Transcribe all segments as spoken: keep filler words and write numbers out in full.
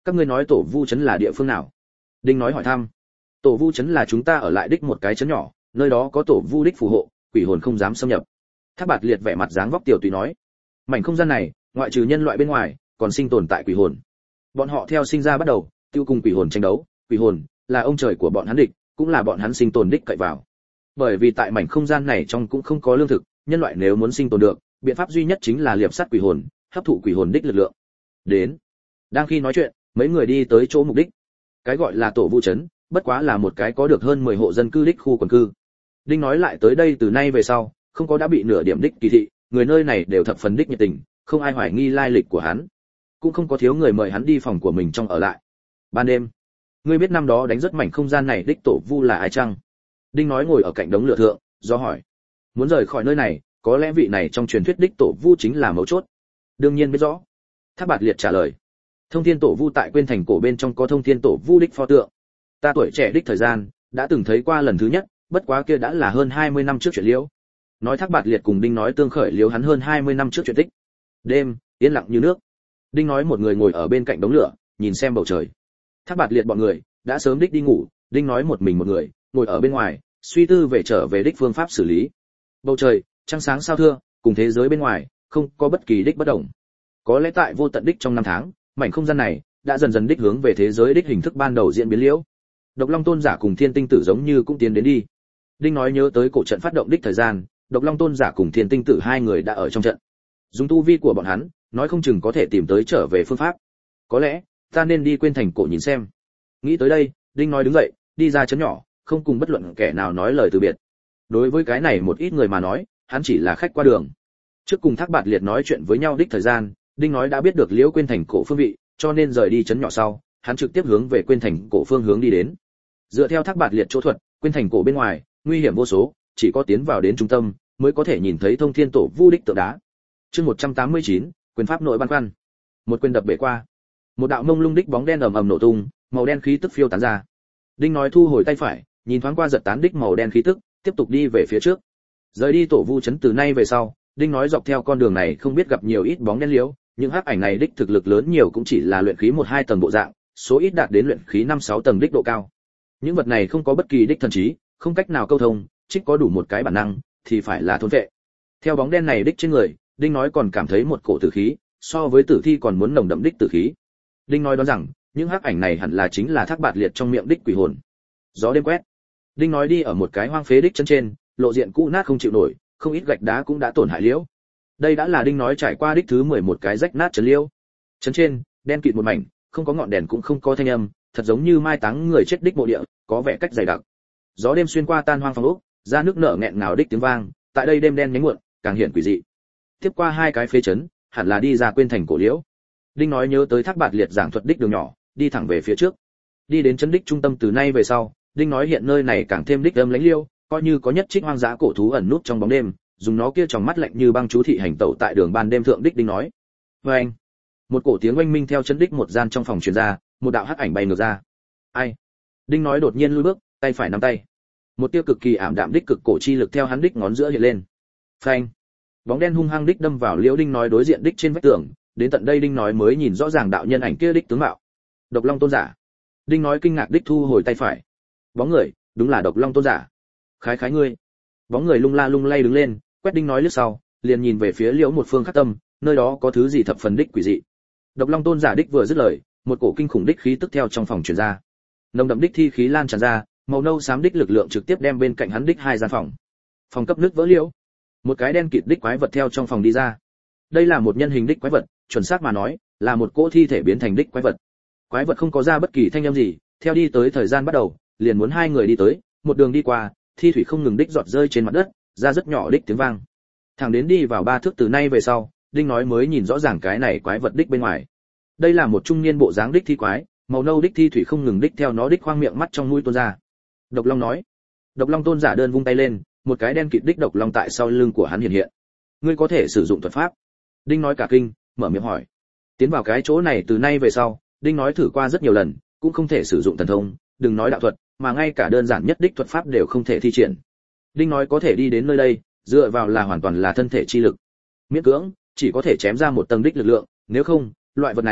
Các ngươi nói Tổ Vu trấn là địa phương nào? Đinh nói hỏi thăm. Tổ Vu trấn là chúng ta ở lại đích một cái trấn nhỏ, nơi đó có Tổ Vu đích phù hộ, quỷ hồn không dám xâm nhập. Thác Bạt Liệt vẻ mặt dáng vóc tiểu tùy nói, mảnh không gian này, ngoại trừ nhân loại bên ngoài, còn sinh tồn tại quỷ hồn. Bọn họ theo sinh ra bắt đầu, tiêu cùng quỷ hồn tranh đấu, quỷ hồn là ông trời của bọn hắn địch, cũng là bọn hắn sinh tồn đích cậy vào. Bởi vì tại mảnh không gian này trong cũng không có lương thực, nhân loại nếu muốn sinh tồn được, biện pháp duy nhất chính là liệp sát quỷ hồn, hấp thụ quỷ hồn đích lực lượng. Đến. Đang khi nói chuyện, mấy người đi tới chỗ mục đích. Cái gọi là Tổ Vu trấn, bất quá là một cái có được hơn mười hộ dân cư đích khu quần cư. Đinh nói lại tới đây từ nay về sau, không có đã bị nửa điểm đích kỳ thị, người nơi này đều thập phần đích nhiệt tình, không ai hoài nghi lai lịch của hắn, cũng không có thiếu người mời hắn đi phòng của mình trong ở lại. Ban đêm, ngươi biết năm đó đánh rất mảnh không gian này đích Tổ Vu là ai chăng? Đinh nói ngồi ở cạnh đống lửa thượng, do hỏi. Muốn rời khỏi nơi này, có lẽ vị này trong truyền thuyết đích Tổ Vu chính là mấu chốt. Đương nhiên biết rõ. Thác Bạt Liệt trả lời. Thông Thiên Tổ Vu tại Quyên Thành cổ bên trong có Thông Thiên Tổ Vu đích pho tượng. Ta tuổi trẻ đích thời gian, đã từng thấy qua lần thứ nhất, bất quá kia đã là hơn hai mươi năm trước chuyện liễu. Nói Thác Bạt Liệt cùng Đinh nói tương khởi liễu hắn hơn hai mươi năm trước chuyện tích. Đêm, yên lặng như nước. Đinh nói một người ngồi ở bên cạnh đống lửa, nhìn xem bầu trời. Thác Bạt Liệt bọn người đã sớm đích đi ngủ, Đinh nói một mình một người, ngồi ở bên ngoài, suy tư về trở về đích phương pháp xử lý. Bầu trời, trăng sáng sao thưa, cùng thế giới bên ngoài, không có bất kỳ đích bất động. Có lẽ tại vô tận đích trong năm tháng, mảnh không gian này đã dần dần đích hướng về thế giới đích hình thức ban đầu diễn biến liễu. Độc Long Tôn giả cùng Thiên Tinh Tử giống như cũng tiến đến đi. Đinh nói nhớ tới cổ trận phát động đích thời gian, Độc Long Tôn giả cùng Thiên Tinh Tử hai người đã ở trong trận. Dùng tu vi của bọn hắn, nói không chừng có thể tìm tới trở về phương pháp. Có lẽ, ta nên đi Quyên Thành cổ nhìn xem. Nghĩ tới đây, Đinh nói đứng dậy, đi ra trấn nhỏ, không cùng bất luận kẻ nào nói lời từ biệt. Đối với cái này một ít người mà nói, hắn chỉ là khách qua đường. Trước cùng Thác Bạt Liệt nói chuyện với nhau đích thời gian, Đinh nói đã biết được Liễu Quyên Thành cổ phương vị, cho nên rời đi trấn nhỏ sau, hắn trực tiếp hướng về Quyên Thành cổ phương hướng đi đến. Dựa theo Thác Bạt Liệt chỗ thuật, Quyên Thành cổ bên ngoài, nguy hiểm vô số, chỉ có tiến vào đến trung tâm mới có thể nhìn thấy Thông Thiên Tổ Vu đích tượng đá. Chương một trăm tám mươi chín, quyền pháp nội băn khoăn. Một quyền đập bể qua, một đạo mông lung đích bóng đen ầm ầm nổ tung, màu đen khí tức phiêu tán ra. Đinh nói thu hồi tay phải, nhìn thoáng qua giật tán đích màu đen khí tức, tiếp tục đi về phía trước. Rời đi Tổ Vu trấn từ nay về sau, Đinh nói dọc theo con đường này không biết gặp nhiều ít bóng đen liễu, nhưng hắc ảnh này đích thực lực lớn nhiều cũng chỉ là luyện khí một hai tầng bộ dạng, số ít đạt đến luyện khí năm sáu tầng đích độ cao. Những vật này không có bất kỳ đích thần trí, không cách nào câu thông, trích có đủ một cái bản năng thì phải là thôn vệ. Theo bóng đen này đích trên người, Đinh nói còn cảm thấy một cổ tử khí, so với tử thi còn muốn nồng đậm đích tử khí. Đinh nói đoán rằng, những hắc ảnh này hẳn là chính là Thác Bạt Liệt trong miệng đích quỷ hồn. Gió đêm quét. Đinh nói đi ở một cái hoang phế đích chân trên, lộ diện cũ nát không chịu nổi, không ít gạch đá cũng đã tổn hại liễu. Đây đã là Đinh nói trải qua đích thứ mười một cái rách nát trấn liễu. Trấn trên, đen kịt một mảnh, không có ngọn đèn cũng không có thanh âm, thật giống như mai táng người chết đích mộ địa, có vẻ cách dày đặc. Gió đêm xuyên qua tan hoang phong ốc, ra nước nở nghẹn ngào đích tiếng vang, tại đây đêm đen nhánh muộn, càng hiện quỷ dị. Tiếp qua hai cái phế trấn, hẳn là đi ra Quyên Thành cổ liễu. Đinh nói nhớ tới Thác Bạt Liệt giảng thuật đích đường nhỏ, đi thẳng về phía trước. Đi đến trấn đích trung tâm từ nay về sau, Đinh nói hiện nơi này càng thêm đích âm lãnh liêu, coi như có nhất trích hoang dã cổ thú ẩn nút trong bóng đêm, dùng nó kia tròng mắt lạnh như băng chú thị hành tẩu tại đường ban đêm thượng đích. Đinh nói. Và anh, một cổ tiếng oanh minh theo trấn đích một gian trong phòng truyền ra, một đạo hắc ảnh bay ngược ra. Ai? Đinh nói đột nhiên lùi bước, tay phải nắm tay. Một tia cực kỳ ảm đạm đích cực cổ chi lực theo hắn đích ngón giữa hiện lên. Phanh! Bóng đen hung hăng đích đâm vào Liễu Đinh nói đối diện đích trên vách tường, đến tận đây Đinh nói mới nhìn rõ ràng đạo nhân ảnh kia đích tướng mạo. Độc Long Tôn giả. Đinh nói kinh ngạc đích thu hồi tay phải. Bóng người, đúng là Độc Long Tôn giả. Khái khái ngươi. Bóng người lung la lung lay đứng lên, quét Đinh nói liếc sau, liền nhìn về phía Liễu một phương khác tâm, nơi đó có thứ gì thập phần đích quỷ dị. Độc Long Tôn giả đích vừa dứt lời, một cổ kinh khủng đích khí tức theo trong phòng truyền ra. Nồng đậm đích thi khí lan tràn ra, màu nâu xám đích lực lượng trực tiếp đem bên cạnh hắn đích hai gian phòng. Phòng cấp nước vỡ liễu. Một cái đen kịt đích quái vật theo trong phòng đi ra. Đây là một nhân hình đích quái vật, chuẩn xác mà nói, là một cỗ thi thể biến thành đích quái vật. Quái vật không có ra bất kỳ thanh âm gì, theo đi tới thời gian bắt đầu, liền muốn hai người đi tới, một đường đi qua, thi thủy không ngừng đích giọt rơi trên mặt đất, ra rất nhỏ đích tiếng vang. Thẳng đến đi vào ba thước từ nay về sau, Đinh nói mới nhìn rõ ràng cái này quái vật đích bên ngoài. Đây là một trung niên bộ dáng đích thi quái, màu nâu đích thi thủy không ngừng đích theo nó đích khoang miệng mắt trong mũi tuôn ra. Độc Long nói. Độc Long Tôn giả đơn vung tay lên, một cái đen kịt đích độc long tại sau lưng của hắn hiện hiện. Ngươi có thể sử dụng thuật pháp? Đinh nói cả kinh, mở miệng hỏi. Tiến vào cái chỗ này từ nay về sau, Đinh nói thử qua rất nhiều lần, cũng không thể sử dụng thần thông, đừng nói đạo thuật, mà ngay cả đơn giản nhất đích thuật pháp đều không thể thi triển. Đinh nói có thể đi đến nơi đây, dựa vào là hoàn toàn là thân thể chi lực. Miễn cưỡng, chỉ có thể chém ra một tầng đích lực lượng, nếu không, loại vật này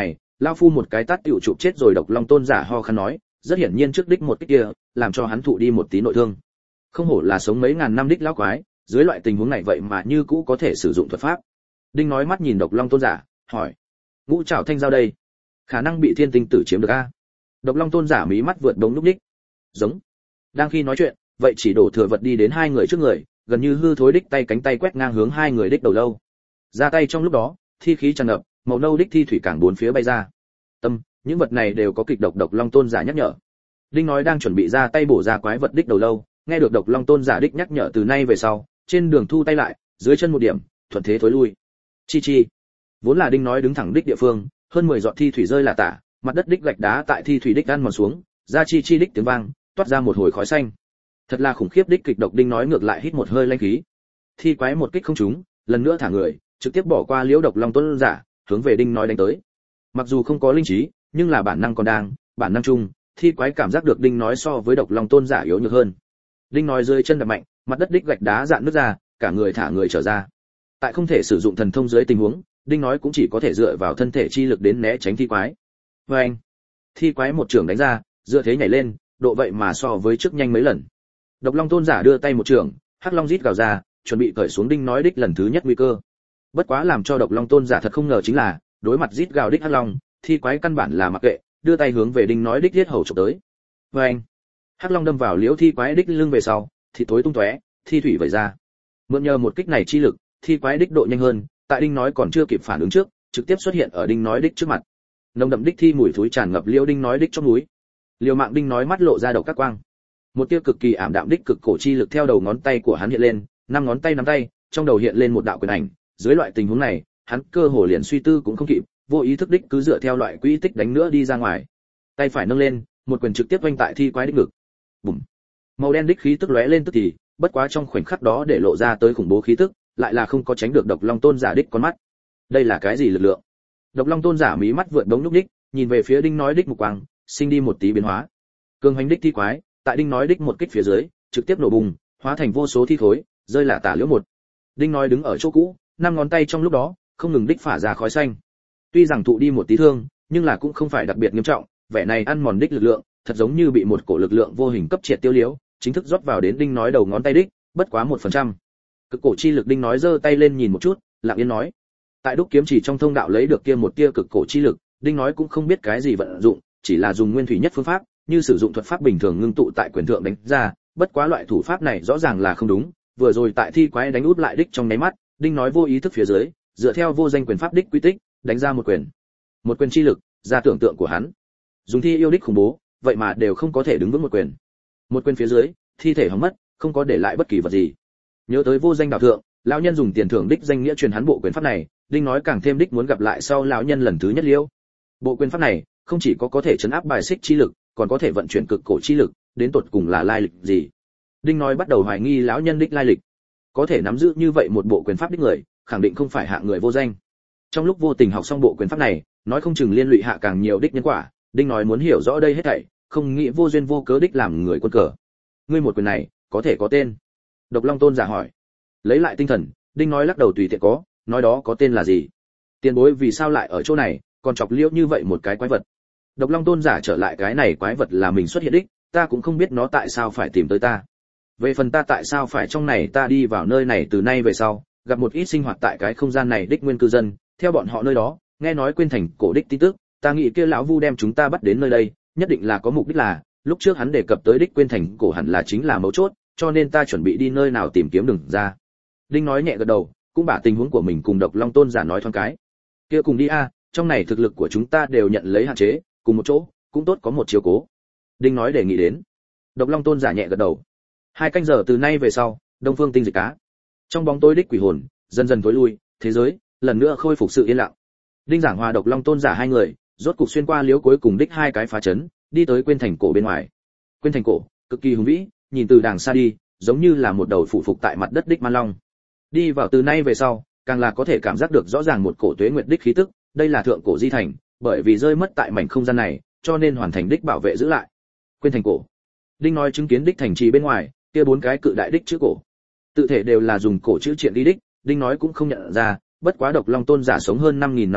Lão phu một cái tát tiểu chụp chết rồi. Độc Long Tôn giả ho khan nói, rất hiển nhiên trước đích một cái kia, làm cho hắn thụ đi một tí nội thương. Không hổ là sống mấy ngàn năm đích lão quái, dưới loại tình huống này vậy mà như cũ có thể sử dụng thuật pháp. Đinh nói mắt nhìn Độc Long Tôn giả, hỏi: ngũ trảo thanh giao đây, khả năng bị thiên tinh tử chiếm được a? Độc Long Tôn giả mí mắt vượt đống lúc đích. Giống. Đang khi nói chuyện, vậy chỉ đổ thừa vật đi đến hai người trước người, gần như hư thối đích tay cánh tay quét ngang hướng hai người đích đầu lâu. Ra tay trong lúc đó, thi khí tràn ngập, màu nâu đích thi thủy càng bốn phía bay ra. Tâm, những vật này đều có kịch độc. Độc Long Tôn giả nhắc nhở. Đinh nói đang chuẩn bị ra tay bổ ra quái vật đích đầu lâu, nghe được Độc Long Tôn giả đích nhắc nhở từ nay về sau, trên đường thu tay lại, dưới chân một điểm, thuận thế thối lui. Chi chi. Vốn là Đinh nói đứng thẳng đích địa phương, hơn mười giọt thi thủy rơi là tả, mặt đất đích gạch đá tại thi thủy đích ăn mòn xuống, ra chi chi đích tiếng vang, toát ra một hồi khói xanh. Thật là khủng khiếp đích kịch độc. Đinh nói ngược lại hít một hơi lanh khí. Thi quái một kích không trúng, lần nữa thả người, trực tiếp bỏ qua liễu Độc Long Tôn giả, hướng về Đinh nói đánh tới. Mặc dù không có linh trí, nhưng là bản năng còn đang, bản năng chung, thi quái cảm giác được Đinh nói so với Độc Long Tôn giả yếu nhược hơn. Đinh nói rơi chân đập mạnh, mặt đất đích gạch đá dạn nứt ra, cả người thả người trở ra. Tại không thể sử dụng thần thông dưới tình huống, Đinh nói cũng chỉ có thể dựa vào thân thể chi lực đến né tránh thi quái. Và anh, thi quái một trường đánh ra, dựa thế nhảy lên, độ vậy mà so với trước nhanh mấy lần. Độc Long Tôn giả đưa tay một trường, hắc long rít gào ra, chuẩn bị cởi xuống Đinh nói đích lần thứ nhất nguy cơ. Bất quá làm cho Độc Long Tôn giả thật không ngờ chính là, đối mặt rít gào đích hắc long, thi quái căn bản là mặc kệ, đưa tay hướng về Đinh nói đích giết hầu chụp tới. Và anh, hắc long đâm vào liễu thi quái đích lưng về sau, thì tối tung tóe, thi thủy vẩy ra. Mượn nhờ một kích này chi lực, thi quái đích độ nhanh hơn, tại Đinh nói còn chưa kịp phản ứng trước, trực tiếp xuất hiện ở Đinh nói đích trước mặt. Nồng đậm đích thi mùi thối tràn ngập liễu Đinh nói đích trong núi. Liều mạng Đinh nói mắt lộ ra đầu các quang. Một tia cực kỳ ảm đạm đích cực cổ chi lực theo đầu ngón tay của hắn hiện lên, năm ngón tay nắm tay, trong đầu hiện lên một đạo quyền ảnh. Dưới loại tình huống này, hắn cơ hồ liền suy tư cũng không kịp, vô ý thức đích cứ dựa theo loại quỹ tích đánh nữa đi ra ngoài. Tay phải nâng lên, một quyền trực tiếp vênh tại thi quái đích ngực. Bùm. Màu đen đích khí tức lóe lên tức thì, bất quá trong khoảnh khắc đó để lộ ra tới khủng bố khí tức, lại là không có tránh được Độc Long Tôn giả đích con mắt. Đây là cái gì lực lượng? Độc Long Tôn giả mí mắt vượt đống lúc đích, nhìn về phía Đinh nói đích mục quang, sinh đi một tí biến hóa. Cương hành đích thi quái, tại Đinh nói đích một kích phía dưới, trực tiếp nổ bùng, hóa thành vô số thi khối, rơi lả tả liễu một. Đinh nói đứng ở chỗ cũ, năm ngón tay trong lúc đó, không ngừng đích phả ra khói xanh. Tuy rằng thụ đi một tí thương, nhưng là cũng không phải đặc biệt nghiêm trọng, vẻ này ăn mòn đích lực lượng, thật giống như bị một cổ lực lượng vô hình cấp triệt tiêu liễu, chính thức rót vào đến Đinh nói đầu ngón tay đích, bất quá một phần trăm. Cực cổ chi lực. Đinh nói giơ tay lên nhìn một chút, lặng yên nói: tại đúc kiếm chỉ trong thông đạo lấy được kia một tia cực cổ chi lực, Đinh nói cũng không biết cái gì vận dụng, chỉ là dùng nguyên thủy nhất phương pháp, như sử dụng thuật pháp bình thường ngưng tụ tại quyền thượng đánh ra, bất quá loại thủ pháp này rõ ràng là không đúng. Vừa rồi tại thi quái đánh út lại đích trong nháy mắt, Đinh nói vô ý thức phía dưới, dựa theo vô danh quyền pháp đích quy tích, đánh ra một quyền. Một quyền chi lực, ra tưởng tượng của hắn. Dùng thi yêu đích khủng bố, vậy mà đều không có thể đứng vững một quyền. Một quyền phía dưới, thi thể hỏng mất, không có để lại bất kỳ vật gì. Nhớ tới vô danh đạo thượng, lão nhân dùng tiền thưởng đích danh nghĩa truyền hắn bộ quyền pháp này, Đinh nói càng thêm đích muốn gặp lại sau lão nhân lần thứ nhất liêu. Bộ quyền pháp này, không chỉ có có thể chấn áp bài xích chi lực, còn có thể vận chuyển cực cổ chi lực, đến tột cùng là lai lịch gì? Đinh nói bắt đầu hoài nghi lão nhân đích lai lịch. Có thể nắm giữ như vậy một bộ quyền pháp đích người, khẳng định không phải hạng người vô danh. Trong lúc vô tình học xong bộ quyền pháp này, nói không chừng liên lụy hạ càng nhiều đích nhân quả, Đinh nói muốn hiểu rõ đây hết thảy, không nghĩ vô duyên vô cớ đích làm người quân cờ. Ngươi một quyền này, có thể có tên? Độc Long Tôn giả hỏi. Lấy lại tinh thần, Đinh nói lắc đầu tùy tiện có, nói đó có tên là gì? Tiền bối vì sao lại ở chỗ này, còn chọc liễu như vậy một cái quái vật? Độc Long Tôn giả trở lại cái này quái vật là mình xuất hiện đích, ta cũng không biết nó tại sao phải tìm tới ta. Về phần ta tại sao phải trong này, ta đi vào nơi này từ nay về sau, gặp một ít sinh hoạt tại cái không gian này đích nguyên cư dân, theo bọn họ nơi đó, nghe nói quên thành cổ đích tin tức, ta nghĩ kia lão Vu đem chúng ta bắt đến nơi đây, nhất định là có mục đích là, lúc trước hắn đề cập tới đích quên thành cổ hẳn là chính là mấu chốt, cho nên ta chuẩn bị đi nơi nào tìm kiếm đường ra. Đinh nói nhẹ gật đầu, cũng把tình huống của mình cùng Độc Long Tôn giả nói thoáng cái. Kia cùng đi a, trong này thực lực của chúng ta đều nhận lấy hạn chế, cùng một chỗ, cũng tốt có một chiếu cố. Đinh nói đề nghị đến. Độc Long Tôn giả nhẹ gật đầu. Hai canh giờ từ nay về sau, Đông Phương Tinh Dịch Cá. Trong bóng tối đích quỷ hồn, dần dần tối lui, thế giới lần nữa khôi phục sự yên lặng. Đinh Giảng Hòa Độc Long Tôn giả hai người, rốt cục xuyên qua liếu cuối cùng đích hai cái phá chấn, đi tới quên thành cổ bên ngoài. Quên thành cổ, cực kỳ hùng vĩ, nhìn từ đàng xa đi, giống như là một đầu phụ phục tại mặt đất đích man long. Đi vào từ nay về sau, càng là có thể cảm giác được rõ ràng một cổ tuế nguyệt đích khí tức, đây là thượng cổ di thành, bởi vì rơi mất tại mảnh không gian này, cho nên hoàn thành đích bảo vệ giữ lại. Quên thành cổ. Đinh nói chứng kiến đích thành trì bên ngoài, kia bốn cái cự đại đích chữ cổ. Tự thể đều là dùng cổ chữ triện đi đích, Đinh nói cũng không nhận ra, bất quá Độc Long Tôn giả sống hơn năm nghìn năm liễu,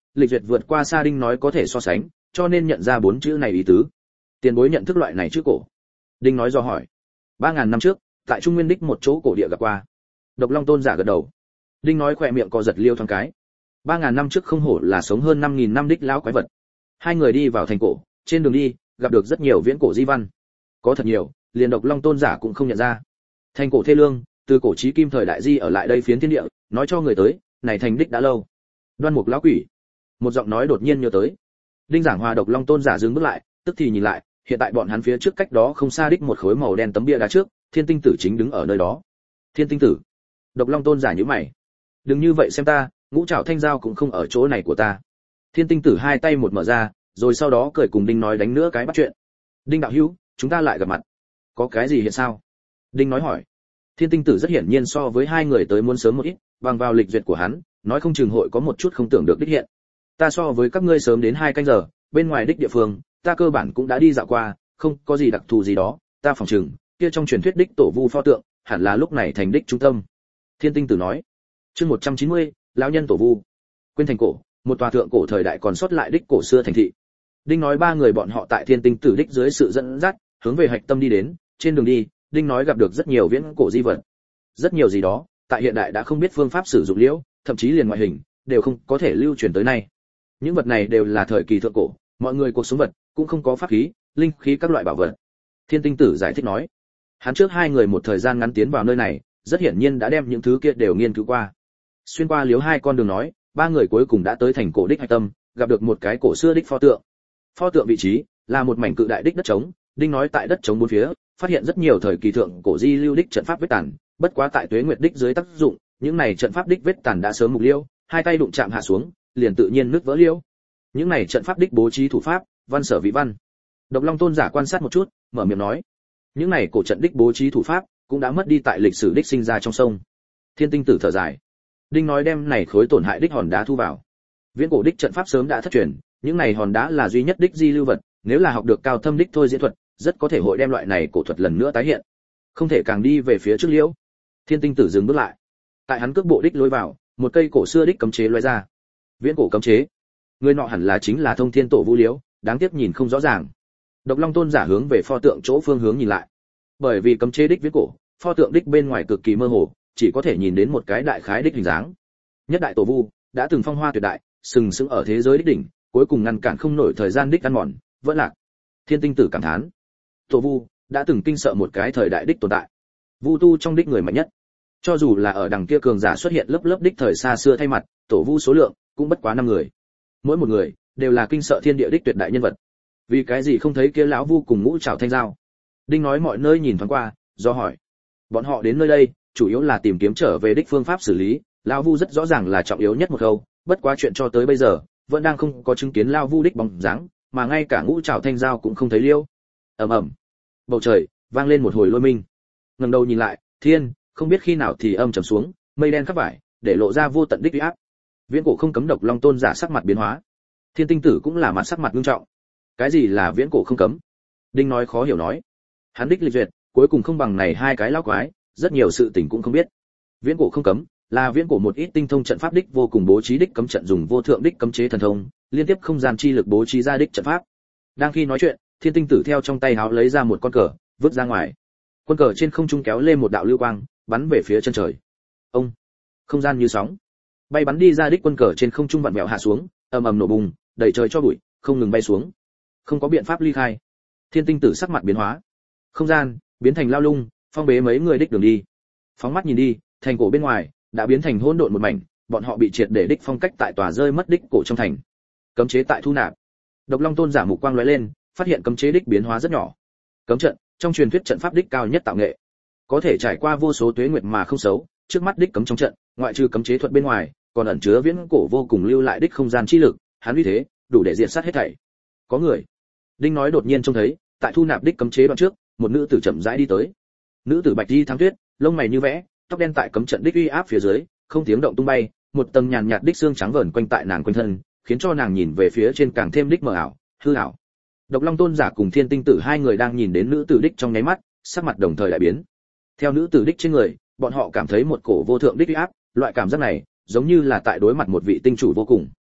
lịch duyệt vượt qua xa Đinh nói có thể so sánh, cho nên nhận ra bốn chữ này ý tứ. Tiền bối nhận thức loại này chữ cổ. Đinh nói do hỏi. ba ngàn năm trước, tại Trung Nguyên đích một chỗ cổ địa gặp qua. Độc Long Tôn giả gật đầu. Đinh nói khỏe miệng co giật liêu thoáng cái. ba ngàn năm trước không hổ là sống hơn năm nghìn năm đích lão quái vật. Hai người đi vào thành cổ, trên đường đi, gặp được rất nhiều viễn cổ di văn. Có thật nhiều, liền Độc Long Tôn giả cũng không nhận ra. Thành cổ thê lương, từ cổ chí kim thời đại di ở lại đây phiến thiên địa, nói cho người tới, này thành đích đã lâu. Đoan Mục lão quỷ. Một giọng nói đột nhiên nhớ tới. Đinh Giảng Hòa Độc Long Tôn giả dừng bước lại, tức thì nhìn lại, hiện tại bọn hắn phía trước cách đó không xa đích một khối màu đen tấm bia đá trước, Thiên Tinh Tử chính đứng ở nơi đó. Thiên Tinh Tử. Độc Long Tôn giả nhíu mày. Đừng như vậy xem ta, ngũ trảo thanh giao cũng không ở chỗ này của ta. Thiên Tinh Tử hai tay một mở ra, rồi sau đó cười cùng Đinh nói đánh nữa cái bắt chuyện. Đinh đạo hữu, chúng ta lại gặp mặt. Có cái gì hiện sao? Đinh nói hỏi. Thiên Tinh Tử rất hiển nhiên so với hai người tới muốn sớm một ít, bằng vào lịch duyệt của hắn, nói không chừng hội có một chút không tưởng được đích hiện. Ta so với các ngươi sớm đến hai canh giờ, bên ngoài đích địa phương, ta cơ bản cũng đã đi dạo qua, không có gì đặc thù gì đó, ta phỏng chừng, kia trong truyền thuyết đích tổ vu pho tượng, hẳn là lúc này thành đích trung tâm. Thiên Tinh Tử nói. Chương một trăm chín mươi, lão nhân tổ vu. Quên thành cổ, một tòa thượng cổ thời đại còn sót lại đích cổ xưa thành thị. Đinh nói ba người bọn họ tại Thiên Tinh Tử đích dưới sự dẫn dắt, hướng về hạch tâm đi đến, trên đường đi, Đinh nói gặp được rất nhiều viễn cổ di vật. Rất nhiều gì đó, tại hiện đại đã không biết phương pháp sử dụng liễu, thậm chí liền ngoại hình đều không có thể lưu truyền tới nay. Những vật này đều là thời kỳ thượng cổ, mọi người cuộc sống vật cũng không có pháp khí, linh khí các loại bảo vật. Thiên Tinh Tử giải thích nói. Hắn trước hai người một thời gian ngắn tiến vào nơi này, rất hiển nhiên đã đem những thứ kia đều nghiên cứu qua. Xuyên qua liếu hai con đường nói, ba người cuối cùng đã tới thành cổ đích hạch tâm, gặp được một cái cổ xưa đích pho tượng. Pho tượng vị trí là một mảnh cự đại đích đất trống, Đinh nói tại đất trống bốn phía, phát hiện rất nhiều thời kỳ thượng cổ di lưu đích trận pháp vết tàn, bất quá tại tuế nguyệt đích dưới tác dụng, những này trận pháp đích vết tàn đã sớm mục liêu, hai tay đụng chạm hạ xuống, liền tự nhiên nứt vỡ liêu. Những này trận pháp đích bố trí thủ pháp, văn sở vị văn. Độc Long Tôn giả quan sát một chút, mở miệng nói, những này cổ trận đích bố trí thủ pháp cũng đã mất đi tại lịch sử đích sinh ra trong sông. Thiên Tinh Tử thở dài. Đinh nói đem này khối tổn hại đích hòn đá thu vào. Viễn cổ đích trận pháp sớm đã thất truyền, những này hòn đá là duy nhất đích di lưu vật, nếu là học được cao thâm đích thôi diễn thuật, rất có thể hội đem loại này cổ thuật lần nữa tái hiện. Không thể càng đi về phía trước liễu. Thiên Tinh Tử dừng bước lại. Tại hắn cước bộ đích lối vào, một cây cổ xưa đích cấm chế lóe ra. Viễn cổ cấm chế. Người nọ hẳn là chính là Thông Thiên Tổ Vu liễu, đáng tiếc nhìn không rõ ràng. Độc Long Tôn giả hướng về pho tượng chỗ phương hướng nhìn lại. Bởi vì cấm chế đích viễn cổ, pho tượng đích bên ngoài cực kỳ mơ hồ, chỉ có thể nhìn đến một cái đại khái đích hình dáng. Nhất đại tổ vu đã từng phong hoa tuyệt đại, sừng sững ở thế giới đích đỉnh, cuối cùng ngăn cản không nổi thời gian đích ăn mòn, vẫn lạc. Thiên Tinh Tử cảm thán. Tổ vu đã từng kinh sợ một cái thời đại đích tồn tại. Vu tu trong đích người mạnh nhất. Cho dù là ở đằng kia cường giả xuất hiện lớp lớp đích thời xa xưa thay mặt, tổ vu số lượng cũng bất quá năm người. Mỗi một người đều là kinh sợ thiên địa đích tuyệt đại nhân vật. Vì cái gì không thấy kia lão vu cùng ngũ trảo thanh giao? Đinh nói mọi nơi nhìn thoáng qua, do hỏi. Bọn họ đến nơi đây, chủ yếu là tìm kiếm trở về đích phương pháp xử lý, lão vu rất rõ ràng là trọng yếu nhất một câu, bất quá chuyện cho tới bây giờ, vẫn đang không có chứng kiến lão vu đích bóng dáng, mà ngay cả ngũ trảo thanh giao cũng không thấy liêu. Ầm ầm. Bầu trời vang lên một hồi lôi minh. Ngẩng đầu nhìn lại, thiên không biết khi nào thì âm trầm xuống, mây đen khắp vải, để lộ ra vô tận đích uy áp. Viễn cổ không cấm Độc Long Tôn giả sắc mặt biến hóa. Thiên Tinh Tử cũng là mặt sắc mặt nghiêm trọng. Cái gì là viễn cổ không cấm? Đinh nói khó hiểu nói. Hắn đích lịch duyệt, cuối cùng không bằng này hai cái lão quái, rất nhiều sự tình cũng không biết. Viễn cổ không cấm, là viễn cổ một ít tinh thông trận pháp đích vô cùng bố trí đích cấm trận dùng vô thượng đích cấm chế thần thông, liên tiếp không gian chi lực bố trí ra đích trận pháp. Đang khi nói chuyện, Thiên Tinh Tử theo trong tay háo lấy ra một con cờ, vứt ra ngoài. Quân cờ trên không trung kéo lên một đạo lưu quang, bắn về phía chân trời. Ông, không gian như sóng, bay bắn đi ra đích quân cờ trên không trung vặn vẹo hạ xuống, ầm ầm nổ bùng, đầy trời cho bụi, không ngừng bay xuống. Không có biện pháp ly khai. Thiên Tinh Tử sắc mặt biến hóa. Không gian biến thành lao lung, phong bế mấy người đích đường đi. Phóng mắt nhìn đi, thành cổ bên ngoài đã biến thành hỗn độn một mảnh, bọn họ bị triệt để đích phong cách tại tòa rơi mất đích cổ trong thành. Cấm chế tại thu nạp. Độc Long Tôn giả mục quang lóe lên, phát hiện cấm chế đích biến hóa rất nhỏ. Cấm trận, trong truyền thuyết trận pháp đích cao nhất tạo nghệ, có thể trải qua vô số tuế nguyệt mà không xấu, trước mắt đích cấm trong trận, ngoại trừ cấm chế thuật bên ngoài, còn ẩn chứa viễn cổ vô cùng lưu lại đích không gian chi lực, hắn uy thế đủ để diệt sát hết thảy. Có người. Đinh nói đột nhiên trông thấy, tại thu nạp đích cấm chế đoạn trước, một nữ tử chậm rãi đi tới. Nữ tử bạch y thắng tuyết, lông mày như vẽ, tóc đen tại cấm trận đích uy áp phía dưới, không tiếng động tung bay, một tầng nhàn nhạt đích xương trắng vờn quanh tại nàng quanh thân, khiến cho nàng nhìn về phía trên càng thêm đích mờ ảo, hư ảo. Độc Long Tôn giả cùng Thiên Tinh Tử hai người đang nhìn đến nữ tử đích trong nháy mắt, sắc mặt đồng thời đại biến. Theo nữ tử đích trên người, bọn họ cảm thấy một cổ vô thượng đích uy áp, loại cảm giác này, giống như là tại đối mặt một vị tinh chủ vô cùng.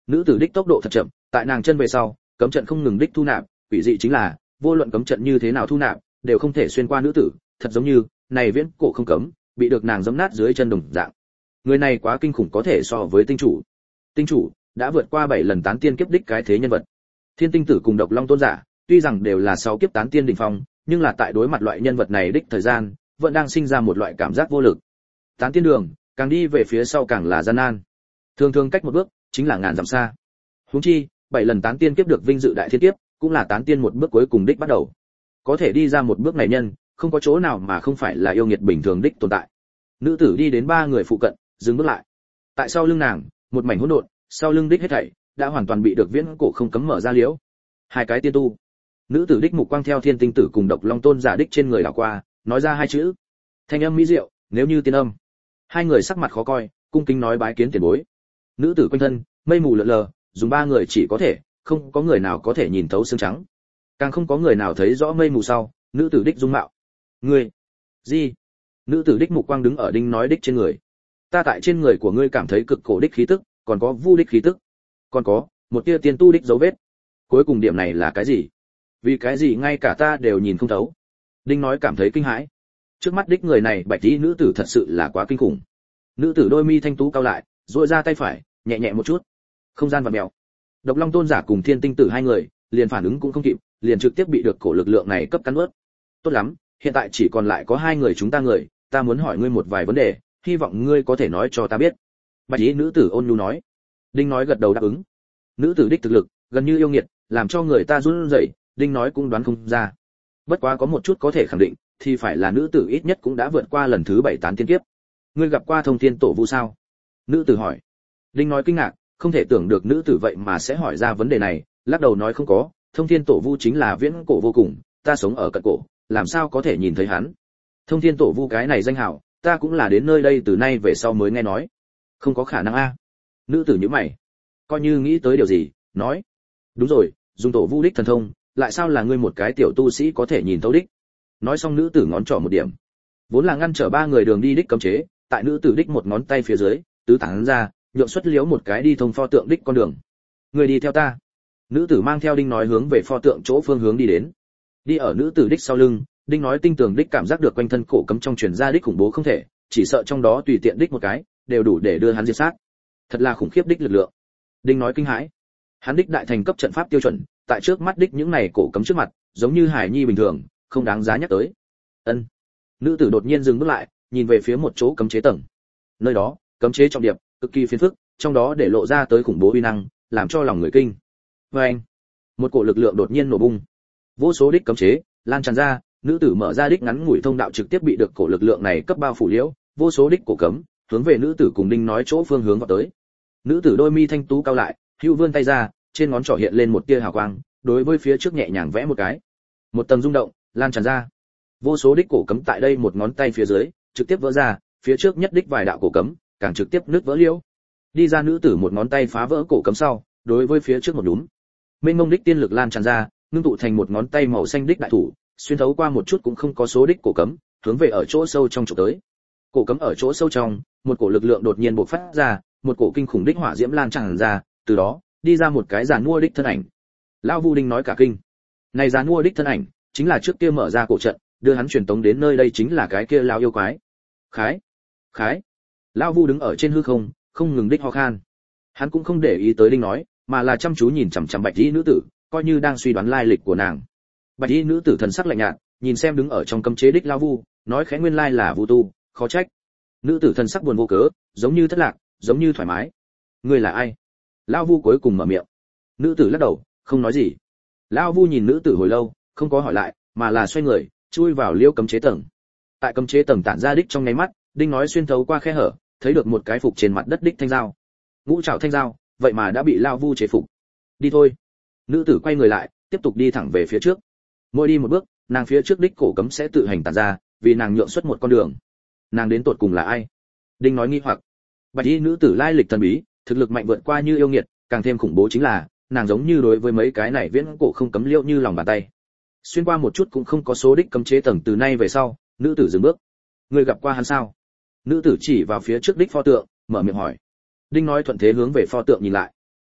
Nữ tử đích tốc độ thật chậm, tại nàng chân về sau, cấm trận không ngừng đích thu nạp, quỷ dị chính là, vô luận cấm trận như thế nào thu nạp, đều không thể xuyên qua nữ tử, thật giống như, này viễn cổ không cấm, bị được nàng giẫm nát dưới chân đồng dạng. Người này quá kinh khủng, có thể so với tinh chủ. Tinh chủ đã vượt qua bảy lần tán tiên kiếp đích cái thế nhân vật. Thiên tinh tử cùng Độc Long tôn giả, tuy rằng đều là sáu kiếp tán tiên đỉnh phong, nhưng là tại đối mặt loại nhân vật này đích thời gian, vẫn đang sinh ra một loại cảm giác vô lực. Tán tiên đường, càng đi về phía sau càng là gian nan. Thường thường cách một bước, chính là ngàn dặm xa. Huống chi, bảy lần tán tiên kiếp được vinh dự đại thiên kiếp, cũng là tán tiên một bước cuối cùng đích bắt đầu. Có thể đi ra một bước này nhân, không có chỗ nào mà không phải là yêu nghiệt bình thường đích tồn tại. Nữ tử đi đến ba người phụ cận, dừng bước lại. Tại sau lưng nàng, một mảnh hỗn độn, sau lưng đích hết thảy đã hoàn toàn bị được viễn cổ không cấm mở ra liễu. Hai cái tiên tu. Nữ tử đích mục quang theo Thiên tinh tử cùng Độc Long tôn giả đích trên người đảo qua, nói ra hai chữ. Thanh âm mỹ diệu, nếu như tiên âm. Hai người sắc mặt khó coi, cung kính nói bái kiến tiền bối. Nữ tử quanh thân, mây mù lượn lờ, dùng ba người chỉ có thể, không có người nào có thể nhìn thấu xương trắng. Càng không có người nào thấy rõ mây mù sau, nữ tử đích dung mạo. Ngươi, gì? Nữ tử đích mục quang đứng ở Đinh nói đích trên người. Ta tại trên người của ngươi cảm thấy cực cổ đích khí tức, còn có vu đích khí tức, còn có một tia tiên tu đích dấu vết. Cuối cùng điểm này là cái gì? Vì cái gì ngay cả ta đều nhìn không thấu? Đinh nói cảm thấy kinh hãi. Trước mắt đích người này bạch y nữ tử thật sự là quá kinh khủng. Nữ tử đôi mi thanh tú cao lại, duỗi ra tay phải, nhẹ nhẹ một chút. Không gian vặn mèo. Độc Long tôn giả cùng Thiên tinh tử hai người, liền phản ứng cũng không kịp, liền trực tiếp bị được cổ lực lượng này cấp cắn nuốt. Tốt lắm, hiện tại chỉ còn lại có hai người chúng ta người, ta muốn hỏi ngươi một vài vấn đề, hy vọng ngươi có thể nói cho ta biết. Bạch y nữ tử ôn nhu nói. Đinh nói gật đầu đáp ứng. Nữ tử đích thực lực, gần như yêu nghiệt, làm cho người ta run rẩy, Đinh nói cũng đoán không ra. Bất quá có một chút có thể khẳng định, thì phải là nữ tử ít nhất cũng đã vượt qua lần thứ bảy tán tiên kiếp. Ngươi gặp qua Thông Thiên Tổ Vu sao? Nữ tử hỏi. Đinh nói kinh ngạc, không thể tưởng được nữ tử vậy mà sẽ hỏi ra vấn đề này, lắc đầu nói không có, Thông Thiên Tổ Vu chính là viễn cổ vô cùng, ta sống ở cận cổ, làm sao có thể nhìn thấy hắn. Thông Thiên Tổ Vu cái này danh hào, ta cũng là đến nơi đây từ nay về sau mới nghe nói. Không có khả năng a. Nữ tử nhíu mày, coi như nghĩ tới điều gì, nói. Đúng rồi, dùng Tổ Vu đích thần thông, lại sao là ngươi một cái tiểu tu sĩ có thể nhìn thấu đích. Nói xong nữ tử ngón trỏ một điểm. Vốn là ngăn trở ba người đường đi đích cấm chế, tại nữ tử đích một ngón tay phía dưới, tứ tán ra, nhượng xuất liễu một cái đi thông pho tượng đích con đường. Người đi theo ta. Nữ tử mang theo Đinh nói hướng về pho tượng chỗ phương hướng đi đến. Đi ở nữ tử đích sau lưng, Đinh nói tinh tường đích cảm giác được quanh thân cổ cấm trong truyền ra đích khủng bố không thể, chỉ sợ trong đó tùy tiện đích một cái, đều đủ để đưa hắn diệt sát. Thật là khủng khiếp đích lực lượng. Đinh nói kinh hãi. Hắn đích đại thành cấp trận pháp tiêu chuẩn, tại trước mắt đích những này cổ cấm trước mặt, giống như hải nhi bình thường, không đáng giá nhắc tới. Ân. Nữ tử đột nhiên dừng bước lại, nhìn về phía một chỗ cấm chế tầng. Nơi đó, cấm chế trọng điệp, cực kỳ phiền phức, trong đó để lộ ra tới khủng bố uy năng, làm cho lòng người kinh. Và anh, một cổ lực lượng đột nhiên nổ bung, vô số đích cấm chế lan tràn ra, nữ tử mở ra đích ngắn ngủi thông đạo trực tiếp bị được cổ lực lượng này cấp bao phủ liễu, vô số đích cổ cấm hướng về nữ tử cùng Đinh nói chỗ phương hướng vào tới. Nữ tử đôi mi thanh tú cao lại, hữu vươn tay ra, trên ngón trỏ hiện lên một tia hào quang, đối với phía trước nhẹ nhàng vẽ một cái, một tầng rung động lan tràn ra, vô số đích cổ cấm tại đây một ngón tay phía dưới trực tiếp vỡ ra, phía trước nhất đích vài đạo cổ cấm càng trực tiếp nứt vỡ liễu. Đi ra nữ tử một ngón tay phá vỡ cổ cấm sau, đối với phía trước một đúm, mênh mông đích tiên lực lan tràn ra, ngưng tụ thành một ngón tay màu xanh đích đại thủ, xuyên thấu qua một chút cũng không có số đích cổ cấm, hướng về ở chỗ sâu trong chụp tới. Cổ cấm ở chỗ sâu trong, một cổ lực lượng đột nhiên bộc phát ra, một cổ kinh khủng đích hỏa diễm lan tràn ra, từ đó đi ra một cái giàn mua đích thân ảnh. Lão Vu Đinh nói cả kinh. Này giàn mua đích thân ảnh, chính là trước kia mở ra cổ trận, đưa hắn truyền tống đến nơi đây chính là cái kia lão yêu quái. Khái, khái. Lão Vu đứng ở trên hư không, không ngừng đích ho khan. Hắn cũng không để ý tới Đinh nói, mà là chăm chú nhìn chằm chằm bạch y nữ tử, coi như đang suy đoán lai lịch của nàng. Bạch y nữ tử thần sắc lạnh nhạt, nhìn xem đứng ở trong cấm chế đích Lão Vu, nói khẽ nguyên lai là Vu tu, khó trách. Nữ tử thần sắc buồn vô cớ, giống như thất lạc, giống như thoải mái. Ngươi là ai? Lão Vu cuối cùng mở miệng. Nữ tử lắc đầu, không nói gì. Lão Vu nhìn nữ tử hồi lâu, không có hỏi lại, mà là xoay người, chui vào liêu cấm chế tầng. Tại cấm chế tầng tản ra đích trong nháy mắt, Đinh nói xuyên thấu qua khe hở, thấy được một cái phục trên mặt đất đích thanh dao. Ngũ trảo thanh dao, vậy mà đã bị Lão Vu chế phục. Đi thôi. Nữ tử quay người lại, tiếp tục đi thẳng về phía trước. Mỗi đi một bước, nàng phía trước đích cổ cấm sẽ tự hành tản ra, vì nàng nhượng xuất một con đường. Nàng đến tột cùng là ai? Đinh nói nghi hoặc. Bạch y nữ tử lai lịch thần bí, thực lực mạnh vượt qua như yêu nghiệt, càng thêm khủng bố chính là, nàng giống như đối với mấy cái này viễn cổ không cấm liêu như lòng bàn tay. Xuyên qua một chút cũng không có số đích cấm chế tầng từ nay về sau, nữ tử dừng bước. Người gặp qua hắn sao? Nữ tử chỉ vào phía trước đích pho tượng, mở miệng hỏi. Đinh nói thuận thế hướng về pho tượng nhìn lại.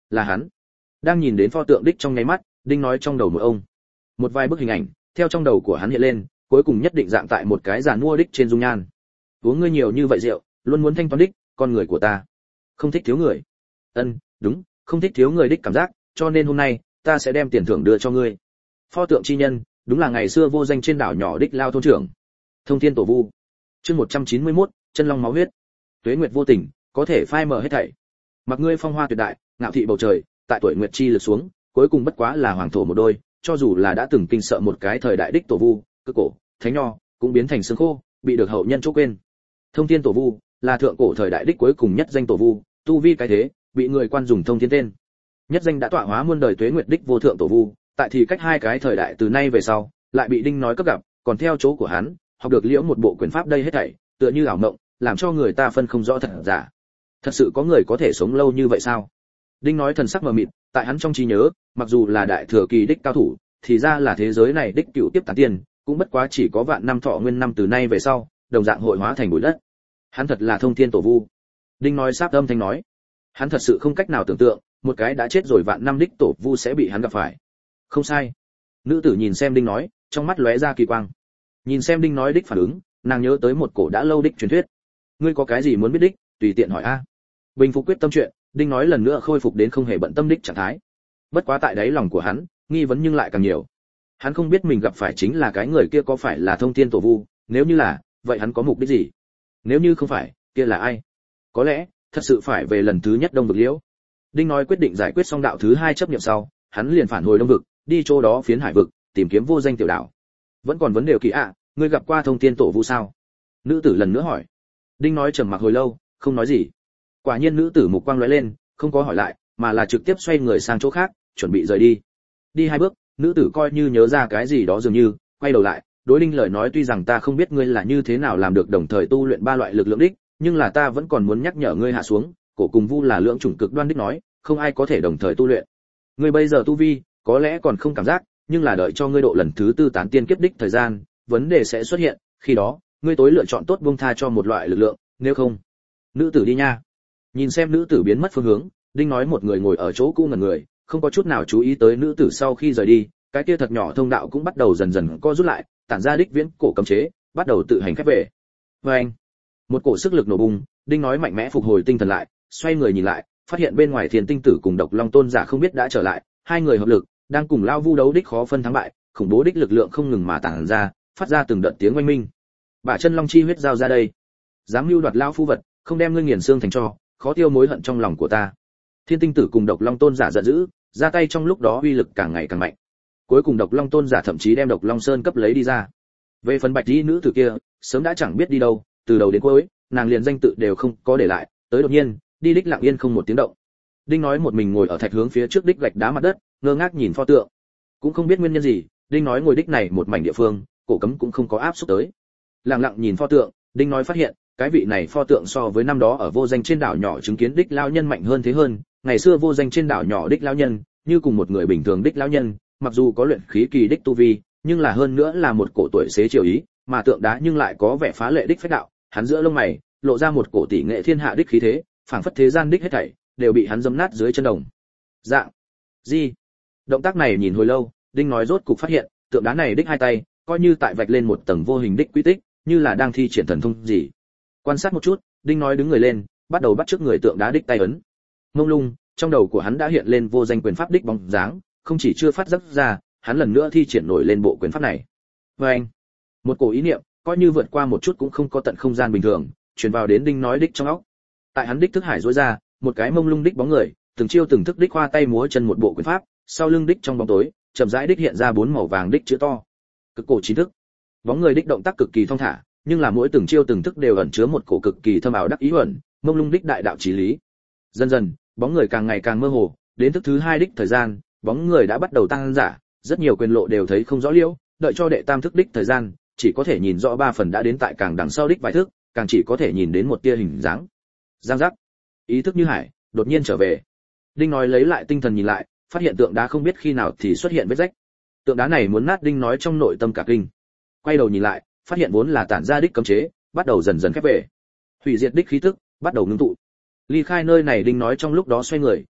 Là hắn. Đang nhìn đến pho tượng đích trong nháy mắt, Đinh nói trong đầu một ông. Một vài bức hình ảnh theo trong đầu của hắn hiện lên, cuối cùng nhất định dạng tại một cái giàn mua đích trên dung nhan. Uống ngươi nhiều như vậy rượu, luôn muốn thanh toán đích, con người của ta không thích thiếu người. Ân, đúng, không thích thiếu người đích cảm giác, cho nên hôm nay ta sẽ đem tiền thưởng đưa cho ngươi. Pho tượng chi nhân, đúng là ngày xưa vô danh trên đảo nhỏ đích Lao thôn trưởng. Thông Thiên Tổ Vu. Chương một trăm chín mươi mốt, chân long máu huyết. Tuế nguyệt vô tình, có thể phai mờ hết thảy. Mặc ngươi phong hoa tuyệt đại, ngạo thị bầu trời, tại tuổi nguyệt chi lực xuống, cuối cùng bất quá là hoàng thổ một đôi, cho dù là đã từng kinh sợ một cái thời đại đích tổ vu, cực cổ, thánh nho, cũng biến thành xương khô, bị được hậu nhân chỗ quên. Thông Thiên Tổ Vu là thượng cổ thời đại đích cuối cùng nhất danh tổ vu, tu vi cái thế, bị người quan dùng thông thiên tên. Nhất danh đã tọa hóa muôn đời tuế nguyệt đích vô thượng tổ vu, tại thì cách hai cái thời đại từ nay về sau, lại bị Đinh nói cấp gặp, còn theo chỗ của hắn, học được liễu một bộ quyền pháp đây hết thảy, tựa như ảo mộng, làm cho người ta phân không rõ thật giả. Thật sự có người có thể sống lâu như vậy sao? Đinh nói thần sắc mờ mịt, tại hắn trong trí nhớ, mặc dù là đại thừa kỳ đích cao thủ, thì ra là thế giới này đích cựu tiếp tán tiền, cũng bất quá chỉ có vạn năm thọ nguyên năm từ nay về sau, đồng dạng hội hóa thành bụi đất. Hắn thật là Thông Thiên Tổ Vu. Đinh nói sáp âm thanh nói, hắn thật sự không cách nào tưởng tượng, một cái đã chết rồi vạn năm đích tổ vu sẽ bị hắn gặp phải. Không sai. Nữ tử nhìn xem Đinh nói, trong mắt lóe ra kỳ quang. Nhìn xem Đinh nói đích phản ứng, nàng nhớ tới một cổ đã lâu đích truyền thuyết. Ngươi có cái gì muốn biết đích, tùy tiện hỏi a. Bình phục quyết tâm chuyện, Đinh nói lần nữa khôi phục đến không hề bận tâm đích trạng thái. Bất quá tại đáy lòng của hắn, nghi vấn nhưng lại càng nhiều. Hắn không biết mình gặp phải chính là cái người kia có phải là Thông Thiên Tổ Vu, nếu như là, vậy hắn có mục đích gì? Nếu như không phải, kia là ai? Có lẽ, thật sự phải về lần thứ nhất Đông vực liễu. Đinh nói quyết định giải quyết xong đạo thứ hai chấp niệm sau, hắn liền phản hồi Đông vực, đi chỗ đó phiến hải vực, tìm kiếm vô danh tiểu đảo. Vẫn còn vấn đề kỳ ạ, à, ngươi gặp qua Thông Thiên Tổ Vu sao? Nữ tử lần nữa hỏi. Đinh nói trầm mặc hồi lâu, không nói gì. Quả nhiên nữ tử mục quang lóe lên, không có hỏi lại, mà là trực tiếp xoay người sang chỗ khác, chuẩn bị rời đi. Đi hai bước, nữ tử coi như nhớ ra cái gì đó dường như, quay đầu lại, đối Đinh lời nói, tuy rằng ta không biết ngươi là như thế nào làm được đồng thời tu luyện ba loại lực lượng đích, nhưng là ta vẫn còn muốn nhắc nhở ngươi hạ xuống, cổ cùng vu là lượng chủng cực đoan đích nói, không ai có thể đồng thời tu luyện. Ngươi bây giờ tu vi, có lẽ còn không cảm giác, nhưng là đợi cho ngươi độ lần thứ tư tán tiên kiếp đích thời gian, vấn đề sẽ xuất hiện, khi đó, ngươi tối lựa chọn tốt buông tha cho một loại lực lượng, nếu không, nữ tử đi nha. Nhìn xem nữ tử biến mất phương hướng, Đinh nói một người ngồi ở chỗ cũ ngẩn người, không có chút nào chú ý tới nữ tử sau khi rời đi, cái kia thật nhỏ thông đạo cũng bắt đầu dần dần co rút lại, tản ra đích viễn cổ cấm chế, bắt đầu tự hành khép về. Và anh, một cổ sức lực nổ bùng, Đinh nói mạnh mẽ phục hồi tinh thần lại, xoay người nhìn lại, phát hiện bên ngoài Thiên Tinh Tử cùng Độc Long Tôn giả không biết đã trở lại, hai người hợp lực, đang cùng lao vu đấu đích khó phân thắng bại, khủng bố đích lực lượng không ngừng mà tản ra, phát ra từng đợt tiếng oanh minh. Bả chân long chi huyết giao ra đây, dám mưu đoạt lao phu vật, không đem ngươi nghiền xương thành tro, khó tiêu mối hận trong lòng của ta. Thiên Tinh Tử cùng Độc Long Tôn giả giận dữ, ra tay trong lúc đó uy lực càng ngày càng mạnh. Cuối cùng Độc Long Tôn giả thậm chí đem Độc Long Sơn cấp lấy đi ra. Về phần Bạch Y nữ tử kia, sớm đã chẳng biết đi đâu, từ đầu đến cuối, nàng liền danh tự đều không có để lại, tới đột nhiên, đi đích lặng yên không một tiếng động. Đinh nói một mình ngồi ở thạch hướng phía trước đích gạch đá mặt đất, ngơ ngác nhìn pho tượng. Cũng không biết nguyên nhân gì, Đinh nói ngồi đích này một mảnh địa phương, cổ cấm cũng không có áp xúc tới. Lặng lặng nhìn pho tượng, Đinh nói phát hiện, cái vị này pho tượng so với năm đó ở vô danh trên đảo nhỏ chứng kiến đích lão nhân mạnh hơn thế hơn, ngày xưa vô danh trên đảo nhỏ đích lão nhân, như cùng một người bình thường đích lão nhân, mặc dù có luyện khí kỳ đích tu vi, nhưng là hơn nữa là một cổ tuổi xế chiều ý, mà tượng đá nhưng lại có vẻ phá lệ đích phách đạo, hắn giữa lông mày lộ ra một cổ tỷ nghệ thiên hạ đích khí thế, phảng phất thế gian đích hết thảy đều bị hắn dẫm nát dưới chân đồng. Dạng. Gì? Động tác này nhìn hồi lâu, Đinh nói rốt cục phát hiện, tượng đá này đích hai tay, coi như tại vạch lên một tầng vô hình đích quy tích, như là đang thi triển thần thông gì. Quan sát một chút, Đinh nói đứng người lên, bắt đầu bắt trước người tượng đá đích tay ấn. Mông lung, trong đầu của hắn đã hiện lên vô danh quyền pháp đích bóng dáng, không chỉ chưa phát giác ra, hắn lần nữa thi triển nổi lên bộ quyền pháp này. Và anh, một cổ ý niệm, coi như vượt qua một chút cũng không có tận không gian bình thường, truyền vào đến Đinh nói đích trong óc. Tại hắn đích thức hải rối ra, một cái mông lung đích bóng người, từng chiêu từng thức đích khoa tay múa chân một bộ quyền pháp, sau lưng đích trong bóng tối, chậm rãi đích hiện ra bốn màu vàng đích chữ to. Cực cổ chín thức. Bóng người đích động tác cực kỳ thong thả, nhưng là mỗi từng chiêu từng thức đều ẩn chứa một cổ cực kỳ thâm ảo đắc ý ẩn, mông lung đích đại đạo chí lý. Dần dần, bóng người càng ngày càng mơ hồ, đến thức thứ hai đích thời gian, bóng người đã bắt đầu tăng giả, rất nhiều quyền lộ đều thấy không rõ liễu, đợi cho đệ tam thức đích thời gian, chỉ có thể nhìn rõ ba phần đã đến tại càng đằng sau đích vài thước, càng chỉ có thể nhìn đến một tia hình dáng. Giang giác. Ý thức như hải, đột nhiên trở về. Đinh nói lấy lại tinh thần nhìn lại, phát hiện tượng đá không biết khi nào thì xuất hiện vết rách. Tượng đá này muốn nát Đinh nói trong nội tâm cả kinh. Quay đầu nhìn lại, phát hiện vốn là tản ra đích cấm chế, bắt đầu dần dần khép về. Hủy diệt đích khí tức bắt đầu ngưng tụ. Ly khai nơi này, Đinh nói trong lúc đó xoay người,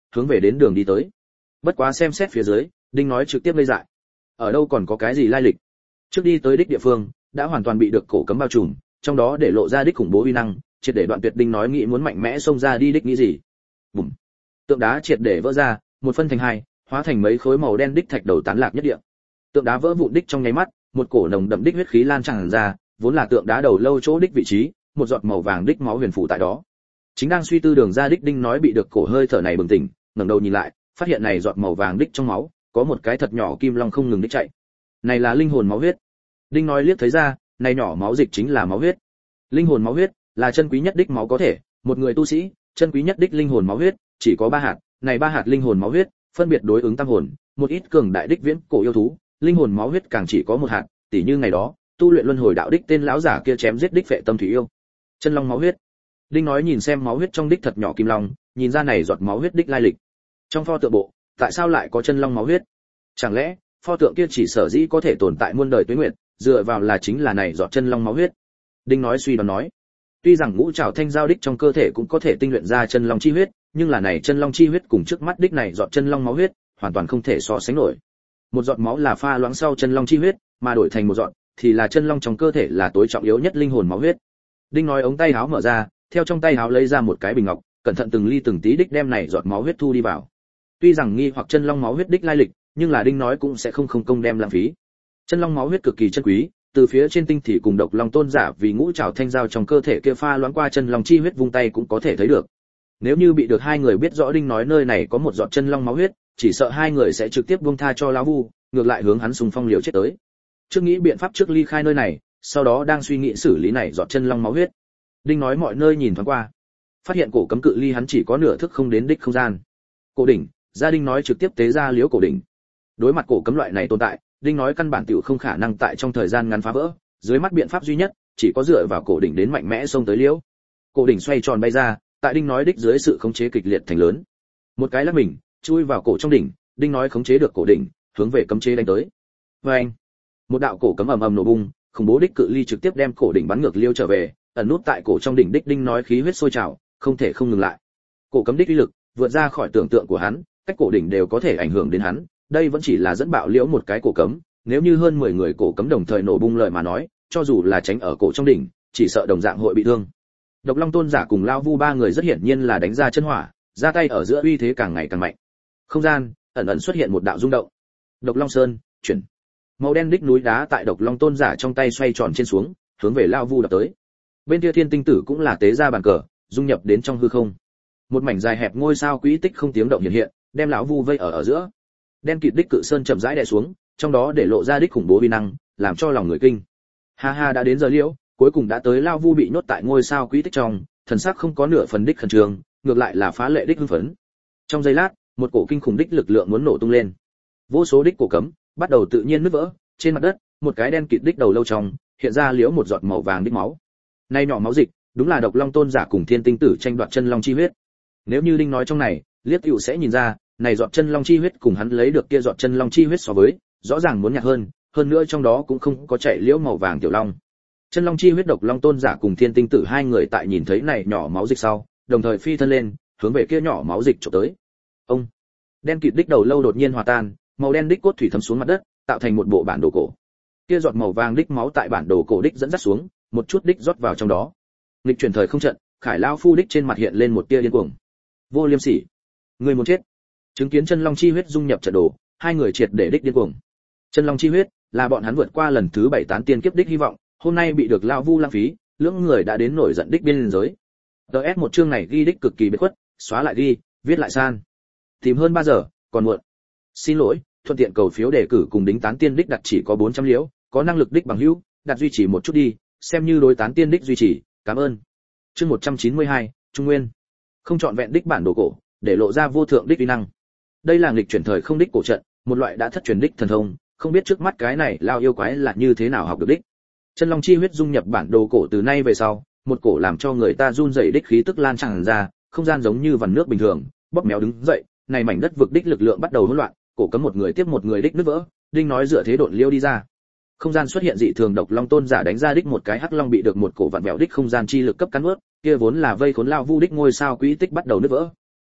hướng về đến đường đi tới. Bất quá xem xét phía dưới, Đinh nói trực tiếp lây dại. Ở đâu còn có cái gì lai lịch? Trước đi tới đích địa phương, đã hoàn toàn bị được cổ cấm bao trùm, trong đó để lộ ra đích khủng bố uy năng, triệt để đoạn tuyệt. Đinh nói nghĩ muốn mạnh mẽ xông ra đi đích nghĩ gì. Bùm. Tượng đá triệt để vỡ ra, một phân thành hai, hóa thành mấy khối màu đen đích thạch đầu tán lạc nhất địa. Tượng đá vỡ vụn đích trong nháy mắt, một cổ nồng đậm đích huyết khí lan tràn ra, vốn là tượng đá đầu lâu chỗ đích vị trí, một giọt màu vàng đích máu huyền phủ tại đó. Chính đang suy tư đường ra đích Đinh nói bị được cổ hơi thở này bừng tỉnh, ngẩng đầu nhìn lại, phát hiện này giọt màu vàng đích trong máu, có một cái thật nhỏ kim long không ngừng đích chạy. Này là linh hồn máu huyết. Đinh nói liếc thấy ra, này nhỏ máu dịch chính là máu huyết. Linh hồn máu huyết là chân quý nhất đích máu có thể, một người tu sĩ, chân quý nhất đích linh hồn máu huyết chỉ có ba hạt, này ba hạt linh hồn máu huyết phân biệt đối ứng tam hồn, một ít cường đại đích viễn cổ yêu thú, linh hồn máu huyết càng chỉ có một hạt, tỉ như ngày đó, tu luyện luân hồi đạo đích tên lão giả kia chém giết đích phệ tâm thủy yêu. Chân long máu huyết. Đinh nói nhìn xem máu huyết trong đích thật nhỏ kim long, nhìn ra này giọt máu huyết đích lai lịch. Trong pho tượng bộ, tại sao lại có chân long máu huyết? Chẳng lẽ pho tượng kia chỉ sở dĩ có thể tồn tại muôn đời tuế nguyệt, dựa vào là chính là này giọt chân long máu huyết? Đinh nói suy đoán nói. Tuy rằng ngũ trảo thanh giao đích trong cơ thể cũng có thể tinh luyện ra chân long chi huyết, nhưng là này chân long chi huyết cùng trước mắt đích này giọt chân long máu huyết, hoàn toàn không thể so sánh nổi. Một giọt máu là pha loãng sau chân long chi huyết, mà đổi thành một giọt thì là chân long trong cơ thể là tối trọng yếu nhất linh hồn máu huyết. Đinh nói ống tay áo mở ra, theo trong tay áo lấy ra một cái bình ngọc, cẩn thận từng ly từng tí đích đem này giọt máu huyết thu đi vào. Tuy rằng nghi hoặc chân long máu huyết đích lai lịch, nhưng là Đinh nói cũng sẽ không không công đem lãng phí. Chân long máu huyết cực kỳ chân quý, từ phía trên tinh thì cùng độc long tôn giả vì ngũ trảo thanh giao trong cơ thể kia pha loãng qua chân long chi huyết vung tay cũng có thể thấy được. Nếu như bị được hai người biết rõ Đinh nói nơi này có một giọt chân long máu huyết, chỉ sợ hai người sẽ trực tiếp buông tha cho lão vu, ngược lại hướng hắn xung phong liều chết tới. Trước nghĩ biện pháp trước ly khai nơi này, sau đó đang suy nghĩ xử lý này giọt chân long máu huyết. Đinh nói mọi nơi nhìn thoáng qua, phát hiện cổ cấm cự ly hắn chỉ có nửa thước không đến đích không gian. Cổ đỉnh, gia Đinh nói trực tiếp tế ra liễu cổ đỉnh. Đối mặt cổ cấm loại này tồn tại, Đinh nói căn bản tiểu không khả năng tại trong thời gian ngắn phá vỡ, dưới mắt biện pháp duy nhất chỉ có dựa vào cổ đỉnh đến mạnh mẽ xông tới liễu. Cổ đỉnh xoay tròn bay ra, tại Đinh nói đích dưới sự khống chế kịch liệt thành lớn. Một cái lắc mình, chui vào cổ trong đỉnh, Đinh nói khống chế được cổ đỉnh, hướng về cấm chế đánh tới. Oeng! Một đạo cổ cấm ầm ầm nổ bung, khủng bố đích cự ly trực tiếp đem cổ đỉnh bắn ngược liêu trở về, ẩn nút tại cổ trong đỉnh đích Đinh nói khí huyết sôi trào, không thể không ngừng lại. Cổ cấm đích uy lực vượt ra khỏi tưởng tượng của hắn, cách cổ đỉnh đều có thể ảnh hưởng đến hắn, đây vẫn chỉ là dẫn bạo liễu một cái cổ cấm, nếu như hơn mười người cổ cấm đồng thời nổ bung lời mà nói, cho dù là tránh ở cổ trong đỉnh, chỉ sợ đồng dạng hội bị thương. Độc Long tôn giả cùng Lao Vu ba người rất hiển nhiên là đánh ra chân hỏa, ra tay ở giữa uy thế càng ngày càng mạnh. Không gian ẩn ẩn xuất hiện một đạo rung động. Độc Long Sơn, chuyển. Màu đen đích núi đá tại Độc Long tôn giả trong tay xoay tròn trên xuống, hướng về Lao Vu đập tới. Bên kia Thiên Tinh Tử cũng là tế ra bàn cờ, dung nhập đến trong hư không. Một mảnh dài hẹp ngôi sao quỹ tích không tiếng động hiện hiện, đem lão Vu vây ở ở giữa. Đen kịt đích cự sơn chậm rãi đè xuống, trong đó để lộ ra đích khủng bố uy năng, làm cho lòng người kinh. Ha ha, đã đến giờ liễu, cuối cùng đã tới. Lao Vu bị nhốt tại ngôi sao quỹ tích trong, thần sắc không có nửa phần đích khẩn trương, ngược lại là phá lệ đích hưng phấn. Trong giây lát, một cổ kinh khủng đích lực lượng muốn nổ tung lên. Vô số đích cổ cấm bắt đầu tự nhiên nứt vỡ, trên mặt đất, một cái đen kịt đích đầu lâu trong, hiện ra liễu một giọt màu vàng đích máu. Nay nhỏ máu dịch, đúng là Độc Long tôn giả cùng Thiên Tinh Tử tranh đoạt chân long chi huyết. Nếu như Đinh nói trong này, liếc tiểu sẽ nhìn ra, này giọt chân long chi huyết cùng hắn lấy được kia giọt chân long chi huyết so với, rõ ràng muốn nhạt hơn, hơn nữa trong đó cũng không có chạy liễu màu vàng tiểu long. Chân long chi huyết Độc Long tôn giả cùng Thiên Tinh Tử hai người tại nhìn thấy này nhỏ máu dịch sau, đồng thời phi thân lên, hướng về kia nhỏ máu dịch chụp tới. Ông, đen kịt đích đầu lâu đột nhiên hòa tan, màu đen đích cốt thủy thấm xuống mặt đất, tạo thành một bộ bản đồ cổ. Kia giọt màu vàng đích máu tại bản đồ cổ đích dẫn dắt xuống, một chút đích rót vào trong đó. Nghịch chuyển thời không trận, Khải Lao Phu đích trên mặt hiện lên một tia điên cuồng. Vô Liêm Sỉ, người muốn chết. Chứng kiến chân long chi huyết dung nhập trận đồ, hai người triệt để đích điên cuồng. Chân long chi huyết là bọn hắn vượt qua lần thứ bảy tán tiên kiếp đích hy vọng, hôm nay bị được Lao Vu lãng phí, lưỡng người đã đến nổi giận đích biên giới. đê ét một chương này ghi đích cực kỳ biệt khuất, xóa lại ghi, viết lại san. Tìm hơn ba giờ, còn muộn. Xin lỗi, thuận tiện cầu phiếu đề cử cùng đính tán tiên đích đặt chỉ có bốn trăm liễu, có năng lực đích bằng hữu, đặt duy trì một chút đi, xem như đối tán tiên đích duy trì, cảm ơn. Chương một trăm chín mươi hai, Trung Nguyên. Không chọn vẹn đích bản đồ cổ, để lộ ra vô thượng đích uy năng. Đây là nghịch chuyển thời không đích cổ trận, một loại đã thất truyền đích thần thông, không biết trước mắt cái này lao yêu quái là như thế nào học được đích. Chân long chi huyết dung nhập bản đồ cổ từ nay về sau, một cổ làm cho người ta run rẩy đích khí tức lan tràn ra, không gian giống như vằn nước bình thường, bóp méo đứng dậy, này mảnh đất vực đích lực lượng bắt đầu hỗn loạn, cổ cấm một người tiếp một người đích nứt vỡ, Đinh nói dựa thế độn liêu đi ra. Không gian xuất hiện dị thường, Độc Long tôn giả đánh ra đích một cái hắc long bị được một cổ vặn vẹo đích không gian chi lực cấp cắn nuốt, kia vốn là vây khốn Lao Vu đích ngôi sao quỹ tích bắt đầu nứt vỡ.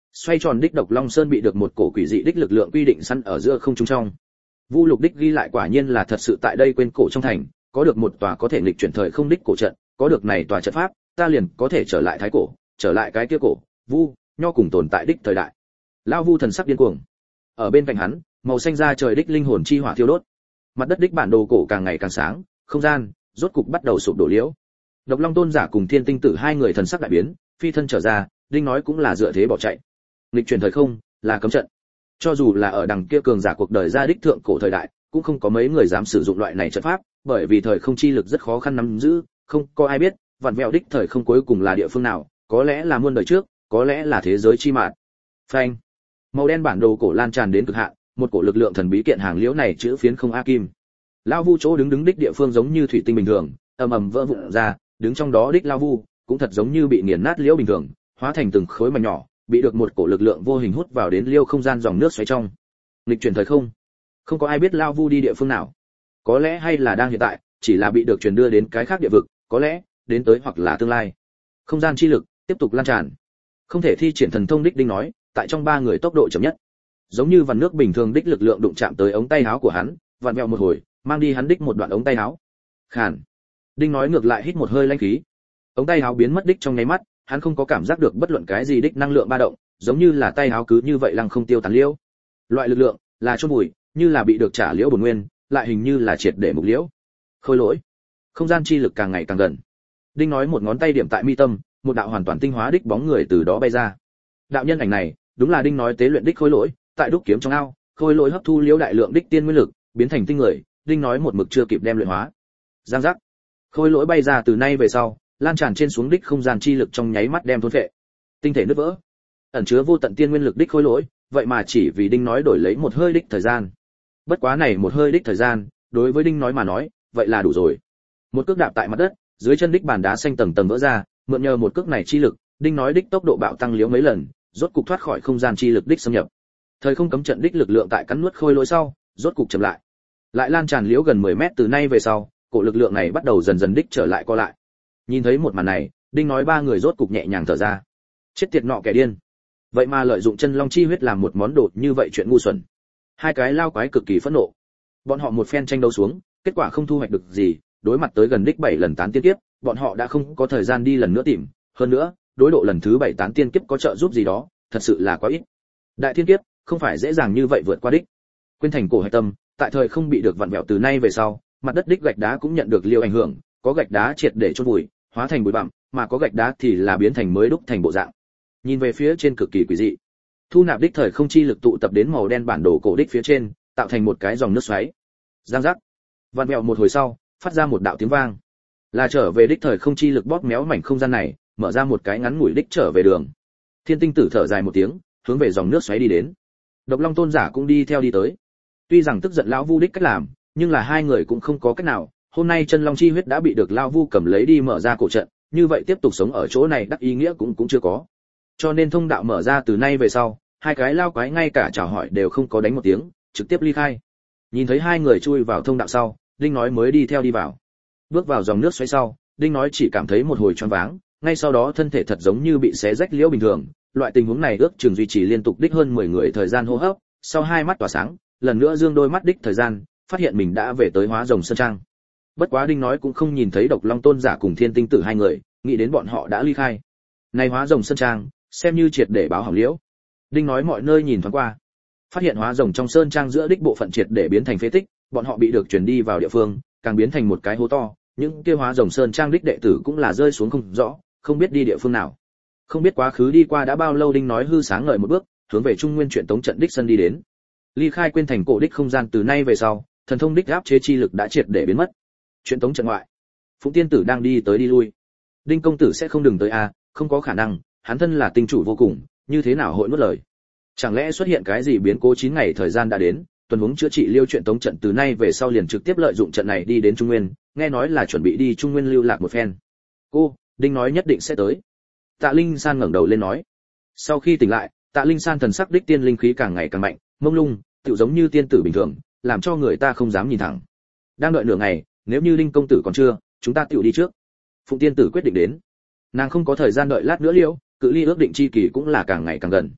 Xoay tròn đích độc long sơn bị được một cổ quỷ dị đích lực lượng quy định sẵn ở giữa không trung trong. Vu Lục đích ghi lại quả nhiên là thật sự tại đây quên cổ trong thành, có được một tòa có thể nghịch chuyển thời không đích cổ trận, có được này tòa trận pháp, ta liền có thể trở lại thái cổ, trở lại cái kia cổ, Vu, nho cùng tồn tại đích thời đại. Lão Vu thần sắc điên cuồng. Ở bên cạnh hắn, màu xanh da trời đích linh hồn chi hỏa thiêu đốt. Mặt đất đích bản đồ cổ càng ngày càng sáng, không gian rốt cục bắt đầu sụp đổ liễu. Độc Long Tôn giả cùng Thiên Tinh Tử hai người thần sắc đại biến, phi thân trở ra, đinh nói cũng là dựa thế bỏ chạy. Nghịch chuyển thời không là cấm trận. Cho dù là ở đằng kia cường giả cuộc đời ra đích thượng cổ thời đại, cũng không có mấy người dám sử dụng loại này trận pháp, bởi vì thời không chi lực rất khó khăn nắm giữ, không có ai biết, vặn vẹo đích thời không cuối cùng là địa phương nào, có lẽ là muôn đời trước, có lẽ là thế giới chi mạt. Phanh. Màu đen bản đồ cổ lan tràn đến cực hạn, một cổ lực lượng thần bí kiện hàng liễu này chữ phiến không a kim. Lão Vu chỗ đứng đứng đích địa phương giống như thủy tinh bình thường, ầm ầm vỡ vụn ra, đứng trong đó đích Lão Vu cũng thật giống như bị nghiền nát liễu bình thường, hóa thành từng khối mảnh nhỏ, bị được một cổ lực lượng vô hình hút vào đến liêu không gian dòng nước xoáy trong. Nghịch chuyển thời không. Không có ai biết Lão Vu đi địa phương nào. Có lẽ hay là đang hiện tại, chỉ là bị được truyền đưa đến cái khác địa vực, có lẽ đến tới hoặc là tương lai. Không gian chi lực tiếp tục lan tràn. Không thể thi triển thần thông đích đinh nói, tại trong ba người tốc độ chậm nhất. Giống như vằn nước bình thường đích lực lượng đụng chạm tới ống tay áo của hắn, vặn vẹo một hồi, mang đi hắn đích một đoạn ống tay áo. Khàn. Đinh nói ngược lại hít một hơi lãnh khí. Ống tay áo biến mất đích trong nháy mắt, hắn không có cảm giác được bất luận cái gì đích năng lượng ba động, giống như là tay áo cứ như vậy lăng không tiêu tán liễu. Loại lực lượng là chôn bụi, như là bị được trả liễu bổn nguyên, lại hình như là triệt để mục liễu. Khôi lỗi. Không gian chi lực càng ngày càng gần. Đinh nói một ngón tay điểm tại mi tâm, một đạo hoàn toàn tinh hóa đích bóng người từ đó bay ra. Đạo nhân ảnh này, đúng là Đinh nói tế luyện đích khôi lỗi, tại đúc kiếm trong ao, khôi lỗi hấp thu liễu đại lượng đích tiên nguyên lực, biến thành tinh người, Đinh nói một mực chưa kịp đem luyện hóa. Giang giác. Khôi lỗi bay ra từ nay về sau, lan tràn trên xuống đích không gian chi lực trong nháy mắt đem thôn phệ. Tinh thể nứt vỡ. Ẩn chứa vô tận tiên nguyên lực đích khôi lỗi, vậy mà chỉ vì Đinh nói đổi lấy một hơi đích thời gian. Bất quá này một hơi đích thời gian, đối với Đinh nói mà nói, vậy là đủ rồi. Một cước đạp tại mặt đất, dưới chân đích bàn đá xanh tầng tầng vỡ ra, mượn nhờ một cước này chi lực, Đinh nói đích tốc độ bạo tăng liễu mấy lần, rốt cục thoát khỏi không gian chi lực đích xâm nhập. Thời không cấm trận đích lực lượng tại cắn nuốt khôi lỗi sau, rốt cục chậm lại. Lại lan tràn liễu gần mười mét từ nay về sau, cổ lực lượng này bắt đầu dần dần đích trở lại co lại. Nhìn thấy một màn này, Đinh nói ba người rốt cục nhẹ nhàng thở ra. Chết tiệt nọ kẻ điên. Vậy mà lợi dụng chân long chi huyết làm một món đồ như vậy chuyện ngu xuẩn. Hai cái lao quái cực kỳ phẫn nộ. Bọn họ một phen tranh đấu xuống, kết quả không thu hoạch được gì, đối mặt tới gần đích bảy lần tán tiên kiếp, bọn họ đã không có thời gian đi lần nữa tìm, hơn nữa, đối độ lần thứ bảy tán tiên kiếp có trợ giúp gì đó, thật sự là quá ít. Đại thiên kiếp không phải dễ dàng như vậy vượt qua đích. Quên thành cổ hải tâm, tại thời không bị được vặn vẹo từ nay về sau, mặt đất đích gạch đá cũng nhận được liều ảnh hưởng, có gạch đá triệt để chôn vùi, hóa thành bụi bặm, mà có gạch đá thì là biến thành mới đúc thành bộ dạng. Nhìn về phía trên cực kỳ quỷ dị. Thu nạp đích thời không chi lực tụ tập đến màu đen bản đồ cổ đích phía trên, tạo thành một cái dòng nước xoáy. Giang giác. Vặn vẹo một hồi sau, phát ra một đạo tiếng vang. Là trở về đích thời không chi lực bóp méo mảnh không gian này, mở ra một cái ngắn ngủi đích trở về đường. Thiên Tinh Tử thở dài một tiếng, hướng về dòng nước xoáy đi đến. Độc Long Tôn giả cũng đi theo đi tới. Tuy rằng tức giận lão Vu đích cách làm, nhưng là hai người cũng không có cách nào, hôm nay chân long chi huyết đã bị được lão Vu cầm lấy đi mở ra cổ trận, như vậy tiếp tục sống ở chỗ này đắc ý nghĩa cũng cũng chưa có. Cho nên thông đạo mở ra từ nay về sau, hai cái lao quái ngay cả chào hỏi đều không có đánh một tiếng, trực tiếp ly khai. Nhìn thấy hai người chui vào thông đạo sau, Đinh nói mới đi theo đi vào. Bước vào dòng nước xoáy sau, Đinh nói chỉ cảm thấy một hồi choáng váng, ngay sau đó thân thể thật giống như bị xé rách liễu bình thường, loại tình huống này ước chừng duy trì liên tục đích hơn mười người thời gian hô hấp, sau hai mắt tỏa sáng, lần nữa dương đôi mắt đích thời gian, phát hiện mình đã về tới Hóa Rồng Sơn Trang. Bất quá Đinh nói cũng không nhìn thấy Độc Long Tôn giả cùng Thiên Tinh Tử hai người, nghĩ đến bọn họ đã ly khai. Này Hóa Rồng Sơn Trang, xem như triệt để báo hỏng liễu. Đinh nói mọi nơi nhìn thoáng qua, phát hiện Hóa Rồng trong sơn trang giữa đích bộ phận triệt để biến thành phế tích, bọn họ bị được chuyển đi vào địa phương, càng biến thành một cái hố to, những kia Hóa Rồng Sơn trang đích đệ tử cũng là rơi xuống không rõ, không biết đi địa phương nào. Không biết quá khứ đi qua đã bao lâu, Đinh nói hư sáng ngời một bước, hướng về Trung Nguyên Truyện Tống trận đích sân đi đến. Ly khai quên thành cổ đích không gian từ nay về sau, thần thông đích áp chế chi lực đã triệt để biến mất. Truyện Tống trận ngoại, Phụng Tiên tử đang đi tới đi lui. Đinh công tử sẽ không đừng tới à, không có khả năng, hắn thân là tinh chủ vô cùng, như thế nào hội nuốt lời. Chẳng lẽ xuất hiện cái gì biến cố chín ngày thời gian đã đến, tuần huống chữa trị Liêu Truyện Tống trận từ nay về sau liền trực tiếp lợi dụng trận này đi đến Trung Nguyên, nghe nói là chuẩn bị đi Trung Nguyên lưu lạc một phen. Cô, Đinh nói nhất định sẽ tới. Tạ Linh San ngẩng đầu lên nói. Sau khi tỉnh lại, Tạ Linh San thần sắc đích tiên linh khí càng ngày càng mạnh, mông lung, tựu giống như tiên tử bình thường, làm cho người ta không dám nhìn thẳng. Đang đợi nửa ngày, nếu như Đinh công tử còn chưa, chúng ta tựu đi trước. Phụng tiên tử quyết định đến. Nàng không có thời gian đợi lát nữa liễu, cự ly ước định chi kỳ cũng là càng ngày càng gần.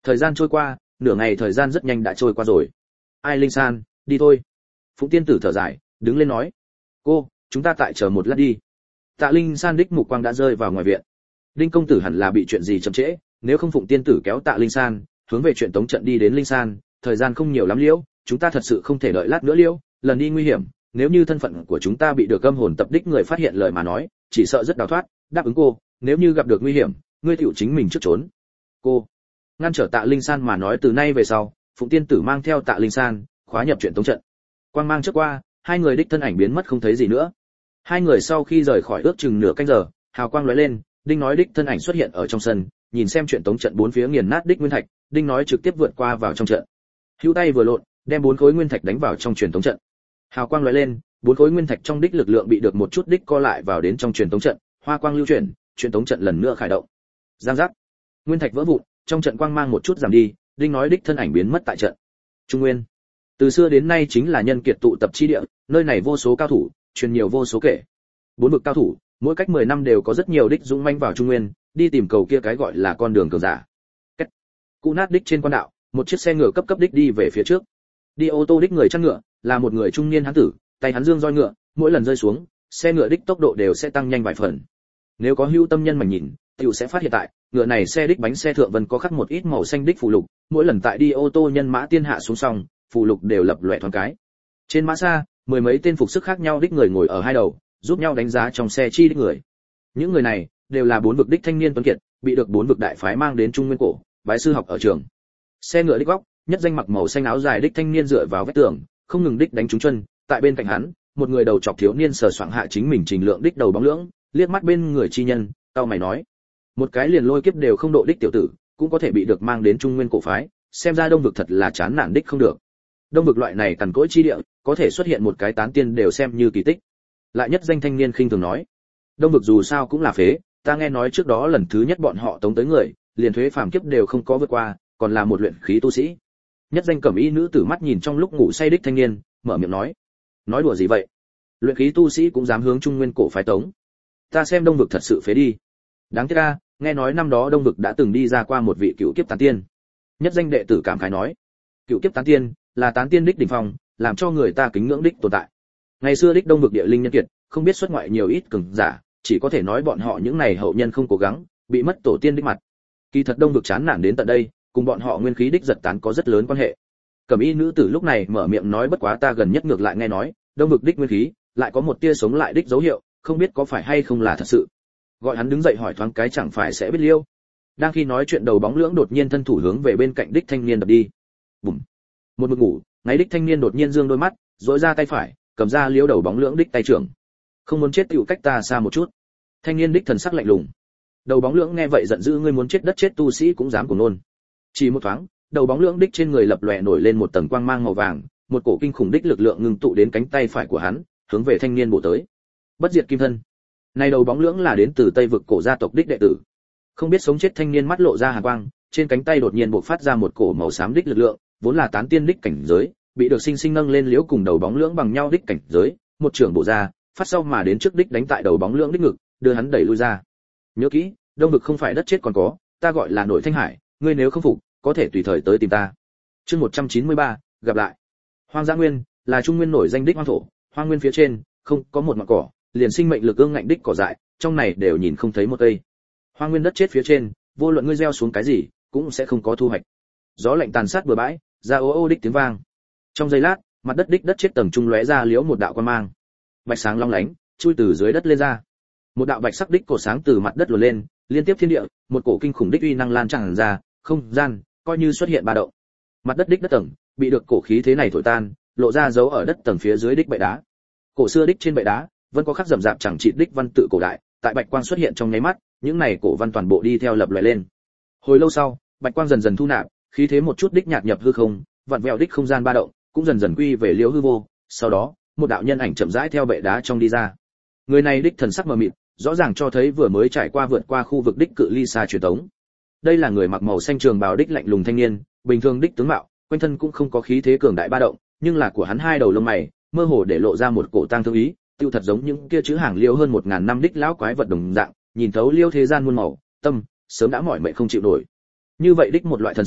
Thời gian trôi qua, nửa ngày thời gian rất nhanh đã trôi qua rồi. Ai Linh San, đi thôi. Phụng tiên tử thở dài, đứng lên nói. Cô, chúng ta tại chờ một lát đi. Tạ Linh San đích mục quang đã rơi vào ngoài viện. Đinh công tử hẳn là bị chuyện gì chậm trễ, nếu không Phụng tiên tử kéo Tạ Linh San, hướng về chuyện tống trận đi đến Linh San, thời gian không nhiều lắm liễu, chúng ta thật sự không thể đợi lát nữa liễu, lần đi nguy hiểm, nếu như thân phận của chúng ta bị được âm hồn tập đích người phát hiện lời mà nói, chỉ sợ rất đào thoát, đáp ứng cô, nếu như gặp được nguy hiểm, ngươi tiểu chính mình trước trốn. Cô ngăn trở Tạ Linh San mà nói từ nay về sau, Phụng tiên tử mang theo Tạ Linh San, khóa nhập chuyện tống trận. Quang mang trước qua, hai người đích thân ảnh biến mất không thấy gì nữa. Hai người sau khi rời khỏi ước chừng nửa canh giờ, hào quang lóe lên, Đinh Nói đích thân ảnh xuất hiện ở trong sân, nhìn xem chuyện tống trận bốn phía nghiền nát đích nguyên thạch, Đinh Nói trực tiếp vượt qua vào trong trận. Hữu tay vừa lộn, đem bốn khối nguyên thạch đánh vào trong truyền tống trận. Hào quang lóe lên, bốn khối nguyên thạch trong đích lực lượng bị được một chút đích co lại vào đến trong truyền tống trận, hoa quang lưu chuyển, truyền tống trận lần nữa khởi động. Giang giác, nguyên thạch vỡ vụn, trong trận quang mang một chút giảm đi, Đinh Nói đích thân ảnh biến mất tại trận. Trung Nguyên, từ xưa đến nay chính là nhân kiệt tụ tập chi địa, nơi này vô số cao thủ, truyền nhiều vô số kể. Bốn vực cao thủ, mỗi cách mười năm đều có rất nhiều đích dũng manh vào Trung Nguyên, đi tìm cầu kia cái gọi là con đường cường giả. Cách cụ nát đích trên quan đạo, một chiếc xe ngựa cấp cấp đích đi về phía trước. Đi ô tô đích người chăn ngựa, là một người trung niên hán tử, tay hắn dương roi ngựa, mỗi lần rơi xuống, xe ngựa đích tốc độ đều sẽ tăng nhanh vài phần. Nếu có hữu tâm nhân mà nhìn, tiểu sẽ phát hiện tại, ngựa này xe đích bánh xe thượng vân có khắc một ít màu xanh đích phù lục, mỗi lần tại đi ô tô nhân mã tiên hạ xuống xong, phù lục đều lập lòe thoáng cái. Trên mã xa, mười mấy tên phục sức khác nhau đích người ngồi ở hai đầu, giúp nhau đánh giá trong xe chi đích người. Những người này đều là bốn vực đích thanh niên tuấn kiệt, bị được bốn vực đại phái mang đến Trung Nguyên cổ, bái sư học ở trường. Xe ngựa đích góc, nhất danh mặc màu xanh áo dài đích thanh niên dựa vào vách tường, không ngừng đích đánh trúng chân, tại bên cạnh hắn, một người đầu chọc thiếu niên sờ soạng hạ chính mình trình lượng đích đầu bóng lưỡng, liếc mắt bên người chi nhân, tao mày nói: "Một cái liền lôi kiếp đều không độ đích tiểu tử, cũng có thể bị được mang đến Trung Nguyên cổ phái, xem ra Đông vực thật là chán nản đích không được." Đông vực loại này cằn cỗi chi địa, có thể xuất hiện một cái tán tiên đều xem như kỳ tích. Lại nhất danh thanh niên khinh thường nói: "Đông vực dù sao cũng là phế, ta nghe nói trước đó lần thứ nhất bọn họ tống tới người, liền thuế phàm kiếp đều không có vượt qua, còn là một luyện khí tu sĩ." Nhất danh cẩm y nữ tử mắt nhìn trong lúc ngủ say đích thanh niên, mở miệng nói: "Nói đùa gì vậy? Luyện khí tu sĩ cũng dám hướng Trung Nguyên cổ phái tống? Ta xem Đông vực thật sự phế đi." Đáng tiếc a, nghe nói năm đó Đông vực đã từng đi ra qua một vị cựu kiếp tán tiên. Nhất danh đệ tử cảm khái nói: "Cựu kiếp tán tiên là tán tiên đích đỉnh phong, làm cho người ta kính ngưỡng đích tồn tại. Ngày xưa đích Đông vực địa linh nhân kiệt, không biết xuất ngoại nhiều ít cường giả, chỉ có thể nói bọn họ những này hậu nhân không cố gắng, bị mất tổ tiên đích mặt. Kỳ thật Đông vực chán nản đến tận đây, cùng bọn họ nguyên khí đích giật tán có rất lớn quan hệ." Cẩm y nữ tử lúc này mở miệng nói: "Bất quá ta gần nhất ngược lại nghe nói, Đông vực đích nguyên khí lại có một tia sống lại đích dấu hiệu, không biết có phải hay không là thật sự." Gọi hắn đứng dậy hỏi thoáng cái chẳng phải sẽ biết liêu. Đang khi nói chuyện đầu bóng lưỡng đột nhiên thân thủ hướng về bên cạnh đích thanh niên đập đi. Bùm. Một mực ngủ, ngáy đích thanh niên đột nhiên dương đôi mắt, duỗi ra tay phải, cầm ra liêu đầu bóng lưỡng đích tay trưởng. "Không muốn chết tiểu cách ta xa một chút." Thanh niên đích thần sắc lạnh lùng. Đầu bóng lưỡng nghe vậy giận dữ: "Ngươi muốn chết đất chết tu sĩ cũng dám cuồng nôn." Chỉ một thoáng, đầu bóng lưỡng đích trên người lập lòe nổi lên một tầng quang mang màu vàng, một cổ kinh khủng đích lực lượng ngưng tụ đến cánh tay phải của hắn, hướng về thanh niên bổ tới. Bất diệt kim thân. Này đầu bóng lưỡng là đến từ Tây vực cổ gia tộc đích đệ tử. Không biết sống chết thanh niên mắt lộ ra hàn quang, trên cánh tay đột nhiên bộc phát ra một cổ màu xám đích lực lượng, vốn là tán tiên đích cảnh giới, bị được sinh sinh nâng lên liễu cùng đầu bóng lưỡng bằng nhau đích cảnh giới, một trường bổ ra, phát sau mà đến trước đích đánh tại đầu bóng lưỡng đích ngực, đưa hắn đẩy lui ra. Nhớ kỹ, Đông vực không phải đất chết còn có, ta gọi là Nội Thanh Hải, ngươi nếu không phục, có thể tùy thời tới tìm ta. Chương một trăm chín mươi ba, gặp lại. Hoang Dã Nguyên là Trung Nguyên nổi danh đích hoang thổ, hoang nguyên phía trên không có một mảng cỏ, liền sinh mệnh lực ương ngạnh đích cỏ dại, trong này đều nhìn không thấy một cây. Hoang nguyên đất chết phía trên, vô luận ngươi gieo xuống cái gì, cũng sẽ không có thu hoạch. Gió lạnh tàn sát bừa bãi, ra ô ô đích tiếng vang. Trong giây lát, mặt đất đích đất chết tầng trung lóe ra liễu một đạo quang mang, bạch sáng long lánh, chui từ dưới đất lên ra. Một đạo bạch sắc đích cổ sáng từ mặt đất luồn lên, liên tiếp thiên địa, một cổ kinh khủng đích uy năng lan tràn ra, không gian coi như xuất hiện ba động. Mặt đất đích đất tầng bị được cổ khí thế này thổi tan, lộ ra dấu ở đất tầng phía dưới đích bệ đá. Cổ xưa đích trên bệ đá vẫn có khắc rậm rạp chẳng trị đích văn tự cổ đại, tại bạch quang xuất hiện trong nháy mắt, những này cổ văn toàn bộ đi theo lập lòe lên. Hồi lâu sau, bạch quang dần dần thu nạp, khí thế một chút đích nhạt nhập hư không, vặn vẹo đích không gian ba động cũng dần dần quy về liễu hư vô. Sau đó, một đạo nhân ảnh chậm rãi theo bệ đá trong đi ra. Người này đích thần sắc mờ mịt, rõ ràng cho thấy vừa mới trải qua vượt qua khu vực đích cự ly xa truyền tống. Đây là người mặc màu xanh trường bào đích lạnh lùng thanh niên, bình thường đích tướng mạo, quanh thân cũng không có khí thế cường đại ba động, nhưng là của hắn hai đầu lông mày mơ hồ để lộ ra một cổ tang thương ý, tiêu thật giống những kia chữ hàng liêu hơn một ngàn năm đích lão quái vật đồng dạng, nhìn thấu liêu thế gian muôn màu, tâm sớm đã mỏi mệt không chịu nổi. Như vậy đích một loại thần sắc,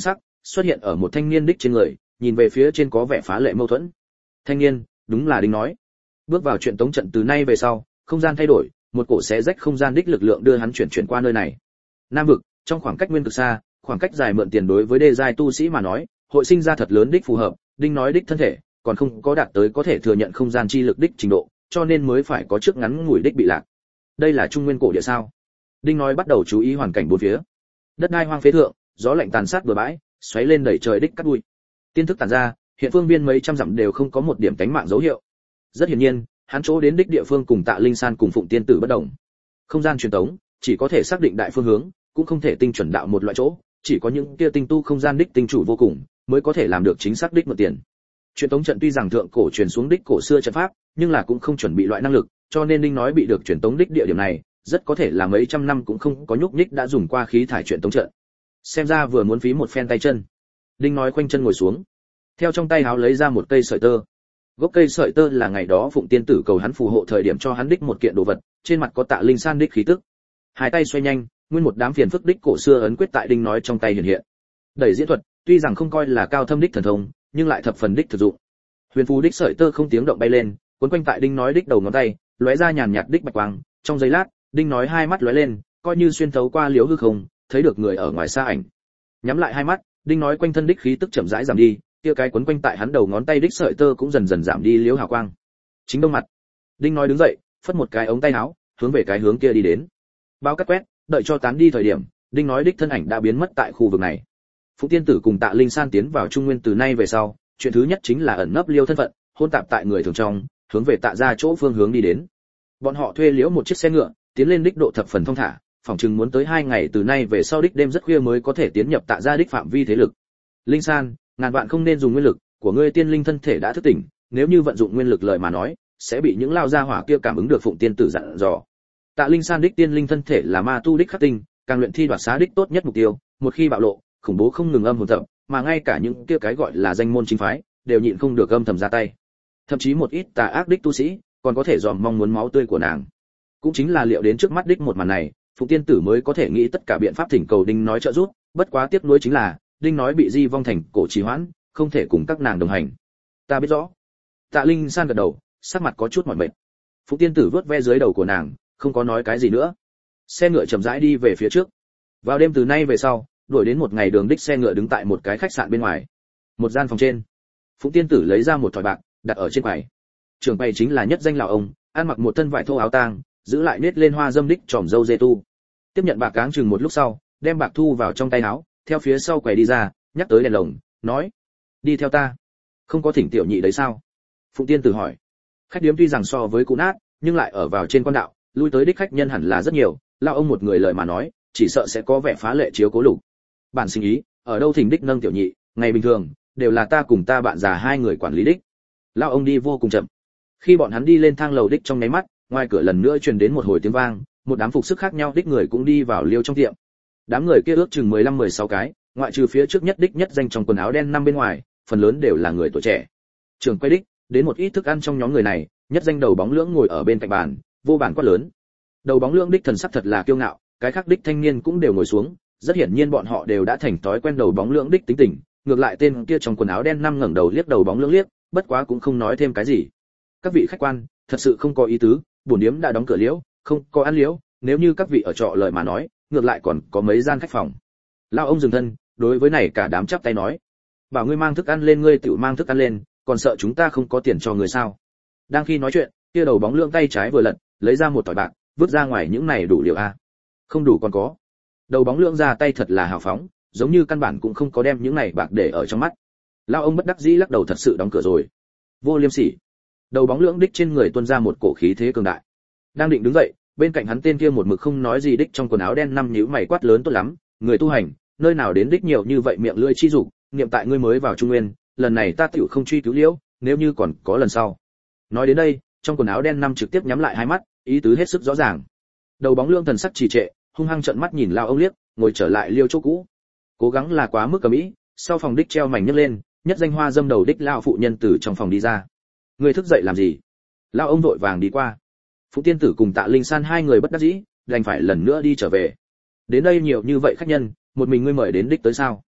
xuất hiện ở một thanh niên đích trên người, nhìn về phía trên có vẻ phá lệ mâu thuẫn. Thanh niên, đúng là Đinh nói. Bước vào chuyện tống trận từ nay về sau, không gian thay đổi, một cổ xé rách không gian đích lực lượng đưa hắn chuyển chuyển qua nơi này. Nam vực, trong khoảng cách nguyên cực xa, khoảng cách dài mượn tiền đối với đê giai tu sĩ mà nói, hội sinh ra thật lớn đích phù hợp, Đinh nói đích thân thể, còn không có đạt tới có thể thừa nhận không gian chi lực đích trình độ, cho nên mới phải có trước ngắn ngủi đích bị lạc. Đây là trung nguyên cổ địa sao? Đinh nói bắt đầu chú ý hoàn cảnh bốn phía. Đất đai hoang phế thượng, gió lạnh tàn sát bừa bãi, xoáy lên đẩy trời đích cát bụi. Tiên thức tản ra, hiện phương biên mấy trăm dặm đều không có một điểm tánh mạng dấu hiệu. Rất hiển nhiên, hắn chỗ đến đích địa phương cùng Tạ Linh San cùng Phụng Tiên Tử bất động. Không gian truyền tống, chỉ có thể xác định đại phương hướng, cũng không thể tinh chuẩn đạo một loại chỗ, chỉ có những kia tinh tu không gian đích tinh chủ vô cùng, mới có thể làm được chính xác đích mượn tiền. Truyền tống trận tuy rằng thượng cổ truyền xuống đích cổ xưa trận pháp, nhưng là cũng không chuẩn bị loại năng lực, cho nên Đinh nói bị được truyền tống đích địa điểm này, rất có thể là mấy trăm năm cũng không có nhúc nhích đã dùng qua khí thải truyền tống trận. Xem ra vừa muốn phí một phen tay chân. Đinh nói khoanh chân ngồi xuống, theo trong tay háo lấy ra một cây sợi tơ. Gốc cây sợi tơ là ngày đó Phụng Tiên Tử cầu hắn phù hộ thời điểm cho hắn đích một kiện đồ vật, trên mặt có Tạ Linh San đích khí tức. Hai tay xoay nhanh, nguyên một đám phiền phức đích cổ xưa ấn quyết tại Đinh nói trong tay hiện hiện. Đẩy diễn thuật, tuy rằng không coi là cao thâm đích thần thông, nhưng lại thập phần đích thực dụng. Huyền phù đích sợi tơ không tiếng động bay lên, cuốn quanh tại Đinh nói đích đầu ngón tay, lóe ra nhàn nhạt đích bạch quang, trong giây lát, Đinh nói hai mắt lóe lên, coi như xuyên thấu qua liếu hư không, thấy được người ở ngoài xa ảnh. Nhắm lại hai mắt, Đinh nói quanh thân đích khí tức chậm rãi giảm đi, kia cái quấn quanh tại hắn đầu ngón tay đích sợi tơ cũng dần dần giảm đi liếu hào quang. Chính đông mặt. Đinh nói đứng dậy, phất một cái ống tay áo, hướng về cái hướng kia đi đến. Bao cắt quét, đợi cho tán đi thời điểm, Đinh nói đích thân ảnh đã biến mất tại khu vực này. Phụng Tiên Tử cùng Tạ Linh San tiến vào Trung Nguyên từ nay về sau, chuyện thứ nhất chính là ẩn nấp liêu thân phận, hôn tạp tại người thường trong, hướng về Tạ gia chỗ phương hướng đi đến. Bọn họ thuê liễu một chiếc xe ngựa, tiến lên đích độ thập phần thông thả, phòng chừng muốn tới hai ngày từ nay về sau đích đêm rất khuya mới có thể tiến nhập Tạ gia đích phạm vi thế lực. Linh San, ngàn vạn không nên dùng nguyên lực, của ngươi tiên linh thân thể đã thức tỉnh, nếu như vận dụng nguyên lực lời mà nói, sẽ bị những lao gia hỏa kia cảm ứng được Phụng Tiên Tử dặn dò. Tạ Linh San đích tiên linh thân thể là ma tu đích khắc tinh, càng luyện thi đoạt xá đích tốt nhất mục tiêu, một khi bạo lộ, khủng bố không ngừng âm hồn tập, mà ngay cả những kia cái gọi là danh môn chính phái, đều nhịn không được âm thầm ra tay. Thậm chí một ít tà ác đích tu sĩ, còn có thể dòm mong muốn máu tươi của nàng. Cũng chính là liệu đến trước mắt đích một màn này, Phụng Tiên Tử mới có thể nghĩ tất cả biện pháp thỉnh cầu Đinh nói trợ giúp, bất quá tiếc nuối chính là, Đinh nói bị di vong thành cổ trì hoãn, không thể cùng các nàng đồng hành. Ta biết rõ. Tạ Linh San gật đầu, sắc mặt có chút mỏi mệt. Phụng Tiên Tử vớt ve dưới đầu của nàng, không có nói cái gì nữa. Xe ngựa chậm rãi đi về phía trước. Vào đêm từ nay về sau, đuổi đến một ngày đường đích xe ngựa đứng tại một cái khách sạn bên ngoài. Một gian phòng trên, Phụng Tiên Tử lấy ra một thỏi bạc, đặt ở trên quầy. Trưởng quầy chính là nhất danh lão ông, ăn mặc một thân vải thô áo tang, giữ lại nết lên hoa dâm đích tròm râu dê tu. Tiếp nhận bạc cáng chừng một lúc sau, đem bạc thu vào trong tay áo, theo phía sau quầy đi ra, nhắc tới đèn lồng, nói: "Đi theo ta." "Không có thỉnh tiểu nhị đấy sao?" Phụng Tiên Tử hỏi. Khách điếm tuy rằng so với cũ nát, nhưng lại ở vào trên quan đạo, lui tới đích khách nhân hẳn là rất nhiều, lão ông một người lời mà nói, chỉ sợ sẽ có vẻ phá lệ chiếu cố lục. Bản sinh ý, ở đâu thỉnh đích nâng tiểu nhị, ngày bình thường đều là ta cùng ta bạn già hai người quản lý đích. Lão ông đi vô cùng chậm. Khi bọn hắn đi lên thang lầu đích trong nháy mắt, ngoài cửa lần nữa truyền đến một hồi tiếng vang, một đám phục sức khác nhau đích người cũng đi vào liêu trong tiệm. Đám người kia ước chừng mười lăm mười sáu cái, ngoại trừ phía trước nhất đích nhất danh trong quần áo đen năm bên ngoài, phần lớn đều là người tuổi trẻ. Trường quay đích, đến một ít thức ăn trong nhóm người này, nhất danh đầu bóng lưỡng ngồi ở bên cạnh bàn, vô bàn quát lớn. Đầu bóng lưỡng đích thần sắc thật là kiêu ngạo, cái khác đích thanh niên cũng đều ngồi xuống, rất hiển nhiên bọn họ đều đã thành thói quen đầu bóng lưỡng đích tính tình, ngược lại tên kia trong quần áo đen năm ngẩng đầu liếc đầu bóng lưỡng liếc, bất quá cũng không nói thêm cái gì. Các vị khách quan, thật sự không có ý tứ, bổn điếm đã đóng cửa liễu, không có ăn liễu, nếu như các vị ở trọ lời mà nói, ngược lại còn có mấy gian khách phòng. Lão ông dừng thân, đối với này cả đám chắp tay nói: "Bảo ngươi mang thức ăn lên ngươi tự mang thức ăn lên, còn sợ chúng ta không có tiền cho người sao?" Đang khi nói chuyện, kia đầu bóng lưỡng tay trái vừa lật, lấy ra một tỏi bạc, vứt ra ngoài những này đủ liệu a. Không đủ còn có. Đầu bóng lưỡng ra tay thật là hào phóng, giống như căn bản cũng không có đem những này bạc để ở trong mắt. Lão ông bất đắc dĩ lắc đầu thật sự đóng cửa rồi. Vô liêm sỉ. Đầu bóng lưỡng đích trên người tuôn ra một cổ khí thế cường đại. Đang định đứng dậy, bên cạnh hắn tên kia một mực không nói gì đích trong quần áo đen năm nhíu mày quát lớn: "Tốt lắm, người tu hành, nơi nào đến đích nhiều như vậy miệng lưỡi chi dục, niệm tại ngươi mới vào Trung Nguyên, lần này ta tiểu không truy cứu liễu, nếu như còn có lần sau." Nói đến đây, trong quần áo đen năm trực tiếp nhắm lại hai mắt, ý tứ hết sức rõ ràng. Đầu bóng lưỡng thần sắc trì trệ, hung hăng trợn mắt nhìn lao ông liếc, ngồi trở lại liêu chỗ cũ. Cố gắng là quá mức cấm ý, sau phòng đích treo mảnh nhấc lên, nhất danh hoa dâm đầu đích lao phụ nhân từ trong phòng đi ra. Người thức dậy làm gì? Lao ông vội vàng đi qua. Phụng Tiên Tử cùng Tạ Linh San hai người bất đắc dĩ, đành phải lần nữa đi trở về. Đến đây nhiều như vậy khách nhân, một mình ngươi mời đến đích tới sao?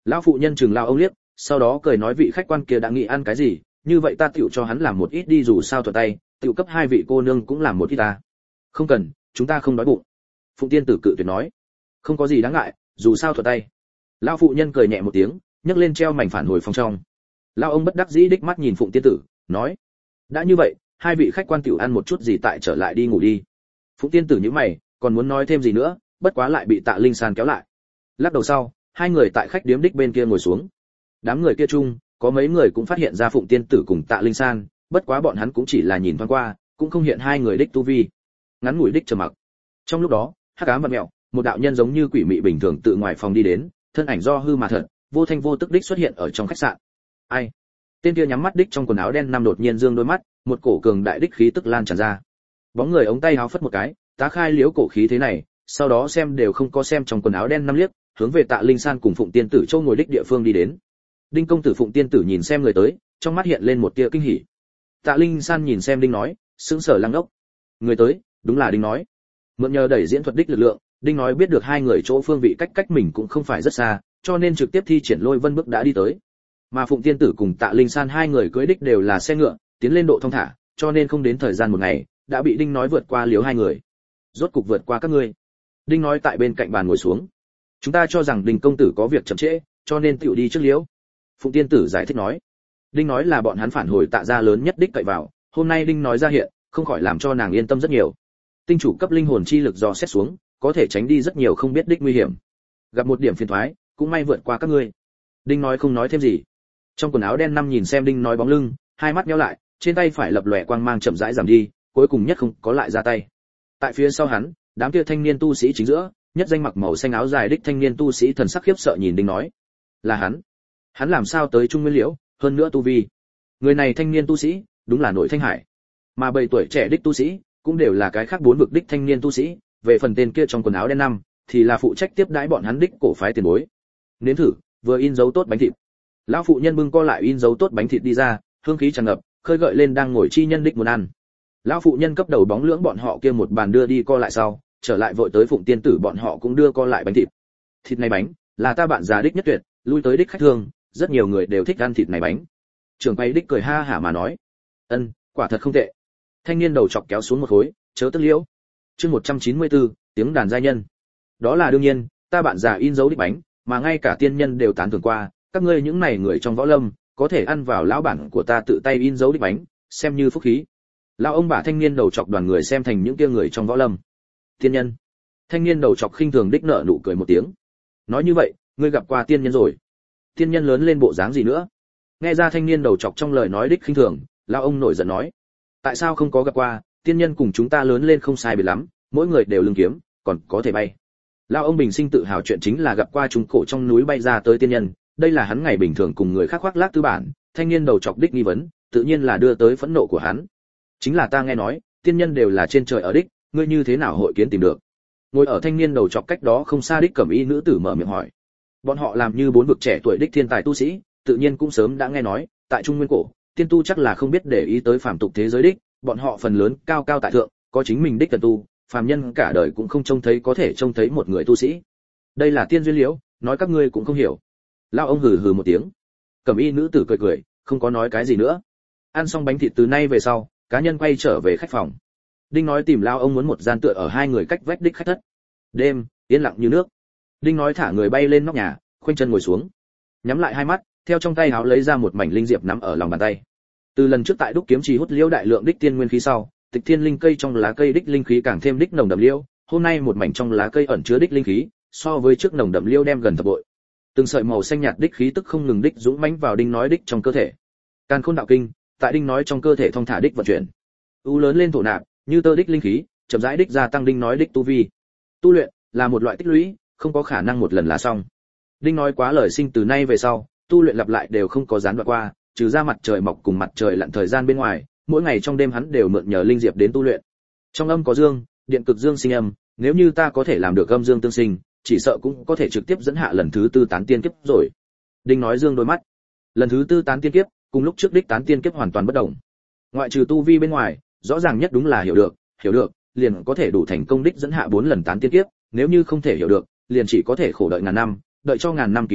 Lão phụ nhân chừng lao ông liếc, sau đó cười nói vị khách quan kia đã nghĩ ăn cái gì, như vậy ta tựu cho hắn làm một ít đi, dù sao thuận tay, tựu cấp hai vị cô nương cũng làm một ít ta. Không cần, chúng ta không đói bụng. Phụng tiên tử cự tuyệt nói. Không có gì đáng ngại, dù sao thuận tay. Lão phụ nhân cười nhẹ một tiếng, nhấc lên treo mảnh phản hồi phòng trong. Lão ông bất đắc dĩ đích mắt nhìn Phụng tiên tử, nói: đã như vậy, hai vị khách quan tiểu ăn một chút gì tại trở lại đi ngủ đi. Phụng tiên tử nhíu mày, còn muốn nói thêm gì nữa, bất quá lại bị Tạ Linh San kéo lại. Lắc đầu sau, hai người tại khách điếm đích bên kia ngồi xuống. Đám người kia chung, có mấy người cũng phát hiện ra Phụng tiên tử cùng Tạ Linh San, bất quá bọn hắn cũng chỉ là nhìn thoáng qua, cũng không hiện hai người đích tu vi. Ngắn ngủi đích trầm mặc. Trong lúc đó, hắc ám vặn mèo, một đạo nhân giống như quỷ mị bình thường tự ngoài phòng đi đến, thân ảnh do hư mà thật, vô thanh vô tức đích xuất hiện ở trong khách sạn. Ai? Tên kia nhắm mắt đích trong quần áo đen năm đột nhiên dương đôi mắt, một cổ cường đại đích khí tức lan tràn ra. Bóng người ống tay áo phất một cái, tá khai liếu cổ khí thế này, sau đó xem đều không có xem trong quần áo đen năm liếc, hướng về Tạ Linh San cùng Phụng tiên tử châu ngồi đích địa phương đi đến. Đinh công tử Phụng tiên tử nhìn xem người tới, trong mắt hiện lên một tia kinh hỉ. Tạ Linh San nhìn xem Đinh nói, sững sờ lăng đốc. Người tới, đúng là Đinh nói. Mượn nhờ đẩy diễn thuật đích lực lượng, Đinh nói biết được hai người chỗ phương vị cách cách mình cũng không phải rất xa, cho nên trực tiếp thi triển Lôi Vân bước đã đi tới. Mà Phụng tiên tử cùng Tạ Linh San hai người cưỡi đích đều là xe ngựa, tiến lên độ thông thả, cho nên không đến thời gian một ngày, đã bị Đinh nói vượt qua liếu hai người. Rốt cục vượt qua các ngươi. Đinh nói tại bên cạnh bàn ngồi xuống. Chúng ta cho rằng Đinh công tử có việc chậm trễ, cho nên tiểu đi trước liếu. Phụng tiên tử giải thích nói. Đinh nói là bọn hắn phản hồi Tạ gia lớn nhất đích cậy vào, hôm nay Đinh nói ra hiện, không khỏi làm cho nàng yên tâm rất nhiều. Tinh chủ cấp linh hồn chi lực dò xét xuống, có thể tránh đi rất nhiều không biết đích nguy hiểm. Gặp một điểm phiền toái, cũng may vượt qua các ngươi. Đinh nói không nói thêm gì. Trong quần áo đen năm nhìn xem Đinh nói bóng lưng, hai mắt nheo lại, trên tay phải lập lòe quang mang chậm rãi giảm đi, cuối cùng nhất không có lại ra tay. Tại phía sau hắn, đám kia thanh niên tu sĩ chính giữa, nhất danh mặc màu xanh áo dài đích thanh niên tu sĩ thần sắc khiếp sợ nhìn Đinh nói, là hắn. Hắn làm sao tới Trung Nguyên Liễu, hơn nữa tu vi. Người này thanh niên tu sĩ, đúng là nội Thanh Hải. Mà bảy tuổi trẻ đích tu sĩ, cũng đều là cái khác bốn vực đích thanh niên tu sĩ, về phần tên kia trong quần áo đen năm, thì là phụ trách tiếp đãi bọn hắn đích cổ phái tiền bối. Nếm thử, vừa in dấu tốt bánh thịt. Lão phụ nhân bưng co lại in dấu tốt bánh thịt đi ra, hương khí tràn ngập, khơi gợi lên đang ngồi chi nhân đích muốn ăn. Lão phụ nhân cấp đầu bóng lưỡng bọn họ kia một bàn đưa đi co lại sau, trở lại vội tới Phụng tiên tử bọn họ cũng đưa co lại bánh thịt. Thịt này bánh, là ta bạn già đích nhất tuyệt, lui tới đích khách thương, rất nhiều người đều thích ăn thịt này bánh. Trưởng quay đích cười ha hả mà nói, ân, quả thật không tệ. Thanh niên đầu chọc kéo xuống một khối, chớ tức liễu. Chương một trăm chín mươi tư, tiếng đàn giai nhân. Đó là đương nhiên, ta bạn già in dấu đích bánh, mà ngay cả tiên nhân đều tán thưởng qua, các ngươi những này người trong võ lâm, có thể ăn vào lão bản của ta tự tay in dấu đích bánh, xem như phúc khí. Lão ông bà thanh niên đầu chọc đoàn người xem thành những kia người trong võ lâm. Tiên nhân. Thanh niên đầu chọc khinh thường đích nở nụ cười một tiếng. Nói như vậy, ngươi gặp qua tiên nhân rồi? Tiên nhân lớn lên bộ dáng gì nữa? Nghe ra thanh niên đầu chọc trong lời nói đích khinh thường, lão ông nổi giận nói, tại sao không có gặp qua? Tiên nhân cùng chúng ta lớn lên không sai biệt lắm, mỗi người đều lưng kiếm, còn có thể bay. Lão ông bình sinh tự hào chuyện chính là gặp qua chúng cổ trong núi bay ra tới tiên nhân, đây là hắn ngày bình thường cùng người khác khoác lác tư bản. Thanh niên đầu chọc đích nghi vấn, tự nhiên là đưa tới phẫn nộ của hắn. Chính là ta nghe nói, tiên nhân đều là trên trời ở đích, ngươi như thế nào hội kiến tìm được? Ngồi ở thanh niên đầu chọc cách đó không xa đích cẩm y nữ tử mở miệng hỏi. Bọn họ làm như bốn vực trẻ tuổi đích thiên tài tu sĩ, tự nhiên cũng sớm đã nghe nói, tại Trung Nguyên cổ, tiên tu chắc là không biết để ý tới phàm tục thế giới đích, bọn họ phần lớn cao cao tại thượng, có chính mình đích cần tu, phàm nhân cả đời cũng không trông thấy có thể trông thấy một người tu sĩ. Đây là tiên duyên liễu, nói các ngươi cũng không hiểu. Lão ông hừ hừ một tiếng. Cẩm y nữ tử cười cười, không có nói cái gì nữa. Ăn xong bánh thịt từ nay về sau, cá nhân quay trở về khách phòng. Đinh nói tìm Lão ông muốn một gian tựa ở hai người cách vách đích khách thất. Đêm yên lặng như nước. Đinh nói thả người bay lên nóc nhà, khoanh chân ngồi xuống, nhắm lại hai mắt, theo trong tay áo lấy ra một mảnh linh diệp nắm ở lòng bàn tay. Từ lần trước tại đúc kiếm trì hút liễu đại lượng đích tiên nguyên khí sau, tịch thiên linh cây trong lá cây đích linh khí càng thêm đích nồng đậm liễu, hôm nay một mảnh trong lá cây ẩn chứa đích linh khí, so với trước nồng đậm liễu đem gần thập bội. Từng sợi màu xanh nhạt đích khí tức không ngừng đích dũng mãnh vào Đinh nói đích trong cơ thể. Càn Khôn đạo kinh, tại Đinh nói trong cơ thể thông thả đích vận chuyển. U lớn lên thổ nạp, như tơ đích linh khí, chậm rãi đích gia tăng Đinh nói đích tu vi. Tu luyện là một loại tích lũy, không có khả năng một lần là xong. Đinh nói quá lời sinh từ nay về sau, tu luyện lặp lại đều không có gián đoạn qua, trừ ra mặt trời mọc cùng mặt trời lặn thời gian bên ngoài, mỗi ngày trong đêm hắn đều mượn nhờ linh diệp đến tu luyện. Trong âm có dương, điện cực dương sinh âm, nếu như ta có thể làm được âm dương tương sinh, chỉ sợ cũng có thể trực tiếp dẫn hạ lần thứ tư tán tiên kiếp rồi. Đinh nói dương đôi mắt. Lần thứ tư tán tiên kiếp, cùng lúc trước đích tán tiên kiếp hoàn toàn bất động. Ngoại trừ tu vi bên ngoài, rõ ràng nhất đúng là hiểu được, hiểu được, liền có thể đủ thành công đích dẫn hạ bốn lần tán tiên kiếp, nếu như không thể hiểu được, liền chỉ có thể khổ đợi ngàn năm, đợi cho ngàn năm kỳ đến,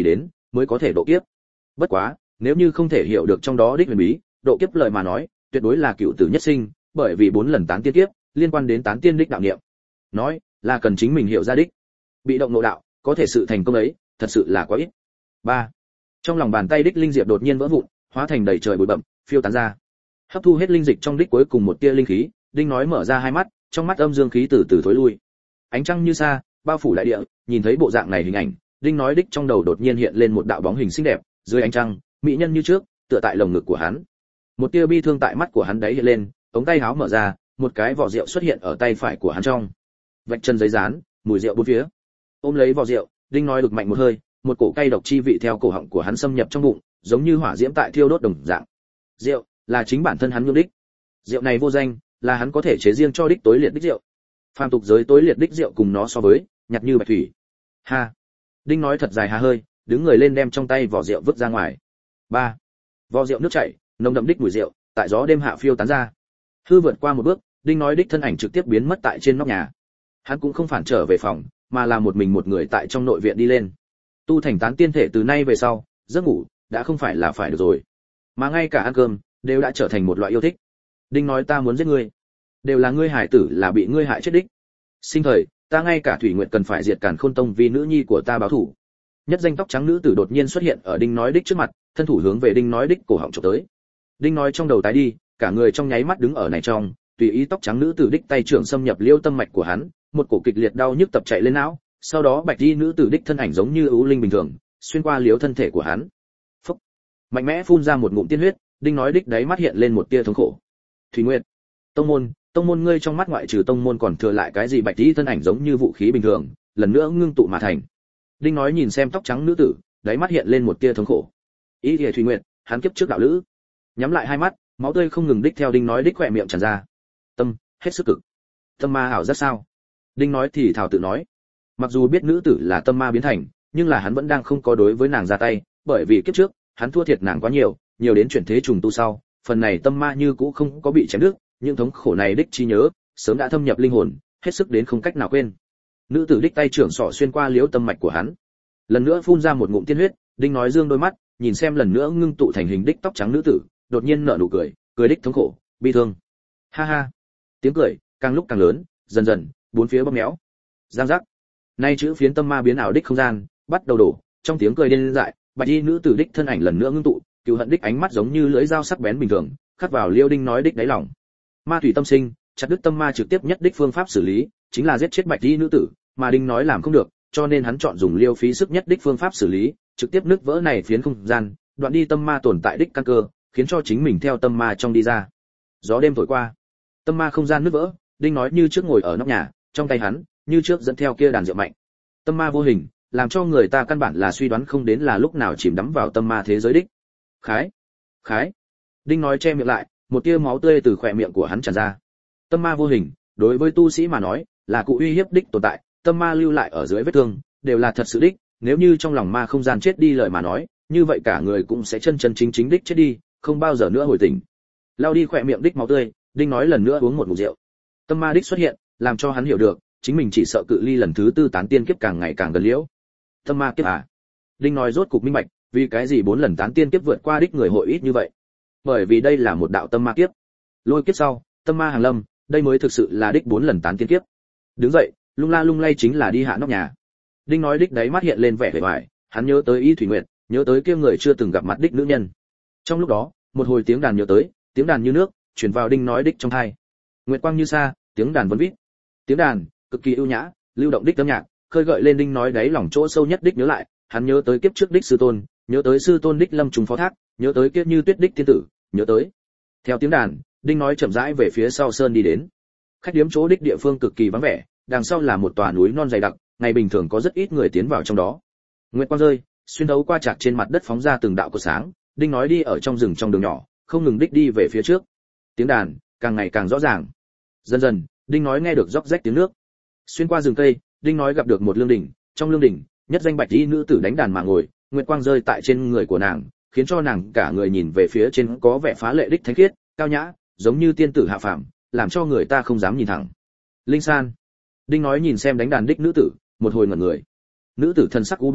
mới có thể độ kiếp. Bất quá, nếu như không thể hiểu được trong đó đích huyền bí, độ kiếp lời mà nói, tuyệt đối là cựu tử nhất sinh, bởi vì bốn lần tán tiên kiếp, liên quan đến tán tiên đích đạo niệm. Nói, là cần chính mình hiểu ra đích. Bị động nội đạo, có thể sự thành công ấy, thật sự là quá ít. ba. Trong lòng bàn tay đích linh diệp đột nhiên vỡ vụn, hóa thành đầy trời bụi bặm, phiêu tán ra. Hấp thu hết linh dịch trong đích cuối cùng một tia linh khí, Đinh Nói mở ra hai mắt, trong mắt âm dương khí từ từ thối lui. Ánh trăng như xa, bao phủ đại địa, nhìn thấy bộ dạng này hình ảnh, Đinh Nói đích trong đầu đột nhiên hiện lên một đạo bóng hình xinh đẹp, dưới ánh trăng, mỹ nhân như trước, tựa tại lồng ngực của hắn. Một tia bi thương tại mắt của hắn đấy hiện lên, ống tay áo mở ra, một cái vỏ rượu xuất hiện ở tay phải của hắn trong. Vạch chân giấy dán, mùi rượu bốn phía. Ôm lấy vỏ rượu, Đinh Nói được mạnh một hơi, một cổ cay độc chi vị theo cổ họng của hắn xâm nhập trong bụng, giống như hỏa diễm tại thiêu đốt đồng dạng. Rượu là chính bản thân hắn nhuộm đích. Rượu này vô danh, là hắn có thể chế riêng cho đích tối liệt đích rượu. Phàm tục giới tối liệt đích rượu cùng nó so với, nhạt như bạch thủy. Ha. Đinh Nói thật dài hà hơi, đứng người lên đem trong tay vỏ rượu vứt ra ngoài. ba. Vỏ rượu nước chảy, nồng đậm đích mùi rượu, tại gió đêm hạ phiêu tán ra. Hư vượt qua một bước, Đinh Nói đích thân ảnh trực tiếp biến mất tại trên nóc nhà. Hắn cũng không phản trở về phòng, mà là một mình một người tại trong nội viện đi lên. Tu thành tán tiên thể từ nay về sau, giấc ngủ đã không phải là phải được rồi, mà ngay cả ăn cơm đều đã trở thành một loại yêu thích. Đinh Nói ta muốn giết ngươi, đều là ngươi hải tử là bị ngươi hại chết đích. Sinh thời, ta ngay cả Thủy Nguyệt cần phải diệt Càn Khôn Tông vì nữ nhi của ta báo thù. Nhất danh tóc trắng nữ tử đột nhiên xuất hiện ở Đinh Nói đích trước mặt, thân thủ hướng về Đinh Nói đích cổ họng chụp tới. Đinh Nói trong đầu tái đi, cả người trong nháy mắt đứng ở này trong, tùy ý tóc trắng nữ tử đích tay trưởng xâm nhập liêu tâm mạch của hắn, một cổ kịch liệt đau nhức tập chạy lên não, sau đó bạch y nữ tử đích thân ảnh giống như ưu linh bình thường, xuyên qua liếu thân thể của hắn. Phốc. Mạnh mẽ phun ra một ngụm tiên huyết, Đinh Nói đích đáy mắt hiện lên một tia thống khổ. Thủy Nguyệt, tông môn, tông môn ngươi trong mắt ngoại trừ tông môn còn thừa lại cái gì? Bạch y thân ảnh giống như vũ khí bình thường, lần nữa ngưng tụ mà thành. Đinh Nói nhìn xem tóc trắng nữ tử, đáy mắt hiện lên một tia thống khổ. Ý Liễu Thủy Nguyệt, hắn kiếp trước đạo lữ. Nhắm lại hai mắt, máu tươi không ngừng đích theo Đinh Nói đích khỏe miệng tràn ra. Tâm, hết sức cực. Tâm ma ảo rất sao? Đinh Nói thì thào tự nói. Mặc dù biết nữ tử là tâm ma biến thành, nhưng là hắn vẫn đang không có đối với nàng ra tay, bởi vì kiếp trước, hắn thua thiệt nàng quá nhiều, nhiều đến chuyển thế trùng tu sau, phần này tâm ma như cũ không có bị chém đứt, những thống khổ này đích chi nhớ, sớm đã thâm nhập linh hồn, hết sức đến không cách nào quên. Nữ tử đích tay trưởng sọ xuyên qua liễu tâm mạch của hắn, lần nữa phun ra một ngụm tiên huyết. Đinh Nói dương đôi mắt, nhìn xem lần nữa ngưng tụ thành hình đích tóc trắng nữ tử, đột nhiên nở nụ cười, cười đích thống khổ, bi thương. Ha ha. Tiếng cười càng lúc càng lớn, dần dần, bốn phía bóp méo. Giang giác. Nay chữ phiến tâm ma biến ảo đích không gian, bắt đầu đổ, trong tiếng cười điên dại, bạch y nữ tử đích thân ảnh lần nữa ngưng tụ, cừu hận đích ánh mắt giống như lưỡi dao sắc bén bình thường, khắc vào Liêu Đinh Nói đích đáy lòng. Ma thủy tâm sinh, chặt đứt tâm ma trực tiếp nhất đích phương pháp xử lý, chính là giết chết bạch y nữ tử, mà Đinh Nói làm không được, cho nên hắn chọn dùng liêu phí sức nhất đích phương pháp xử lý, trực tiếp nứt vỡ này phiến không gian, đoạn đi tâm ma tồn tại đích căn cơ, khiến cho chính mình theo tâm ma trong đi ra. Gió đêm thổi qua, tâm ma không gian nứt vỡ, Đinh Nói như trước ngồi ở nóc nhà, trong tay hắn như trước dẫn theo kia đàn rượu mạnh. Tâm ma vô hình, làm cho người ta căn bản là suy đoán không đến là lúc nào chìm đắm vào tâm ma thế giới đích. Khái, khái. Đinh Nói che miệng lại, một tia máu tươi từ khóe miệng của hắn tràn ra. Tâm ma vô hình, đối với tu sĩ mà nói, là cụ uy hiếp đích tồn tại, tâm ma lưu lại ở dưới vết thương, đều là thật sự đích, nếu như trong lòng ma không gian chết đi lời mà nói, như vậy cả người cũng sẽ chân chân chính chính đích chết đi, không bao giờ nữa hồi tỉnh. Lao đi khóe miệng đích máu tươi, Đinh Nói lần nữa uống một ngụm rượu. Tâm ma đích xuất hiện, làm cho hắn hiểu được, chính mình chỉ sợ cự ly lần thứ tư tán tiên kiếp càng ngày càng gần liễu. Tâm ma kiếp à? Đinh Nói rốt cục minh bạch, vì cái gì bốn lần tán tiên kiếp vượt qua đích người hội ít như vậy? Bởi vì đây là một đạo tâm ma kiếp. Lôi kiếp sau, tâm ma hàng lâm, đây mới thực sự là đích bốn lần tán tiên kiếp. Đứng dậy, lung la lung lay chính là đi hạ nóc nhà. Đinh Nói đích đáy mắt hiện lên vẻ vẻ vải, hắn nhớ tới Y Thủy Nguyệt, nhớ tới kia người chưa từng gặp mặt đích nữ nhân. Trong lúc đó, một hồi tiếng đàn nhớ tới, tiếng đàn như nước, truyền vào Đinh Nói đích trong tai. Nguyệt quang như xa, tiếng đàn vân vít. Tiếng đàn cực kỳ ưu nhã, lưu động đích âm nhạc, khơi gợi lên Đinh Nói đáy lòng chỗ sâu nhất đích nhớ lại, hắn nhớ tới kiếp trước đích sư tôn, nhớ tới sư tôn đích lâm trùng phó thác, nhớ tới kiếp như tuyết đích tiên tử, nhớ tới. Theo tiếng đàn, Đinh Nói chậm rãi về phía sau sơn đi đến. Khách điếm chỗ đích địa phương cực kỳ vắng vẻ, đằng sau là một tòa núi non dày đặc, ngày bình thường có rất ít người tiến vào trong đó. Nguyệt quang rơi, xuyên thấu qua trạc trên mặt đất phóng ra từng đạo cột sáng, Đinh Nói đi ở trong rừng trong đường nhỏ, không ngừng đích đi về phía trước. Tiếng đàn càng ngày càng rõ ràng. Dần dần, Đinh Nói nghe được róc rách tiếng nước. Xuyên qua rừng cây, Đinh Nói gặp được một lương đỉnh, trong lương đỉnh, nhất danh bạch y nữ tử đánh đàn mà ngồi, nguyệt quang rơi tại trên người của nàng, khiến cho nàng cả người nhìn về phía trên có vẻ phá lệ đích thánh khiết, cao nhã, giống như tiên tử hạ phàm, làm cho người ta không dám nhìn thẳng. Linh San. Đinh Nói nhìn xem đánh đàn đích nữ tử, một hồi ngẩn người. Nữ tử thân sắc u buồn,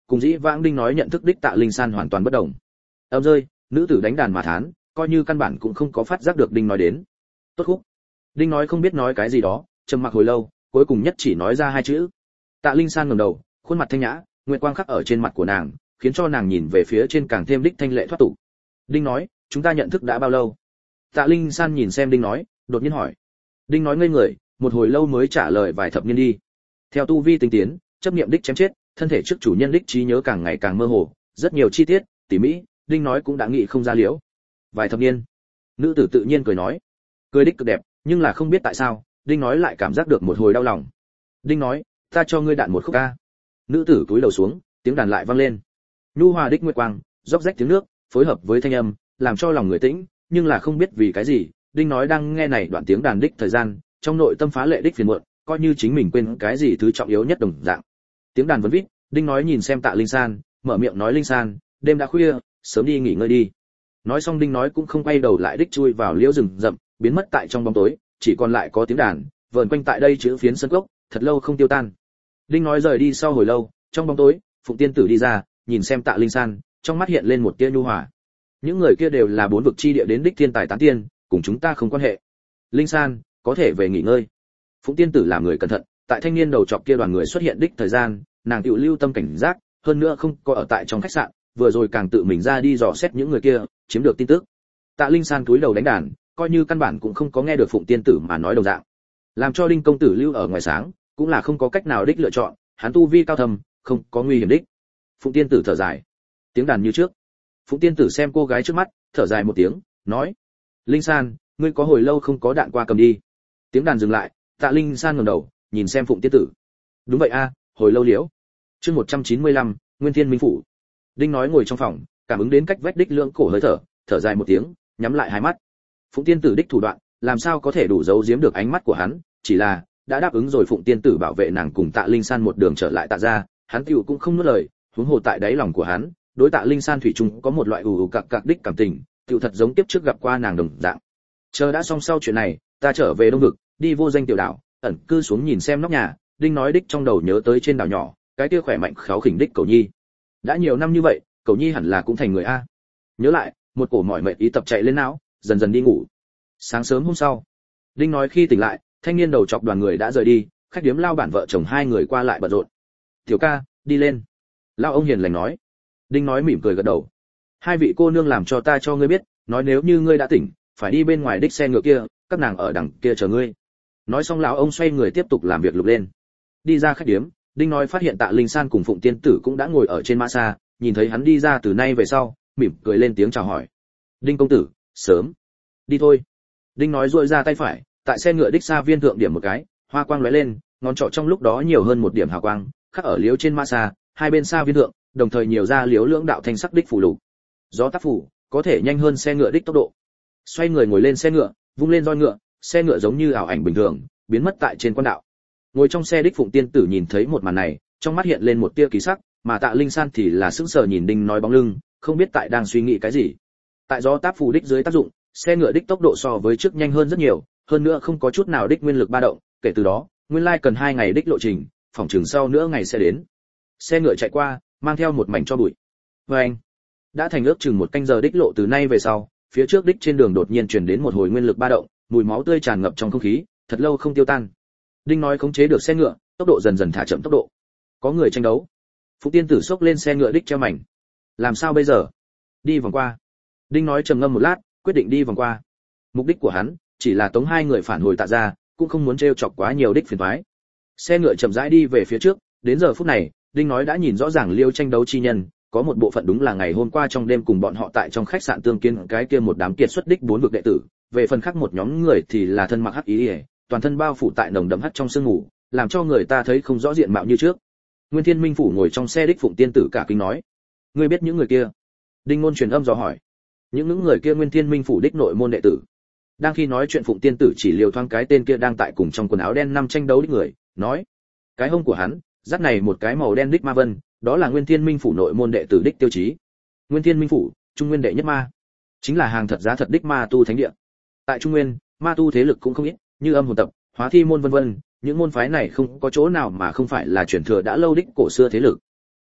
cùng dĩ vãng đinh nói nhận thức đích Tạ Linh San hoàn toàn bất đồng. Âm rơi, nữ tử đánh đàn mà thán, coi như căn bản cũng không có phát giác được đinh nói đến. Tốt khúc. Đinh nói không biết nói cái gì đó, trầm mặc hồi lâu, cuối cùng nhất chỉ nói ra hai chữ. Tạ Linh San ngẩng đầu, khuôn mặt thanh nhã, nguyệt quang khắc ở trên mặt của nàng, khiến cho nàng nhìn về phía trên càng thêm đích thanh lệ thoát tục. Đinh nói, chúng ta nhận thức đã bao lâu? Tạ Linh San nhìn xem Đinh nói, đột nhiên hỏi. Đinh nói ngây người, một hồi lâu mới trả lời vài thập niên đi. Theo tu vi tinh tiến, chấp niệm đích chém chết, thân thể trước chủ nhân đích trí nhớ càng ngày càng mơ hồ, rất nhiều chi tiết, tỉ mỹ, Đinh nói cũng đã nghĩ không ra liễu. Vài thập niên. Nữ tử tự nhiên cười nói, cười đích cực đẹp, nhưng là không biết tại sao, Đinh nói lại cảm giác được một hồi đau lòng. Đinh nói, ta cho ngươi đạn một khúc ca. Nữ tử cúi đầu xuống, tiếng đàn lại vang lên. Nhu hòa đích nguyệt quang, róc rách tiếng nước, phối hợp với thanh âm, làm cho lòng người tĩnh, nhưng là không biết vì cái gì, Đinh nói đang nghe này đoạn tiếng đàn đích thời gian, trong nội tâm phá lệ đích phiền muộn, coi như chính mình quên cái gì thứ trọng yếu nhất đồng dạng. Tiếng đàn vẫn vít, Đinh nói nhìn xem Tạ Linh San, mở miệng nói Linh San, đêm đã khuya, sớm đi nghỉ ngơi đi. Nói xong Đinh nói cũng không quay đầu lại đích chui vào liễu rừng rậm, biến mất tại trong bóng tối, chỉ còn lại có tiếng đàn, vờn quanh tại đây chữ phiến sân cốc, thật lâu không tiêu tan. Đinh nói rời đi sau hồi lâu, trong bóng tối, Phụng Tiên Tử đi ra, nhìn xem Tạ Linh San, trong mắt hiện lên một tia nhu hòa. Những người kia đều là bốn vực chi địa đến đích thiên tài tán tiên, cùng chúng ta không quan hệ. Linh San, có thể về nghỉ ngơi. Phụng Tiên Tử làm người cẩn thận, tại thanh niên đầu trọc kia đoàn người xuất hiện đích thời gian, nàng tự lưu tâm cảnh giác, hơn nữa không có ở tại trong khách sạn, vừa rồi càng tự mình ra đi dò xét những người kia, chiếm được tin tức. Tạ Linh San cúi đầu đánh đàn, coi như căn bản cũng không có nghe được Phụng Tiên Tử mà nói đồng dạng. Làm cho Đinh công tử lưu ở ngoài sáng, cũng là không có cách nào đích lựa chọn, hắn tu vi cao thâm, không có nguy hiểm đích. Phụng Tiên Tử thở dài, tiếng đàn như trước. Phụng Tiên Tử xem cô gái trước mắt, thở dài một tiếng, nói: "Linh San, ngươi có hồi lâu không có đạn qua cầm đi." Tiếng đàn dừng lại, Tạ Linh San ngẩng đầu, nhìn xem Phụng Tiên Tử. "Đúng vậy a, hồi lâu liễu." Chương một trăm chín mươi lăm, Nguyên Thiên Minh phủ. Đinh nói ngồi trong phòng, cảm ứng đến cách vách đích lưỡng cổ hơi thở, thở dài một tiếng, nhắm lại hai mắt. Phụng Tiên Tử đích thủ đoạn, làm sao có thể đủ giấu giếm được ánh mắt của hắn, chỉ là đã đáp ứng rồi Phụng Tiên Tử bảo vệ nàng cùng Tạ Linh San một đường trở lại Tạ gia, hắn tiểu cũng không nuốt lời, huống hồ tại đáy lòng của hắn, đối Tạ Linh San thủy chung có một loại ù ù cặc cặc đích cảm tình, tiểu thật giống tiếp trước gặp qua nàng đồng dạng. Chờ đã xong sau chuyện này, ta trở về Đông vực, đi vô danh tiểu đảo, ẩn cư xuống nhìn xem nóc nhà. Đinh nói đích trong đầu nhớ tới trên đảo nhỏ, cái kia khỏe mạnh kháu khỉnh đích Cầu Nhi. Đã nhiều năm như vậy, Cầu Nhi hẳn là cũng thành người a. Nhớ lại, một cổ mỏi mệt ý tập chạy lên não, dần dần đi ngủ. Sáng sớm hôm sau, Đinh nói khi tỉnh lại, thanh niên đầu chọc đoàn người đã rời đi, khách điếm lao bản vợ chồng hai người qua lại bận rộn. "Tiểu ca, đi lên." Lao ông hiền lành nói. Đinh nói mỉm cười gật đầu. "Hai vị cô nương làm cho ta cho ngươi biết, nói nếu như ngươi đã tỉnh, phải đi bên ngoài đích xe ngựa kia, các nàng ở đằng kia chờ ngươi." Nói xong lão ông xoay người tiếp tục làm việc lục lên. Đi ra khách điếm, Đinh nói phát hiện Tạ Linh San cùng Phụng Tiên Tử cũng đã ngồi ở trên mã xa, nhìn thấy hắn đi ra từ nay về sau, mỉm cười lên tiếng chào hỏi. "Đinh công tử, sớm. Đi thôi." Đinh nói duỗi ra tay phải, tại xe ngựa đích xa viên thượng điểm một cái, hoa quang lóe lên, ngón trỏ trong lúc đó nhiều hơn một điểm hào quang, khắc ở liếu trên mã xa, hai bên xa viên thượng, đồng thời nhiều ra liếu lưỡng đạo thanh sắc đích phù lục. Gió tác phủ, có thể nhanh hơn xe ngựa đích tốc độ. Xoay người ngồi lên xe ngựa, vung lên roi ngựa, xe ngựa giống như ảo ảnh bình thường, biến mất tại trên quan đạo. Ngồi trong xe đích Phụng Tiên Tử nhìn thấy một màn này, trong mắt hiện lên một tia kỳ sắc, mà Tạ Linh San thì là sững sờ nhìn Đinh nói bóng lưng, không biết tại đang suy nghĩ cái gì. Tại gió tác phủ đích dưới tác dụng, xe ngựa đích tốc độ so với trước nhanh hơn rất nhiều, hơn nữa không có chút nào đích nguyên lực ba động, kể từ đó, nguyên lai cần hai ngày đích lộ trình, phòng trường sau nữa ngày sẽ đến. Xe ngựa chạy qua, mang theo một mảnh cho bụi. Và anh, đã thành ước chừng một canh giờ đích lộ từ nay về sau, phía trước đích trên đường đột nhiên truyền đến một hồi nguyên lực ba động, mùi máu tươi tràn ngập trong không khí, thật lâu không tiêu tan. Đinh nói khống chế được xe ngựa, tốc độ dần dần thả chậm tốc độ. Có người tranh đấu. Phụng Tiên Tử xốc lên xe ngựa đích treo mảnh. Làm sao bây giờ? Đi vòng qua. Đinh nói trầm ngâm một lát, quyết định đi vòng qua. Mục đích của hắn chỉ là tống hai người phản hồi Tạ gia, cũng không muốn trêu chọc quá nhiều đích phiền toái. Xe ngựa chậm rãi đi về phía trước, đến giờ phút này, Đinh nói đã nhìn rõ ràng liêu tranh đấu chi nhân, có một bộ phận đúng là ngày hôm qua trong đêm cùng bọn họ tại trong khách sạn tương kiến cái kia một đám kiệt xuất đích bốn vực đệ tử, về phần khác một nhóm người thì là thân mặc hắc ý, ý toàn thân bao phủ tại nồng đậm hắc trong sương mù, làm cho người ta thấy không rõ diện mạo như trước. Nguyên Thiên Minh phủ ngồi trong xe đích Phụng Tiên Tử cả kinh nói: "Ngươi biết những người kia?" Đinh Ngôn truyền âm dò hỏi. Những những người kia Nguyên Thiên Minh phủ đích nội môn đệ tử. Đang khi nói chuyện Phụng Tiên Tử chỉ liều thoáng cái tên kia đang tại cùng trong quần áo đen năm tranh đấu đích người, nói: "Cái hông của hắn, dắt này một cái màu đen đích ma vân, đó là Nguyên Thiên Minh phủ nội môn đệ tử đích tiêu chí. Nguyên Thiên Minh phủ, trung nguyên đệ nhất ma, chính là hàng thật giá thật đích ma tu thánh địa. Tại trung nguyên, ma tu thế lực cũng không ít, như âm hồn tập, hóa thi môn vân vân, những môn phái này không có chỗ nào mà không phải là truyền thừa đã lâu đích cổ xưa thế lực.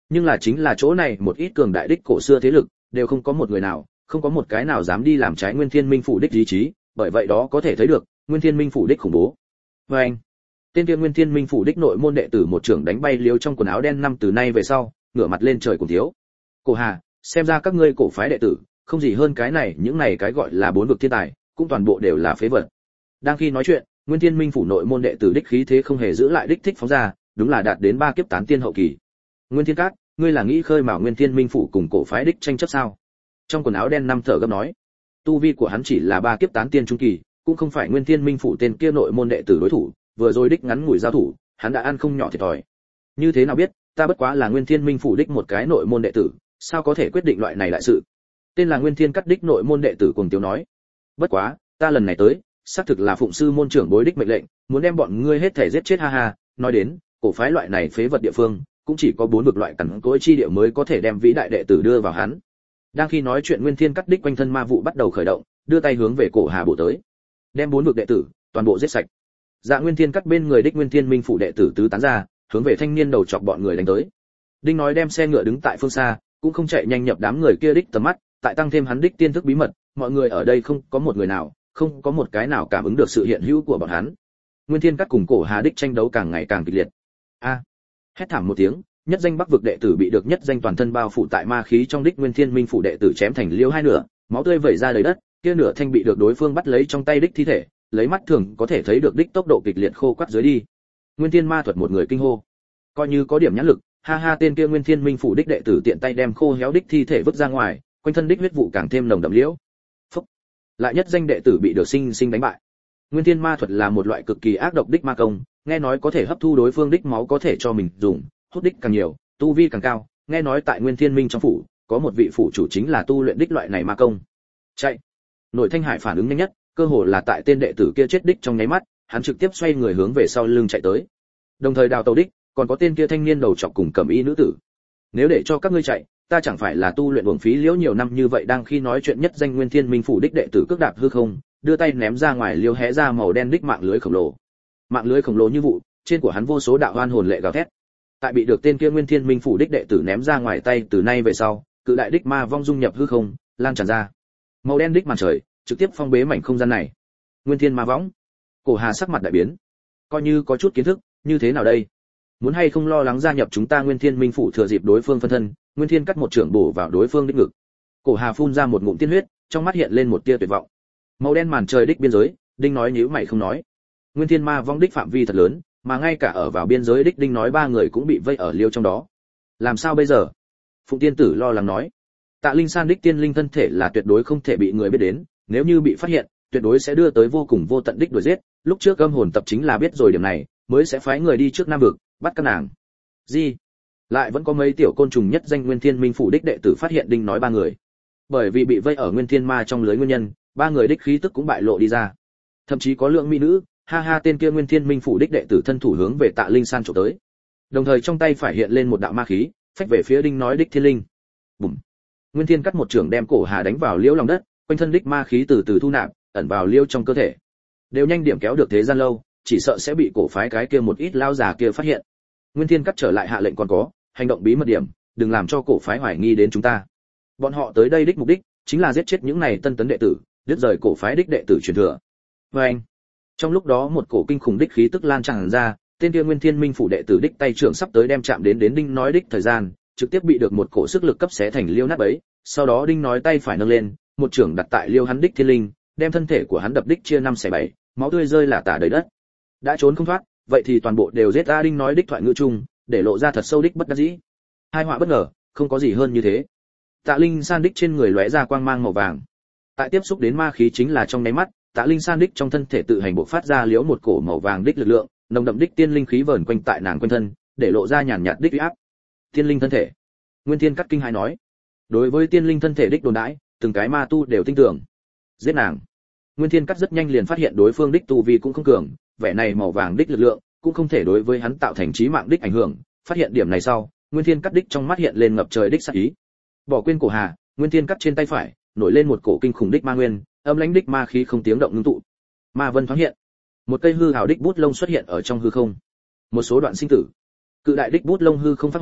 Nhưng là chính là chỗ này một ít cường đại đích cổ xưa thế lực đều không có một người nào, không có một cái nào dám đi làm trái Nguyên Thiên Minh phủ đích ý chí, bởi vậy đó có thể thấy được Nguyên Thiên Minh phủ đích khủng bố. Và anh, tên kia Nguyên Thiên Minh phủ đích nội môn đệ tử một trưởng đánh bay liếu trong quần áo đen năm từ nay về sau, ngửa mặt lên trời cùng thiếu. Cổ Hà, xem ra các ngươi cổ phái đệ tử, không gì hơn cái này, những này cái gọi là bốn vực thiên tài, cũng toàn bộ đều là phế vật. Đang khi nói chuyện, Nguyên Thiên Minh phủ nội môn đệ tử đích khí thế không hề giữ lại đích thích phóng ra, đúng là đạt đến ba kiếp tán tiên hậu kỳ. Nguyên Thiên Cát, ngươi là nghĩ khơi mào Nguyên Thiên Minh phủ cùng cổ phái đích tranh chấp sao? Trong quần áo đen năm thở gấp nói, tu vi của hắn chỉ là ba kiếp tán tiên trung kỳ, cũng không phải Nguyên Thiên Minh phủ tên kia nội môn đệ tử đối thủ, vừa rồi đích ngắn ngủi giao thủ, hắn đã ăn không nhỏ thiệt thòi. Như thế nào biết, ta bất quá là Nguyên Thiên Minh phủ đích một cái nội môn đệ tử, sao có thể quyết định loại này đại sự? Tên là Nguyên Thiên Cát đích nội môn đệ tử cuồng tiếu nói, bất quá, ta lần này tới, xác thực là phụng sư môn trưởng bối đích mệnh lệnh, muốn đem bọn ngươi hết thể giết chết ha ha, nói đến, cổ phái loại này phế vật địa phương, cũng chỉ có bốn vực loại cẩn cỗi chi địa mới có thể đem vĩ đại đệ tử đưa vào hắn. Đang khi nói chuyện, Nguyên Thiên Cát đích quanh thân ma vụ bắt đầu khởi động, đưa tay hướng về cổ Hà bổ tới, đem bốn vực đệ tử toàn bộ giết sạch. Dạ Nguyên Thiên Cát bên người đích Nguyên Thiên Minh phủ đệ tử tứ tán ra, hướng về thanh niên đầu chọc bọn người đánh tới. Đinh nói đem xe ngựa đứng tại phương xa, cũng không chạy nhanh nhập đám người kia đích tầm mắt, tại tăng thêm hắn đích tiên thức bí mật, mọi người ở đây không có một người nào, không có một cái nào cảm ứng được sự hiện hữu của bọn hắn. Nguyên Thiên Cát cùng cổ Hà đích tranh đấu càng ngày càng kịch liệt. A! Hét thảm một tiếng, nhất danh Bắc vực đệ tử bị được nhất danh toàn thân bao phủ tại ma khí trong đích Nguyên Thiên Minh phủ đệ tử chém thành liêu hai nửa, máu tươi vẩy ra đầy đất, kia nửa thanh bị được đối phương bắt lấy trong tay đích thi thể, lấy mắt thường có thể thấy được đích tốc độ kịch liệt khô quắt dưới đi. Nguyên Thiên Ma thuật một người kinh hô, coi như có điểm nhãn lực, ha ha, tên kia Nguyên Thiên Minh phủ đích đệ tử tiện tay đem khô héo đích thi thể vứt ra ngoài, quanh thân đích huyết vụ càng thêm nồng đậm liễu. Phúc. Lại nhất danh đệ tử bị được sinh sinh đánh bại. Nguyên Thiên Ma thuật là một loại cực kỳ ác độc đích ma công, nghe nói có thể hấp thu đối phương đích máu có thể cho mình dùng, hút đích càng nhiều, tu vi càng cao, nghe nói tại Nguyên Thiên Minh trong phủ, có một vị phủ chủ chính là tu luyện đích loại này ma công. Chạy. Nội Thanh Hải phản ứng nhanh nhất, cơ hồ là tại tên đệ tử kia chết đích trong nháy mắt, hắn trực tiếp xoay người hướng về sau lưng chạy tới. Đồng thời đào tàu đích, còn có tên kia thanh niên đầu trọc cùng cẩm y nữ tử. Nếu để cho các ngươi chạy, ta chẳng phải là tu luyện uổng phí liễu nhiều năm như vậy. Đang khi nói chuyện, nhất danh Nguyên Thiên Minh phủ đích đệ tử cước đạp hư không, đưa tay ném ra ngoài liêu hé ra màu đen đích mạng lưới khổng lồ. Mạng lưới khổng lồ như vụ, trên của hắn vô số đạo oan hồn lệ gào thét. Tại bị được tên kia Nguyên Thiên Minh phủ đích đệ tử ném ra ngoài tay, từ nay về sau, cự đại đích ma vong dung nhập hư không, lan tràn ra. Màu đen đích màn trời, trực tiếp phong bế mảnh không gian này. Nguyên Thiên ma võng. Cổ Hà sắc mặt đại biến. Coi như có chút kiến thức, như thế nào đây? Muốn hay không lo lắng gia nhập chúng ta Nguyên Thiên Minh phủ, thừa dịp đối phương phân thân, Nguyên Thiên cắt một trưởng bổ vào đối phương đích ngực. Cổ Hà phun ra một ngụm tiên huyết, trong mắt hiện lên một tia tuyệt vọng. Màu đen màn trời đích biên giới, Đinh nói nhíu mày không nói. Nguyên Thiên ma vong đích phạm vi thật lớn, mà ngay cả ở vào biên giới đích Đinh nói ba người cũng bị vây ở liêu trong đó. Làm sao bây giờ? Phụng tiên tử lo lắng nói. Tạ Linh San đích tiên linh thân thể là tuyệt đối không thể bị người biết đến, nếu như bị phát hiện, tuyệt đối sẽ đưa tới vô cùng vô tận đích đuổi giết. Lúc trước âm hồn tập chính là biết rồi điểm này, mới sẽ phái người đi trước Nam vực, bắt các nàng. Gì? Lại vẫn có mấy tiểu côn trùng nhất danh Nguyên Thiên Minh phủ đích đệ tử phát hiện Đinh nói ba người. Bởi vì bị vây ở Nguyên Thiên ma trong lưới nguyên nhân, ba người đích khí tức cũng bại lộ đi ra. Thậm chí có lượng mỹ nữ, ha ha, tên kia Nguyên Thiên Minh phủ đích đệ tử thân thủ hướng về Tạ Linh San chụp tới. Đồng thời trong tay phải hiện lên một đạo ma khí, phách về phía Đinh nói đích thiên linh. Bùm. Nguyên Thiên cắt một trường đem cổ Hà đánh vào liễu lòng đất, quanh thân đích ma khí từ từ thu nạp, ẩn vào liễu trong cơ thể. Đều nhanh điểm kéo được thế gian lâu, chỉ sợ sẽ bị cổ phái cái kia một ít lao già kia phát hiện. Nguyên Thiên cắt trở lại hạ lệnh còn có, hành động bí mật điểm, đừng làm cho cổ phái hoài nghi đến chúng ta. Bọn họ tới đây đích mục đích chính là giết chết những này tân tấn đệ tử, đứt rời cổ phái đích đệ tử truyền thừa. Và anh, trong lúc đó một cổ kinh khủng đích khí tức lan tràn ra, tên kia Nguyên Thiên Minh phủ đệ tử đích tay trưởng sắp tới đem chạm đến đến Đinh nói đích thời gian, trực tiếp bị được một cổ sức lực cấp xé thành liêu nát bấy. Sau đó Đinh nói tay phải nâng lên, một trưởng đặt tại liêu hắn đích thiên linh, đem thân thể của hắn đập đích chia năm xẻ bảy, máu tươi rơi lả tả đầy đất. Đã trốn không thoát, vậy thì toàn bộ đều giết. A Đinh nói đích thoại ngữ chung, để lộ ra thật sâu đích bất đắc dĩ. Hai họa bất ngờ, không có gì hơn như thế. Tạ Linh San đích trên người lóe ra quang mang màu vàng. Tại tiếp xúc đến ma khí chính là trong nháy mắt, Tạ Linh San đích trong thân thể tự hành bộc phát ra liễu một cổ màu vàng đích lực lượng, nồng đậm đích tiên linh khí vờn quanh tại nàng quanh thân, để lộ ra nhàn nhạt đích uy áp. Tiên linh thân thể. Nguyên Thiên cắt kinh hãi nói. Đối với tiên linh thân thể đích đồn đãi, từng cái ma tu đều tin tưởng. Giết nàng. Nguyên Thiên cắt rất nhanh liền phát hiện đối phương đích tu vi cũng không cường, vẻ này màu vàng đích lực lượng cũng không thể đối với hắn tạo thành chí mạng đích ảnh hưởng. Phát hiện điểm này sau, Nguyên Thiên cắt đích trong mắt hiện lên ngập trời đích sát ý. Bỏ quên cổ Hà, Nguyên Thiên cắt trên tay phải nổi lên một cổ kinh khủng đích ma nguyên, âm lãnh đích ma khí không tiếng động ngưng tụ. Ma vân thoáng hiện, một cây hư hào đích bút lông xuất hiện ở trong hư không. Một số đoạn sinh tử, cự đại đích bút lông hư không phát họa,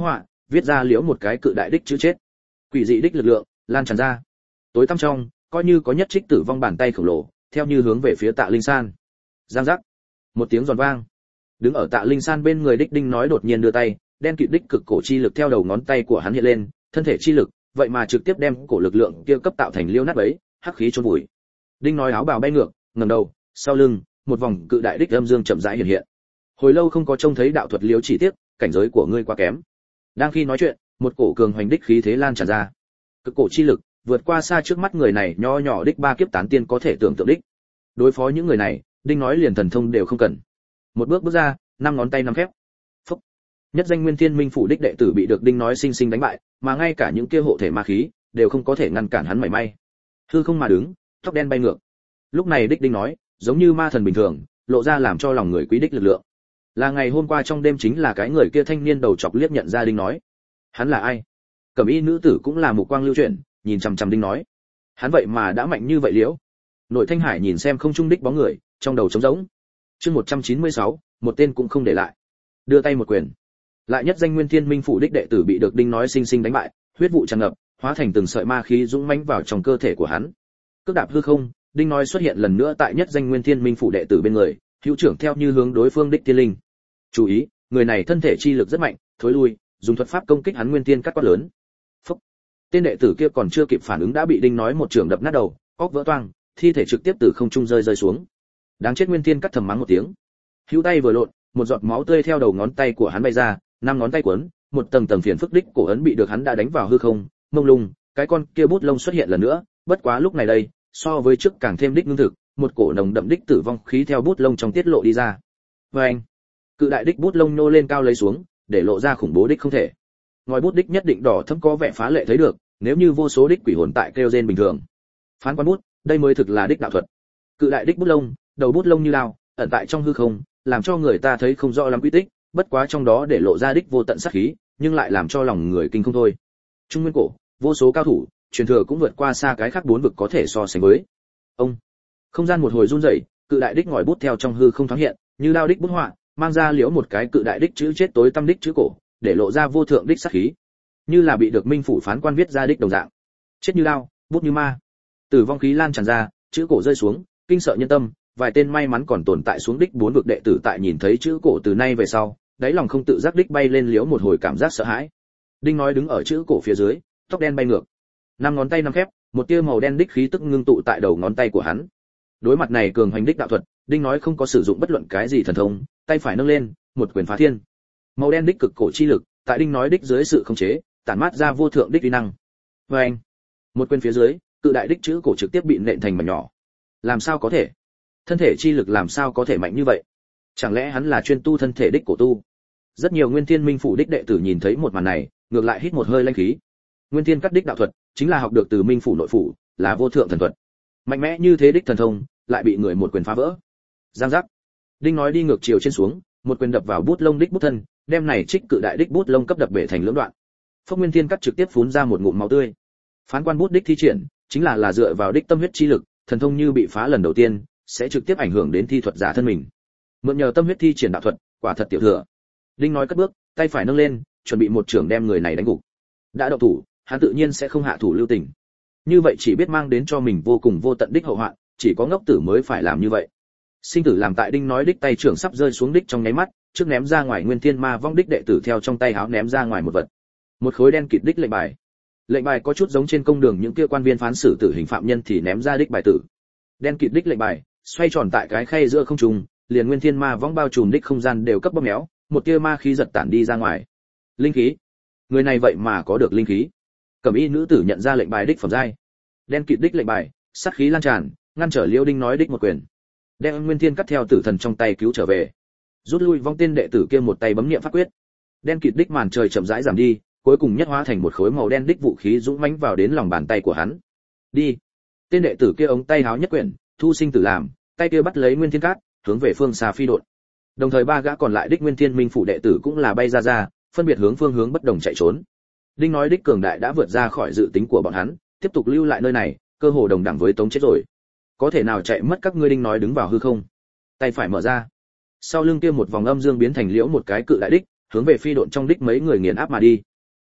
viết ra liễu một cái cự đại đích chữ chết. Quỷ dị đích lực lượng lan tràn ra. Tối tăm trong, coi như có nhất trích tử vong bàn tay khổng lồ, theo như hướng về phía Tạ Linh San. Giang giác. Một tiếng giòn vang. Đứng ở Tạ Linh San bên người đích Đinh Nói đột nhiên đưa tay, đen kịt đích cực cổ chi lực theo đầu ngón tay của hắn hiện lên, thân thể chi lực, vậy mà trực tiếp đem cổ lực lượng kia cấp tạo thành liêu nát bấy, hắc khí chôn vùi. Đinh Nói áo bào bay ngược, ngẩng đầu, sau lưng, một vòng cự đại đích âm dương chậm rãi hiện hiện. Hồi lâu không có trông thấy đạo thuật liếu chỉ tiếc, cảnh giới của ngươi quá kém. Đang khi nói chuyện, một cổ cường hoành đích khí thế lan tràn ra. Cực cổ chi lực vượt qua xa trước mắt người này nho nhỏ đích ba kiếp tán tiên có thể tưởng tượng đích. Đối phó những người này, Đinh Nói liền thần thông đều không cần. Một bước bước ra, năm ngón tay năm phép. Phúc. Nhất danh Nguyên Thiên Minh phủ đích đệ tử bị được Đinh Nói sinh sinh đánh bại, mà ngay cả những kia hộ thể ma khí đều không có thể ngăn cản hắn mảy may. Hư không mà đứng, tóc đen bay ngược. Lúc này đích Đinh Nói, giống như ma thần bình thường, lộ ra làm cho lòng người quý đích lực lượng. Là ngày hôm qua trong đêm chính là cái người kia thanh niên đầu chọc liếc nhận ra Đinh Nói. Hắn là ai? Cẩm y nữ tử cũng là mục quang lưu chuyển, nhìn chằm chằm Đinh Nói. Hắn vậy mà đã mạnh như vậy liễu? Nội Thanh Hải nhìn xem không trung đích bóng người, trong đầu trống rỗng. Chương một trăm chín mươi sáu, một tên cũng không để lại. Đưa tay một quyền. Lại nhất danh Nguyên Thiên Minh phủ đích đệ tử bị được Đinh Nói sinh sinh đánh bại, huyết vụ tràn ngập, hóa thành từng sợi ma khí dũng mãnh vào trong cơ thể của hắn. Cước đạp hư không, Đinh Nói xuất hiện lần nữa tại nhất danh Nguyên Thiên Minh phủ đệ tử bên người, hữu trưởng theo như hướng đối phương đích tiên linh. Chú ý, người này thân thể chi lực rất mạnh, thối lui, dùng thuật pháp công kích hắn Nguyên Tiên cắt quát lớn. Phốc. Tên đệ tử kia còn chưa kịp phản ứng đã bị Đinh Nói một trường đập nát đầu, óc vỡ toang, thi thể trực tiếp từ không trung rơi rơi xuống. Đáng chết Nguyên Tiên cắt thầm mắng một tiếng. Hữu tay vừa lộn, một giọt máu tươi theo đầu ngón tay của hắn bay ra, năm ngón tay quấn, một tầng tầng phiền phức đích cổ ấn bị được hắn đã đánh vào hư không, mông lung, cái con kia bút lông xuất hiện lần nữa, bất quá lúc này đây, so với trước càng thêm đích ngưng thực, một cổ nồng đậm đích tử vong khí theo bút lông trong tiết lộ đi ra. Oeng! Cự đại đích bút lông nô lên cao lấy xuống, để lộ ra khủng bố đích không thể. Ngòi bút đích nhất định đỏ thẫm có vẻ phá lệ thấy được, nếu như vô số đích quỷ hồn tại kêu rên bình thường. Phán quan bút, đây mới thực là đích đạo thuật. Cự đại đích bút lông, đầu bút lông như lao, ẩn tại trong hư không, làm cho người ta thấy không rõ lắm quy tích, bất quá trong đó để lộ ra đích vô tận sát khí, nhưng lại làm cho lòng người kinh không thôi. Trung nguyên cổ, vô số cao thủ, truyền thừa cũng vượt qua xa cái khác bốn vực có thể so sánh với. Ông, không gian một hồi run rẩy, cự đại đích ngòi bút theo trong hư không thoáng hiện, như đao đích bút họa, mang ra liễu một cái cự đại đích chữ chết tối tâm đích chữ cổ, để lộ ra vô thượng đích sát khí, như là bị được minh phủ phán quan viết ra đích đồng dạng. Chết như đao, bút như ma. Tử vong khí lan tràn ra, chữ cổ rơi xuống, kinh sợ nhân tâm, vài tên may mắn còn tồn tại xuống đích bốn vực đệ tử tại nhìn thấy chữ cổ từ nay về sau, đáy lòng không tự giác đích bay lên liễu một hồi cảm giác sợ hãi. Đinh Nói đứng ở chữ cổ phía dưới, tóc đen bay ngược. Năm ngón tay năm phép, một tia màu đen đích khí tức ngưng tụ tại đầu ngón tay của hắn. Đối mặt này cường hành đích đạo thuật, Đinh Nói không có sử dụng bất luận cái gì thần thông, tay phải nâng lên, một quyền phá thiên. Màu đen đích cực cổ chi lực, tại Đinh Nói đích dưới sự khống chế, tản mát ra vô thượng đích uy năng. Oeng! Một quyền phía dưới, cự đại đích chữ cổ trực tiếp bị nện thành mảnh nhỏ. Làm sao có thể? Thân thể chi lực làm sao có thể mạnh như vậy? Chẳng lẽ hắn là chuyên tu thân thể đích cổ tu? Rất nhiều Nguyên Thiên Minh phủ đích đệ tử nhìn thấy một màn này, ngược lại hít một hơi linh khí. Nguyên Thiên cắt đích đạo thuật, chính là học được từ Minh phủ nội phủ, là vô thượng thần thuật. Mạnh mẽ như thế đích thần thông, lại bị người một quyền phá vỡ. Giang giác. Đinh Nói đi ngược chiều trên xuống, một quyền đập vào bút lông đích bút thân, đem này trích cự đại đích bút lông cấp đập bể thành lưỡng đoạn. Phốc Nguyên Thiên cắt trực tiếp phun ra một ngụm máu tươi. Phán quan bút đích thi triển, chính là là dựa vào đích tâm huyết chi lực, thần thông như bị phá lần đầu tiên, sẽ trực tiếp ảnh hưởng đến thi thuật giả thân mình. Mượn nhờ tâm huyết thi triển đạo thuật, quả thật tiểu thừa. Đinh Nói cất bước, tay phải nâng lên, chuẩn bị một trường đem người này đánh gục. Đã động thủ, hắn tự nhiên sẽ không hạ thủ lưu tình. Như vậy chỉ biết mang đến cho mình vô cùng vô tận đích hậu hoạn, chỉ có ngốc tử mới phải làm như vậy. Sinh tử làm tại Đinh Nói đích tay trưởng sắp rơi xuống đích trong nháy mắt, trước ném ra ngoài Nguyên Thiên Ma vong đích đệ tử theo trong tay háo ném ra ngoài một vật. Một khối đen kịt đích lệnh bài. Lệnh bài có chút giống trên công đường những kia quan viên phán xử tử hình phạm nhân thì ném ra đích bài tử. Đen kịt đích lệnh bài, xoay tròn tại cái khay giữa không trung, liền Nguyên Thiên Ma vong bao trùm đích không gian đều cấp bóp méo, một tia ma khí giật tản đi ra ngoài. Linh khí. Người này vậy mà có được linh khí. Cẩm y nữ tử nhận ra lệnh bài đích phẩm giai. Đen kịt đích lệnh bài, sát khí lan tràn, ngăn trở Liêu Đinh Nói đích một quyền. Đem Nguyên Thiên cắt theo tử thần trong tay cứu trở về. Rút lui vong tên đệ tử kia một tay bấm niệm pháp quyết. Đen kịt đích màn trời chậm rãi giảm đi, cuối cùng nhất hóa thành một khối màu đen đích vũ khí dũng mãnh vào đến lòng bàn tay của hắn. Đi. Tên đệ tử kia ống tay háo nhất quyển, thu sinh tử làm, tay kia bắt lấy Nguyên Thiên cát, hướng về phương xa phi độn. Đồng thời ba gã còn lại đích Nguyên Thiên Minh phủ đệ tử cũng là bay ra ra, phân biệt hướng phương hướng bất đồng chạy trốn. Đinh Nói đích cường đại đã vượt ra khỏi dự tính của bọn hắn, tiếp tục lưu lại nơi này, cơ hồ đồng đẳng với tống chết rồi. Có thể nào chạy mất các ngươi? Đinh Nói đứng vào hư không, tay phải mở ra, sau lưng kia một vòng âm dương biến thành liễu một cái cự đại đích, hướng về phi độn trong đích mấy người nghiền áp mà đi.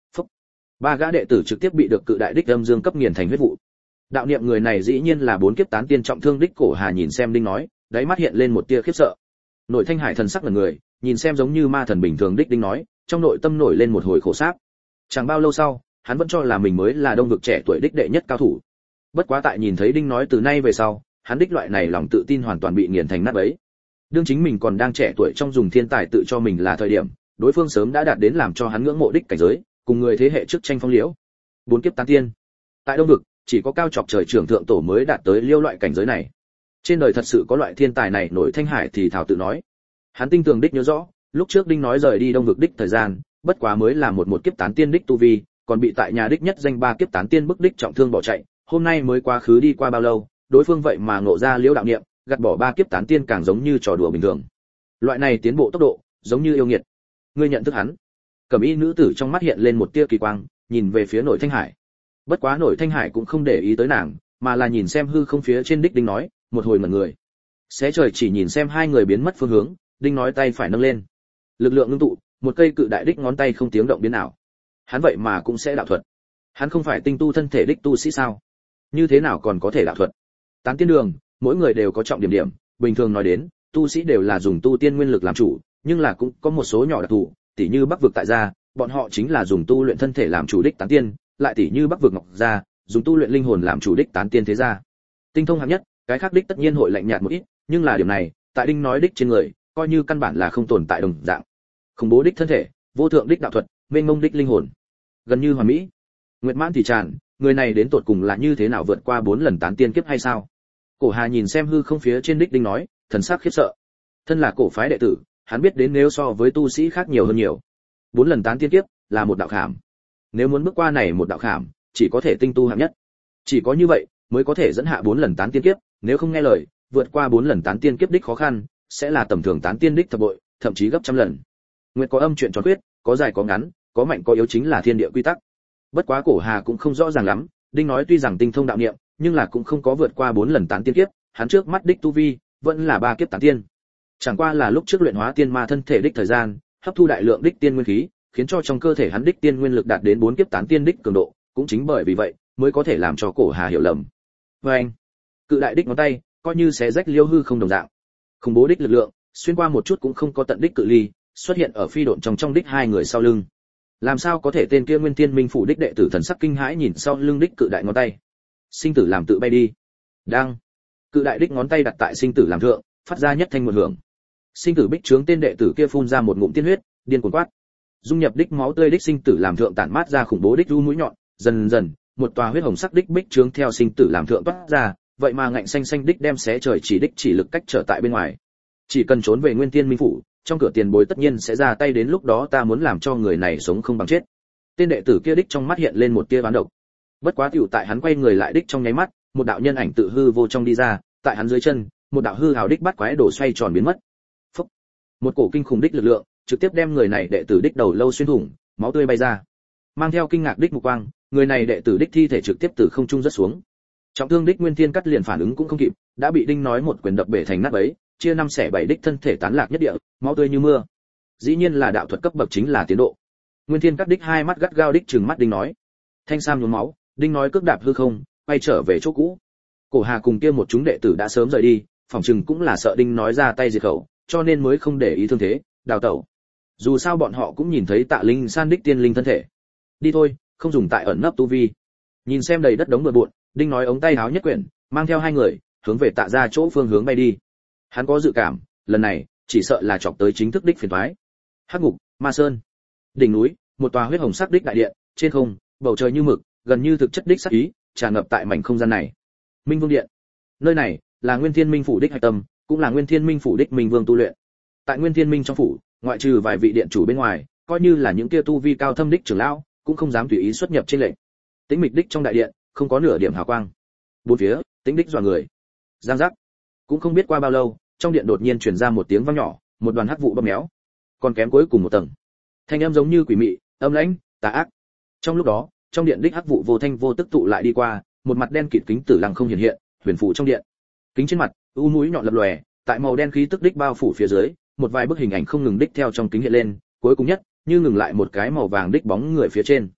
Ba gã đệ tử trực tiếp bị được cự đại đích âm dương cấp nghiền thành huyết vụ. Đạo niệm người này dĩ nhiên là bốn kiếp tán tiên trọng thương đích Cổ Hà nhìn xem đinh nói, đáy mắt hiện lên một tia khiếp sợ. Nội Thanh Hải thần sắc là người, nhìn xem giống như ma thần bình thường đích đinh nói, trong nội tâm nổi lên một hồi khổ sáp. Chẳng bao lâu sau, hắn vẫn cho là mình mới là đông vực trẻ tuổi đích đệ nhất cao thủ. Bất quá tại nhìn thấy đinh nói từ nay về sau, hắn đích loại này lòng tự tin hoàn toàn bị nghiền thành nát bấy. Đương chính mình còn đang trẻ tuổi trong dùng thiên tài tự cho mình là thời điểm, đối phương sớm đã đạt đến làm cho hắn ngưỡng mộ đích cảnh giới, cùng người thế hệ trước tranh phong liễu. Bốn kiếp tán tiên. Tại đông vực, chỉ có cao chọc trời trưởng thượng tổ mới đạt tới liêu loại cảnh giới này. Trên đời thật sự có loại thiên tài này. Nội Thanh Hải thì thảo tự nói. Hắn tinh tường đích nhớ rõ, lúc trước đinh nói rời đi đông vực đích thời gian, bất quá mới là một một kiếp tán tiên đích tu vi, còn bị tại nhà đích nhất danh ba kiếp tán tiên bức đích trọng thương bỏ chạy, hôm nay mới quá khứ đi qua bao lâu, đối phương vậy mà ngộ ra liễu đạo niệm, gạt bỏ ba kiếp tán tiên càng giống như trò đùa bình thường. Loại này tiến bộ tốc độ, giống như yêu nghiệt. Ngươi nhận thức hắn? Cẩm y nữ tử trong mắt hiện lên một tia kỳ quang, nhìn về phía Nội Thanh Hải. Bất quá Nội Thanh Hải cũng không để ý tới nàng, mà là nhìn xem hư không phía trên đích đinh nói, một hồi mẩn người. Xé trời chỉ nhìn xem hai người biến mất phương hướng, đinh nói tay phải nâng lên. Lực lượng ngưng tụ, một cây cự đại đích ngón tay không tiếng động biến ảo. Hắn vậy mà cũng sẽ đạo thuật. Hắn không phải tinh tu thân thể đích tu sĩ sao? Như thế nào còn có thể đạo thuật? Tán tiên đường, mỗi người đều có trọng điểm điểm, bình thường nói đến, tu sĩ đều là dùng tu tiên nguyên lực làm chủ, nhưng là cũng có một số nhỏ đặc thù, tỉ như Bắc vực tại gia, bọn họ chính là dùng tu luyện thân thể làm chủ đích tán tiên, lại tỉ như Bắc vực Ngọc gia, dùng tu luyện linh hồn làm chủ đích tán tiên thế gia. Tinh thông hạng nhất, cái khác đích tất nhiên hội lạnh nhạt một ít, nhưng là điểm này, tại đinh nói đích trên người, coi như căn bản là không tồn tại đồng dạng. Khủng bố đích thân thể, vô thượng đích đạo thuật, mênh mông đích linh hồn, gần như hoàn mỹ. Nguyệt Mãn thì tràn, người này đến tột cùng là như thế nào vượt qua bốn lần tán tiên kiếp hay sao? Cổ Hà nhìn xem hư không phía trên đích đinh nói, thần sắc khiếp sợ. Thân là cổ phái đệ tử, hắn biết đến nếu so với tu sĩ khác nhiều hơn nhiều. Bốn lần tán tiên kiếp là một đạo khảm. Nếu muốn bước qua này một đạo khảm, chỉ có thể tinh tu hạng nhất. Chỉ có như vậy mới có thể dẫn hạ bốn lần tán tiên kiếp, nếu không nghe lời, vượt qua bốn lần tán tiên kiếp đích khó khăn, sẽ là tầm thường tán tiên đích thập bội, thậm chí gấp trăm lần. Nguyệt có âm chuyện tròn khuyết, có dài có ngắn, có mạnh có yếu chính là thiên địa quy tắc. Bất quá Cổ Hà cũng không rõ ràng lắm, đinh nói tuy rằng tinh thông đạo niệm, nhưng là cũng không có vượt qua bốn lần tán tiên kiếp, hắn trước mắt đích tu vi vẫn là ba kiếp tán tiên. Chẳng qua là lúc trước luyện hóa tiên ma thân thể đích thời gian, hấp thu đại lượng đích tiên nguyên khí, khiến cho trong cơ thể hắn đích tiên nguyên lực đạt đến bốn kiếp tán tiên đích cường độ, cũng chính bởi vì vậy, mới có thể làm cho Cổ Hà hiểu lầm. Và anh, cự đại đích ngón tay, coi như xé rách liêu hư không đồng dạng. Khủng bố đích lực lượng, xuyên qua một chút cũng không có tận đích cự ly, xuất hiện ở phi độn trong trong đích hai người sau lưng. Làm sao có thể tên kia Nguyên Tiên Minh phủ đích đệ tử thần sắc kinh hãi nhìn sau lưng đích cự đại ngón tay. Sinh tử làm tự bay đi. Đang. Cự đại đích ngón tay đặt tại sinh tử làm thượng, phát ra nhất thanh một hưởng. Sinh tử bích trướng tên đệ tử kia phun ra một ngụm tiên huyết, điên cuồng quát. Dung nhập đích máu tươi đích sinh tử làm thượng tản mát ra khủng bố đích ru mũi nhọn, dần dần, một tòa huyết hồng sắc đích bích trướng theo sinh tử làm thượng toát ra, vậy mà ngạnh xanh xanh đích đem xé trời chỉ đích chỉ lực cách trở tại bên ngoài. Chỉ cần trốn về Nguyên Tiên Minh phủ, trong cửa tiền bối tất nhiên sẽ ra tay, đến lúc đó ta muốn làm cho người này sống không bằng chết. Tên đệ tử kia đích trong mắt hiện lên một tia oán độc. Bất quá tiểu tại hắn quay người lại đích trong nháy mắt, một đạo nhân ảnh tự hư vô trong đi ra, tại hắn dưới chân, một đạo hư hào đích bắt quái đổ xoay tròn biến mất. Phốc. Một cổ kinh khủng đích lực lượng, trực tiếp đem người này đệ tử đích đầu lâu xuyên thủng, máu tươi bay ra. Mang theo kinh ngạc đích mục quang, người này đệ tử đích thi thể trực tiếp từ không trung rớt xuống. Trọng thương đích Nguyên Thiên Cắt liền phản ứng cũng không kịp, đã bị đinh nói một quyền đập bể thành nát bấy, chia năm xẻ bảy đích thân thể tán lạc nhất địa, máu tươi như mưa. Dĩ nhiên là đạo thuật cấp bậc chính là tiến độ. Nguyên Thiên Cắt đích hai mắt gắt gao đích trừng mắt đinh nói. Thanh sam nhuốm máu, đinh nói cước đạp hư không, quay trở về chỗ cũ. Cổ Hà cùng kia một chúng đệ tử đã sớm rời đi, phòng chừng cũng là sợ đinh nói ra tay diệt khẩu, cho nên mới không để ý thương thế, đào tẩu. Dù sao bọn họ cũng nhìn thấy Tạ Linh San đích tiên linh thân thể. Đi thôi, không dùng tại ẩn nấp tu vi. Nhìn xem đầy đất đống bừa bộn, đinh nói ống tay áo nhất quyển, mang theo hai người, hướng về Tạ gia chỗ phương hướng bay đi. Hắn có dự cảm, lần này chỉ sợ là chọc tới chính thức đích phiền toái. Hắc ngục, Ma Sơn, đỉnh núi, một tòa huyết hồng sắc đích đại điện, trên không, bầu trời như mực, gần như thực chất đích sắc ý, tràn ngập tại mảnh không gian này. Minh Vương điện, nơi này là Nguyên Thiên Minh phủ đích hạch tâm, cũng là Nguyên Thiên Minh phủ đích Minh Vương tu luyện. Tại Nguyên Thiên Minh trong phủ, ngoại trừ vài vị điện chủ bên ngoài, coi như là những kia tu vi cao thâm đích trưởng lão, cũng không dám tùy ý xuất nhập trên lệnh. Tĩnh mịch đích trong đại điện, không có nửa điểm hào quang. Bốn phía, tĩnh đích dọa người. Giang giác. Cũng không biết qua bao lâu, trong điện đột nhiên truyền ra một tiếng vang nhỏ, một đoàn hắc vụ bơm méo. Còn kém cuối cùng một tầng. Thanh âm giống như quỷ mị, âm lãnh, tà ác. Trong lúc đó, trong điện đích hắc vụ vô thanh vô tức tụ lại đi qua, một mặt đen kịt kính tử lăng không hiện hiện, huyền phù trong điện. Kính trên mặt, u mũi nhọn lập lòe, tại màu đen khí tức đích bao phủ phía dưới, một vài bức hình ảnh không ngừng đích theo trong kính hiện lên, cuối cùng nhất, như ngừng lại một cái màu vàng đích bóng người phía trên.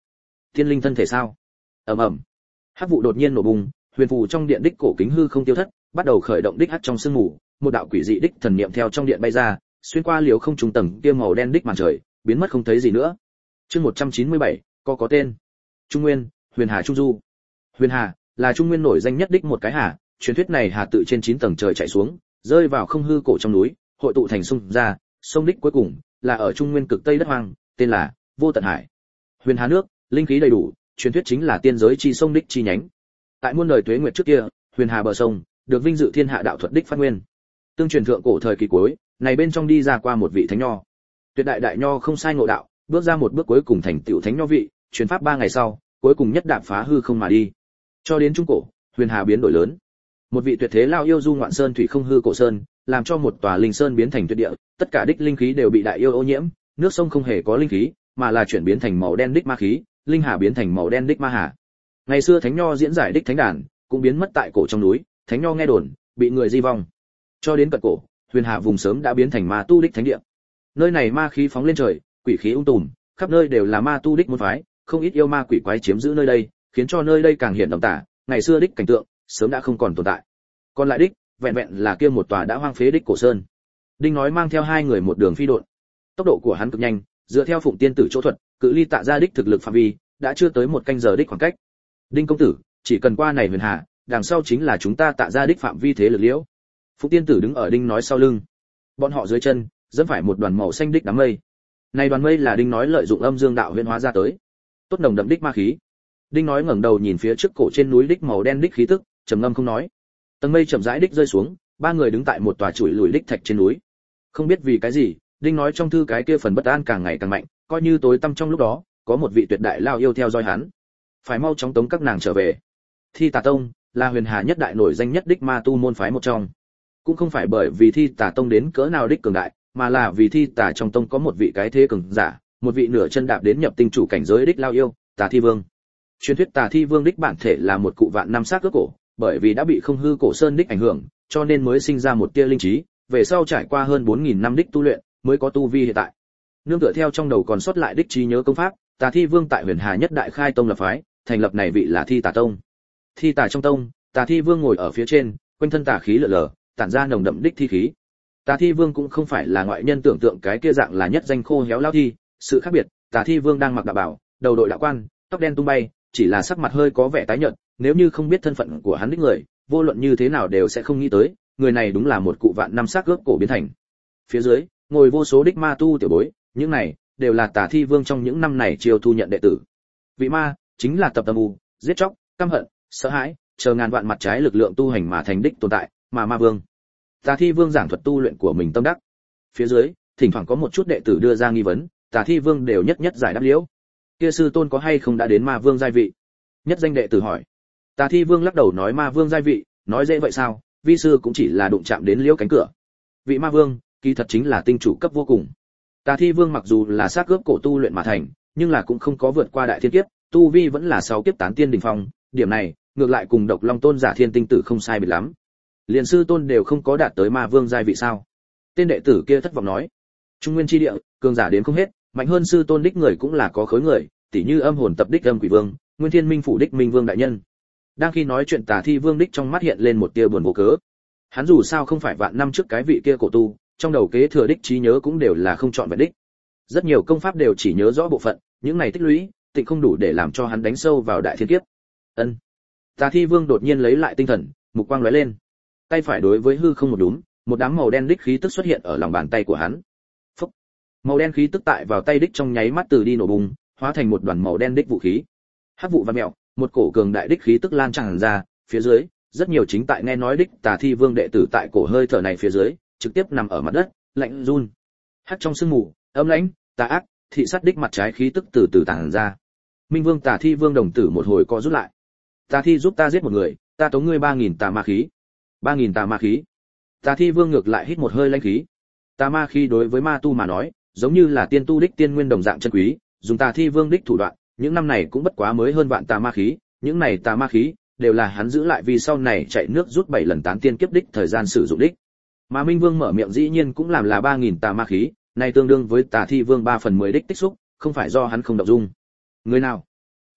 Tiên linh thân thể sao? Ầm ầm. Hắc vụ đột nhiên nổ bùng, huyền phù trong điện đích cổ kính hư không tiêu thất, bắt đầu khởi động đích hắc trong sương mù, một đạo quỷ dị đích thần niệm theo trong điện bay ra, xuyên qua liều không trùng tầng kia màu đen đích màn trời, biến mất không thấy gì nữa. Chương một trăm chín mươi bảy, có có tên. Trung Nguyên, Huyền Hà Trung Du. Huyền Hà là Trung Nguyên nổi danh nhất đích một cái hà, truyền thuyết này hà tự trên chín tầng trời chảy xuống, rơi vào không hư cổ trong núi, hội tụ thành sông ra, sông đích cuối cùng là ở Trung Nguyên cực tây đất hoang, tên là Vô Tận Hải. Huyền Hà nước, linh khí đầy đủ, truyền thuyết chính là tiên giới chi sông đích chi nhánh. Tại muôn đời tuế nguyệt trước kia, Huyền Hà bờ sông được vinh dự thiên hạ đạo thuật đích phát nguyên. Tương truyền thượng cổ thời kỳ cuối, này bên trong đi ra qua một vị thánh nho. Tuyệt đại đại nho không sai ngộ đạo, bước ra một bước cuối cùng thành tựu thánh nho vị, truyền pháp ba ngày sau, cuối cùng nhất đạp phá hư không mà đi. Cho đến trung cổ, Huyền Hà biến đổi lớn. Một vị tuyệt thế lao yêu du ngoạn sơn thủy không hư cổ sơn, làm cho một tòa linh sơn biến thành tuyệt địa, tất cả đích linh khí đều bị đại yêu ô nhiễm, nước sông không hề có linh khí, mà là chuyển biến thành màu đen đích ma khí, linh hà biến thành màu đen đích ma hà. Ngày xưa thánh nho diễn giải đích thánh đàn, cũng biến mất tại cổ trong núi, thánh nho nghe đồn, bị người di vong. Cho đến cận cổ, Huyền Hà vùng sớm đã biến thành ma tu đích thánh địa. Nơi này ma khí phóng lên trời, quỷ khí ung tùm, khắp nơi đều là ma tu đích môn phái, không ít yêu ma quỷ quái chiếm giữ nơi đây, khiến cho nơi đây càng hiện động tả, ngày xưa đích cảnh tượng sớm đã không còn tồn tại. Còn lại đích, vẹn vẹn là kia một tòa đã hoang phế đích cổ sơn. Đinh nói mang theo hai người một đường phi độn. Tốc độ của hắn cực nhanh, dựa theo Phụng Tiên tử chỗ thuật, cự ly Tạ gia đích thực lực phạm vi, đã chưa tới một canh giờ đích khoảng cách. Đinh công tử, chỉ cần qua này Huyền Hà, đằng sau chính là chúng ta Tạ gia đích phạm vi thế lực liễu. Phụng Tiên tử đứng ở Đinh nói sau lưng. Bọn họ dưới chân, dẫm phải một đoàn màu xanh đích đám mây. Này đoàn mây là Đinh nói lợi dụng âm dương đạo huyễn hóa ra tới. Tốt nồng đậm đích ma khí. Đinh nói ngẩng đầu nhìn phía trước cổ trên núi đích màu đen đích khí tức, trầm ngâm không nói. Tầng mây chậm rãi đích rơi xuống, ba người đứng tại một tòa chuỗi lùi đích thạch trên núi. Không biết vì cái gì, Đinh nói trong thư cái kia phần bất an càng ngày càng mạnh, coi như tối tăm trong lúc đó, có một vị tuyệt đại lao yêu theo dõi hắn. Phải mau chóng tống các nàng trở về. Thi Tà Tông là Huyền Hà nhất đại nổi danh nhất đích ma tu môn phái một trong. Cũng không phải bởi vì Thi Tà Tông đến cỡ nào đích cường đại, mà là vì Thi Tà trong tông có một vị cái thế cường giả, một vị nửa chân đạp đến nhập tinh chủ cảnh giới đích lao yêu, Tà Thi Vương. Truyền thuyết Tà Thi Vương đích bản thể là một cụ vạn năm xác cướp cổ, bởi vì đã bị không hư cổ sơn đích ảnh hưởng, cho nên mới sinh ra một tia linh trí, về sau trải qua hơn bốn nghìn năm đích tu luyện, mới có tu vi hiện tại. Nương tựa theo trong đầu còn sót lại đích trí nhớ công pháp, Tà Thi Vương tại Huyền Hà nhất đại khai tông lập phái, thành lập này vị là Thi Tà Tông. Thi Tà trong tông, Tà Thi Vương ngồi ở phía trên, quanh thân tà khí lở lờ, tản ra nồng đậm đích thi khí. Tà Thi Vương cũng không phải là ngoại nhân tưởng tượng cái kia dạng là nhất danh khô héo lao thi, sự khác biệt, Tà Thi Vương đang mặc đạo bào, đầu đội đạo quan, tóc đen tung bay, chỉ là sắc mặt hơi có vẻ tái nhợt, nếu như không biết thân phận của hắn đích người, vô luận như thế nào đều sẽ không nghĩ tới, người này đúng là một cụ vạn năm xác ướp cổ biến thành. Phía dưới, ngồi vô số đích ma tu tiểu bối, những này đều là Tà Thi Vương trong những năm này chiêu thu nhận đệ tử. Vị ma chính là tập tâm u, giết chóc, căm hận, sợ hãi, chờ ngàn vạn mặt trái lực lượng tu hành mà thành đích tồn tại, mà ma vương. Tà Thi Vương giảng thuật tu luyện của mình tâm đắc. Phía dưới, thỉnh thoảng có một chút đệ tử đưa ra nghi vấn, Tà Thi Vương đều nhất nhất giải đáp liễu. Kia sư tôn có hay không đã đến ma vương giai vị? Nhất danh đệ tử hỏi. Tà Thi Vương lắc đầu nói ma vương giai vị, nói dễ vậy sao, vi sư cũng chỉ là đụng chạm đến liễu cánh cửa. Vị ma vương, kỳ thật chính là tinh chủ cấp vô cùng. Tà Thi Vương mặc dù là xác cướp cổ tu luyện mà thành, nhưng là cũng không có vượt qua đại thiên kiếp, tu vi vẫn là sáu kiếp tán tiên đỉnh phong, điểm này, ngược lại cùng Độc Long Tôn giả Thiên Tinh Tử không sai biệt lắm. Liên sư tôn đều không có đạt tới ma vương giai vị sao? Tên đệ tử kia thất vọng nói. Trung Nguyên chi địa, cường giả đến không hết, mạnh hơn sư tôn đích người cũng là có khối người, tỉ như âm hồn tập đích âm quỷ vương, Nguyên Thiên Minh phủ đích Minh Vương đại nhân. Đang khi nói chuyện Tà Thi Vương đích trong mắt hiện lên một tia buồn vô cớ. Hắn dù sao không phải vạn năm trước cái vị kia cổ tu, trong đầu kế thừa đích trí nhớ cũng đều là không chọn vẹn đích. Rất nhiều công pháp đều chỉ nhớ rõ bộ phận, những này tích lũy, tịnh không đủ để làm cho hắn đánh sâu vào đại thiên kiếp. Ân. Tà Thi Vương đột nhiên lấy lại tinh thần, mục quang lóe lên. Tay phải đối với hư không một đúm, một đám màu đen đích khí tức xuất hiện ở lòng bàn tay của hắn. Phốc. Màu đen khí tức tại vào tay đích trong nháy mắt từ đi nổ bùng, hóa thành một đoàn màu đen đích vũ khí. Hắc vụ vặn mèo, một cổ cường đại đích khí tức lan tràn ra, phía dưới, rất nhiều chính tại nghe nói đích Tà Thi Vương đệ tử tại cổ hơi thở này phía dưới, trực tiếp nằm ở mặt đất, lạnh run. Hắc trong sương mù, âm lãnh, tà ác, thị sát đích mặt trái khí tức từ từ tản ra. Minh Vương Tà Thi Vương đồng tử một hồi co rút lại. Tà Thi giúp ta giết một người, ta tống ngươi ba nghìn tà ma khí. ba nghìn tà ma khí. Tà Thi Vương ngược lại hít một hơi lãnh khí. Tà ma khí đối với ma tu mà nói, giống như là tiên tu đích tiên nguyên đồng dạng chân quý, dùng Tà Thi Vương đích thủ đoạn, những năm này cũng bất quá mới hơn vạn tà ma khí, những này tà ma khí đều là hắn giữ lại vì sau này chạy nước rút bảy lần tán tiên kiếp đích thời gian sử dụng đích. Mà Minh Vương mở miệng dĩ nhiên cũng làm là ba nghìn tà ma khí, này tương đương với Tà Thi Vương ba phần mười đích tích xúc, không phải do hắn không động dung. Người nào?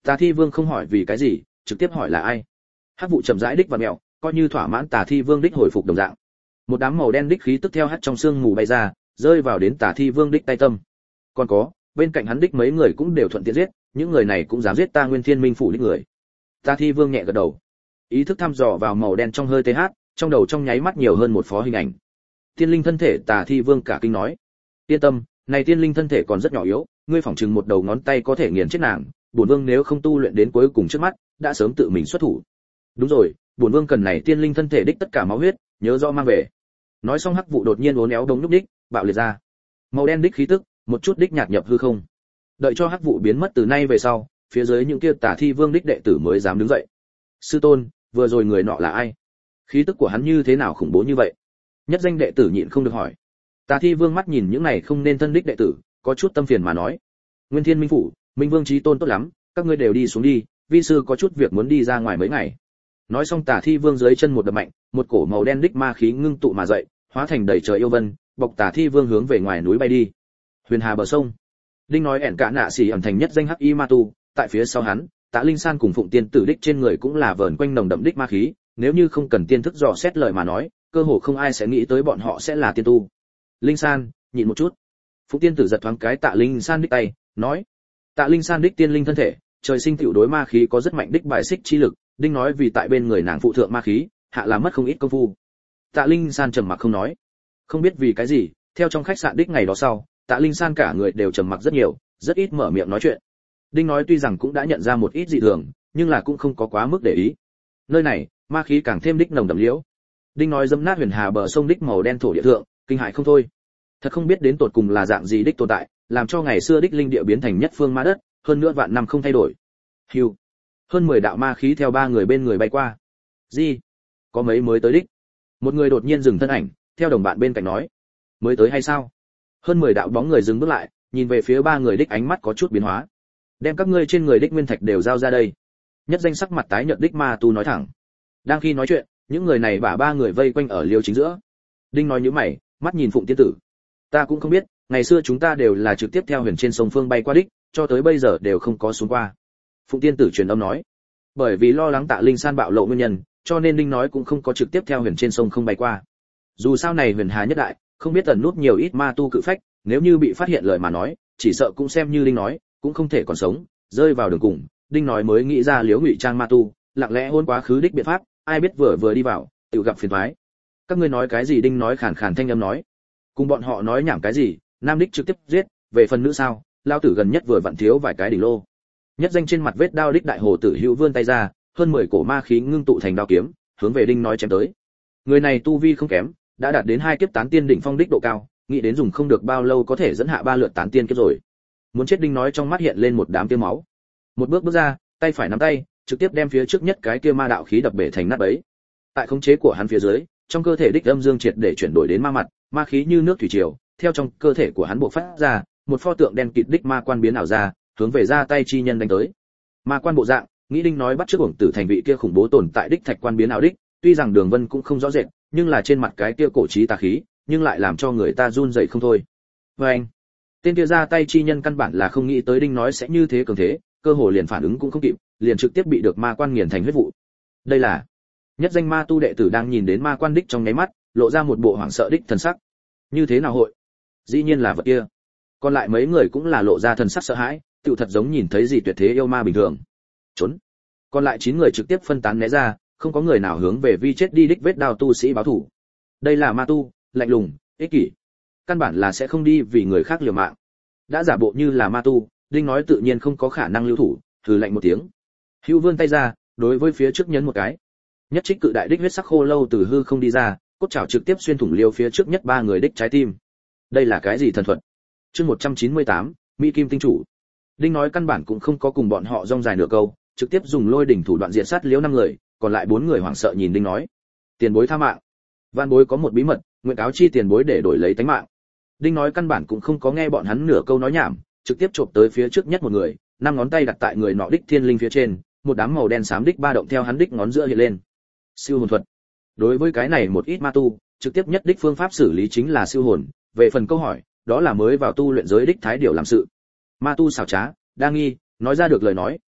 Tà Thi Vương không hỏi vì cái gì, trực tiếp hỏi là ai. Hắc vụ chậm rãi đích và mèo, coi như thỏa mãn Tà Thi Vương đích hồi phục đồng dạng. Một đám màu đen đích khí tức theo hắt trong xương mù bay ra, rơi vào đến Tà Thi Vương đích tay tâm. Còn có, bên cạnh hắn đích mấy người cũng đều thuận tiện giết, những người này cũng dám giết ta Nguyên Thiên Minh phủ đích người. Tà Thi Vương nhẹ gật đầu, ý thức thăm dò vào màu đen trong hơi th, trong đầu trong nháy mắt nhiều hơn một phó hình ảnh. Tiên linh thân thể. Tà Thi Vương cả kinh nói, yên tâm, này tiên linh thân thể còn rất nhỏ yếu, ngươi phỏng chừng một đầu ngón tay có thể nghiền chết nàng, bổn vương nếu không tu luyện đến cuối cùng trước mắt, đã sớm tự mình xuất thủ. Đúng rồi, bổn vương cần này tiên linh thân thể đích tất cả máu huyết, nhớ rõ mang về. Nói xong hắc vụ đột nhiên uốn éo đống lúc đích, bạo liệt ra. Màu đen đích khí tức, một chút đích nhạt nhập hư không. Đợi cho hắc vụ biến mất từ nay về sau, phía dưới những kia Tà Thi Vương đích đệ tử mới dám đứng dậy. Sư tôn, vừa rồi người nọ là ai? Khí tức của hắn như thế nào khủng bố như vậy? Nhất danh đệ tử nhịn không được hỏi. Tà Thi Vương mắt nhìn những này không nên thân đích đệ tử, có chút tâm phiền mà nói: Nguyên Thiên Minh phủ, Minh Vương chí tôn tốt lắm, các ngươi đều đi xuống đi, vi sư có chút việc muốn đi ra ngoài mấy ngày. Nói xong Tà Thi Vương dưới chân một đập mạnh, một cổ màu đen đích ma khí ngưng tụ mà dậy, hóa thành đầy trời yêu vân, bọc Tà Thi Vương hướng về ngoài núi bay đi. Huyền Hà bờ sông, Đinh nói ẻn cả nạ xỉ ẩn thành nhất danh hắc y ma tu, tại phía sau hắn, Tạ Linh San cùng Phụng Tiên tử đích trên người cũng là vờn quanh nồng đậm đích ma khí, nếu như không cần tiên thức dò xét lời mà nói, cơ hồ không ai sẽ nghĩ tới bọn họ sẽ là tiên tu. Linh San, nhịn một chút. Phụng Tiên tử giật thoáng cái Tạ Linh San đích tay, nói: Tạ Linh San đích tiên linh thân thể, trời sinh tiểu đối ma khí có rất mạnh đích bài xích chi lực, Đinh nói vì tại bên người nàng phụ thượng ma khí, hạ là mất không ít công phu. Tạ Linh San trầm mặc không nói. Không biết vì cái gì, theo trong khách sạn đích ngày đó sau, Tạ Linh San cả người đều trầm mặc rất nhiều, rất ít mở miệng nói chuyện. Đinh nói tuy rằng cũng đã nhận ra một ít dị thường, nhưng là cũng không có quá mức để ý. Nơi này, ma khí càng thêm đích nồng đậm liễu. Đinh nói dẫm nát Huyền Hà bờ sông đích màu đen thổ địa thượng, kinh hãi không thôi. Thật không biết đến tột cùng là dạng gì đích tồn tại, làm cho ngày xưa đích linh địa biến thành nhất phương ma đất, hơn nữa vạn năm không thay đổi. Hưu. Hơn mười đạo ma khí theo ba người bên người bay qua. Gì? Có mấy mới tới đích? Một người đột nhiên dừng thân ảnh, theo đồng bạn bên cạnh nói: Mới tới hay sao? Hơn mười đạo bóng người dừng bước lại, nhìn về phía ba người đích ánh mắt có chút biến hóa. Đem các ngươi trên người đích nguyên thạch đều giao ra đây. Nhất danh sắc mặt tái nhợt đích ma tu nói thẳng. Đang khi nói chuyện, những người này bả ba người vây quanh ở liêu chính giữa. Đinh nói nhíu mày, mắt nhìn Phụng Tiên tử. Ta cũng không biết, ngày xưa chúng ta đều là trực tiếp theo huyền trên sông phương bay qua đích, cho tới bây giờ đều không có xuống qua. Phụng Tiên tử truyền âm nói. Bởi vì lo lắng Tạ Linh San bạo lộ nguyên nhân, cho nên Đinh nói cũng không có trực tiếp theo huyền trên sông không bay qua. Dù sao này Huyền Hà nhất đại, không biết tẩn nút nhiều ít ma tu cự phách, nếu như bị phát hiện lời mà nói, chỉ sợ cũng xem như Đinh nói, cũng không thể còn sống, rơi vào đường cùng. Đinh nói mới nghĩ ra liếu ngụy trang ma tu, lặng lẽ hôn quá khứ đích biện pháp, ai biết vừa vừa đi vào, tự gặp phiền toái. Các ngươi nói cái gì? Đinh nói khàn khàn thanh âm nói. Cùng bọn họ nói nhảm cái gì, nam đích trực tiếp giết, về phần nữ sao, lao tử gần nhất vừa vặn thiếu vài cái đỉnh lô. Nhất danh trên mặt vết đao đích đại hồ tử hữu vươn tay ra, hơn mười cổ ma khí ngưng tụ thành đao kiếm, hướng về Đinh nói chém tới. Người này tu vi không kém, đã đạt đến hai kiếp tán tiên đỉnh phong đích độ cao, nghĩ đến dùng không được bao lâu có thể dẫn hạ ba lượt tán tiên kiếp rồi. Muốn chết. Đinh nói trong mắt hiện lên một đám tia máu. Một bước bước ra, tay phải nắm tay, trực tiếp đem phía trước nhất cái kia ma đạo khí đập bể thành nát bấy. Tại khống chế của hắn phía dưới, trong cơ thể đích âm dương triệt để chuyển đổi đến ma mặt, ma khí như nước thủy triều, theo trong cơ thể của hắn bộc phát ra, một pho tượng đen kịt đích ma quan biến ảo ra, hướng về ra tay chi nhân đánh tới. Ma quan bộ dạng, nghĩ Đinh nói bắt trước uổng tử thành vị kia khủng bố tồn tại đích thạch quan biến ảo đích, tuy rằng đường vân cũng không rõ rệt, nhưng là trên mặt cái kia cổ chí tà khí, nhưng lại làm cho người ta run rẩy không thôi. Và anh, tên kia ra tay chi nhân căn bản là không nghĩ tới Đinh nói sẽ như thế cường thế, cơ hồ liền phản ứng cũng không kịp, liền trực tiếp bị được ma quan nghiền thành huyết vụ. Đây là nhất danh ma tu đệ tử đang nhìn đến ma quan đích trong nháy mắt, lộ ra một bộ hoảng sợ đích thần sắc. Như thế nào hội? Dĩ nhiên là vật kia. Còn lại mấy người cũng là lộ ra thần sắc sợ hãi, tựu thật giống nhìn thấy gì tuyệt thế yêu ma bình thường. Trốn. Còn lại chín người trực tiếp phân tán né ra, không có người nào hướng về vi chết đi đích vết đao tu sĩ báo thủ. Đây là ma tu, lạnh lùng, ích kỷ, căn bản là sẽ không đi vì người khác liều mạng. Đã giả bộ như là ma tu, Đinh nói tự nhiên không có khả năng lưu thủ, thử lạnh một tiếng. Hữu vươn tay ra, đối với phía trước nhấn một cái. Nhất trích cự đại đích huyết sắc khô lâu từ hư không đi ra, cốt chảo trực tiếp xuyên thủng liêu phía trước nhất ba người đích trái tim. Đây là cái gì thần thuật? Chương một trăm chín mươi tám, Mỹ Kim tinh chủ. Đinh nói căn bản cũng không có cùng bọn họ rong dài nửa câu, trực tiếp dùng lôi đỉnh thủ đoạn diện sát liễu năm người, còn lại bốn người hoảng sợ nhìn Đinh nói. Tiền bối tha mạng. Van bối có một bí mật, nguyện cáo chi tiền bối để đổi lấy tánh mạng. Đinh nói căn bản cũng không có nghe bọn hắn nửa câu nói nhảm, trực tiếp chộp tới phía trước nhất một người, năm ngón tay đặt tại người nọ đích thiên linh phía trên, một đám màu đen xám đích ba động theo hắn đích ngón giữa hiện lên. Siêu hồn thuật. Đối với cái này một ít ma tu, trực tiếp nhất đích phương pháp xử lý chính là siêu hồn, về phần câu hỏi, đó là mới vào tu luyện giới đích thái điều làm sự. Ma tu xảo trá, đa nghi, nói ra được lời nói,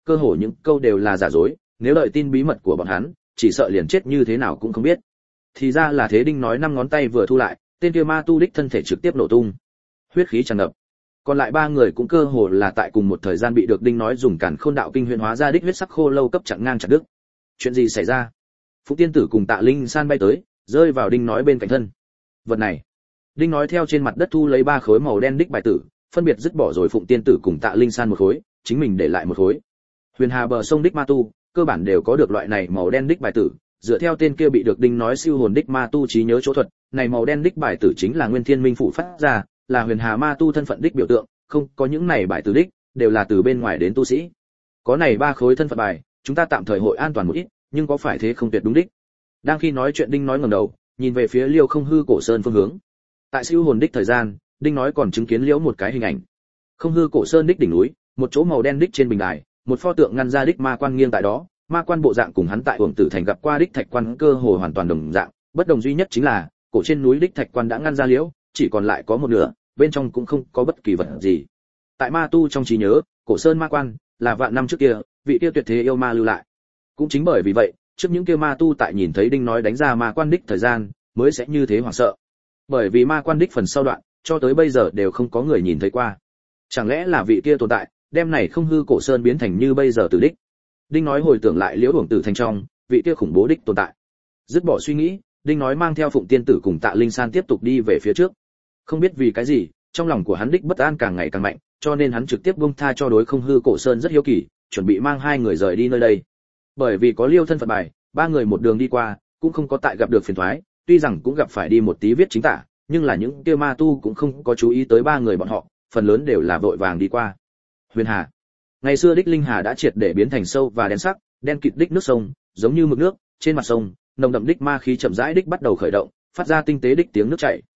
cơ hồ những câu đều là giả dối, nếu đợi tin bí mật của bọn hắn, chỉ sợ liền chết như thế nào cũng không biết. Thì ra là thế. Đinh nói năm ngón tay vừa thu lại, tên kia ma tu đích thân thể trực tiếp nổ tung, huyết khí tràn ngập. Còn lại ba người cũng cơ hồ là tại cùng một thời gian bị được Đinh nói dùng Càn Khôn đạo kinh huyền hóa ra đích huyết sắc khô lâu cấp chặn ngang chặt đứt. Chuyện gì xảy ra? Phụng Tiên Tử cùng Tạ Linh San bay tới, rơi vào Đinh nói bên cạnh thân. Vật này. Đinh nói theo trên mặt đất thu lấy ba khối màu đen đích bài tử, phân biệt dứt bỏ rồi Phụng Tiên Tử cùng Tạ Linh San một khối, chính mình để lại một khối. Huyền Hà bờ sông đích ma tu, cơ bản đều có được loại này màu đen đích bài tử, dựa theo tên kia bị được Đinh nói siêu hồn đích ma tu trí nhớ chỗ thuật, này màu đen đích bài tử chính là Nguyên Thiên Minh phủ phát ra, là Huyền Hà ma tu thân phận đích biểu tượng, không, có những này bài tử đích, đều là từ bên ngoài đến tu sĩ. Có này ba khối thân phận bài, chúng ta tạm thời hội an toàn một ít, nhưng có phải thế không tuyệt đúng đích. Đang khi nói chuyện Đinh nói ngẩng đầu, nhìn về phía Liêu Không Hư cổ sơn phương hướng. Tại siêu hồn đích thời gian, Đinh nói còn chứng kiến liễu một cái hình ảnh. Không Hư cổ sơn đích đỉnh núi, một chỗ màu đen đích trên bình đài, một pho tượng ngăn ra đích ma quan nghiêng tại đó, ma quan bộ dạng cùng hắn tại Uổng Tử thành gặp qua đích thạch quan cơ hồ hoàn toàn đồng dạng, bất đồng duy nhất chính là, cổ trên núi đích thạch quan đã ngăn ra liễu, chỉ còn lại có một nửa, bên trong cũng không có bất kỳ vật gì. Tại ma tu trong trí nhớ, cổ sơn ma quan là vạn năm trước kia, vị kia tuyệt thế yêu ma lưu lại. Cũng chính bởi vì vậy, trước những kia ma tu tại nhìn thấy Đinh nói đánh ra ma quan đích thời gian, mới sẽ như thế hoảng sợ. Bởi vì ma quan đích phần sau đoạn, cho tới bây giờ đều không có người nhìn thấy qua. Chẳng lẽ là vị kia tồn tại, đem này Không Hư cổ sơn biến thành như bây giờ tử đích. Đinh nói hồi tưởng lại liễu Uổng Tử thành trong, vị kia khủng bố đích tồn tại. Dứt bỏ suy nghĩ, Đinh nói mang theo Phụng Tiên Tử cùng Tạ Linh San tiếp tục đi về phía trước. Không biết vì cái gì, trong lòng của hắn đích bất an càng ngày càng mạnh, cho nên hắn trực tiếp buông tha cho đối Không Hư cổ sơn rất hiếu kỳ, chuẩn bị mang hai người rời đi nơi đây. Bởi vì có Liêu thân phận bài, ba người một đường đi qua, cũng không có tại gặp được phiền toái, tuy rằng cũng gặp phải đi một tí viết chính tả, nhưng là những kia ma tu cũng không có chú ý tới ba người bọn họ, phần lớn đều là vội vàng đi qua. Huyền Hà. Ngày xưa đích linh hà đã triệt để biến thành sâu và đen sắc, đen kịt đích nước sông, giống như mực nước, trên mặt sông, nồng đậm đích ma khí chậm rãi đích bắt đầu khởi động, phát ra tinh tế đích tiếng nước chảy.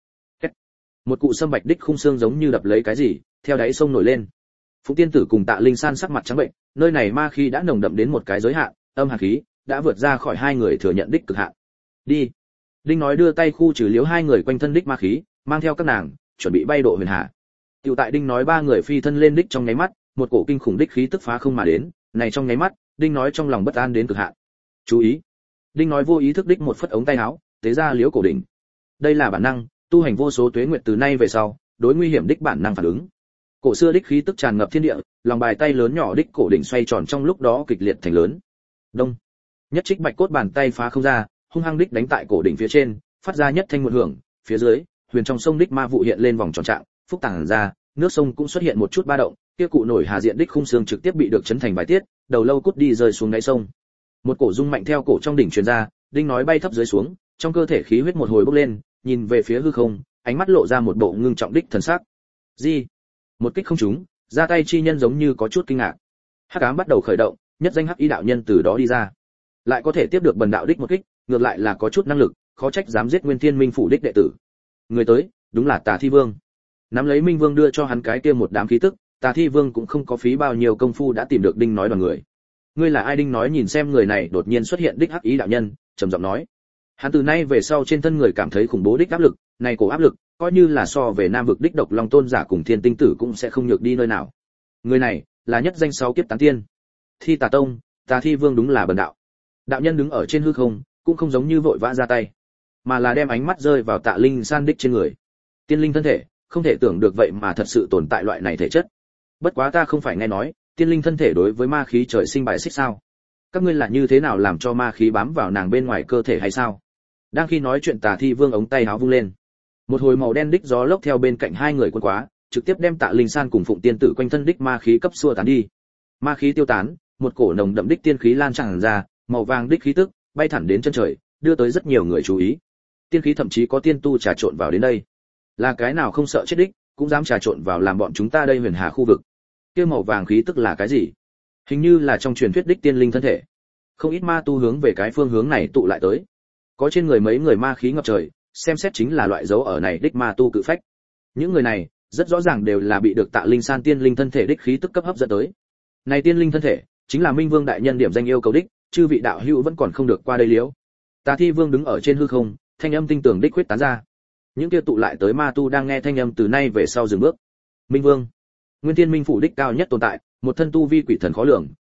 Một cụ sâm bạch đích khung xương giống như đập lấy cái gì, theo đáy sông nổi lên. Phụng Tiên Tử cùng Tạ Linh San sắc mặt trắng bệnh, nơi này ma khí đã nồng đậm đến một cái giới hạn, âm hàn khí đã vượt ra khỏi hai người thừa nhận đích cực hạn. Đi. Đinh nói đưa tay khu trừ liếu hai người quanh thân đích ma khí, mang theo các nàng, chuẩn bị bay độ Huyền Hà. Tiểu tại Đinh nói ba người phi thân lên đích trong nháy mắt, một cổ kinh khủng đích khí tức phá không mà đến, này trong nháy mắt, Đinh nói trong lòng bất an đến cực hạn. Chú ý. Đinh nói vô ý thức đích một phất ống tay áo, tế ra liếu cổ đỉnh. Đây là bản năng, tu hành vô số tuế nguyệt từ nay về sau, đối nguy hiểm đích bản năng phản ứng. Cổ xưa đích khí tức tràn ngập thiên địa, lòng bài tay lớn nhỏ đích cổ đỉnh xoay tròn trong lúc đó kịch liệt thành lớn. Đông. Nhất trích bạch cốt bàn tay phá không ra, hung hăng đích đánh tại cổ đỉnh phía trên, phát ra nhất thanh một hưởng, phía dưới, huyền trong sông đích ma vụ hiện lên vòng tròn trạng, phúc tàng ra, nước sông cũng xuất hiện một chút ba động, kia cụ nổi hà diện đích khung xương trực tiếp bị được chấn thành vài tiết, đầu lâu cút đi rơi xuống đáy sông. Một cổ rung mạnh theo cổ trong đỉnh truyền ra, Đinh nói bay thấp dưới xuống, trong cơ thể khí huyết một hồi bốc lên, nhìn về phía hư không, ánh mắt lộ ra một bộ ngưng trọng đích thần sắc. Gì? Một kích không trúng, ra tay chi nhân giống như có chút kinh ngạc. Hắc ám bắt đầu khởi động, nhất danh hắc y đạo nhân từ đó đi ra. Lại có thể tiếp được bần đạo đích một kích, ngược lại là có chút năng lực, khó trách dám giết Nguyên Thiên Minh phủ đích đệ tử. Người tới, đúng là Tà Thi Vương. Nắm lấy Minh Vương đưa cho hắn cái kia một đám khí tức, Tà Thi Vương cũng không có phí bao nhiêu công phu đã tìm được Đinh nói đoàn người. Ngươi là ai? Đinh nói nhìn xem người này đột nhiên xuất hiện đích hắc ý đạo nhân, trầm giọng nói. Hắn từ nay về sau trên thân người cảm thấy khủng bố đích áp lực, này cổ áp lực, coi như là so về Nam vực đích độc long tôn giả cùng Thiên Tinh Tử cũng sẽ không nhược đi nơi nào. Người này là nhất danh sáu kiếp tán tiên. Thi Tà Tông, Tà Thi Vương đúng là bần đạo. Đạo nhân đứng ở trên hư không, cũng không giống như vội vã ra tay, mà là đem ánh mắt rơi vào Tạ Linh San đích trên người. Tiên linh thân thể, không thể tưởng được vậy mà thật sự tồn tại loại này thể chất. Bất quá ta không phải nghe nói, tiên linh thân thể đối với ma khí trời sinh bài xích sao? Các ngươi là như thế nào làm cho ma khí bám vào nàng bên ngoài cơ thể hay sao? Đang khi nói chuyện Tà Thi Vương ống tay áo vung lên, một hồi màu đen đích gió lốc theo bên cạnh hai người cuốn quá, trực tiếp đem Tạ Linh San cùng Phụng Tiên Tử quanh thân đích ma khí cấp xua tán đi. Ma khí tiêu tán, một cổ nồng đậm đích tiên khí lan tràn ra, màu vàng đích khí tức bay thẳng đến chân trời, đưa tới rất nhiều người chú ý. Tiên khí thậm chí có tiên tu trà trộn vào đến đây. Là cái nào không sợ chết đích, cũng dám trà trộn vào làm bọn chúng ta đây Huyền Hà khu vực. Kia màu vàng khí tức là cái gì? Hình như là trong truyền thuyết đích tiên linh thân thể. Không ít ma tu hướng về cái phương hướng này tụ lại tới. Có trên người mấy người ma khí ngập trời, xem xét chính là loại dấu ở này đích ma tu cự phách. Những người này, rất rõ ràng đều là bị được Tạ Linh San tiên linh thân thể đích khí tức cấp hấp dẫn tới. Này tiên linh thân thể, chính là Minh Vương đại nhân điểm danh yêu cầu đích, chư vị đạo hữu vẫn còn không được qua đây liếu. Tà Thi Vương đứng ở trên hư không, thanh âm tinh tường đích quyết tán ra. Những kia tụ lại tới ma tu đang nghe thanh âm từ nay về sau dừng bước. Minh Vương, Nguyên Thiên Minh phủ đích cao nhất tồn tại, một thân tu vi quỷ thần khó lường,